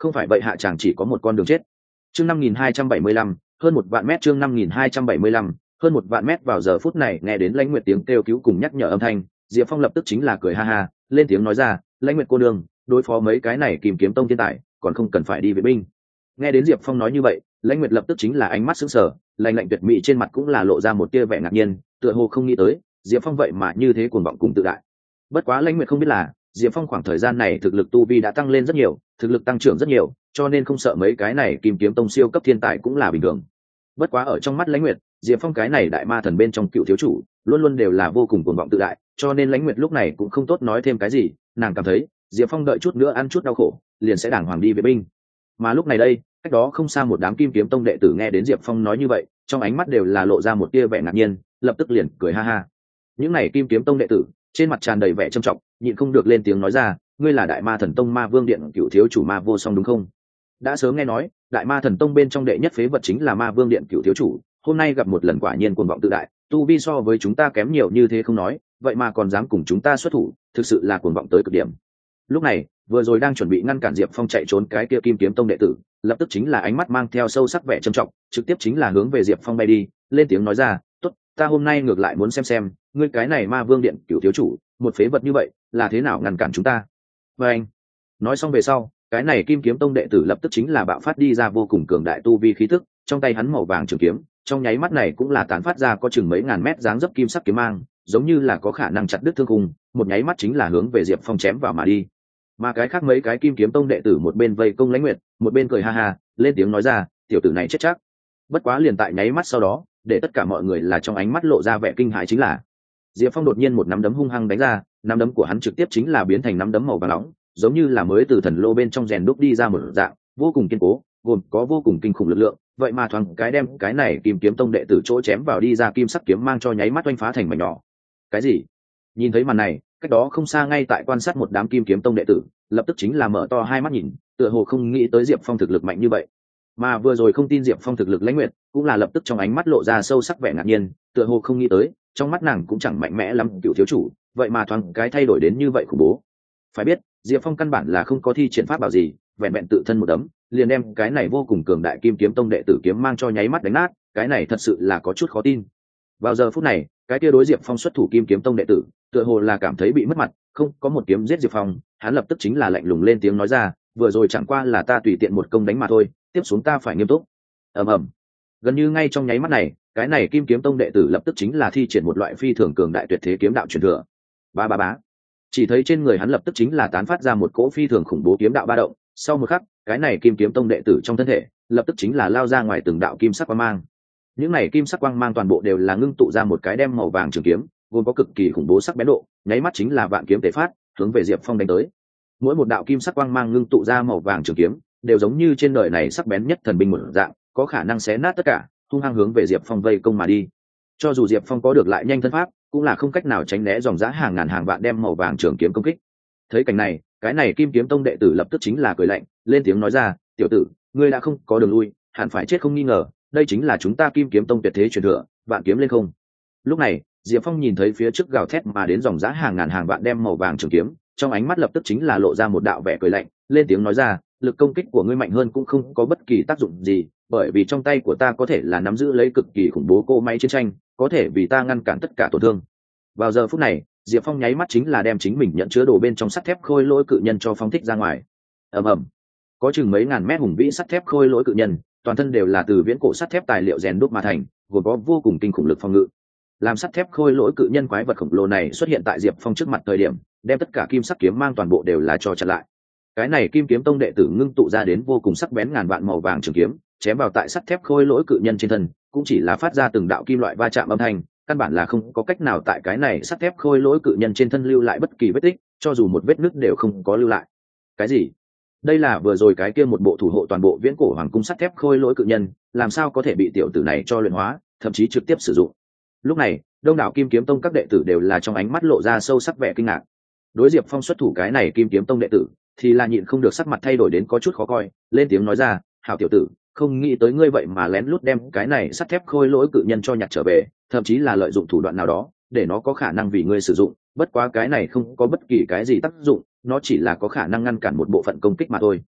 không phải vậy hạ chàng chỉ có một con đường chết. Chương năm nghìn hai trăm bảy mươi lăm, hơn một vạn mét. Chương năm nghìn hai trăm bảy mươi lăm, hơn một vạn mét. Vào giờ phút này nghe đến Lãnh Nguyệt tiếng kêu cứu cùng nhắc nhở âm thanh, Diệp Phong lập tức chính là cười ha ha, lên tiếng nói ra, Lãnh Nguyệt cô nương, đối phó mấy cái này kìm kiếm tông thiên tài, còn không cần phải đi vệ binh. Nghe đến Diệp Phong nói như vậy, Lãnh Nguyệt lập tức chính là ánh mắt sững sờ, lạnh lạnh tuyệt mỹ trên mặt cũng là lộ ra một tia vẻ ngạc nhiên, tựa hồ không nghĩ tới Diệp Phong vậy mà như thế cuồng vọng cùng tự đại. Bất quá Lãnh Nguyệt không biết là Diệp Phong khoảng thời gian này thực lực tu vi đã tăng lên rất nhiều, thực lực tăng trưởng rất nhiều, cho nên không sợ mấy cái này kim kiếm tông siêu cấp thiên tài cũng là bình thường. Bất quá ở trong mắt Lãnh Nguyệt, Diệp Phong cái này đại ma thần bên trong cựu thiếu chủ, luôn luôn đều là vô cùng cuồng vọng tự đại, cho nên Lãnh Nguyệt lúc này cũng không tốt nói thêm cái gì, nàng cảm thấy Diệp Phong đợi chút nữa ăn chút đau khổ, liền sẽ đàng hoàng đi vệ binh. Mà lúc này đây, cách đó không xa một đám kim kiếm tông đệ tử nghe đến Diệp Phong nói như vậy, trong ánh mắt đều là lộ ra một tia vẻ ngạc nhiên, lập tức liền cười ha ha. Những này kim kiếm tông đệ tử trên mặt tràn đầy vẻ trầm trọng, nhịn không được lên tiếng nói ra, ngươi là đại ma thần tông ma vương điện cựu thiếu chủ ma vô song đúng không? Đã sớm nghe nói đại ma thần tông bên trong đệ nhất phế vật chính là ma vương điện cựu thiếu chủ, hôm nay gặp một lần quả nhiên cuồng vọng tự đại, tu vi so với chúng ta kém nhiều như thế không nói, vậy mà còn dám cùng chúng ta xuất thủ, thực sự là cuồng vọng tới cực điểm. Lúc này vừa rồi đang chuẩn bị ngăn cản Diệp Phong chạy trốn cái kia kim kiếm tông đệ tử, lập tức chính là ánh mắt mang theo sâu sắc vẻ trầm trọng, trực tiếp chính là hướng về Diệp Phong bay đi, lên tiếng nói ra, tốt, ta hôm nay ngược lại muốn xem xem ngươi cái này ma vương điện cửu thiếu chủ một phế vật như vậy là thế nào ngăn cản chúng ta. Và anh nói xong về sau, cái này kim kiếm tông đệ tử lập tức chính là bạo phát đi ra vô cùng cường đại tu vi khí tức, trong tay hắn màu vàng trường kiếm trong nháy mắt này cũng là tán phát ra có chừng mấy ngàn mét dáng dấp kim sắc kiếm mang, giống như là có khả năng chặt đứt thương khung, một nháy mắt chính là hướng về Diệp Phong chém vào mà đi. Mà cái khác mấy cái kim kiếm tông đệ tử một bên vây công Lãnh Nguyệt, một bên cười ha ha, lên tiếng nói ra, tiểu tử này chết chắc. Bất quá liền tại nháy mắt sau đó, để tất cả mọi người là trong ánh mắt lộ ra vẻ kinh hãi chính là Diệp Phong đột nhiên một nắm đấm hung hăng đánh ra, nắm đấm của hắn trực tiếp chính là biến thành nắm đấm màu vàng nóng, giống như là mới từ thần lô bên trong rèn đúc đi ra một dạng, vô cùng kiên cố, gồm có vô cùng kinh khủng lực lượng, vậy mà thoáng cái đem cái này kim kiếm tông đệ tử chỗ chém vào đi ra kim sắc kiếm mang cho nháy mắt oanh phá thành mảnh nhỏ. Cái gì? Nhìn thấy màn này, cách đó không xa ngay tại quan sát một đám kim kiếm tông đệ tử, lập tức chính là mở to hai mắt nhìn, tựa hồ không nghĩ tới Diệp Phong thực lực mạnh như vậy. Mà vừa rồi không tin Diệp Phong thực lực Lãnh Nguyệt cũng là lập tức trong ánh mắt lộ ra sâu sắc vẻ ngạc nhiên, tựa hồ không nghĩ tới trong mắt nàng cũng chẳng mạnh mẽ lắm cựu thiếu chủ, vậy mà thoáng cái thay đổi đến như vậy khủng bố. Phải biết Diệp Phong căn bản là không có thi triển pháp bảo gì, vẹn vẹn tự thân một đấm liền đem cái này vô cùng cường đại kim kiếm tông đệ tử kiếm mang cho nháy mắt đánh nát, cái này thật sự là có chút khó tin. Vào giờ phút này, cái kia đối Diệp Phong xuất thủ kim kiếm tông đệ tử tựa hồ là cảm thấy bị mất mặt, không có một kiếm giết Diệp Phong, hắn lập tức chính là lạnh lùng lên tiếng nói ra, vừa rồi chẳng qua là ta tùy tiện một công đánh mà thôi, tiếp xuống ta phải nghiêm túc. Ầm ầm. Gần như ngay trong nháy mắt này, cái này kim kiếm tông đệ tử lập tức chính là thi triển một loại phi thường cường đại tuyệt thế kiếm đạo truyền thừa. Ba ba bá. Chỉ thấy trên người hắn lập tức chính là tán phát ra một cỗ phi thường khủng bố kiếm đạo ba động, sau một khắc, cái này kim kiếm tông đệ tử trong thân thể lập tức chính là lao ra ngoài từng đạo kim sắc quang mang. Những này kim sắc quang mang toàn bộ đều là ngưng tụ ra một cái đem màu vàng trường kiếm, gồm có cực kỳ khủng bố sắc bén độ, nháy mắt chính là vạn kiếm tế phát, hướng về Diệp Phong đánh tới. Mỗi một đạo kim sắc quang mang ngưng tụ ra màu vàng trường kiếm, đều giống như trên đời này sắc bén nhất thần binh một dạng, có khả năng xé nát tất cả, hung hăng hướng về Diệp Phong vây công mà đi. Cho dù Diệp Phong có được lại nhanh thân pháp, cũng là không cách nào tránh né dòng giá hàng ngàn hàng vạn đem màu vàng trường kiếm công kích. Thấy cảnh này, cái này kim kiếm tông đệ tử lập tức chính là cười lạnh, lên tiếng nói ra, tiểu tử, ngươi đã không có đường lui, hẳn phải chết không nghi ngờ, đây chính là chúng ta kim kiếm tông tuyệt thế truyền thừa, vạn kiếm lên không. Lúc này Diệp Phong nhìn thấy phía trước gào thét mà đến dòng giá hàng ngàn hàng vạn đem màu vàng trường kiếm, trong ánh mắt lập tức chính là lộ ra một đạo vẻ cười lạnh, lên tiếng nói ra, lực công kích của ngươi mạnh hơn cũng không có bất kỳ tác dụng gì, bởi vì trong tay của ta có thể là nắm giữ lấy cực kỳ khủng bố cỗ máy chiến tranh, có thể vì ta ngăn cản tất cả tổn thương. Vào giờ phút này, Diệp Phong nháy mắt chính là đem chính mình nhận chứa đồ bên trong sắt thép khôi lỗi cự nhân cho phóng thích ra ngoài. Ầm ầm. Có chừng mấy ngàn mét hùng vĩ sắt thép khôi lỗi cự nhân, toàn thân đều là từ viễn cổ sắt thép tài liệu rèn đúc mà thành, gồm có vô cùng kinh khủng lực phòng ngự. Làm sắt thép khôi lỗi cự nhân quái vật khổng lồ này xuất hiện tại Diệp Phong trước mặt thời điểm, đem tất cả kim sắc kiếm mang toàn bộ đều là cho chặn lại. Cái này kim kiếm tông đệ tử ngưng tụ ra đến vô cùng sắc bén ngàn vạn màu vàng trường kiếm, chém vào tại sắt thép khôi lỗi cự nhân trên thân, cũng chỉ là phát ra từng đạo kim loại va chạm âm thanh, căn bản là không có cách nào tại cái này sắt thép khôi lỗi cự nhân trên thân lưu lại bất kỳ vết tích, cho dù một vết nứt đều không có lưu lại. Cái gì? Đây là vừa rồi cái kia một bộ thủ hộ toàn bộ viễn cổ hoàng cung sắt thép khôi lỗi cự nhân, làm sao có thể bị tiểu tử này cho luyện hóa, thậm chí trực tiếp sử dụng. Lúc này, đông đảo kim kiếm tông các đệ tử đều là trong ánh mắt lộ ra sâu sắc vẻ kinh ngạc. Đối Diệp Phong xuất thủ cái này kim kiếm tông đệ tử thì là nhịn không được sắc mặt thay đổi đến có chút khó coi, lên tiếng nói ra, hảo tiểu tử, không nghĩ tới ngươi vậy mà lén lút đem cái này sắt thép khôi lỗi cự nhân cho nhặt trở về, thậm chí là lợi dụng thủ đoạn nào đó để nó có khả năng vì ngươi sử dụng, bất quá cái này không có bất kỳ cái gì tác dụng, nó chỉ là có khả năng ngăn cản một bộ phận công kích mà thôi.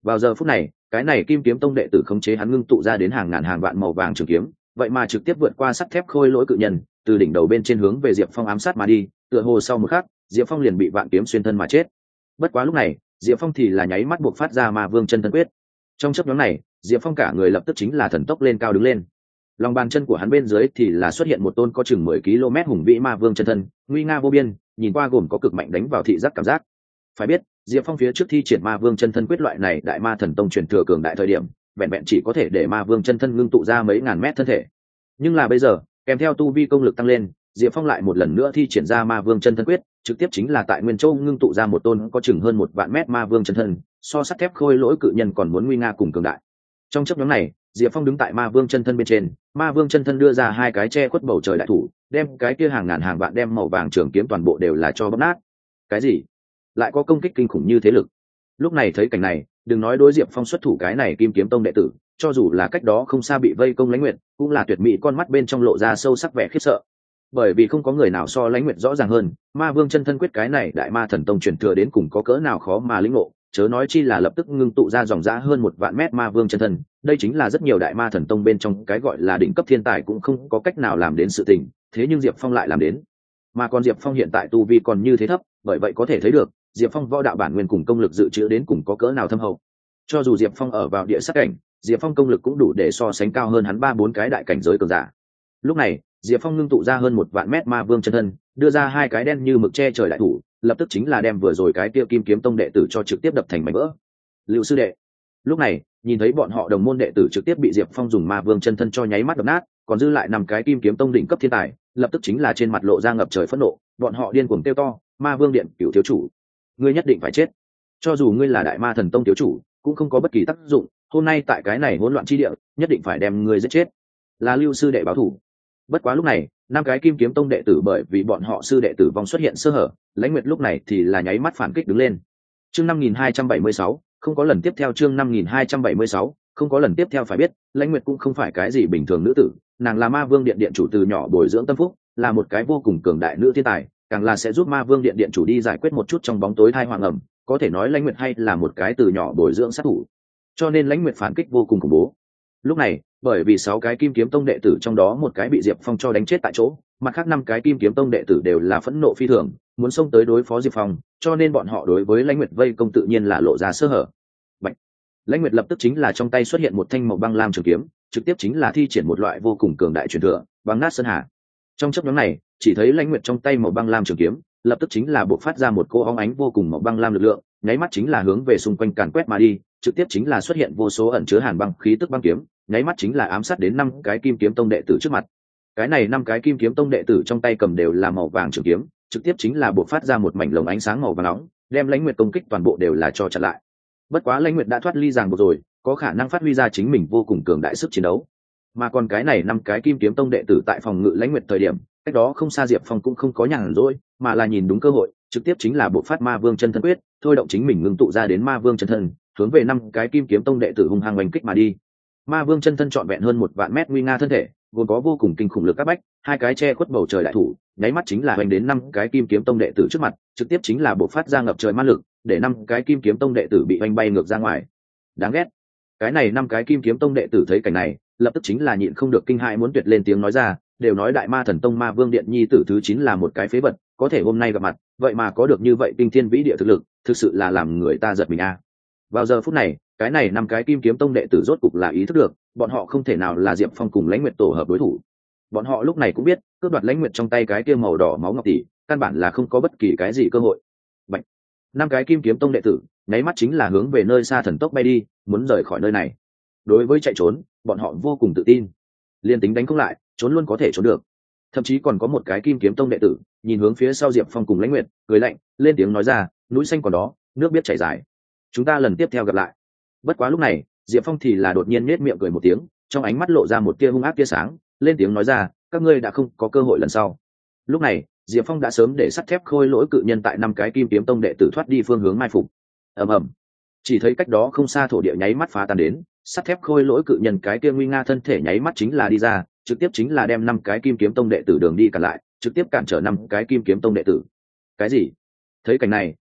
Vào giờ phút này cái này kim kiếm tông đệ tử khống chế hắn ngưng tụ ra đến hàng ngàn hàng vạn màu vàng trường kiếm, vậy mà trực tiếp vượt qua sắt thép khôi lỗi cự nhân, từ đỉnh đầu bên trên hướng về Diệp Phong ám sát mà đi, tựa hồ sau một khắc Diệp Phong liền bị vạn kiếm xuyên thân mà chết. Bất quá lúc này Diệp Phong thì là nháy mắt buộc phát ra ma vương chân thân quyết. Trong chớp nhoáng này Diệp Phong cả người lập tức chính là thần tốc lên cao đứng lên, lòng bàn chân của hắn bên dưới thì là xuất hiện một tôn có chừng mười ki lô mét hùng vĩ ma vương chân thân, nguy nga vô biên, nhìn qua gồm có cực mạnh đánh vào thị giác cảm giác. Phải biết Diệp Phong phía trước thi triển ma vương chân thân quyết loại này đại ma thần tông truyền thừa cường đại thời điểm, vẹn vẹn chỉ có thể để ma vương chân thân ngưng tụ ra mấy ngàn mét thân thể. Nhưng là bây giờ kèm theo tu vi công lực tăng lên, Diệp Phong lại một lần nữa thi triển ra ma vương chân thân quyết, trực tiếp chính là tại Nguyên Châu ngưng tụ ra một tôn có chừng hơn một vạn mét ma vương chân thân, so sắt thép khôi lỗi cự nhân còn muốn nguy nga cùng cường đại. Trong chớp nhoáng này Diệp Phong đứng tại ma vương chân thân bên trên, ma vương chân thân đưa ra hai cái che khuất bầu trời đại thủ, đem cái kia hàng ngàn hàng vạn đem màu vàng trường kiếm toàn bộ đều là cho bóp nát. Cái gì? Lại có công kích kinh khủng như thế lực? Lúc này thấy cảnh này, đừng nói đối Diệp Phong xuất thủ cái này kim kiếm tông đệ tử, cho dù là cách đó không xa bị vây công Lãnh Nguyệt, cũng là tuyệt mỹ con mắt bên trong lộ ra sâu sắc vẻ khiếp sợ. Bởi vì không có người nào so Lãnh Nguyệt rõ ràng hơn, ma vương chân thân quyết cái này đại ma thần tông truyền thừa đến cùng có cỡ nào khó mà lĩnh ngộ, chớ nói chi là lập tức ngưng tụ ra dòng dã hơn một vạn mét ma vương chân thân. Đây chính là rất nhiều đại ma thần tông bên trong cái gọi là đỉnh cấp thiên tài cũng không có cách nào làm đến sự tình, thế nhưng Diệp Phong lại làm đến. Mà còn Diệp Phong hiện tại tu vi còn như thế thấp, bởi vậy có thể thấy được Diệp Phong võ đạo bản nguyên cùng công lực dự trữ đến cùng có cỡ nào thâm hậu. Cho dù Diệp Phong ở vào địa sát cảnh, Diệp Phong công lực cũng đủ để so sánh cao hơn hắn ba bốn cái đại cảnh giới cường giả. Lúc này Diệp Phong ngưng tụ ra hơn một vạn mét ma vương chân thân, đưa ra hai cái đen như mực che trời đại thủ, lập tức chính là đem vừa rồi cái kia kim kiếm tông đệ tử cho trực tiếp đập thành mảnh vỡ. Lưu sư đệ. Lúc này nhìn thấy bọn họ đồng môn đệ tử trực tiếp bị Diệp Phong dùng ma vương chân thân cho nháy mắt đập nát, còn dư lại năm cái kim kiếm tông đỉnh cấp thiên tài, lập tức chính là trên mặt lộ ra ngập trời phẫn nộ, bọn họ điên cuồng kêu to: ma vương điện cửu thiếu chủ, ngươi nhất định phải chết! Cho dù ngươi là đại ma thần tông thiếu chủ cũng không có bất kỳ tác dụng, hôm nay tại cái này hỗn loạn chi địa nhất định phải đem ngươi giết chết, là Lưu sư đệ báo thủ. Bất quá lúc này năm cái kim kiếm tông đệ tử bởi vì bọn họ sư đệ tử vong xuất hiện sơ hở, Lãnh Nguyệt lúc này thì là nháy mắt phản kích đứng lên. Chương năm nghìn hai trăm bảy mươi sáu, không có lần tiếp theo. Chương năm nghìn hai trăm bảy mươi sáu, không có lần tiếp theo. Phải biết Lãnh Nguyệt cũng không phải cái gì bình thường nữ tử, nàng là ma vương điện điện chủ từ nhỏ bồi dưỡng tâm phúc, là một cái vô cùng cường đại nữ thiên tài, càng là sẽ giúp ma vương điện điện chủ đi giải quyết một chút trong bóng tối thai hoàng ẩm. Có thể nói Lãnh Nguyệt hay là một cái từ nhỏ bồi dưỡng sát thủ, cho nên Lãnh Nguyệt phản kích vô cùng khủng bố. Lúc này bởi vì sáu cái kim kiếm tông đệ tử trong đó một cái bị Diệp Phong cho đánh chết tại chỗ, mặt khác năm cái kim kiếm tông đệ tử đều là phẫn nộ phi thường, muốn xông tới đối phó Diệp Phong, cho nên bọn họ đối với Lãnh Nguyệt vây công tự nhiên là lộ ra sơ hở. Bạch. Lãnh Nguyệt lập tức chính là trong tay xuất hiện một thanh màu băng lam trường kiếm, trực tiếp chính là thi triển một loại vô cùng cường đại truyền thừa, băng nát sơn hà. Trong chớp nhoáng này, chỉ thấy Lãnh Nguyệt trong tay màu băng lam trường kiếm, lập tức chính là bộc phát ra một cỗ óng ánh vô cùng màu băng lam lực lượng, nháy mắt chính là hướng về xung quanh càn quét mà đi, trực tiếp chính là xuất hiện vô số ẩn chứa hàn băng khí tức băng kiếm, nháy mắt chính là ám sát đến năm cái kim kiếm tông đệ tử trước mặt. Cái này năm cái kim kiếm tông đệ tử trong tay cầm đều là màu vàng trường kiếm, trực tiếp chính là bộc phát ra một mảnh lồng ánh sáng màu vàng nóng, đem Lãnh Nguyệt công kích toàn bộ đều là cho chặn lại. Bất quá Lãnh Nguyệt đã thoát ly ràng buộc rồi, có khả năng phát huy ra chính mình vô cùng cường đại sức chiến đấu. Mà còn cái này năm cái kim kiếm tông đệ tử tại phòng ngự Lãnh Nguyệt thời điểm, cách đó không xa Diệp Phong cũng không có nhàn rỗi, mà là nhìn đúng cơ hội, trực tiếp chính là bộc phát ma vương chân thân quyết, thôi động chính mình ngưng tụ ra đến ma vương chân thân, hướng về năm cái kim kiếm tông đệ tử hung hăng oanh kích mà đi. Ma vương chân thân trọn vẹn hơn một vạn mét nguy nga thân thể, gồm có vô cùng kinh khủng lực các bách, hai cái che khuất bầu trời đại thủ, nháy mắt chính là hoành đến năm cái kim kiếm tông đệ tử trước mặt, trực tiếp chính là bộc phát ra ngập trời ma lực, để năm cái kim kiếm tông đệ tử bị oanh bay ngược ra ngoài. Đáng ghét. Cái này năm cái kim kiếm tông đệ tử thấy cảnh này, lập tức chính là nhịn không được kinh hãi muốn tuyệt lên tiếng nói ra, đều nói đại ma thần tông ma vương điện nhi tử thứ chín là một cái phế vật, có thể hôm nay gặp mặt, vậy mà có được như vậy kinh thiên vĩ địa thực lực, thực sự là làm người ta giật mình a. À. Vào giờ phút này, cái này năm cái kim kiếm tông đệ tử rốt cục là ý thức được, bọn họ không thể nào là Diệp Phong cùng Lãnh Nguyệt tổ hợp đối thủ. Bọn họ lúc này cũng biết, cướp đoạt Lãnh Nguyệt trong tay cái kia màu đỏ máu ngọc tỷ, căn bản là không có bất kỳ cái gì cơ hội. Bạch. Năm cái kim kiếm tông đệ tử, nháy mắt chính là hướng về nơi xa thần tốc bay đi, muốn rời khỏi nơi này. Đối với chạy trốn, bọn họ vô cùng tự tin. Liên tính đánh không lại, trốn luôn có thể trốn được. Thậm chí còn có một cái kim kiếm tông đệ tử, nhìn hướng phía sau Diệp Phong cùng Lãnh Nguyệt, cười lạnh, lên tiếng nói ra, núi xanh còn đó, nước biết chảy dài. Chúng ta lần tiếp theo gặp lại. Bất quá lúc này, Diệp Phong thì là đột nhiên nết miệng cười một tiếng, trong ánh mắt lộ ra một tia hung ác tia sáng, lên tiếng nói ra, các ngươi đã không có cơ hội lần sau. Lúc này, Diệp Phong đã sớm để sắt thép khôi lỗi cự nhân tại năm cái kim kiếm tông đệ tử thoát đi phương hướng mai phục. Ầm ầm. Chỉ thấy cách đó không xa thổ địa nháy mắt phá tan đến, sắt thép khôi lỗi cự nhân cái kia nguy nga thân thể nháy mắt chính là đi ra, trực tiếp chính là đem năm cái kim kiếm tông đệ tử đường đi cản lại, trực tiếp cản trở năm cái kim kiếm tông đệ tử. Cái gì? Thấy cảnh này,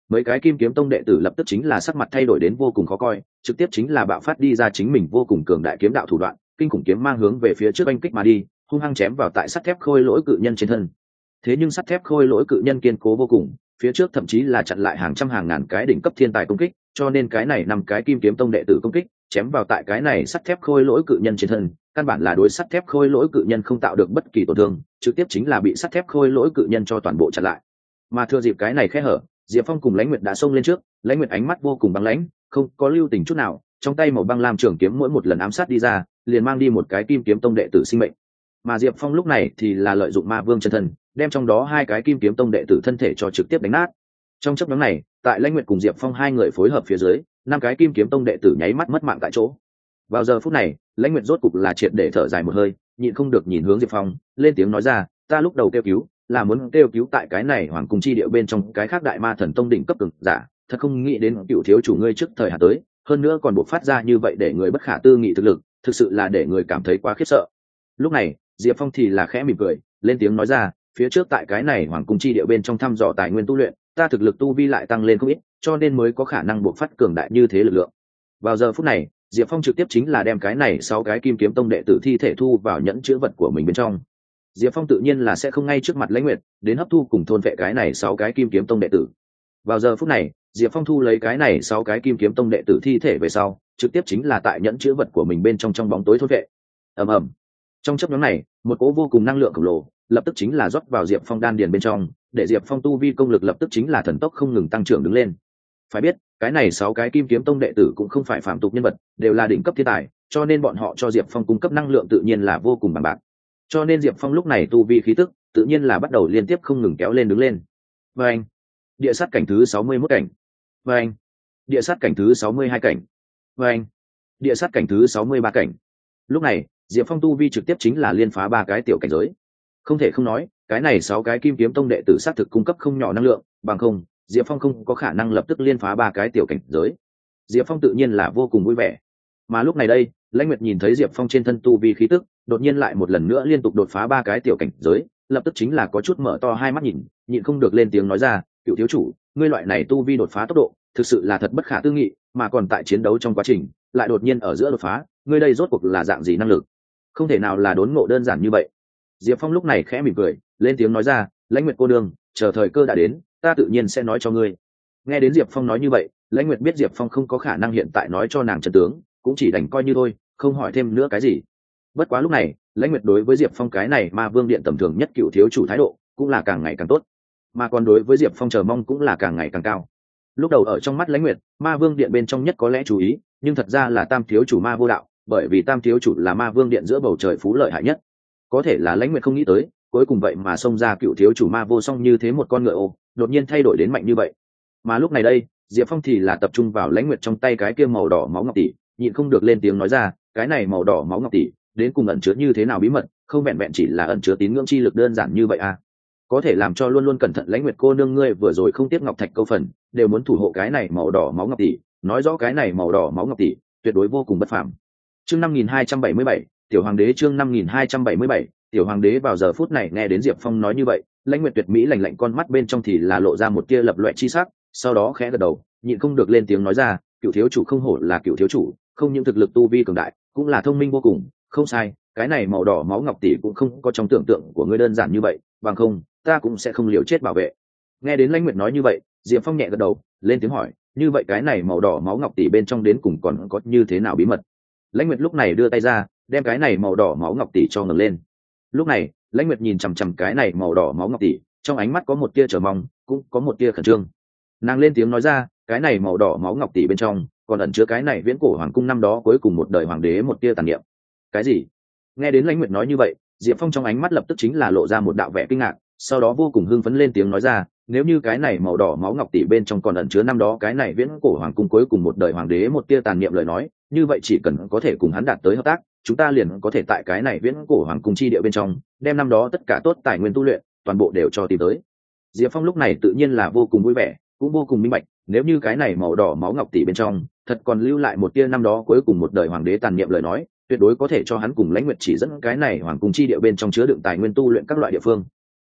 mấy cái kim kiếm tông đệ tử lập tức chính là sắc mặt thay đổi đến vô cùng khó coi, trực tiếp chính là bạo phát đi ra chính mình vô cùng cường đại kiếm đạo thủ đoạn, kinh khủng kiếm mang hướng về phía trước oanh kích mà đi, hung hăng chém vào tại sắt thép khôi lỗi cự nhân trên thân. Thế nhưng sắt thép khôi lỗi cự nhân kiên cố vô cùng, phía trước thậm chí là chặn lại hàng trăm hàng ngàn cái đỉnh cấp thiên tài công kích, cho nên cái này năm cái kim kiếm tông đệ tử công kích chém vào tại cái này sắt thép khôi lỗi cự nhân trên thân, căn bản là đối sắt thép khôi lỗi cự nhân không tạo được bất kỳ tổn thương, trực tiếp chính là bị sắt thép khôi lỗi cự nhân cho toàn bộ chặn lại. Mà thừa dịp cái này khe hở, Diệp Phong cùng Lãnh Nguyệt đã xông lên trước, Lãnh Nguyệt ánh mắt vô cùng băng lãnh, không có lưu tình chút nào, trong tay màu băng lam trường kiếm mỗi một lần ám sát đi ra, liền mang đi một cái kim kiếm tông đệ tử sinh mệnh. Mà Diệp Phong lúc này thì là lợi dụng ma vương chân thân, đem trong đó hai cái kim kiếm tông đệ tử thân thể cho trực tiếp đánh nát. Trong chốc ngắn này, tại Lãnh Nguyệt cùng Diệp Phong hai người phối hợp phía dưới, năm cái kim kiếm tông đệ tử nháy mắt mất mạng tại chỗ. Vào giờ phút này, Lãnh Nguyệt rốt cục là triệt để thở dài một hơi, nhịn không được nhìn hướng Diệp Phong, lên tiếng nói ra, ta lúc đầu kêu cứu, là muốn kêu cứu tại cái này hoàng cung chi địa bên trong cái khác đại ma thần tông đỉnh cấp cường giả, thật không nghĩ đến cựu thiếu chủ ngươi trước thời hạn tới, hơn nữa còn buộc phát ra như vậy để người bất khả tư nghị thực lực, thực sự là để người cảm thấy quá khiếp sợ. Lúc này, Diệp Phong thì là khẽ mỉm cười, lên tiếng nói ra, phía trước tại cái này hoàng cung chi địa bên trong thăm dò tài nguyên tu luyện, ta thực lực tu vi lại tăng lên không ít, cho nên mới có khả năng buộc phát cường đại như thế lực lượng. Vào giờ phút này, Diệp Phong trực tiếp chính là đem cái này sáu cái kim kiếm tông đệ tử thi thể thu vào nhẫn chữ vật của mình bên trong. Diệp Phong tự nhiên là sẽ không ngay trước mặt Lãnh Nguyệt đến hấp thu cùng thôn vệ cái này sáu cái kim kiếm tông đệ tử. Vào giờ phút này, Diệp Phong thu lấy cái này sáu cái kim kiếm tông đệ tử thi thể về sau, trực tiếp chính là tại nhẫn chữ vật của mình bên trong trong bóng tối thôn vệ. Ầm ầm. Trong chớp nhoáng này, một cỗ vô cùng năng lượng khổng lồ lập tức chính là rót vào Diệp Phong đan điền bên trong, để Diệp Phong tu vi công lực lập tức chính là thần tốc không ngừng tăng trưởng đứng lên. Phải biết, cái này sáu cái kim kiếm tông đệ tử cũng không phải phàm tục nhân vật, đều là đỉnh cấp thiên tài, cho nên bọn họ cho Diệp Phong cung cấp năng lượng tự nhiên là vô cùng bằng bạc. Cho nên Diệp Phong lúc này tu vi khí tức tự nhiên là bắt đầu liên tiếp không ngừng kéo lên đứng lên. Và anh, địa sát cảnh thứ sáu mươi mốt cảnh. Và anh, địa sát cảnh thứ sáu mươi hai cảnh. Và anh, địa sát cảnh thứ sáu mươi ba cảnh. Lúc này, Diệp Phong tu vi trực tiếp chính là liên phá ba cái tiểu cảnh giới. Không thể không nói, cái này sáu cái kim kiếm tông đệ tử sát thực cung cấp không nhỏ năng lượng, bằng không, Diệp Phong không có khả năng lập tức liên phá ba cái tiểu cảnh giới. Diệp Phong tự nhiên là vô cùng vui vẻ. Mà lúc này đây, Lãnh Nguyệt nhìn thấy Diệp Phong trên thân tu vi khí tức, đột nhiên lại một lần nữa liên tục đột phá ba cái tiểu cảnh giới, lập tức chính là có chút mở to hai mắt nhìn, nhịn không được lên tiếng nói ra, "Cửu thiếu chủ, ngươi loại này tu vi đột phá tốc độ, thực sự là thật bất khả tư nghị, mà còn tại chiến đấu trong quá trình, lại đột nhiên ở giữa đột phá, ngươi đây rốt cuộc là dạng gì năng lực? Không thể nào là đốn ngộ đơn giản như vậy." Diệp Phong lúc này khẽ mỉm cười, lên tiếng nói ra, "Lãnh Nguyệt cô nương, chờ thời cơ đã đến, ta tự nhiên sẽ nói cho ngươi." Nghe đến Diệp Phong nói như vậy, Lãnh Nguyệt biết Diệp Phong không có khả năng hiện tại nói cho nàng chân tướng, cũng chỉ đành coi như thôi, không hỏi thêm nữa cái gì. Bất quá lúc này, Lãnh Nguyệt đối với Diệp Phong cái này ma vương điện tầm thường nhất cựu thiếu chủ thái độ cũng là càng ngày càng tốt, mà còn đối với Diệp Phong chờ mong cũng là càng ngày càng cao. Lúc đầu ở trong mắt Lãnh Nguyệt, ma vương điện bên trong nhất có lẽ chú ý, nhưng thật ra là tam thiếu chủ ma vô đạo, bởi vì tam thiếu chủ là ma vương điện giữa bầu trời phú lợi hại nhất. Có thể là Lãnh Nguyệt không nghĩ tới, cuối cùng vậy mà xông ra cựu thiếu chủ ma vô song như thế một con ngựa ô, đột nhiên thay đổi đến mạnh như vậy. Mà lúc này đây, Diệp Phong thì là tập trung vào Lãnh Nguyệt trong tay cái kia màu đỏ máu ngọc tỷ, nhịn không được lên tiếng nói ra, cái này màu đỏ máu ngọc tỷ đến cùng ẩn chứa như thế nào bí mật, không vẹn vẹn chỉ là ẩn chứa tín ngưỡng chi lực đơn giản như vậy à? Có thể làm cho luôn luôn cẩn thận Lãnh Nguyệt cô nương ngươi vừa rồi không tiếp ngọc thạch câu phần, đều muốn thủ hộ cái này màu đỏ máu ngọc tỷ, nói rõ cái này màu đỏ máu ngọc tỷ tuyệt đối vô cùng bất phàm. Chương năm nghìn hai trăm bảy mươi bảy, tiểu hoàng đế chương năm nghìn hai trăm bảy mươi bảy, tiểu hoàng đế vào giờ phút này nghe đến Diệp Phong nói như vậy, Lãnh Nguyệt tuyệt mỹ lạnh lạnh con mắt bên trong thì là lộ ra một tia lập loè chi sắc, sau đó khẽ gật đầu, nhịn không được lên tiếng nói ra, cựu thiếu chủ không hổ là cựu thiếu chủ, không những thực lực tu vi cường đại, cũng là thông minh vô cùng, không sai, cái này màu đỏ máu ngọc tỷ cũng không có trong tưởng tượng của ngươi đơn giản như vậy, bằng không, ta cũng sẽ không liều chết bảo vệ. Nghe đến Lãnh Nguyệt nói như vậy, Diệp Phong nhẹ gật đầu, lên tiếng hỏi, như vậy cái này màu đỏ máu ngọc tỷ bên trong đến cùng còn có như thế nào bí mật? Lãnh Nguyệt lúc này đưa tay ra, đem cái này màu đỏ máu ngọc tỷ cho ngẩng lên. Lúc này, Lãnh Nguyệt nhìn chằm chằm cái này màu đỏ máu ngọc tỷ, trong ánh mắt có một tia chờ mong, cũng có một tia khẩn trương. Nàng lên tiếng nói ra, cái này màu đỏ máu ngọc tỷ bên trong còn ẩn chứa cái này viễn cổ hoàng cung năm đó cuối cùng một đời hoàng đế một tia tàn niệm. Cái gì? Nghe đến Lãnh Nguyệt nói như vậy, Diệp Phong trong ánh mắt lập tức chính là lộ ra một đạo vẻ kinh ngạc, sau đó vô cùng hưng phấn lên tiếng nói ra, nếu như cái này màu đỏ máu ngọc tỷ bên trong còn ẩn chứa năm đó cái này viễn cổ hoàng cung cuối cùng một đời hoàng đế một tia tàn niệm lời nói, như vậy chỉ cần có thể cùng hắn đạt tới hợp tác, chúng ta liền có thể tại cái này viễn cổ hoàng cung chi địa bên trong đem năm đó tất cả tốt tài nguyên tu luyện toàn bộ đều cho tìm tới. Diệp Phong lúc này tự nhiên là vô cùng vui vẻ, cũng vô cùng minh bạch, nếu như cái này màu đỏ máu ngọc tỷ bên trong thật còn lưu lại một tia năm đó cuối cùng một đời hoàng đế tàn niệm lời nói, tuyệt đối có thể cho hắn cùng Lãnh Nguyệt chỉ dẫn cái này hoàng cung chi địa bên trong chứa đựng tài nguyên tu luyện các loại địa phương.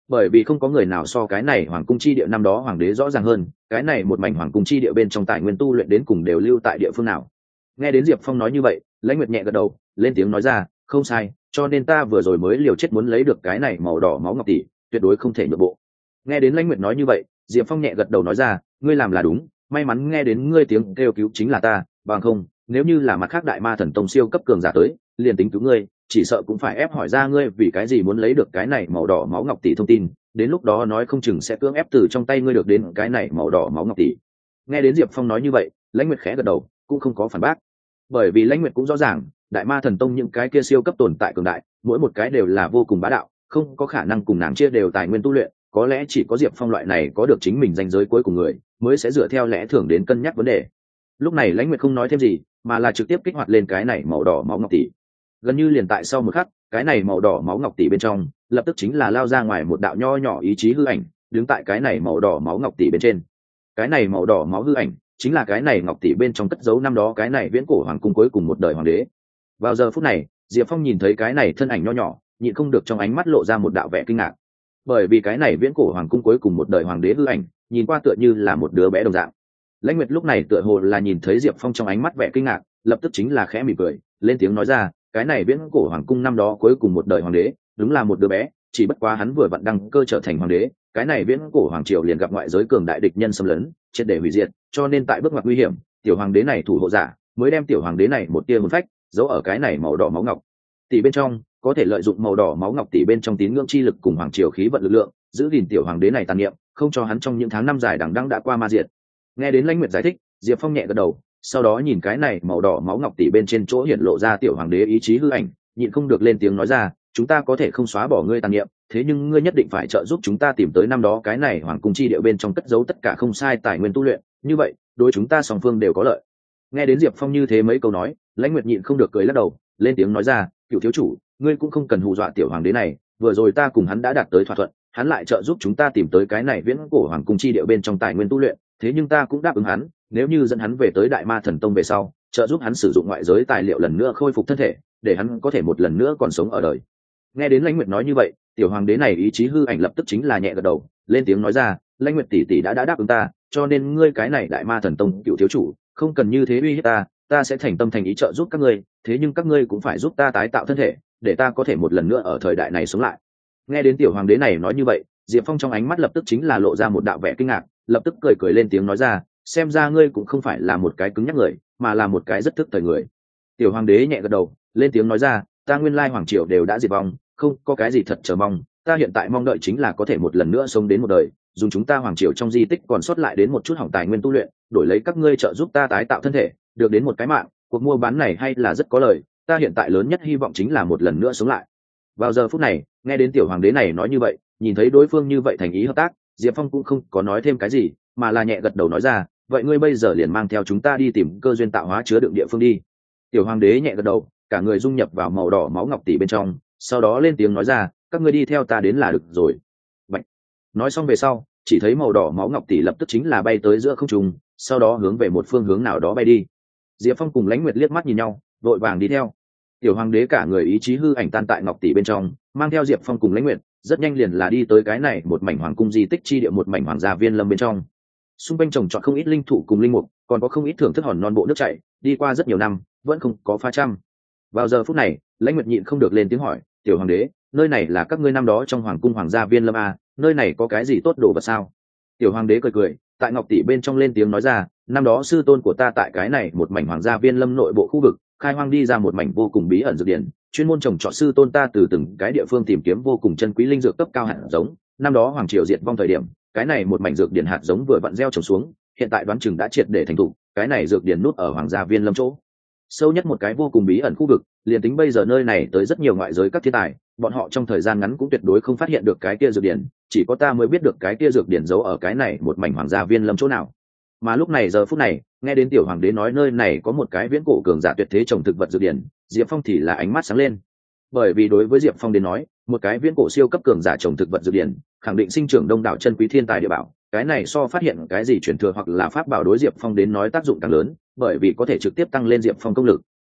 bởi vì không có người nào so cái này hoàng cung chi địa năm đó hoàng đế rõ ràng hơn cái này một mảnh hoàng cung chi địa bên trong tài nguyên tu luyện đến cùng đều lưu tại địa phương nào. Nghe đến Diệp Phong nói như vậy, Lãnh Nguyệt nhẹ gật đầu lên tiếng nói ra, không sai, cho nên ta vừa rồi mới liều chết muốn lấy được cái này màu đỏ máu ngọc tỷ, tuyệt đối không thể nhượng bộ. Nghe đến Lãnh Nguyệt nói như vậy, Diệp Phong nhẹ gật đầu nói ra, ngươi làm là đúng, may mắn nghe đến ngươi tiếng kêu cứu chính là ta, bằng không nếu như là mặt khác đại ma thần tông siêu cấp cường giả tới liền tính cứu ngươi chỉ sợ cũng phải ép hỏi ra ngươi vì cái gì muốn lấy được cái này màu đỏ máu ngọc tỷ thông tin, đến lúc đó nói không chừng sẽ cưỡng ép từ trong tay ngươi được đến cái này màu đỏ máu ngọc tỷ. Nghe đến Diệp Phong nói như vậy, Lãnh Nguyệt khẽ gật đầu cũng không có phản bác, bởi vì Lãnh Nguyệt cũng rõ ràng đại ma thần tông những cái kia siêu cấp tồn tại cường đại mỗi một cái đều là vô cùng bá đạo, không có khả năng cùng nàng chia đều tài nguyên tu luyện, có lẽ chỉ có Diệp Phong loại này có được chính mình danh giới cuối cùng người mới sẽ dựa theo lẽ thường đến cân nhắc vấn đề. Lúc này Lãnh Nguyệt không nói thêm gì mà là trực tiếp kích hoạt lên cái này màu đỏ máu ngọc tỷ. Gần như liền tại sau một khắc, cái này màu đỏ máu ngọc tỷ bên trong lập tức chính là lao ra ngoài một đạo nho nhỏ ý chí hư ảnh đứng tại cái này màu đỏ máu ngọc tỷ bên trên. Cái này màu đỏ máu hư ảnh chính là cái này ngọc tỷ bên trong cất giấu năm đó cái này viễn cổ hoàng cung cuối cùng một đời hoàng đế. Vào giờ phút này, Diệp Phong nhìn thấy cái này thân ảnh nho nhỏ nhịn không được trong ánh mắt lộ ra một đạo vẻ kinh ngạc, bởi vì cái này viễn cổ hoàng cung cuối cùng một đời hoàng đế hư ảnh nhìn qua tựa như là một đứa bé đồng dạng. Lãnh Nguyệt lúc này tựa hồ là nhìn thấy Diệp Phong trong ánh mắt vẻ kinh ngạc, lập tức chính là khẽ mỉm cười lên tiếng nói ra, cái này viễn cổ hoàng cung năm đó cuối cùng một đời hoàng đế đúng là một đứa bé, chỉ bất quá hắn vừa vặn đăng cơ trở thành hoàng đế, cái này viễn cổ hoàng triều liền gặp ngoại giới cường đại địch nhân xâm lấn triệt để hủy diệt, cho nên tại bước ngoặt nguy hiểm tiểu hoàng đế này thủ hộ giả mới đem tiểu hoàng đế này một tia hồn phách giấu ở cái này màu đỏ máu ngọc tỷ bên trong, có thể lợi dụng màu đỏ máu ngọc tỷ bên trong tín ngưỡng chi lực cùng hoàng triều khí vận lực lượng giữ gìn tiểu hoàng đế này tàn niệm, không cho hắn trong những tháng năm dài đằng đẵng đã qua ma diệt. Nghe đến Lãnh Nguyệt giải thích, Diệp Phong nhẹ gật đầu, sau đó nhìn cái này màu đỏ máu ngọc tỷ bên trên chỗ hiện lộ ra tiểu hoàng đế ý chí hư ảnh nhịn không được lên tiếng nói ra, chúng ta có thể không xóa bỏ ngươi tàn niệm, thế nhưng ngươi nhất định phải trợ giúp chúng ta tìm tới năm đó cái này hoàng cung chi địa bên trong cất giấu tất cả không sai tài nguyên tu luyện, như vậy đối chúng ta song phương đều có lợi. Nghe đến Diệp Phong như thế mấy câu nói, Lãnh Nguyệt nhịn không được cười lắc đầu lên tiếng nói ra, cựu thiếu chủ, ngươi cũng không cần hù dọa tiểu hoàng đế này, vừa rồi ta cùng hắn đã đạt tới thỏa thuận, hắn lại trợ giúp chúng ta tìm tới cái này viễn cổ hoàng cung chi địa bên trong tài nguyên tu luyện, thế nhưng ta cũng đáp ứng hắn, nếu như dẫn hắn về tới đại ma thần tông về sau trợ giúp hắn sử dụng ngoại giới tài liệu lần nữa khôi phục thân thể để hắn có thể một lần nữa còn sống ở đời. Nghe đến Lãnh Nguyệt nói như vậy, tiểu hoàng đế này ý chí hư ảnh lập tức chính là nhẹ gật đầu lên tiếng nói ra, Lãnh Nguyệt tỷ tỷ đã đã đáp ứng ta, cho nên ngươi cái này đại ma thần tông cựu thiếu chủ không cần như thế uy hiếp ta, ta sẽ thành tâm thành ý trợ giúp các ngươi, thế nhưng các ngươi cũng phải giúp ta tái tạo thân thể để ta có thể một lần nữa ở thời đại này sống lại. Nghe đến tiểu hoàng đế này nói như vậy, Diệp Phong trong ánh mắt lập tức chính là lộ ra một đạo vẻ kinh ngạc, lập tức cười cười lên tiếng nói ra, xem ra ngươi cũng không phải là một cái cứng nhắc người mà là một cái rất thức thời người. Tiểu hoàng đế nhẹ gật đầu lên tiếng nói ra, ta nguyên lai hoàng triều đều đã diệt vong, không có cái gì thật chờ mong, ta hiện tại mong đợi chính là có thể một lần nữa sống đến một đời, dùng chúng ta hoàng triều trong di tích còn sót lại đến một chút hỏng tài nguyên tu luyện đổi lấy các ngươi trợ giúp ta tái tạo thân thể được đến một cái mạng, cuộc mua bán này hay là rất có lời, ta hiện tại lớn nhất hy vọng chính là một lần nữa sống lại. Vào giờ phút này, nghe đến tiểu hoàng đế này nói như vậy, nhìn thấy đối phương như vậy thành ý hợp tác, Diệp Phong cũng không có nói thêm cái gì mà là nhẹ gật đầu nói ra, vậy ngươi bây giờ liền mang theo chúng ta đi tìm cơ duyên tạo hóa chứa đựng địa phương đi. Tiểu hoàng đế nhẹ gật đầu, cả người dung nhập vào màu đỏ máu ngọc tỷ bên trong, sau đó lên tiếng nói ra, các ngươi đi theo ta đến là được rồi. Bạch. Nói xong về sau, chỉ thấy màu đỏ máu ngọc tỷ lập tức chính là bay tới giữa không trung, sau đó hướng về một phương hướng nào đó bay đi. Diệp Phong cùng Lãnh Nguyệt liếc mắt nhìn nhau, vội vàng đi theo. Tiểu hoàng đế cả người ý chí hư ảnh tan tại ngọc tỷ bên trong, mang theo Diệp Phong cùng Lãnh Nguyệt, rất nhanh liền là đi tới cái này một mảnh hoàng cung di tích chi địa, một mảnh hoàng gia viên lâm bên trong. Xung quanh trồng trọt không ít linh thụ cùng linh mục, còn có không ít thưởng thức hòn non bộ nước chảy, đi qua rất nhiều năm vẫn không có phá trăm. Vào giờ phút này, Lãnh Nguyệt nhịn không được lên tiếng hỏi, tiểu hoàng đế, nơi này là các ngươi năm đó trong hoàng cung hoàng gia viên lâm à, nơi này có cái gì tốt đồ vật sao? Tiểu hoàng đế cười cười, tại ngọc tỷ bên trong lên tiếng nói ra, năm đó sư tôn của ta tại cái này một mảnh hoàng gia viên lâm nội bộ khu vực khai hoang đi ra một mảnh vô cùng bí ẩn dược điển, chuyên môn trồng trọt sư tôn ta từ từng cái địa phương tìm kiếm vô cùng chân quý linh dược cấp cao hạt giống, năm đó hoàng triều diệt vong thời điểm, cái này một mảnh dược điển hạt giống vừa vặn gieo trồng xuống, hiện tại đoán chừng đã triệt để thành thục, cái này dược điển nút ở hoàng gia viên lâm chỗ sâu nhất một cái vô cùng bí ẩn khu vực, liền tính bây giờ nơi này tới rất nhiều ngoại giới các thiên tài, bọn họ trong thời gian ngắn cũng tuyệt đối không phát hiện được cái kia dược điển, chỉ có ta mới biết được cái kia dược điển giấu ở cái này một mảnh hoàng gia viên lâm chỗ nào. Mà lúc này giờ phút này, nghe đến tiểu hoàng đế nói nơi này có một cái viễn cổ cường giả tuyệt thế trồng thực vật dược điển, Diệp Phong thì là ánh mắt sáng lên, bởi vì đối với Diệp Phong đến nói, một cái viễn cổ siêu cấp cường giả trồng thực vật dược điển khẳng định sinh trưởng đông đảo chân quý thiên tài địa bảo, cái này so phát hiện cái gì truyền thừa hoặc là pháp bảo đối Diệp Phong đến nói tác dụng càng lớn, bởi vì có thể trực tiếp tăng lên Diệp Phong công lực,